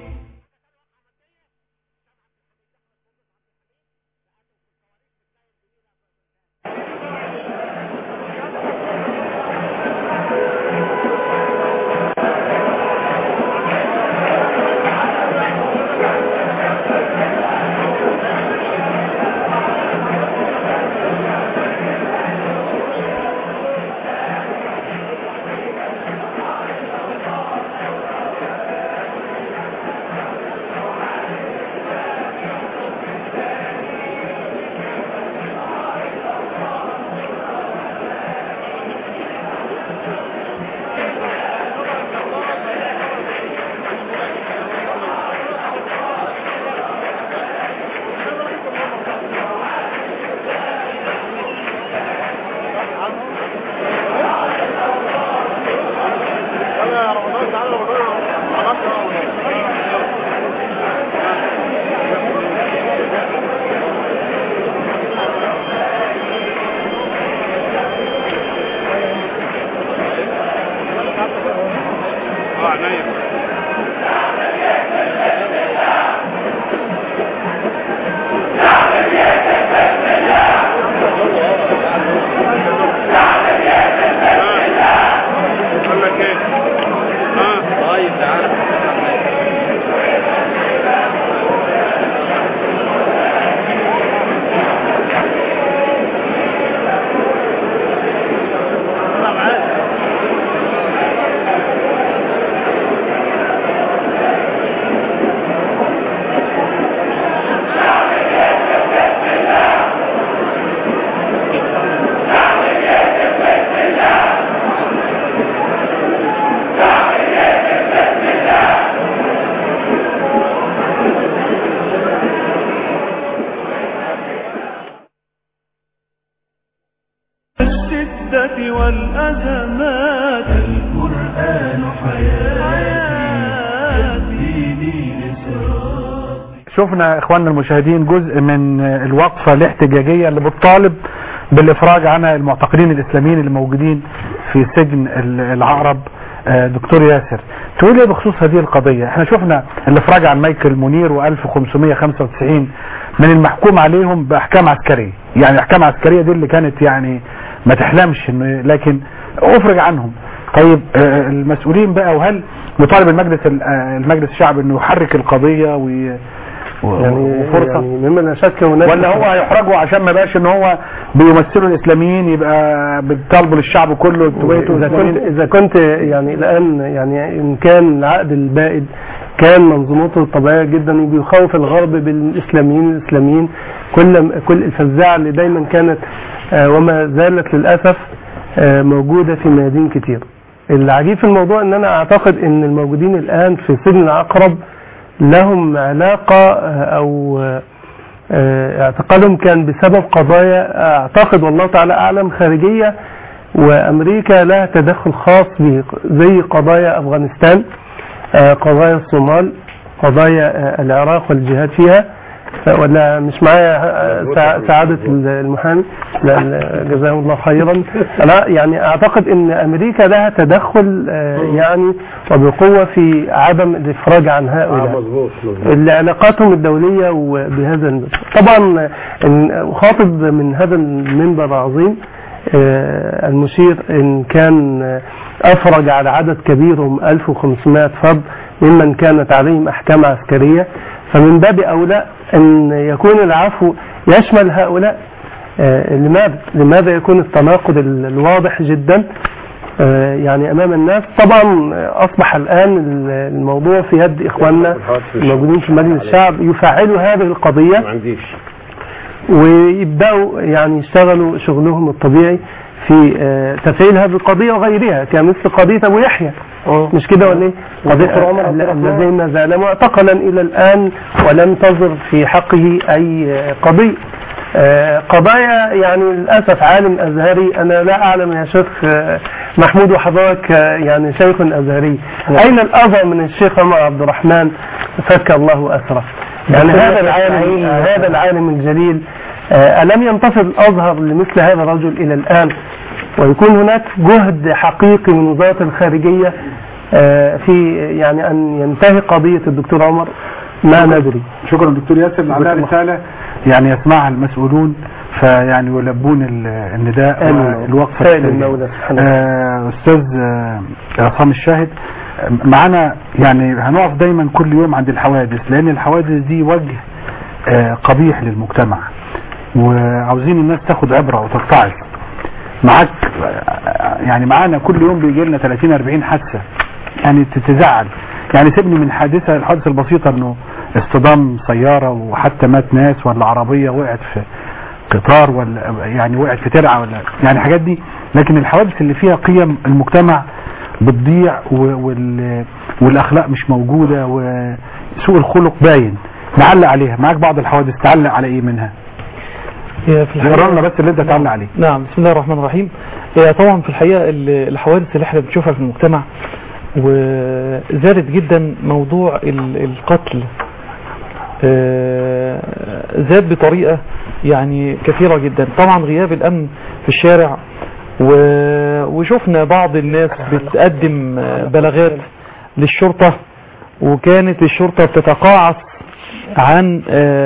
والأزمات القرآن حياتي ديني لصراطي. شفنا اخواننا المشاهدين جزء من الوقفة الاحتجاجية اللي بتطالب بالافراج عن المعتقلين الاسلاميين اللي موجودين في سجن العقرب. دكتور ياسر، تقول ايه بخصوص هذه القضية؟ احنا شفنا الافراج عن مايكل منير وألف وخمسمائة وخمسة وتسعين من المحكوم عليهم باحكام عسكرية، يعني احكام عسكرية دي اللي كانت يعني ما تحلمش، لكن افرج عنهم. طيب المسؤولين بقى، وهل يطالب المجلس المجلس الشعب انه يحرك القضية وي يعني وفرصة يعني مما لا شك هناك، ولا هو هيحرجوا عشان ما بقاش ان هو بيمثلوا الاسلاميين يبقى بيطالبوا للشعب كله اذا كنت اذا كنت يعني الان يعني ان كان العقد البائد كان منظومته طبيعيه جدا وبيخوف الغرب بالاسلاميين الاسلاميين كل كل الفزاعه اللي دايما كانت وما زالت للاسف موجوده في ميادين كتير. العجيب في الموضوع ان انا اعتقد ان الموجودين الان في سجن العقرب لهم علاقة أو اعتقالهم كان بسبب قضايا أعتقد والله تعالى أعلم خارجية، وأمريكا لها تدخل خاص به زي قضايا أفغانستان، قضايا الصومال، قضايا العراق والجهاد فيها. ولا مش معايا سعادة المحامي؟ جزاهم الله خيرا. أنا يعني أعتقد أن أمريكا لها تدخل يعني وبقوة في عدم الإفراج عن هؤلاء علاقاتهم الدولية. وبهذا طبعا خاطب من هذا المنبر العظيم المشير إن كان أفرج على عدد كبير هم ألف وخمسمائة فرد ممن كانت عليهم أحكام عسكرية، فمن باب أولى أن يكون العفو يشمل هؤلاء. آه لماذا لماذا يكون التناقض الواضح جدا آه يعني أمام الناس؟ طبعا أصبح الآن الموضوع في يد إخواننا الموجودين في مجلس الشعب يفعلوا هذه القضية ويبدأوا يعني يشتغلوا شغلهم الطبيعي في آه تفعيل هذه القضية وغيرها، كمثل قضية أبو يحيى. مش كده ولا ايه؟ قضية الذي ما زال معتقلا الى الان ولم تظهر في حقه اي قضية. قضايا يعني للاسف عالم ازهري، انا لا اعلم يا شيخ محمود وحضرتك يعني شيخ ازهري، اين الاذى من الشيخ عمر عبد الرحمن فك الله اسره؟ يعني هذا العالم هذا العالم الجليل الم ينتصر الازهر لمثل هذا الرجل الى الان؟ ويكون هناك جهد حقيقي من وزارة الخارجية في يعني أن ينتهي قضية الدكتور عمر ما ندري. شكرا دكتور ياسر على رسالة يعني يسمعها المسؤولون فيعني يلبون النداء الوقفة. آه أستاذ عصام الشاهد معنا، يعني هنقف دايما كل يوم عند الحوادث لأن الحوادث دي وجه آه قبيح للمجتمع وعاوزين الناس تاخد عبرة وتتعظ. معاك يعني معانا كل يوم بيجي لنا ثلاثين أربعين حادثة يعني تتزعل. يعني سيبني من حادثة الحادثة البسيطة انه اصطدام سيارة وحتى مات ناس ولا عربية وقعت في قطار ولا يعني وقعت في ترعة ولا يعني حاجات دي، لكن الحوادث اللي فيها قيم المجتمع بتضيع والاخلاق مش موجودة وسوء الخلق باين نعلق عليها. معاك بعض الحوادث تعلق على ايه منها؟ في بس اللي انت تعلق عليه. نعم بسم الله الرحمن الرحيم. طبعا في الحقيقة الحوادث اللي احنا بنشوفها في المجتمع وزادت جدا موضوع القتل زاد بطريقة يعني كثيرة جدا. طبعا غياب الأمن في الشارع وشفنا بعض الناس بتقدم بلاغات للشرطة وكانت الشرطة بتتقاعس عن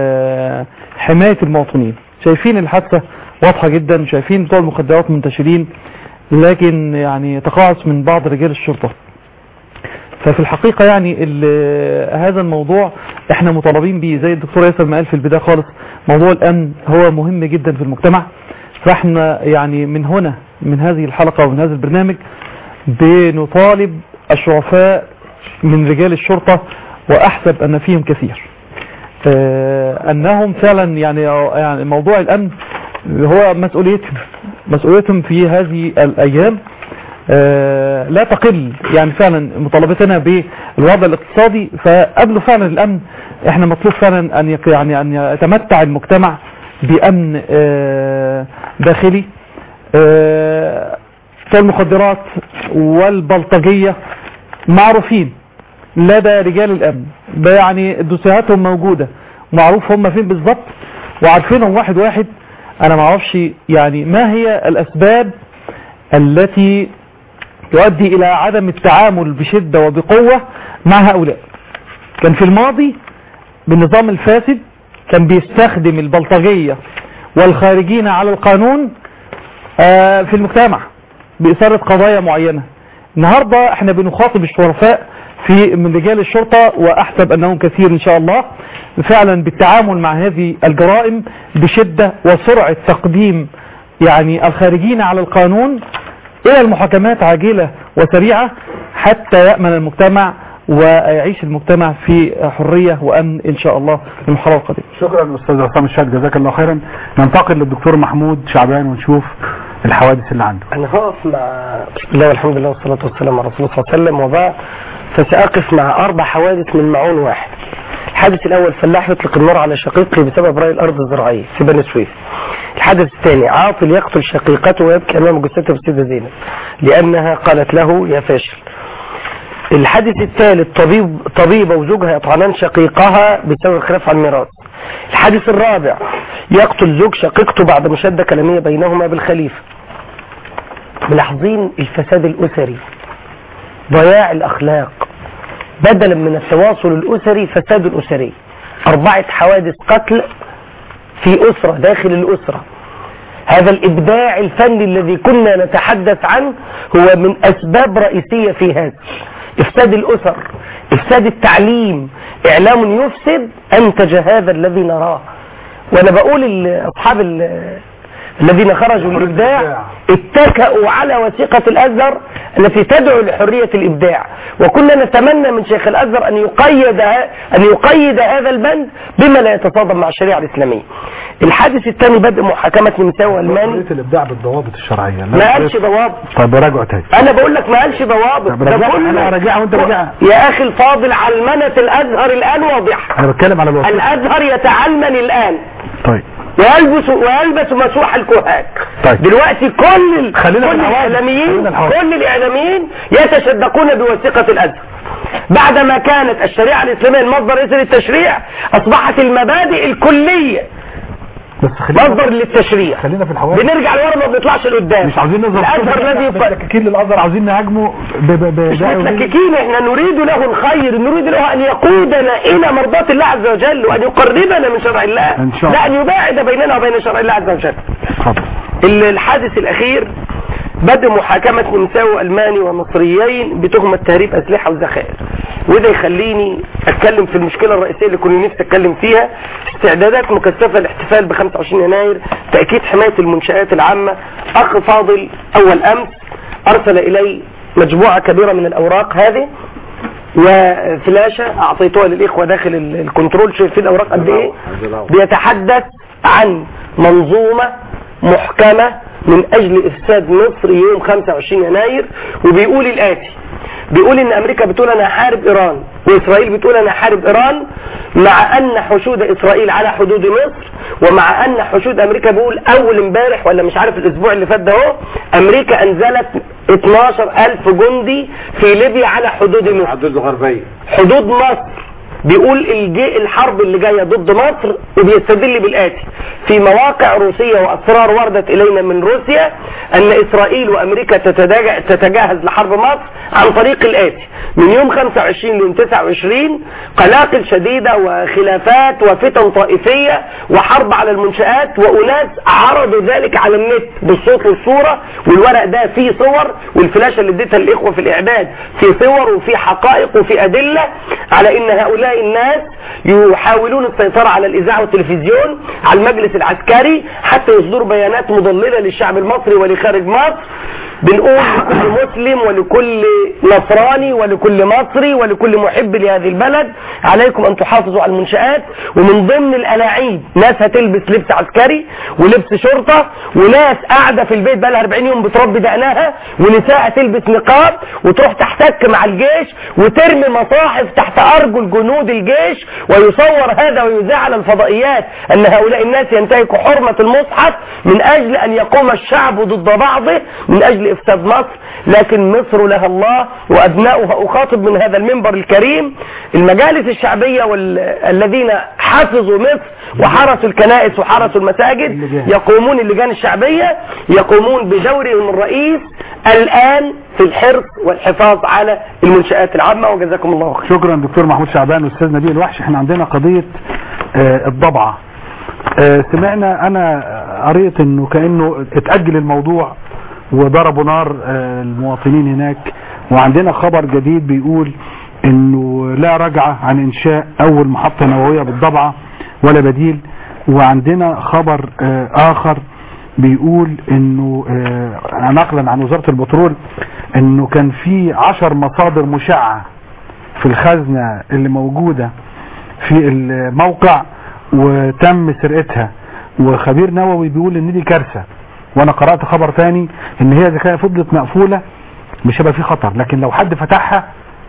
حماية المواطنين. شايفين الحادثة واضحة جدا، شايفين بتوع المخدرات منتشرين لكن يعني تقاعس من بعض رجال الشرطة. ففي الحقيقة يعني هذا الموضوع احنا مطالبين به زي الدكتور ياسر ما قال في البداية خالص. موضوع الأمن هو مهم جدا في المجتمع، فاحنا يعني من هنا من هذه الحلقة ومن هذا البرنامج بنطالب الشرفاء من رجال الشرطة وأحسب أن فيهم كثير اه أنهم فعلا يعني, يعني موضوع الأمن هو مسؤوليتهم مسؤوليتهم في هذه الأيام آه لا تقل. يعني فعلا مطالبتنا بالوضع الاقتصادي فقبله فعلا الأمن احنا مطلوب فعلا أن يعني أن يتمتع المجتمع بأمن آه داخلي. آه المخدرات والبلطجية معروفين لدى رجال الأمن، يعني دوسيهاتهم موجودة معروف هم فين بالضبط وعارفينهم واحد واحد. أنا معرفش يعني ما هي الأسباب التي تؤدي إلى عدم التعامل بشدة وبقوة مع هؤلاء. كان في الماضي بالنظام الفاسد كان بيستخدم البلطجية والخارجين على القانون في المجتمع بإثارة قضايا معينة. النهاردة احنا بنخاطب الشرفاء في من رجال الشرطة وأحسب أنهم كثير إن شاء الله فعلا بالتعامل مع هذه الجرائم بشدة وسرعة تقديم يعني الخارجين على القانون إلى المحاكمات عاجلة وسريعة حتى يأمن المجتمع ويعيش المجتمع في حرية وأمن إن شاء الله في المرحلة القادمة. شكرا أستاذ عصام الشاهد جزاك الله خيرا. ننتقل للدكتور محمود شعبان ونشوف الحوادث اللي عنده. أنا هقف مع بسم الله والحمد لله والصلاة والسلام على رسول الله صلى الله عليه وسلم وبعد، فسأقف مع أربع حوادث من معون واحد. الحادث الأول فلاح يطلق النار على شقيقه بسبب ري الأرض الزراعية في بني سويف. الحادث الثاني عاطل يقتل شقيقته ويبكي أمام جثته بالسيدة زينب لأنها قالت له يا فاشل. الحادث الثالث طبيب طبيبة وزوجها يطعنان شقيقها بسبب الخلاف عن الميراث. الحادث الرابع يقتل زوج شقيقته بعد مشادة كلامية بينهما بالخليفة. ملاحظين الفساد الأسري، ضياع الأخلاق، بدلا من التواصل الأسري فساد أسري. أربعة حوادث قتل في أسرة داخل الأسرة. هذا الإبداع الفني الذي كنا نتحدث عنه هو من أسباب رئيسية في هذا. إفساد الأسر، إفساد التعليم، إعلام يفسد أنتج هذا الذي نراه. وأنا بقول أصحاب الذين خرجوا للإبداع اتكأوا على وثيقة الأزهر التي تدعو لحرية الإبداع، وكنا نتمنى من شيخ الأزهر أن يقيد أن يقيد هذا البند بما لا يتصادم مع الشريعة الإسلامية. الحادث الثاني بدء محاكمة نمساوي والماني. حرية الإبداع بالضوابط الشرعية. ما قالش ضوابط. طيب راجعوا تاني. أنا بقول لك ما قالش ضوابط. ده كله أنا راجعها وأنت راجعها. يا أخي الفاضل علمنة الأزهر الآن واضحة. أنا بتكلم على الوثيقة. الأزهر يتعلمن الآن. طيب. ويلبس ويلبس مسوح الكهات. طيب. دلوقتي كل كل الاعلاميين كل الاعلاميين يتشدقون بوثيقة الازهر. بعدما كانت الشريعة الاسلامية المصدر الرئيسي للتشريع اصبحت المبادئ الكلية بس مصدر للتشريع. خلينا في الحوادث، بنرجع لورا ما بنطلعش لقدام. مش عاوزين نظهر الازهر الذي متلككين للازهر، عاوزين نهاجمه مش متلككين، احنا نريد له الخير، نريد له ان يقودنا الى مرضاة الله عز وجل وان يقربنا من شرع الله، إن شاء الله. لا ان يباعد بيننا وبين شرع الله عز وجل. الحادث الاخير بدء محاكمة نمساوي ألماني ومصريين بتهمة تهريب أسلحة وذخائر، وده يخليني أتكلم في المشكلة الرئيسية اللي كنا نفسي أتكلم فيها، استعدادات مكثفة للاحتفال ب خمسة وعشرين يناير، تأكيد حماية المنشآت العامة. أخ فاضل أول أمس أرسل إلي مجموعة كبيرة من الأوراق هذه وفلاشة أعطيتها للإخوة داخل الكنترول، شايفين الأوراق قد إيه؟ بيتحدث عن منظومة محكمة من اجل افساد مصر يوم خمسة وعشرين يناير، وبيقول الاتي، بيقول ان امريكا بتقول انا هحارب ايران واسرائيل بتقول انا هحارب ايران، مع ان حشود اسرائيل على حدود مصر، ومع ان حشود امريكا بيقول اول امبارح ولا مش عارف الاسبوع اللي فات ده اهو امريكا انزلت اتناشر الف جندي في ليبيا على حدود مصر، حدود الغربية، حدود مصر. بيقول الجي الحرب اللي جاية ضد مصر، وبيستدل بالآتي، في مواقع روسية وأسرار وردت إلينا من روسيا أن إسرائيل وأمريكا تتجهز لحرب مصر عن طريق الآتي، من يوم خمسة وعشرين ليوم تسعة وعشرين قلاقل شديدة وخلافات وفتن طائفية وحرب على المنشآت، وأناس عرضوا ذلك على النت بالصوت والصورة، والورق ده فيه صور، والفلاشة اللي اديتها للإخوة في الإعداد فيه صور وفيه حقائق وفيه أدلة على أن هؤلاء الناس يحاولون السيطرة على الإذاعة والتلفزيون، على المجلس العسكري، حتى يصدروا بيانات مضللة للشعب المصري ولخارج مصر. بنقول لكل مسلم ولكل نصراني ولكل مصري ولكل محب لهذه البلد، عليكم أن تحافظوا على المنشآت. ومن ضمن الألاعيب ناس هتلبس لبس عسكري ولبس شرطة، وناس قاعدة في البيت بقى لها أربعين يوم بتربي دقنها، ونساء تلبس نقاب وتروح تحتك مع الجيش وترمي مصاحف تحت أرجل جنود الجيش، ويصور هذا ويذاع على الفضائيات أن هؤلاء الناس ينتهكوا حرمة المصحف من أجل أن يقوم الشعب ضد بعضه من أجل إفساد مصر. لكن مصر لها الله وأبناؤها. أخاطب من هذا المنبر الكريم المجالس الشعبية والذين حفظوا مصر وحرسوا الكنائس وحرسوا المساجد، يقومون اللجان الشعبية، يقومون بدورهم الرئيس الآن في الحرص والحفاظ على المنشآت العامة. وجزاكم الله خير. شكرا دكتور محمود شعبان واستاذ نبيل الوحش. احنا عندنا قضية آه الضبعة. آه سمعنا، انا قريت انه كأنه اتأجل الموضوع وضربوا نار آه المواطنين هناك، وعندنا خبر جديد بيقول انه لا رجعة عن انشاء اول محطة نووية بالضبعة ولا بديل. وعندنا خبر آه اخر بيقول انه آه نقلا عن وزارة البترول انه كان في عشر مصادر مشعة في الخزنة اللي موجودة في الموقع وتم سرقتها، وخبير نووي بيقول ان دي كارثة. وانا قرأت خبر تاني ان هي اذا كانت فضلت مقفولة مش هيبقى في خطر، لكن لو حد فتحها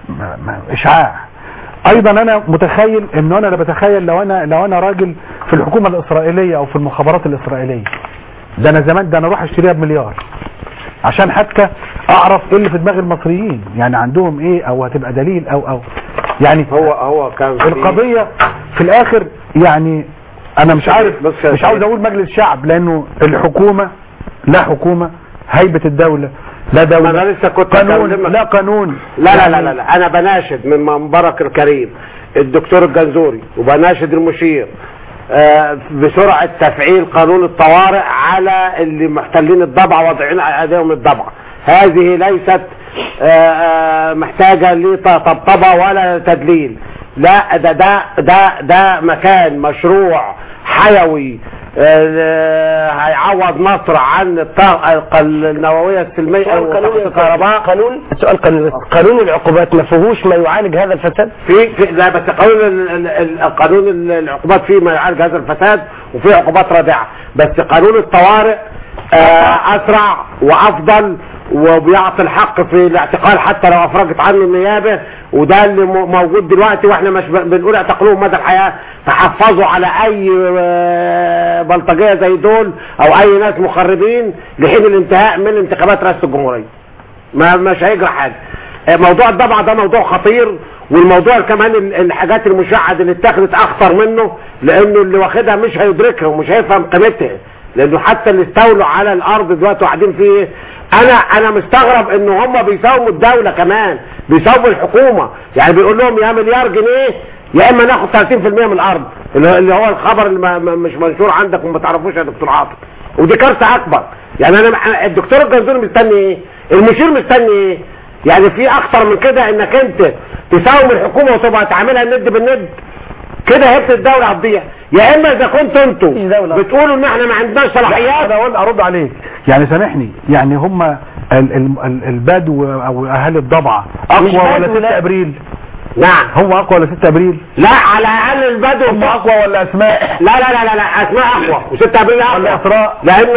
اشعاع. ايضا انا متخيل انه انا لا بتخيل لو انا لو انا راجل في الحكومة الاسرائيلية او في المخابرات الاسرائيلية، ده انا زمان ده انا اروح اشتريها بمليار عشان حتى اعرف ايه اللي في دماغ المصريين، يعني عندهم ايه، او هتبقى دليل او او يعني هو هو كان القضية في الاخر. يعني انا مش عارف، مش عاوز اقول مجلس شعب لانه الحكومة لا حكومة، هيبة الدولة لا دولة، انا لسه كنت قانون لا قانون. لا لا لا لا, لا. انا بناشد من منبرك الكريم الدكتور الجنزوري، وبناشد المشير آه بسرعة تفعيل قانون الطوارئ على اللي محتلين الضبعة واضعين على ايديهم الضبعة. هذه ليست آه آه محتاجة لطبطبة ولا تدليل، لا ده ده ده ده مكان مشروع حيوي آه هيعوض مصر عن الطاقة النووية السلمية او الكهرباء. قانون سؤال قانون قانون العقوبات ما فيهوش ما يعالج هذا الفساد؟ في, في لا بس قانون القانون العقوبات فيه ما يعالج هذا الفساد، وفي عقوبات رادعة، بس قانون الطوارئ آه اسرع وافضل وبيعطي الحق في الاعتقال حتى لو افرجت عنه النيابه، وده اللي موجود دلوقتي. واحنا مش بنقول اعتقلوهم مدى الحياه، تحفظوا على اي بلطجيه زي دول او اي ناس مخربين لحين الانتهاء من انتخابات رئاسه الجمهوريه. ما مش هيجرى حاجه. موضوع الضبعه ده موضوع خطير، والموضوع كمان الحاجات المشعه اللي اتخذت اخطر منه، لانه اللي واخدها مش هيدركها ومش هيفهم قيمتها، لانه حتى اللي استولوا على الارض دلوقتي وقاعدين فيه، انا انا مستغرب ان هم بيساوموا الدوله كمان، بيساوموا الحكومه، يعني بيقول لهم يا مليار جنيه يا اما ناخد ثلاثين في المية من الارض، اللي هو الخبر اللي ما مش منشور عندك وما تعرفوش يا دكتور عاطف، ودي كارثه اكبر. يعني انا الدكتور الجنزوري مستني ايه؟ المشير مستني ايه؟ يعني في اكتر من كده انك انت تساوم الحكومه وتبقى تعملها الند بالند كده، هبت الدوله هتضيع. يا اما اذا كنتوا انتوا بتقولوا ان احنا ما عندناش صلاحيات، انا اقول ارد عليك. يعني سامحني، يعني هم البدو او اهالي الضبعه اقوى ولا ستة ابريل؟ نعم. هو اقوى ولا ستة ابريل؟ لا، على الاقل البدو هم اقوى ولا اسماء؟ لا لا لا لا, لا. اسماء اقوى وستة ابريل اقوى ولا اسراء؟ لانه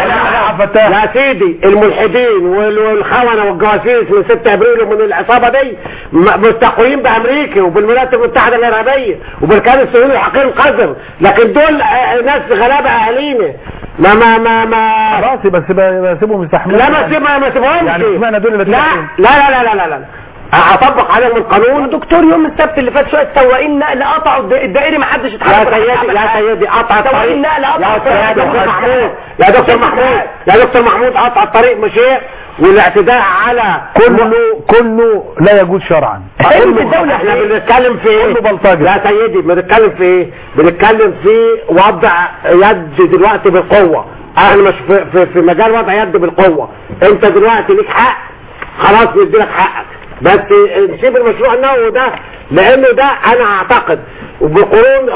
يا سيدي الملحدين والخونه والجواسيس من ستة ابريل ومن العصابه دي مستقويين بامريكا وبالولايات المتحده الارهابيه وبالكيان الصهيوني الحقير القذر، لكن دول ناس غلابه اهالينا. ما ما ما ما خلاص بس بسيبهم يستحملوا. لا ما سيبهم ما سيبهمش. يعني اشمعنى دول اللي لا لا لا لا لا لا اطبق عليهم القانون. دكتور يوم السبت اللي فات شويه سواقين نقل قطعوا الدائري ما حدش اتحرك. يا سيدي يا سيدي قطع الطريق. سواقين نقل قطعوا يا دكتور محمود يا دكتور محمود يا دكتور محمود قطع الطريق مشي، والاعتداء على كله كله لا يجوز شرعا. الدولة احنا بنتكلم في ايه؟ لا سيدي بنتكلم في ايه؟ بنتكلم في وضع يد دلوقتي بالقوة. احنا مش في, في, في مجال وضع يد بالقوة. انت دلوقتي ليك حق، خلاص ندي لك حقك، بس نسيب المشروع النووي ده، لانه ده انا اعتقد وبقرون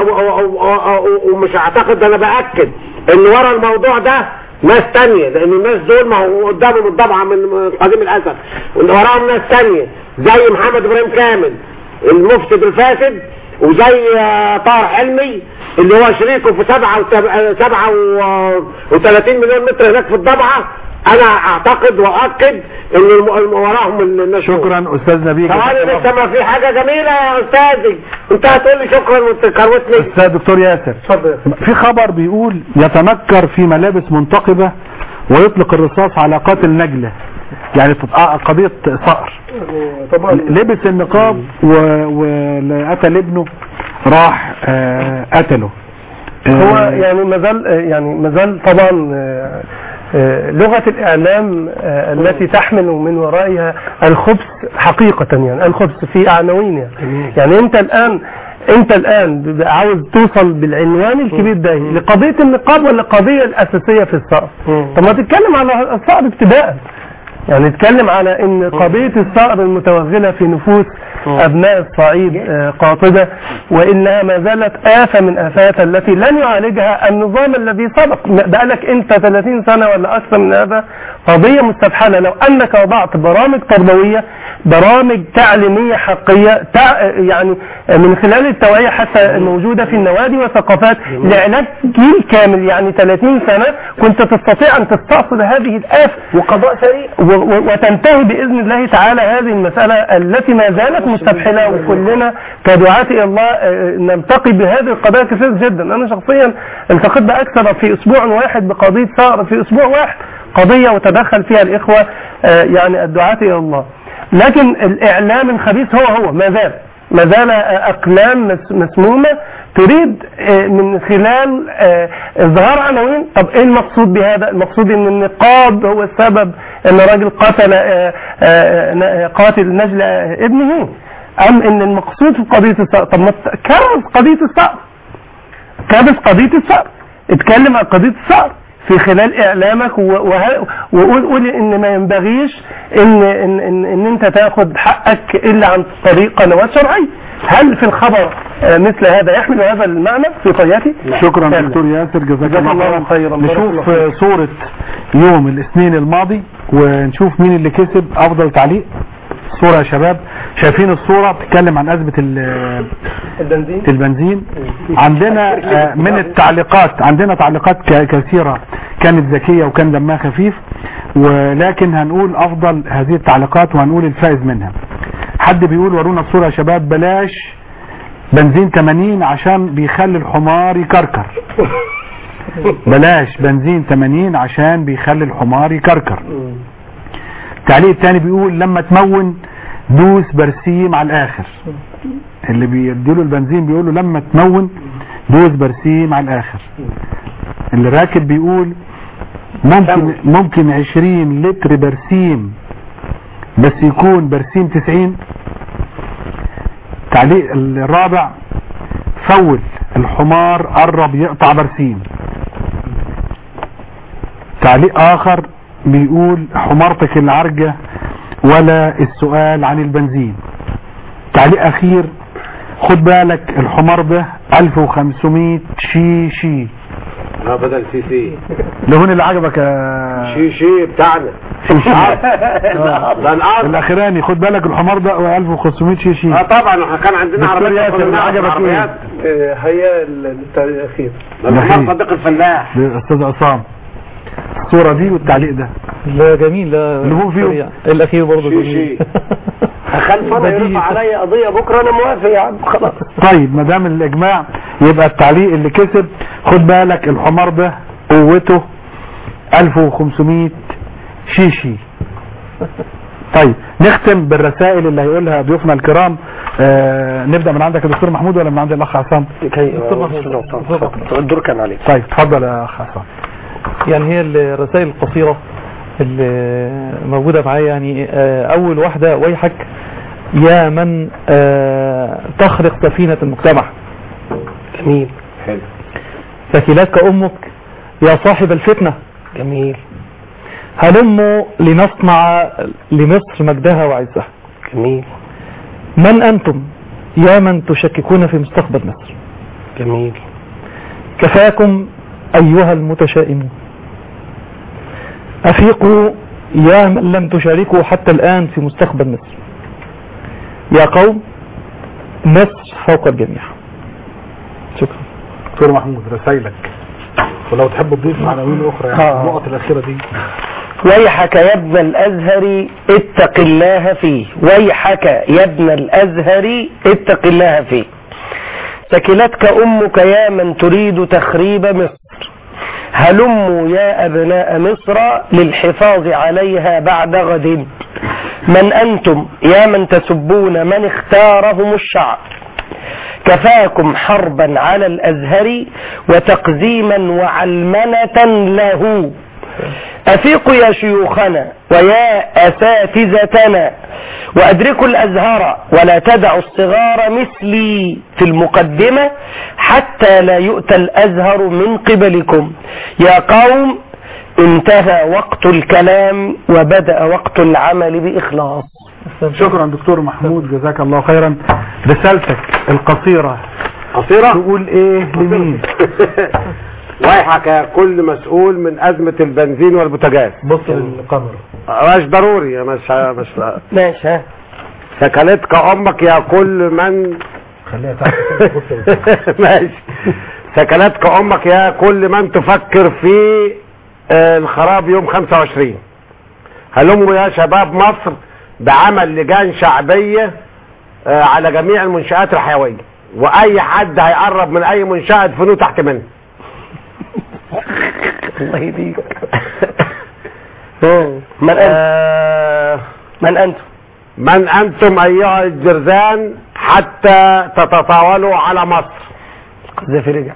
ومش اعتقد ده، انا باكد ان ورا الموضوع ده ناس تانية، لان الناس دول ما هو قدامهم الضبعة من قديم الاسد، وراهم ناس تانية زي محمد ابراهيم كامل المفسد الفاسد، وزي طاهر حلمي اللي هو شريكه في سبعة سبعة وثلاثين مليون متر هناك في الضبعة. انا اعتقد واكد ان وراهم الناس. شكرا استاذ نبيل. ثواني لسه ما في حاجه جميله يا استاذي، انت هتقول لي شكرا وتكروتني. استاذ دكتور ياسر في خبر بيقول يتنكر في ملابس منتقبه ويطلق الرصاص على قاتل نجله، يعني قضيه صقر. طبعا لبس النقاب وقتل ابنه، راح آه قتله. هو يعني مازال يعني مازال طبعا آه لغة الإعلام التي تحمل من ورائها الخبث حقيقة، يعني الخبث في عناوينها. يعني أنت الآن أنت الآن عاوز توصل بالعنوان الكبير ده لقضية النقاب ولا القضية الأساسية في الصقر؟ طب ما تتكلم على الصقر ابتداء، يعني نتكلم على ان قضية الصقر المتوغلة في نفوس ابناء الصعيد قاطبة، وانها ما زالت آفة من آفات التي لن يعالجها النظام الذي سبق. بقالك انت ثلاثين سنة ولا اكثر من هذا قضية مستبحلة. لو انك وضعت برامج تربوية، برامج تعليمية حقيقية، تع... يعني من خلال التوعية حتى الموجودة في النوادي والثقافات لعلاج جيل كامل، يعني ثلاثين سنة كنت تستطيع ان تستأصل هذه الآفة وقضاء سريع وتنتهي بإذن الله تعالى هذه المسألة التي ما زالت مستبحلة. وكلنا كدعاة إلى الله نلتقي بهذه القضايا كثير جدا. أنا شخصيا التقيت بأكثر في أسبوع واحد بقضية صقر، في أسبوع واحد قضية وتدخل فيها الإخوة يعني الدعاة إلى الله. لكن الإعلام الخبيث هو هو ما زال ما زال أقلام مسمومة تريد من خلال إظهار عناوين. طب إيه المقصود بهذا؟ المقصود إن النقاب هو السبب إن راجل قتل قاتل نجل ابنه، أم إن المقصود في قضية الصقر؟ طب ما كرس قضية الصقر، كرس قضية الصقر، اتكلم عن قضية الصقر في خلال اعلامك وقول ان ما ينبغيش ان ان ان, إن انت تاخد حقك الا عن طريق قنوات شرعيه. هل في الخبر مثل هذا يحمل هذا المعنى في طياتي؟ شكرا دكتور ياسر، جزاك الله خيرا. نشوف صورة يوم الاثنين الماضي ونشوف مين اللي كسب افضل تعليق. صورة يا شباب، شايفين الصورة بتتكلم عن أزمة البنزين البنزين عندنا من التعليقات، عندنا تعليقات كثيرة كانت ذكية وكان دمها خفيف، ولكن هنقول أفضل هذه التعليقات وهنقول الفائز منها. حد بيقول ورونا الصورة يا شباب، بلاش بنزين ثمانين عشان بيخلي الحمار يكركر. بلاش بنزين ثمانين عشان بيخلي الحمار يكركر. التعليق الثاني بيقول لما تمون دوس برسيم على الاخر. اللي بيديله البنزين بيقولوا لما تمون دوز برسيم على الاخر. اللي راكب بيقول ممكن ممكن عشرين لتر برسيم بس يكون برسيم تسعين. تعليق الرابع فول الحمار قرب يقطع برسيم. تعليق اخر بيقول حمارتك العرجة ولا السؤال عن البنزين. تعليق اخير خد بالك الحمار ده ألف وخمسمية شي شي. اه بدل سي سي اللي هون اللي عجبك يا شي شي بتاعنا ده الارض الاخراني. خد بالك الحمار ده ألف وخمسمية شي شي. اه طبعا كان عندنا عربيات اللي عجبك ايه؟ هي الاخير الحمار صديق الفلاح استاذ عصام. الصورة دي والتعليق ده لا جميل. لا اللي هو فيه الاخير برضه جميل. هخلف انا يرفع عليا قضيه بكره انا موافق يا عم خلاص. طيب ما دام الاجماع يبقى التعليق اللي كسب خد بالك الحمار ده قوته ألف وخمسمية شيشي. طيب نختم بالرسائل اللي هيقولها ضيوفنا الكرام. آه نبدا من عندك يا دكتور محمود ولا من عند الاخ عصام؟ دكتور محمود الدور كان عليك. طيب اتفضل يا اخ عصام. يعني هي الرسائل القصيرة اللي موجودة معايا يعني أول واحدة ويحك يا من تخرق سفينة المجتمع. جميل. حلو. ثكلتك أمك يا صاحب الفتنة. جميل. هلموا لنصنع لمصر مجدها وعزها. جميل. من أنتم يا من تشككون في مستقبل مصر. جميل. كفاكم أيها المتشائمون. أفيقوا يا من لم تشاركوا حتى الآن في مستقبل مصر. يا قوم مصر فوق الجميع. شكرا دكتور محمود. رسائلك ولو تحب تضيف عناوين أخرى يعني آه. النقط الأخيرة دي. ويحك يا ابن الأزهر اتق الله فيه. ويحك يا ابن الأزهر اتق الله فيه. ثكلتك أمك يا من تريد تخريب مصر. هلموا يا أبناء مصر للحفاظ عليها بعد غد. من أنتم يا من تسبون من اختارهم الشعب. كفاكم حربا على الأزهر وتقزيما وعلمنة له. أفيقوا يا شيوخنا ويا أساتذتنا وأدركوا الأزهر ولا تدعوا الصغار مثلي في المقدمة حتى لا يؤتى الأزهر من قبلكم. يا قوم انتهى وقت الكلام وبدأ وقت العمل بإخلاص. شكرا دكتور محمود جزاك الله خيرا. رسالتك القصيرة قصيرة تقول ايه لمين؟ ويحك يا كل مسؤول من أزمة البنزين والبوتاجاز. بص للقمر مش ضروري مش مش ماشي. ها ثكلتك أمك يا كل من خليها تعرف. ماشي. ثكلتك أمك يا كل من تفكر في الخراب يوم خمسة وعشرين. هلموا يا شباب مصر بعمل لجان شعبية على جميع المنشآت الحيوية وأي حد هيقرب من أي منشأة فنو تحت منه. الله يهديك. من أنتم؟ من أنتم؟ من أنتم أيها الجرذان حتى تتطاولوا على مصر. القذافي رجع.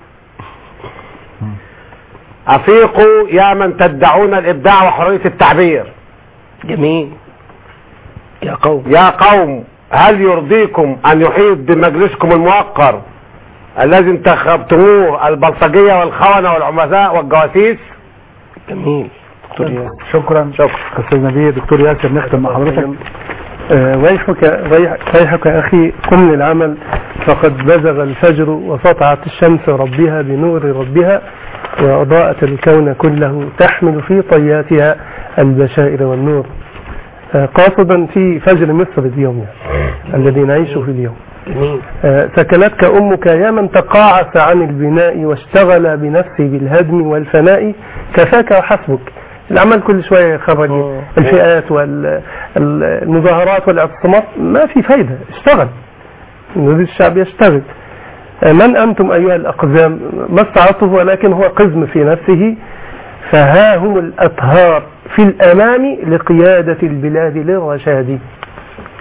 أفيقوا يا من تدعون الإبداع وحرية التعبير. جميل. يا قوم يا قوم هل يرضيكم أن يحيط بمجلسكم الموقر الذي انتخبتموه البلطجية والخونة والعملاء والجواسيس؟ جميل. دكتور ياسر. شكرا. شكرا أستاذ نبيه. دكتور ياسر نختم مع حضرتك. آه ويحك ويحك أخي قم للعمل فقد بزغ الفجر وسطعت الشمس ربها بنور ربها وأضاءت الكون كله تحمل في طياتها البشائر والنور. آه قاصدا في فجر مصر اليوم يعني الذي نعيشه في اليوم. آه سكنتك أمك يا من تقاعس عن البناء واشتغل بنفسه بالهدم والفناء. كفاك وحسبك. العمل كل شوية يخرج الفئات والمظاهرات والاعتصامات ما في فايدة. اشتغل نريد الشعب يشتغل. من أنتم أيها الأقزام؟ ما استعرضته ولكن هو قزم في نفسه. فها هم الأطهار في الأمام لقيادة البلاد للرشاد.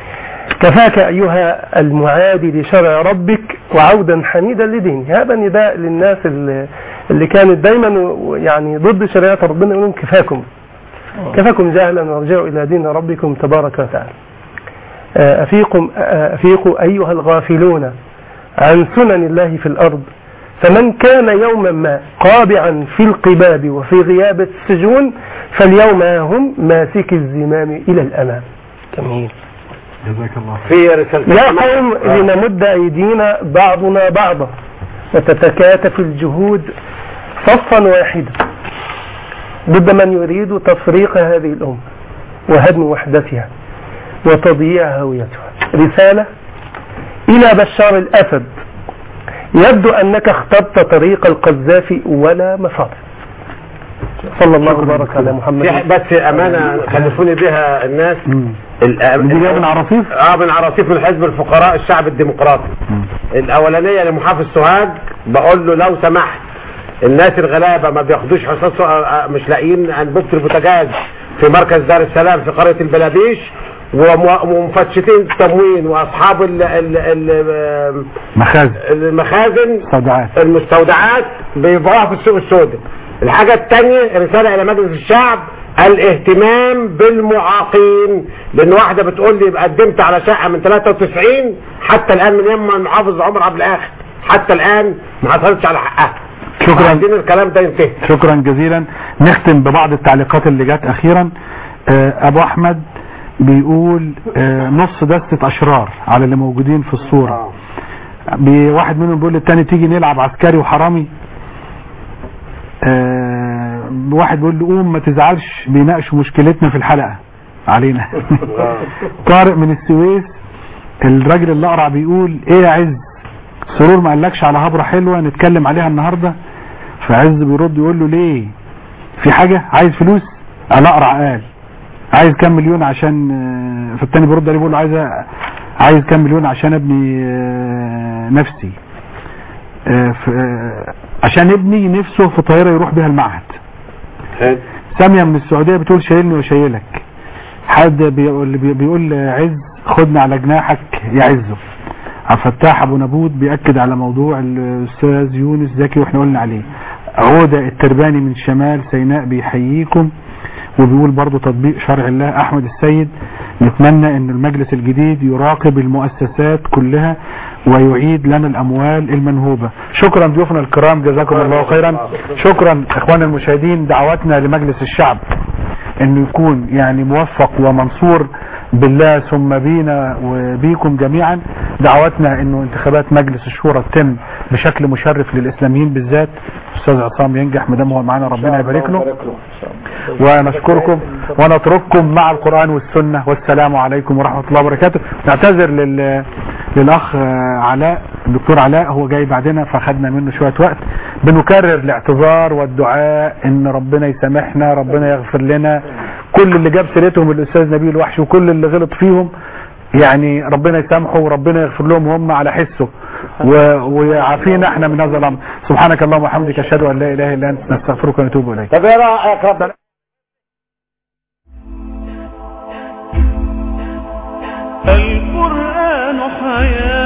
كفاك أيها المعادي لشرع ربك وعودا حميدا لدينه. هذا نداء للناس اللي, اللي كانت دايما يعني ضد شريعة ربنا، يقولون كفاكم كفاكم جهلا وارجعوا إلى دين ربكم تبارك وتعالى. أفيقوا, أفيقوا أيها الغافلون عن سنن الله في الأرض، فمن كان يوما ما قابعا في القباب وفي غيابة السجون فاليوم هم ماسك الزمام إلى الأمام. جميل. جزاك الله في رسالة يا قوم لنمد أيدينا بعضنا بعضا وتتكاتف الجهود صفا واحدا ضد من يريد تفريق هذه الأمة وهدم وحدتها وتضييع هويتها. رسالة إلى بشار الأسد، يبدو أنك اخترت طريق القذافي ولا مفر. صلى الله وبارك على محمد. بس أمانة خلفوني بها الناس دي جايه من عراصيف؟ اه من عراصيف من حزب الفقراء الشعب الديمقراطي. الاولانيه لمحافظ سوهاج، بقول له لو سمحت الناس الغلابه ما بياخدوش حصص، مش لاقيين انبوبه البوتاجاز في مركز دار السلام في قريه البلابيش، ومفتشتين التموين واصحاب المخازن المخازن المستودعات المستودعات بيبيعوها في السوق السوداء. الحاجه الثانيه رساله الى مجلس الشعب الاهتمام بالمعاقين، لان واحده بتقول لي قدمت على شقه من ثلاثة وتسعين حتى الان من يوم المحافظ عمر عبد الاخر حتى الان ما حصلتش على حقها. شكرا. عايزين الكلام ده ينتهي. شكرا جزيلا. نختم ببعض التعليقات اللي جت اخيرا. ابو احمد بيقول نص دستة اشرار على اللي موجودين في الصورة. واحد منهم بيقول للتاني تيجي نلعب عسكري وحرامي. أه واحد بيقول له قوم ما تزعلش بيناقشوا مشكلتنا في الحلقة علينا. طارق من السويس الراجل اللي اقرع بيقول ايه يا عز سرور ما قالكش على هبرة حلوة نتكلم عليها النهاردة؟ فعز بيرد يقول له ليه في حاجة عايز فلوس؟ الاقرع قال عايز كام مليون عشان، فالتاني بيرد عليه بيقول له عايز عايز كام مليون عشان ابني نفسي، عشان ابني نفسه في طائرة يروح بها المعهد. سامية من السعودية بتقول شايلني وشايلك. حد بيقول بيقول عز خدنا على جناحك يا عزه. عبد الفتاح ابو نبود بيأكد على موضوع الاستاذ يونس زكي واحنا قلنا عليه. عودة الترباني من شمال سيناء بيحييكم وبيقول برضو تطبيق شرع الله. احمد السيد نتمنى ان المجلس الجديد يراقب المؤسسات كلها ويعيد لنا الاموال المنهوبة. شكرا ضيوفنا الكرام جزاكم الله خيرا. شكرا اخواننا المشاهدين. دعواتنا لمجلس الشعب انه يكون يعني موفق ومنصور بالله ثم بينا وبيكم جميعا. دعواتنا انه انتخابات مجلس الشورى تتم بشكل مشرف للاسلاميين بالذات. استاذ عصام ينجح مدام هو معنا ربنا يبارك له. ونشكركم ونترككم مع القرآن والسنة والسلام عليكم ورحمة الله وبركاته. نعتذر لل... للأخ علاء الدكتور علاء هو جاي بعدنا فخدنا منه شوية وقت. بنكرر الاعتذار والدعاء ان ربنا يسامحنا ربنا يغفر لنا كل اللي جاب سيرتهم الأستاذ نبيل الوحش وكل اللي غلط فيهم يعني ربنا يسامحه وربنا يغفر لهم هم على حسه ويعافينا احنا من هذا الامر. سبحانك اللهم وبحمدك اشهد ان لا اله الا انت نستغفرك ونتوب اليك. طب ايه رايك ربنا القرآن حياة